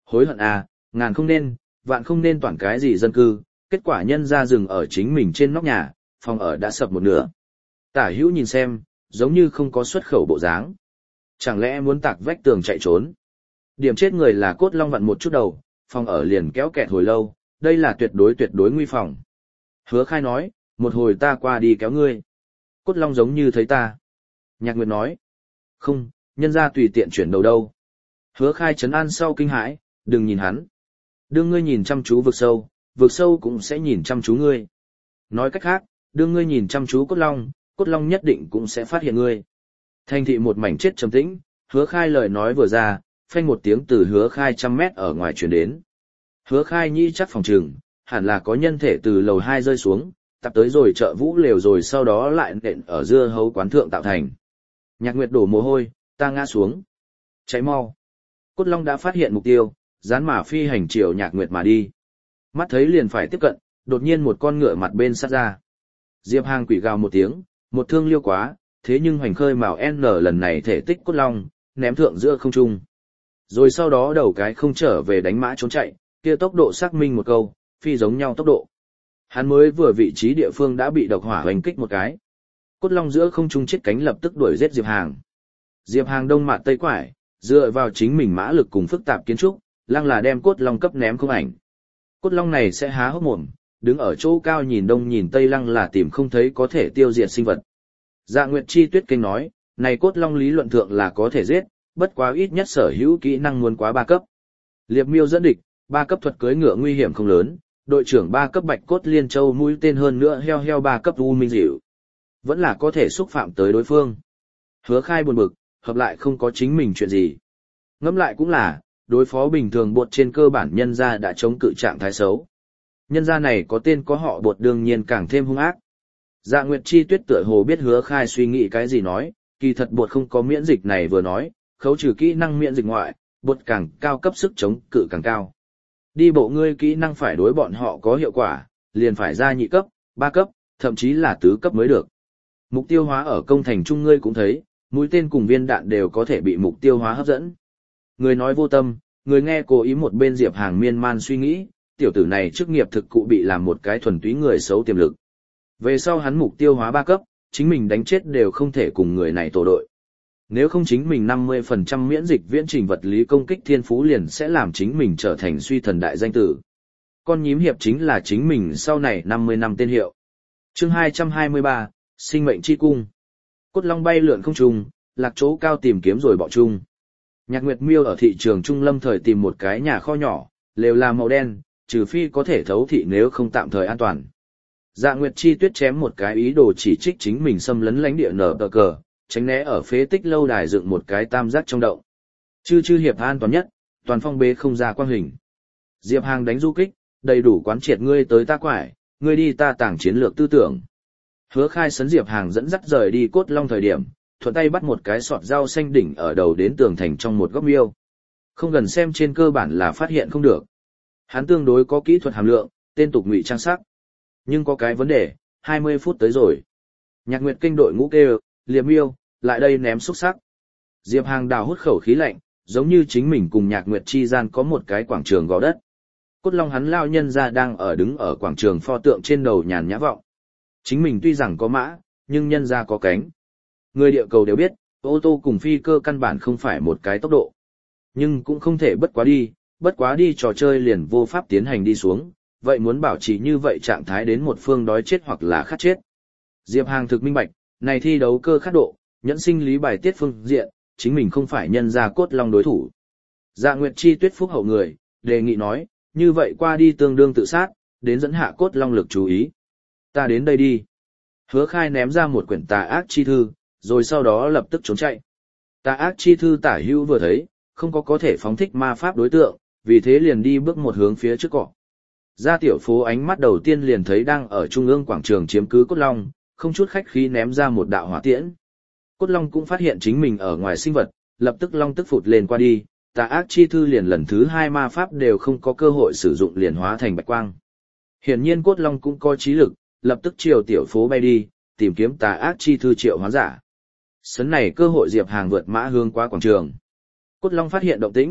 Hối hận à, ngàn không nên, vạn không nên toàn cái gì dân cư, kết quả nhân ra dừng ở chính mình trên nóc nhà, phòng ở đã sập một nửa. Tả hữu nhìn xem, giống như không có xuất khẩu bộ dáng. Chẳng lẽ muốn tạc vách tường chạy trốn? Điểm chết người là Cốt Long vặn một chút đầu, phòng ở liền kéo kẹt hồi lâu, đây là tuyệt đối tuyệt đối nguy phòng. Hứa Khai nói, một hồi ta qua đi kéo ngươi. Cốt Long giống như thấy ta. Nhạc Nguyệt nói, không, nhân ra tùy tiện chuyển đầu đâu. Hứa Khai trấn an sau kinh hãi, đừng nhìn hắn. Đương ngươi nhìn chăm chú vực sâu, vực sâu cũng sẽ nhìn chăm chú ngươi. Nói cách khác, đương ngươi nhìn chăm chú Cốt Long, Cốt Long nhất định cũng sẽ phát hiện ngươi. Thành thị một mảnh chết trầm tĩnh, Hứa Khai lời nói vừa ra, phanh một tiếng từ Hứa Khai trăm mét ở ngoài truyền đến. Hứa Khai nhĩ chắc phòng trường, hẳn là có nhân thể từ lầu hai rơi xuống, tập tới rồi chợ vũ lều rồi sau đó lại nện ở dưa hấu quán thượng tạo thành. Nhạc Nguyệt đổ mồ hôi, ta ngã xuống. Cháy mau. Cốt Long đã phát hiện mục tiêu, dán mà phi hành chiều Nhạc Nguyệt mà đi. Mắt thấy liền phải tiếp cận, đột nhiên một con ngựa mặt bên sát ra. Diệp Hàng quỷ gào một tiếng, một thương liêu quá, thế nhưng hoành khơi màu N lần này thể tích Cốt Long, ném thượng giữa không trung. Rồi sau đó đầu cái không trở về đánh mã trốn chạy, kia tốc độ xác minh một câu, phi giống nhau tốc độ. Hắn mới vừa vị trí địa phương đã bị độc hỏa hoành kích một cái. Cốt Long giữa không trung chết cánh lập tức đuổi giết Diệp Hàng. Diệp Hàng đông mạt tây quải, dựa vào chính mình mã lực cùng phức tạp kiến trúc, lăng là đem Cốt Long cấp ném không ảnh. Cốt Long này sẽ há hốc mồm, đứng ở chỗ cao nhìn đông nhìn tây lăng là tìm không thấy có thể tiêu diệt sinh vật. Dạ Nguyệt Chi Tuyết kinh nói, này Cốt Long lý luận thượng là có thể giết, bất quá ít nhất sở hữu kỹ năng muốn quá ba cấp. Liệp Miêu dẫn địch, ba cấp thuật cưỡi ngựa nguy hiểm không lớn, đội trưởng ba cấp Bạch Cốt Liên Châu mũi tên hơn nữa heo heo ba cấp U Minh Dịu. Vẫn là có thể xúc phạm tới đối phương. Hứa Khai buồn bực, hợp lại không có chính mình chuyện gì. Ngẫm lại cũng là, đối phó bình thường bột trên cơ bản nhân gia đã chống cự trạng thái xấu. Nhân gia này có tên có họ bột đương nhiên càng thêm hung ác. Dạ Nguyệt Chi Tuyết tựa hồ biết Hứa Khai suy nghĩ cái gì nói, kỳ thật bột không có miễn dịch này vừa nói, khấu trừ kỹ năng miễn dịch ngoại, bột càng cao cấp sức chống cự càng cao. Đi bộ ngươi kỹ năng phải đối bọn họ có hiệu quả, liền phải ra nhị cấp, ba cấp, thậm chí là tứ cấp mới được. Mục tiêu hóa ở công thành trung ngươi cũng thấy, mũi tên cùng viên đạn đều có thể bị mục tiêu hóa hấp dẫn. Người nói vô tâm, người nghe cố ý một bên Diệp Hàng miên man suy nghĩ, tiểu tử này chức nghiệp thực cụ bị làm một cái thuần túy người xấu tiềm lực. Về sau hắn mục tiêu hóa ba cấp, chính mình đánh chết đều không thể cùng người này tổ đội. Nếu không chính mình năm mươi phần trăm miễn dịch viễn trình vật lý công kích thiên phú liền sẽ làm chính mình trở thành suy thần đại danh tử. Con nhím hiệp chính là chính mình sau này năm mươi năm tên hiệu. Chương hai trăm hai mươi ba, Sinh mệnh chi cung. Cốt Long bay lượn không trung, lạc chỗ cao tìm kiếm rồi bỏ chung. Nhạc Nguyệt Miêu ở thị trường Trung Lâm thời tìm một cái nhà kho nhỏ, lều là màu đen, trừ phi có thể thấu thị nếu không tạm thời an toàn. Dạ Nguyệt Chi Tuyết chém một cái ý đồ chỉ trích chính mình xâm lấn lãnh địa nở tờ cờ, tránh né ở phế tích lâu đài dựng một cái tam giác trong động. Chư chư hiệp an toàn nhất, toàn phong bế không ra quang hình. Diệp Hàng đánh du kích, đầy đủ quán triệt ngươi tới ta quải, ngươi đi ta tàng chiến lược tư tưởng. Hứa Khai sấn Diệp Hàng dẫn dắt rời đi Cốt Long thời điểm, thuận tay bắt một cái sọt rau xanh đỉnh ở đầu đến tường thành trong một góc miêu. Không gần xem trên cơ bản là phát hiện không được. Hắn tương đối có kỹ thuật hàm lượng, tên tục ngụy trang sắc. Nhưng có cái vấn đề, hai mươi phút tới rồi. Nhạc Nguyệt kinh đội ngũ kêu, Liệp Miêu, lại đây ném xúc sắc. Diệp Hàng đào hút khẩu khí lạnh, giống như chính mình cùng Nhạc Nguyệt chi gian có một cái quảng trường gò đất. Cốt Long hắn lao nhân ra đang ở đứng ở quảng trường pho tượng trên đầu nhàn nhã vọng. Chính mình tuy rằng có mã, nhưng nhân ra có cánh. Người địa cầu đều biết, ô tô cùng phi cơ căn bản không phải một cái tốc độ. Nhưng cũng không thể bất quá đi, bất quá đi trò chơi liền vô pháp tiến hành đi xuống, vậy muốn bảo trì như vậy trạng thái đến một phương đói chết hoặc là khát chết. Diệp Hàng thực minh bạch, này thi đấu cơ khát độ, nhẫn sinh lý bài tiết phương diện, chính mình không phải nhân ra Cốt Long đối thủ. Dạ Nguyệt Chi Tuyết phúc hậu người, đề nghị nói, như vậy qua đi tương đương tự sát, đến dẫn hạ Cốt Long lực chú ý. Ta đến đây đi. Hứa Khai ném ra một quyển tà ác chi thư, rồi sau đó lập tức trốn chạy. Tà ác chi thư tả hữu vừa thấy, không có có thể phóng thích ma pháp đối tượng, vì thế liền đi bước một hướng phía trước cỏ. Ra tiểu phố ánh mắt đầu tiên liền thấy đang ở trung ương quảng trường chiếm cứ Cốt Long, không chút khách khí ném ra một đạo hỏa tiễn. Cốt Long cũng phát hiện chính mình ở ngoài sinh vật, lập tức long tức phụt lên qua đi, tà ác chi thư liền lần thứ hai ma pháp đều không có cơ hội sử dụng liền hóa thành bạch quang. Hiển nhiên Cốt Long cũng có trí lực, lập tức chiều tiểu phố bay đi, tìm kiếm tà ác chi thư triệu hóa giả. Sấn này cơ hội Diệp Hàng vượt mã hướng qua quảng trường. Cốt Long phát hiện động tĩnh,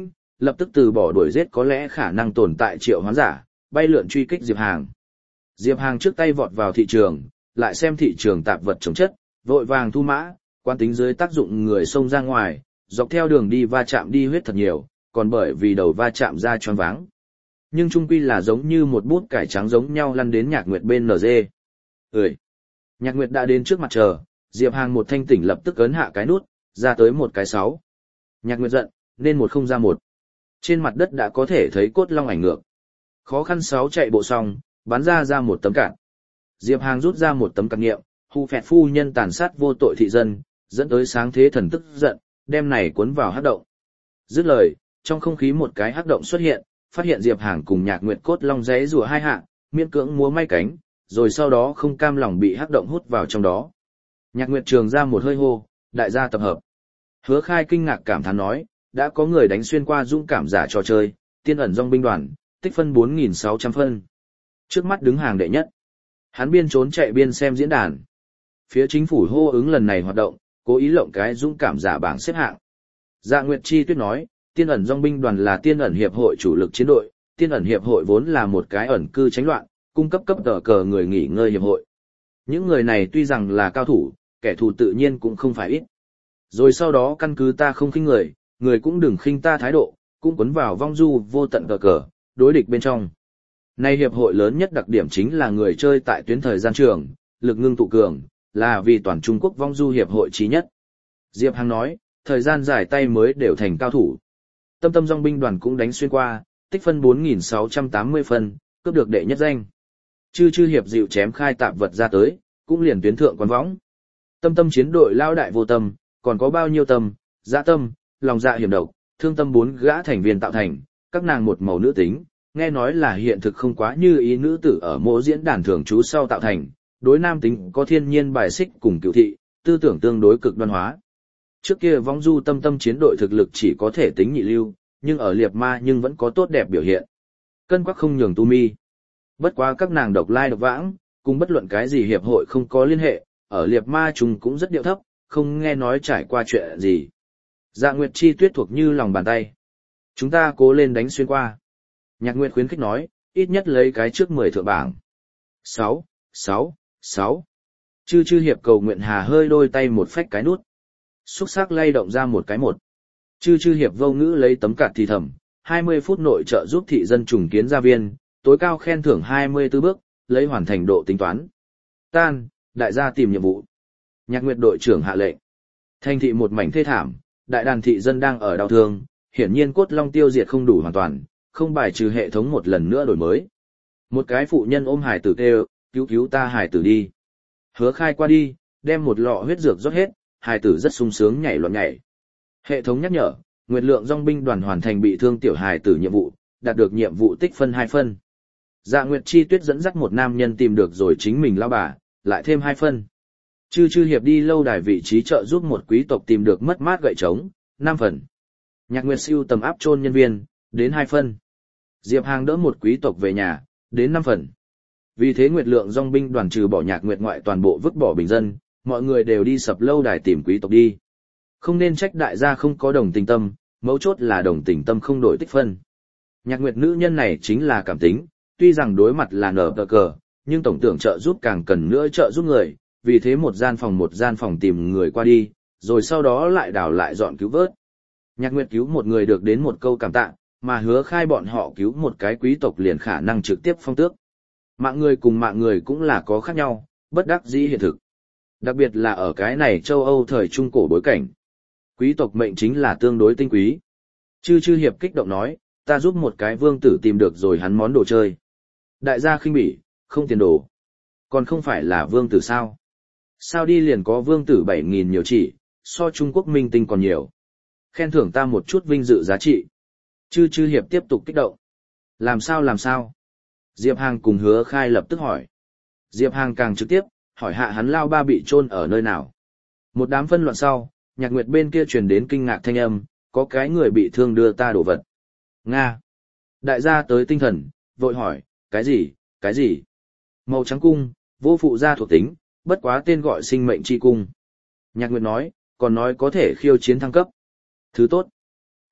lập tức từ bỏ đuổi giết có lẽ khả năng tồn tại triệu hoán giả, bay lượn truy kích Diệp Hàng. Diệp Hàng trước tay vọt vào thị trường, lại xem thị trường tạp vật chống chất, vội vàng thu mã, quan tính dưới tác dụng người xông ra ngoài, dọc theo đường đi va chạm đi huyết thật nhiều, còn bởi vì đầu va chạm ra choáng váng. Nhưng trung quy là giống như một bút cải trắng giống nhau lăn đến Nhạc Nguyệt bên en giê. Ơi! Nhạc Nguyệt đã đến trước mặt chờ, Diệp Hàng một thanh tỉnh lập tức ấn hạ cái nút, ra tới một cái sáu. Nhạc Nguyệt giận, nên một không ra một. Trên mặt đất đã có thể thấy cốt long ảnh ngược. Khó khăn sáu chạy bộ xong, bắn ra ra một tấm cạn. Diệp Hàng rút ra một tấm cạn nghiệm, hù phẹt phu nhân tàn sát vô tội thị dân, dẫn tới sáng thế thần tức giận, đem này cuốn vào hắc động. Dứt lời, trong không khí một cái hắc động xuất hiện, phát hiện Diệp Hàng cùng Nhạc Nguyệt cốt long giấy rùa hai hạ, miễn cưỡng múa may cánh, rồi sau đó không cam lòng bị hắc động hút vào trong đó. Nhạc Nguyệt trường ra một hơi hô, đại gia tập hợp. Hứa Khai kinh ngạc cảm thán nói, đã có người đánh xuyên qua dũng cảm giả trò chơi, tiên ẩn dòng binh đoàn, tích phân bốn nghìn sáu trăm phân. Trước mắt đứng hàng đệ nhất. Hắn biên trốn chạy biên xem diễn đàn. Phía chính phủ hô ứng lần này hoạt động, cố ý lộng cái dũng cảm giả bảng xếp hạng. Dạ Nguyệt Chi Tuyết nói, tiên ẩn dòng binh đoàn là tiên ẩn hiệp hội chủ lực chiến đội, tiên ẩn hiệp hội vốn là một cái ẩn cư tránh loạn, cung cấp cấp tờ cờ người nghỉ ngơi hiệp hội. Những người này tuy rằng là cao thủ, kẻ thù tự nhiên cũng không phải ít. Rồi sau đó căn cứ ta không khinh người, người cũng đừng khinh ta thái độ, cũng quấn vào vong du vô tận cờ cờ, đối địch bên trong. Nay hiệp hội lớn nhất đặc điểm chính là người chơi tại tuyến thời gian trường, lực ngưng tụ cường, là vì toàn Trung Quốc vong du hiệp hội trí nhất. Diệp Hằng nói, thời gian giải tay mới đều thành cao thủ. Tâm tâm dòng binh đoàn cũng đánh xuyên qua, tích phân bốn nghìn sáu trăm tám mươi phân, cướp được đệ nhất danh. Chư chư hiệp dịu chém khai tạp vật ra tới, cũng liền tuyến thượng quán võng. Tâm tâm chiến đội lao đại vô tâm, còn có bao nhiêu tâm, dạ tâm, lòng dạ hiểm độc, thương tâm bốn gã thành viên tạo thành, các nàng một màu nữ tính, nghe nói là hiện thực không quá như ý nữ tử ở mỗi diễn đàn thường trú sau tạo thành, đối nam tính có thiên nhiên bài xích cùng cựu thị, tư tưởng tương đối cực đoan hóa. Trước kia vong du tâm tâm chiến đội thực lực chỉ có thể tính nhị lưu, nhưng ở liệt ma nhưng vẫn có tốt đẹp biểu hiện. Cân quắc không nhường tu mi. Bất quá các nàng độc lai độc vãng, cùng bất luận cái gì hiệp hội không có liên hệ, ở liệt ma chúng cũng rất điệu thấp, không nghe nói trải qua chuyện gì. Dạ Nguyệt Chi Tuyết thuộc như lòng bàn tay. Chúng ta cố lên đánh xuyên qua. Nhạc Nguyệt khuyến khích nói, ít nhất lấy cái trước mười thượng bảng. sáu, sáu, sáu. Chư chư hiệp cầu nguyện hà hơi đôi tay một phách cái nút. Xúc sắc lay động ra một cái một. Chư chư hiệp vô ngữ lấy tấm cạt thì thầm, hai mươi phút nội trợ giúp thị dân trùng kiến gia viên, tối cao khen thưởng hai mươi tư bước, lấy hoàn thành độ tính toán. Tan, đại gia tìm nhiệm vụ. Nhạc Nguyệt đội trưởng hạ lệnh. Thành thị một mảnh thê thảm, đại đàn thị dân đang ở đau thương, hiển nhiên cốt long tiêu diệt không đủ hoàn toàn, không bài trừ hệ thống một lần nữa đổi mới. Một cái phụ nhân ôm hải tử kêu, cứu cứu ta hải tử đi. Hứa Khai qua đi, đem một lọ huyết dược rót hết, hải tử rất sung sướng nhảy loạn nhảy. Hệ thống nhắc nhở, Nguyệt Lượng dòng binh đoàn hoàn thành bị thương tiểu hải tử nhiệm vụ, đạt được nhiệm vụ tích phân hai phân. Dạ Nguyệt Chi Tuyết dẫn dắt một nam nhân tìm được rồi chính mình lao bà, lại thêm hai phân. Chư chư hiệp đi lâu đài vị trí trợ giúp một quý tộc tìm được mất mát gậy trống, năm phần. Nhạc Nguyệt siêu tầm áp chôn nhân viên, đến hai phân. Diệp Hàng đỡ một quý tộc về nhà, đến năm phần. Vì thế Nguyệt Lượng dòng binh đoàn trừ bỏ Nhạc Nguyệt ngoại toàn bộ vứt bỏ bình dân, mọi người đều đi sập lâu đài tìm quý tộc đi. Không nên trách đại gia không có đồng tình tâm, mấu chốt là đồng tình tâm không đổi tích phân. Nhạc Nguyệt nữ nhân này chính là cảm tính, tuy rằng đối mặt là nở tờ cờ, nhưng tổng tưởng trợ giúp càng cần nữa trợ giúp người, vì thế một gian phòng một gian phòng tìm người qua đi, rồi sau đó lại đào lại dọn cứu vớt. Nhạc Nguyệt cứu một người được đến một câu cảm tạ, mà Hứa Khai bọn họ cứu một cái quý tộc liền khả năng trực tiếp phong tước. Mạng người cùng mạng người cũng là có khác nhau, bất đắc dĩ hiện thực. Đặc biệt là ở cái này châu Âu thời trung cổ bối cảnh. Quý tộc mệnh chính là tương đối tinh quý. Chư chư hiệp kích động nói, ta giúp một cái vương tử tìm được rồi hắn món đồ chơi. Đại gia khinh bỉ, không tiền đồ. Còn không phải là vương tử sao? Sao đi liền có vương tử bảy nghìn nhiều chỉ, so Trung Quốc minh tinh còn nhiều. Khen thưởng ta một chút vinh dự giá trị. Chư chư hiệp tiếp tục kích động. Làm sao làm sao? Diệp Hàng cùng Hứa Khai lập tức hỏi. Diệp Hàng càng trực tiếp, hỏi hạ hắn lao ba bị chôn ở nơi nào. Một đám phân loạn sau, Nhạc Nguyệt bên kia truyền đến kinh ngạc thanh âm, có cái người bị thương đưa ta đồ vật. Nga. Đại gia tới tinh thần, vội hỏi, cái gì, cái gì? Màu trắng cung, vô phụ gia thuộc tính, bất quá tên gọi sinh mệnh chi cung. Nhạc Nguyệt nói, còn nói có thể khiêu chiến thăng cấp. Thứ tốt.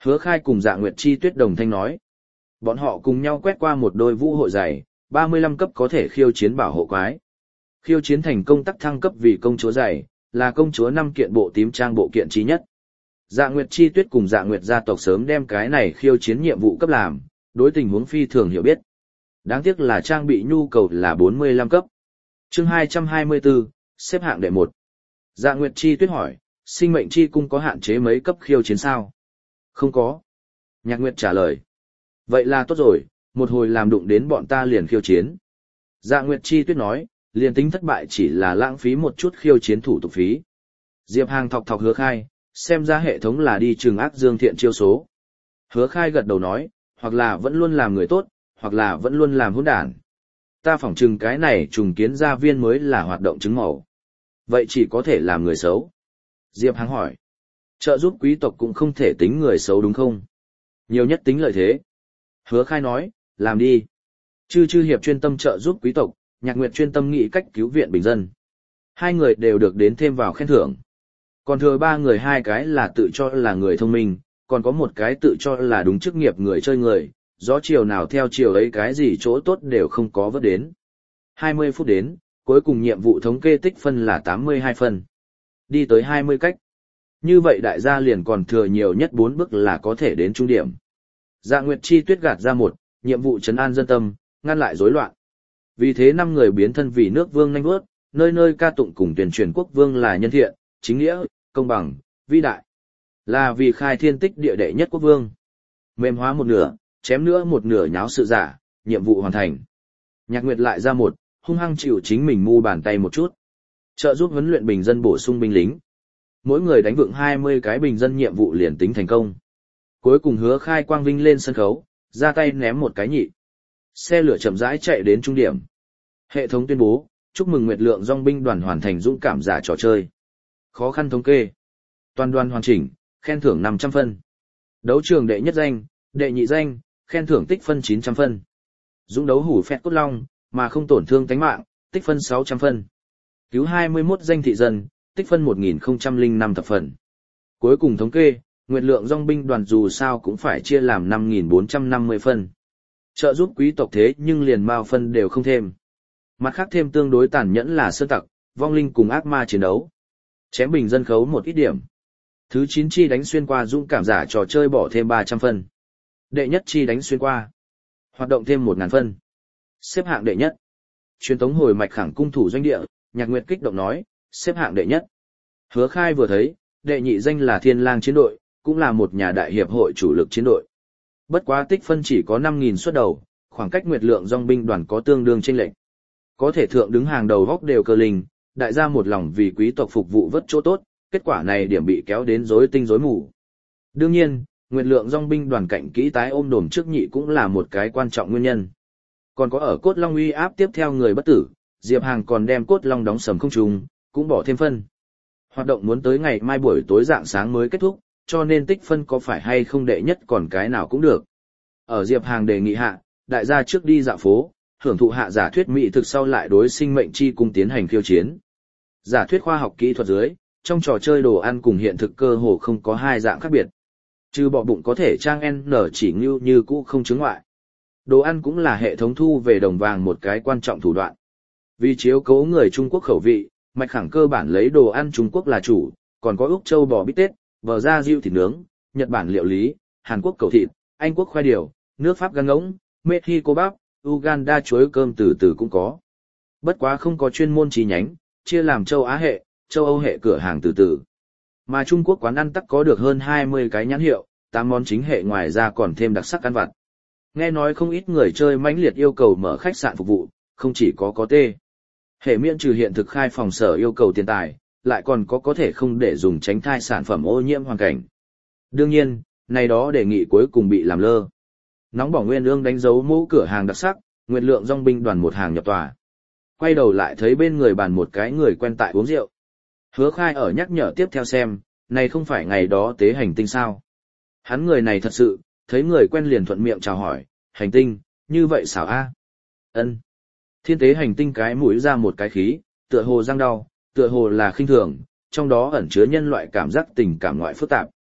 Hứa Khai cùng Dạ Nguyệt Chi Tuyết đồng thanh nói. Bọn họ cùng nhau quét qua một đôi vũ hội giày, ba mươi lăm cấp có thể khiêu chiến bảo hộ quái. Khiêu chiến thành công tắc thăng cấp vì công chúa giày, là công chúa năm kiện bộ tím trang bộ kiện trí nhất. Dạ Nguyệt Chi Tuyết cùng Dạ Nguyệt gia tộc sớm đem cái này khiêu chiến nhiệm vụ cấp làm, đối tình huống phi thường hiểu biết. Đáng tiếc là trang bị nhu cầu là bốn mươi lăm cấp. Chương hai trăm hai mươi tư, xếp hạng đệ một. Dạ Nguyệt Chi Tuyết hỏi, sinh mệnh chi cung có hạn chế mấy cấp khiêu chiến sao? Không có. Nhạc Nguyệt trả lời. Vậy là tốt rồi, một hồi làm đụng đến bọn ta liền khiêu chiến. Dạ Nguyệt Chi Tuyết nói, liền tính thất bại chỉ là lãng phí một chút khiêu chiến thủ tục phí. Diệp Hàng thọc thọc Hứa Khai, xem ra hệ thống là đi trừng ác dương thiện chiêu số. Hứa Khai gật đầu nói, hoặc là vẫn luôn làm người tốt, hoặc là vẫn luôn làm hỗn đản. Ta phỏng chừng cái này trùng kiến gia viên mới là hoạt động chứng màu. Vậy chỉ có thể làm người xấu. Diệp Hàng hỏi, trợ giúp quý tộc cũng không thể tính người xấu đúng không? Nhiều nhất tính lợi thế. Hứa Khai nói, làm đi. Chư chư hiệp chuyên tâm trợ giúp quý tộc, Nhạc Nguyệt chuyên tâm nghĩ cách cứu viện bình dân. Hai người đều được đến thêm vào khen thưởng. Còn thừa ba người hai cái là tự cho là người thông minh, còn có một cái tự cho là đúng chức nghiệp người chơi người, gió chiều nào theo chiều ấy cái gì chỗ tốt đều không có vớt đến. hai mươi phút đến, cuối cùng nhiệm vụ thống kê tích phân là tám mươi hai phân. Đi tới hai mươi cách. Như vậy đại gia liền còn thừa nhiều nhất bốn bước là có thể đến trung điểm. Dạ Nguyệt Chi Tuyết gạt ra một, nhiệm vụ trấn an dân tâm, ngăn lại rối loạn. Vì thế năm người biến thân vì nước vương nhanh bước, nơi nơi ca tụng cùng tuyên truyền quốc vương là nhân thiện, chính nghĩa, công bằng, vĩ đại. Là vì khai thiên tích địa đệ nhất quốc vương. Mềm hóa một nửa, chém nữa một nửa nháo sự giả, nhiệm vụ hoàn thành. Nhạc Nguyệt lại ra một, hung hăng chịu chính mình mu bàn tay một chút. Trợ giúp huấn luyện bình dân bổ sung binh lính. Mỗi người đánh vượng hai mươi cái bình dân nhiệm vụ liền tính thành công. Cuối cùng Hứa Khai quang vinh lên sân khấu, ra tay ném một cái nhị. Xe lửa chậm rãi chạy đến trung điểm. Hệ thống tuyên bố, chúc mừng Nguyệt Lượng Dòng binh đoàn hoàn thành dũng cảm giả trò chơi. Khó khăn thống kê. Toàn đoàn hoàn chỉnh, khen thưởng năm trăm phân. Đấu trường đệ nhất danh, đệ nhị danh, khen thưởng tích phân chín trăm phân. Dũng đấu hủ phẹt cốt long, mà không tổn thương tánh mạng, tích phân sáu trăm phân. Cứu hai mươi mốt danh thị dân, tích phân một nghìn không trăm lẻ năm thập phần. Cuối cùng thống kê, Nguyệt Lượng Dòng binh đoàn dù sao cũng phải chia làm năm nghìn bốn trăm năm mươi phân. Trợ giúp quý tộc thế nhưng liền mao phân đều không thêm. Mặt khác thêm tương đối tàn nhẫn là sơn tặc, vong linh cùng ác ma chiến đấu. Chém bình dân khấu một ít điểm. Thứ chín chi đánh xuyên qua dũng cảm giả trò chơi bỏ thêm ba trăm phân. Đệ nhất chi đánh xuyên qua. Hoạt động thêm một nghìn phân. Xếp hạng đệ nhất. Truyền tống hồi mạch khẳng cung thủ doanh địa, Nhạc Nguyệt kích động nói, xếp hạng đệ nhất. Hứa Khai vừa thấy, đệ nhị danh là Thiên Lang chiến đội, cũng là một nhà đại hiệp hội chủ lực chiến đội. Bất quá tích phân chỉ có năm nghìn suất đầu, khoảng cách Nguyệt Lượng Dòng binh đoàn có tương đương chênh lệch. Có thể thượng đứng hàng đầu góc đều cơ linh, đại gia một lòng vì quý tộc phục vụ vất chỗ tốt, kết quả này điểm bị kéo đến rối tinh rối mù. Đương nhiên, Nguyệt Lượng Dòng binh đoàn cạnh kỹ tái ôm đồm trước nhị cũng là một cái quan trọng nguyên nhân. Còn có ở cốt long uy áp tiếp theo người bất tử, Diệp Hàng còn đem cốt long đóng sầm không trùng, cũng bỏ thêm phân. Hoạt động muốn tới ngày mai buổi tối dạng sáng mới kết thúc, cho nên tích phân có phải hay không đệ nhất còn cái nào cũng được. Ở Diệp Hàng đề nghị hạ, đại gia trước đi dạo phố, hưởng thụ hạ giả thuyết mỹ thực sau lại đối sinh mệnh chi cung tiến hành khiêu chiến. Giả thuyết khoa học kỹ thuật dưới, trong trò chơi đồ ăn cùng hiện thực cơ hồ không có hai dạng khác biệt. Trừ bỏ bụng có thể trang N chỉ như như cũ không chứng ngoại. Đồ ăn cũng là hệ thống thu về đồng vàng một cái quan trọng thủ đoạn. Vì chiếu cố người Trung Quốc khẩu vị, mạch khẳng cơ bản lấy đồ ăn Trung Quốc là chủ, còn có Úc Châu bò bít tết, bờ da diêu thịt nướng, Nhật Bản liệu lý, Hàn Quốc cầu thịt, Anh Quốc khoai điều, nước Pháp gan ngỗng, Mexico bắp, Uganda chuối cơm từ từ cũng có. Bất quá không có chuyên môn chi nhánh, chia làm châu Á hệ, châu Âu hệ cửa hàng từ từ. Mà Trung Quốc quán ăn tắc có được hơn hai mươi cái nhãn hiệu, tám món chính hệ ngoài ra còn thêm đặc sắc ăn vặt. Nghe nói không ít người chơi mãnh liệt yêu cầu mở khách sạn phục vụ, không chỉ có có tê. Hệ miễn trừ hiện thực khai phòng sở yêu cầu tiền tài, lại còn có có thể không để dùng tránh thai sản phẩm ô nhiễm hoàn cảnh. Đương nhiên, này đó đề nghị cuối cùng bị làm lơ. Nóng bỏng Nguyên Ương đánh dấu mẫu cửa hàng đặc sắc, Nguyệt Lượng Dòng binh đoàn một hàng nhập tòa. Quay đầu lại thấy bên người bàn một cái người quen tại uống rượu. Hứa Khai ở nhắc nhở tiếp theo xem, này không phải ngày đó tế hành tinh sao. Hắn người này thật sự, thấy người quen liền thuận miệng chào hỏi, hành tinh, như vậy xảo a? Ân. Thiên tế hành tinh cái mũi ra một cái khí, tựa hồ răng đau, tựa hồ là khinh thường, trong đó ẩn chứa nhân loại cảm giác tình cảm ngoại phức tạp.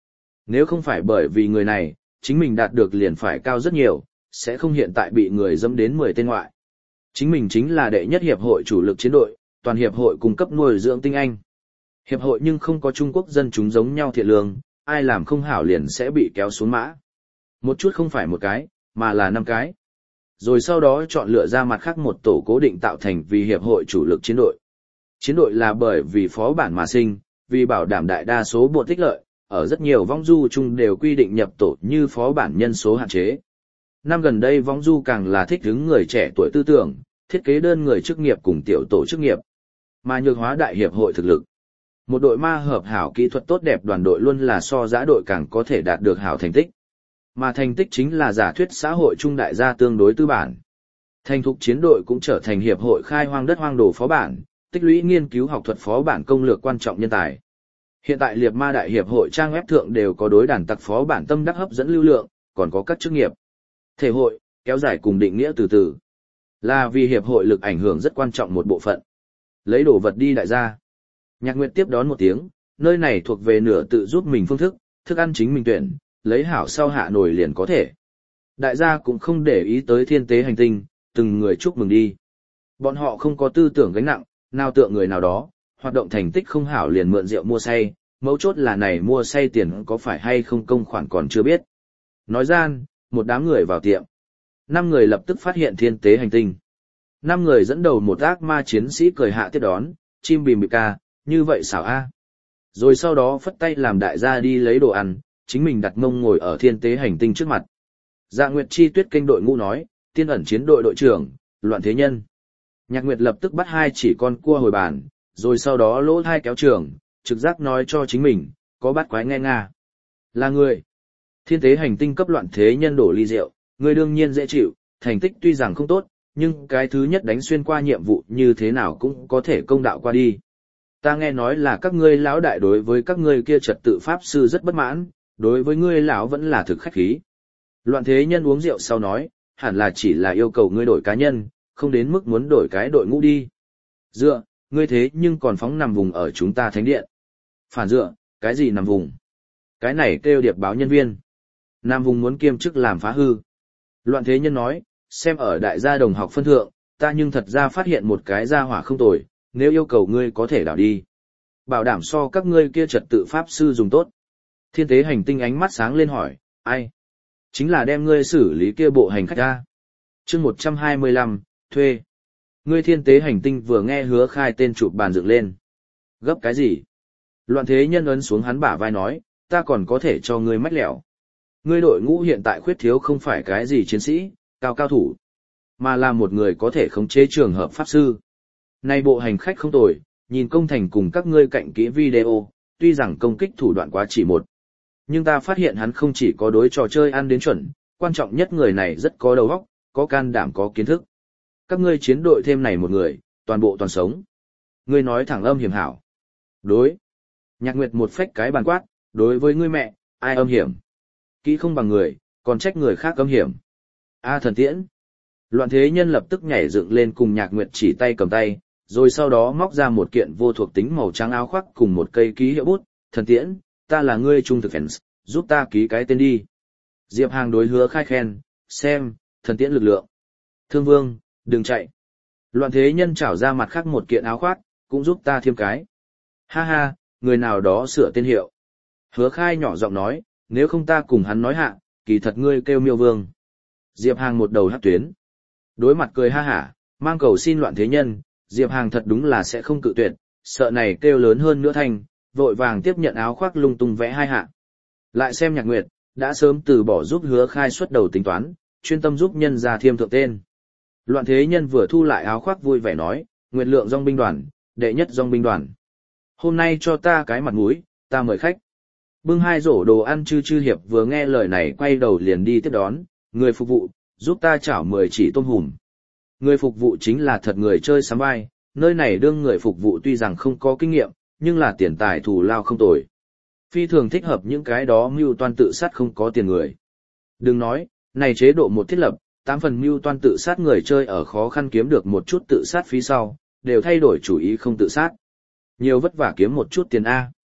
Nếu không phải bởi vì người này, chính mình đạt được liền phải cao rất nhiều, sẽ không hiện tại bị người dẫm đến mười tên ngoại. Chính mình chính là đệ nhất hiệp hội chủ lực chiến đội, toàn hiệp hội cung cấp nuôi dưỡng tinh anh. Hiệp hội nhưng không có Trung Quốc dân chúng giống nhau thiện lương, ai làm không hảo liền sẽ bị kéo xuống mã. Một chút không phải một cái, mà là năm cái. Rồi sau đó chọn lựa ra mặt khác một tổ cố định tạo thành vì hiệp hội chủ lực chiến đội. Chiến đội là bởi vì phó bản mà sinh, vì bảo đảm đại đa số bộ tích lợi, ở rất nhiều vong du chung đều quy định nhập tổ như phó bản nhân số hạn chế. Năm gần đây vong du càng là thích hứng người trẻ tuổi tư tưởng, thiết kế đơn người chức nghiệp cùng tiểu tổ chức nghiệp, mà nhược hóa đại hiệp hội thực lực. Một đội ma hợp hảo kỹ thuật tốt đẹp đoàn đội luôn là so giã đội càng có thể đạt được hảo thành tích. Mà thành tích chính là giả thuyết xã hội trung đại gia tương đối tư bản. Thành thục chiến đội cũng trở thành hiệp hội khai hoang đất hoang đồ phó bản, tích lũy nghiên cứu học thuật phó bản công lược quan trọng nhân tài. Hiện tại liệt ma đại hiệp hội trang web thượng đều có đối đàn tặc phó bản tâm đắc hấp dẫn lưu lượng, còn có các chức nghiệp. Thể hội, kéo dài cùng định nghĩa từ từ. Là vì hiệp hội lực ảnh hưởng rất quan trọng một bộ phận. Lấy đồ vật đi đại gia. Nhạc Nguyệt tiếp đón một tiếng, nơi này thuộc về nửa tự giúp mình phương thức, thức ăn chính mình tuyển, lấy hảo sau hạ nổi liền có thể. Đại gia cũng không để ý tới thiên tế hành tinh, từng người chúc mừng đi. Bọn họ không có tư tưởng gánh nặng, nào tượng người nào đó, hoạt động thành tích không hảo liền mượn rượu mua say, mấu chốt là này mua say tiền có phải hay không công khoản còn chưa biết. Nói gian, một đám người vào tiệm. Năm người lập tức phát hiện thiên tế hành tinh. Năm người dẫn đầu một ác ma chiến sĩ cười hạ tiếp đón, chim bìm bịp ca, như vậy xảo a. Rồi sau đó phất tay làm đại gia đi lấy đồ ăn, chính mình đặt mông ngồi ở thiên tế hành tinh trước mặt. Dạ Nguyệt Chi Tuyết kênh đội ngũ nói, tiên ẩn chiến đội đội trưởng, Loạn Thế Nhân. Nhạc Nguyệt lập tức bắt hai chỉ con cua hồi bàn, rồi sau đó lỗ hai kéo trường, trực giác nói cho chính mình, có bắt quái nghe nga. Là người. Thiên tế hành tinh cấp Loạn Thế Nhân đổ ly rượu, người đương nhiên dễ chịu, thành tích tuy rằng không tốt, nhưng cái thứ nhất đánh xuyên qua nhiệm vụ như thế nào cũng có thể công đạo qua đi. Ta nghe nói là các ngươi lão đại đối với các ngươi kia trật tự pháp sư rất bất mãn, đối với ngươi lão vẫn là thực khách khí. Loạn Thế Nhân uống rượu sau nói, hẳn là chỉ là yêu cầu ngươi đổi cá nhân, không đến mức muốn đổi cái đội ngũ đi. Dựa, ngươi thế nhưng còn phóng nằm vùng ở chúng ta thánh điện. Phản dựa, cái gì nằm vùng? Cái này kêu điệp báo nhân viên. Nam vùng muốn kiêm chức làm phá hư. Loạn Thế Nhân nói, xem ở đại gia đồng học phân thượng, ta nhưng thật ra phát hiện một cái gia hỏa không tồi, nếu yêu cầu ngươi có thể đảo đi. Bảo đảm so các ngươi kia trật tự pháp sư dùng tốt. Thiên tế hành tinh ánh mắt sáng lên hỏi, ai? Chính là đem ngươi xử lý kia bộ hành khách ra. chương một trăm hai mươi lăm, thuê. Ngươi thiên tế hành tinh vừa nghe Hứa Khai tên chụp bàn dựng lên. Gấp cái gì? Loạn Thế Nhân ấn xuống hắn bả vai nói, ta còn có thể cho ngươi mách lẻo. Ngươi đội ngũ hiện tại khuyết thiếu không phải cái gì chiến sĩ, cao cao thủ, mà là một người có thể khống chế trường hợp pháp sư. Nay bộ hành khách không tồi, nhìn công thành cùng các ngươi cạnh kỹ video, tuy rằng công kích thủ đoạn quá chỉ một. Nhưng ta phát hiện hắn không chỉ có đối trò chơi ăn đến chuẩn, quan trọng nhất người này rất có đầu óc, có can đảm có kiến thức. Các ngươi chiến đội thêm này một người, toàn bộ toàn sống. Ngươi nói thẳng âm hiểm hảo. Đối. Nhạc Nguyệt một phách cái bàn quát, đối với ngươi mẹ, ai âm hiểm. Kỹ không bằng người, còn trách người khác âm hiểm. A thần tiễn. Loạn Thế Nhân lập tức nhảy dựng lên cùng Nhạc Nguyệt chỉ tay cầm tay, rồi sau đó móc ra một kiện vô thuộc tính màu trắng áo khoác cùng một cây ký hiệu bút, thần tiễn, ta là ngươi trung thực fans, giúp ta ký cái tên đi. Diệp Hàng đối Hứa Khai khen, xem, thần tiễn lực lượng. Thương Vương, đừng chạy. Loạn Thế Nhân trảo ra mặt khác một kiện áo khoác, cũng giúp ta thêm cái. Ha ha, người nào đó sửa tên hiệu. Hứa Khai nhỏ giọng nói, nếu không ta cùng hắn nói hạ, kỳ thật ngươi kêu Miêu Vương. Diệp Hàng một đầu hắc tuyến. Đối mặt cười ha hả, mang cầu xin Loạn Thế Nhân, Diệp Hàng thật đúng là sẽ không cự tuyệt, sợ này kêu lớn hơn nữa thành, vội vàng tiếp nhận áo khoác lung tung vẽ hai hạ. Lại xem Nhạc Nguyệt, đã sớm từ bỏ giúp Hứa Khai xuất đầu tính toán, chuyên tâm giúp nhân ra thiêm thượng tên. Loạn Thế Nhân vừa thu lại áo khoác vui vẻ nói, Nguyệt Lượng dòng binh đoàn, đệ nhất dòng binh đoàn. Hôm nay cho ta cái mặt mũi, ta mời khách. Bưng hai rổ đồ ăn chư chư hiệp vừa nghe lời này quay đầu liền đi tiếp đón, người phục vụ, giúp ta chảo mười chỉ tôm hùm. Người phục vụ chính là thật người chơi sắm vai, nơi này đương người phục vụ tuy rằng không có kinh nghiệm, nhưng là tiền tài thù lao không tồi. Phi thường thích hợp những cái đó mưu toan tự sát không có tiền người. Đừng nói, này chế độ một thiết lập, tám phần mưu toan tự sát người chơi ở khó khăn kiếm được một chút tự sát phí sau, đều thay đổi chủ ý không tự sát. Nhiều vất vả kiếm một chút tiền A.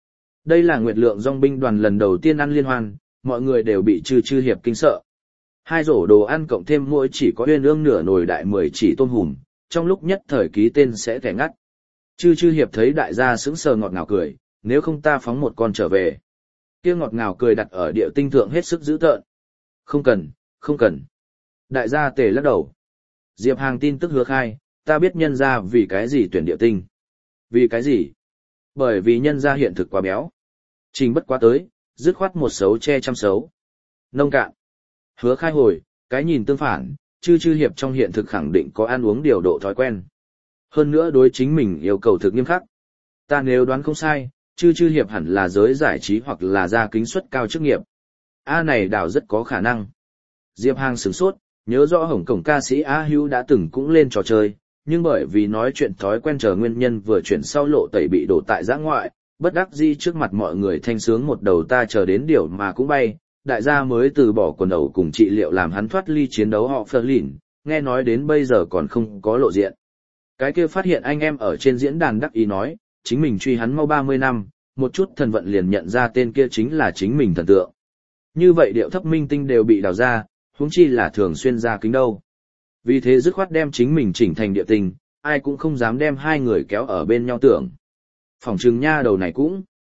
Đây là Nguyệt Lượng Dòng binh đoàn lần đầu tiên ăn liên hoan, mọi người đều bị Chư Chư Hiệp kinh sợ. Hai rổ đồ ăn cộng thêm mỗi chỉ có Uyên Ương nửa nồi đại mười chỉ tôm hùm, trong lúc nhất thời ký tên sẽ thẻ ngắt. Chư Chư Hiệp thấy đại gia sững sờ ngọt ngào cười, nếu không ta phóng một con trở về. Kia ngọt ngào cười đặt ở địa tinh thượng hết sức dữ tợn. Không cần, không cần. Đại gia tề lắc đầu. Diệp Hàng tin tức hứa khai, ta biết nhân gia vì cái gì tuyển địa tinh. Vì cái gì? Bởi vì nhân gia hiện thực quá béo. Trình bất quá tới, dứt khoát một xấu che trăm xấu. Nông cạn. Hứa khai hồi, cái nhìn tương phản, Chư Chư Hiệp trong hiện thực khẳng định có ăn uống điều độ thói quen. Hơn nữa đối chính mình yêu cầu thực nghiêm khắc. Ta nếu đoán không sai, Chư Chư Hiệp hẳn là giới giải trí hoặc là gia kính suất cao chức nghiệp. A này đảo rất có khả năng. Diệp Hàng sửng sốt, nhớ rõ Hồng Cổng ca sĩ A Hữu đã từng cũng lên trò chơi, nhưng bởi vì nói chuyện thói quen chờ nguyên nhân vừa chuyển sau lộ tẩy bị đổ tại giã ngoại, bất đắc dĩ trước mặt mọi người thanh sướng một đầu ta chờ đến điều mà cũng bay, đại gia mới từ bỏ quần ẩu cùng trị liệu làm hắn thoát ly chiến đấu họ phơ lìn, nghe nói đến bây giờ còn không có lộ diện. Cái kia phát hiện anh em ở trên diễn đàn đắc ý nói, chính mình truy hắn mau ba mươi năm, một chút thần vận liền nhận ra tên kia chính là chính mình thần tượng. Như vậy điệu thấp minh tinh đều bị đào ra, huống chi là thường xuyên ra kính đâu. Vì thế dứt khoát đem chính mình chỉnh thành địa tình, ai cũng không dám đem hai người kéo ở bên nhau tưởng. Phỏng chừng nha đầu này cũng.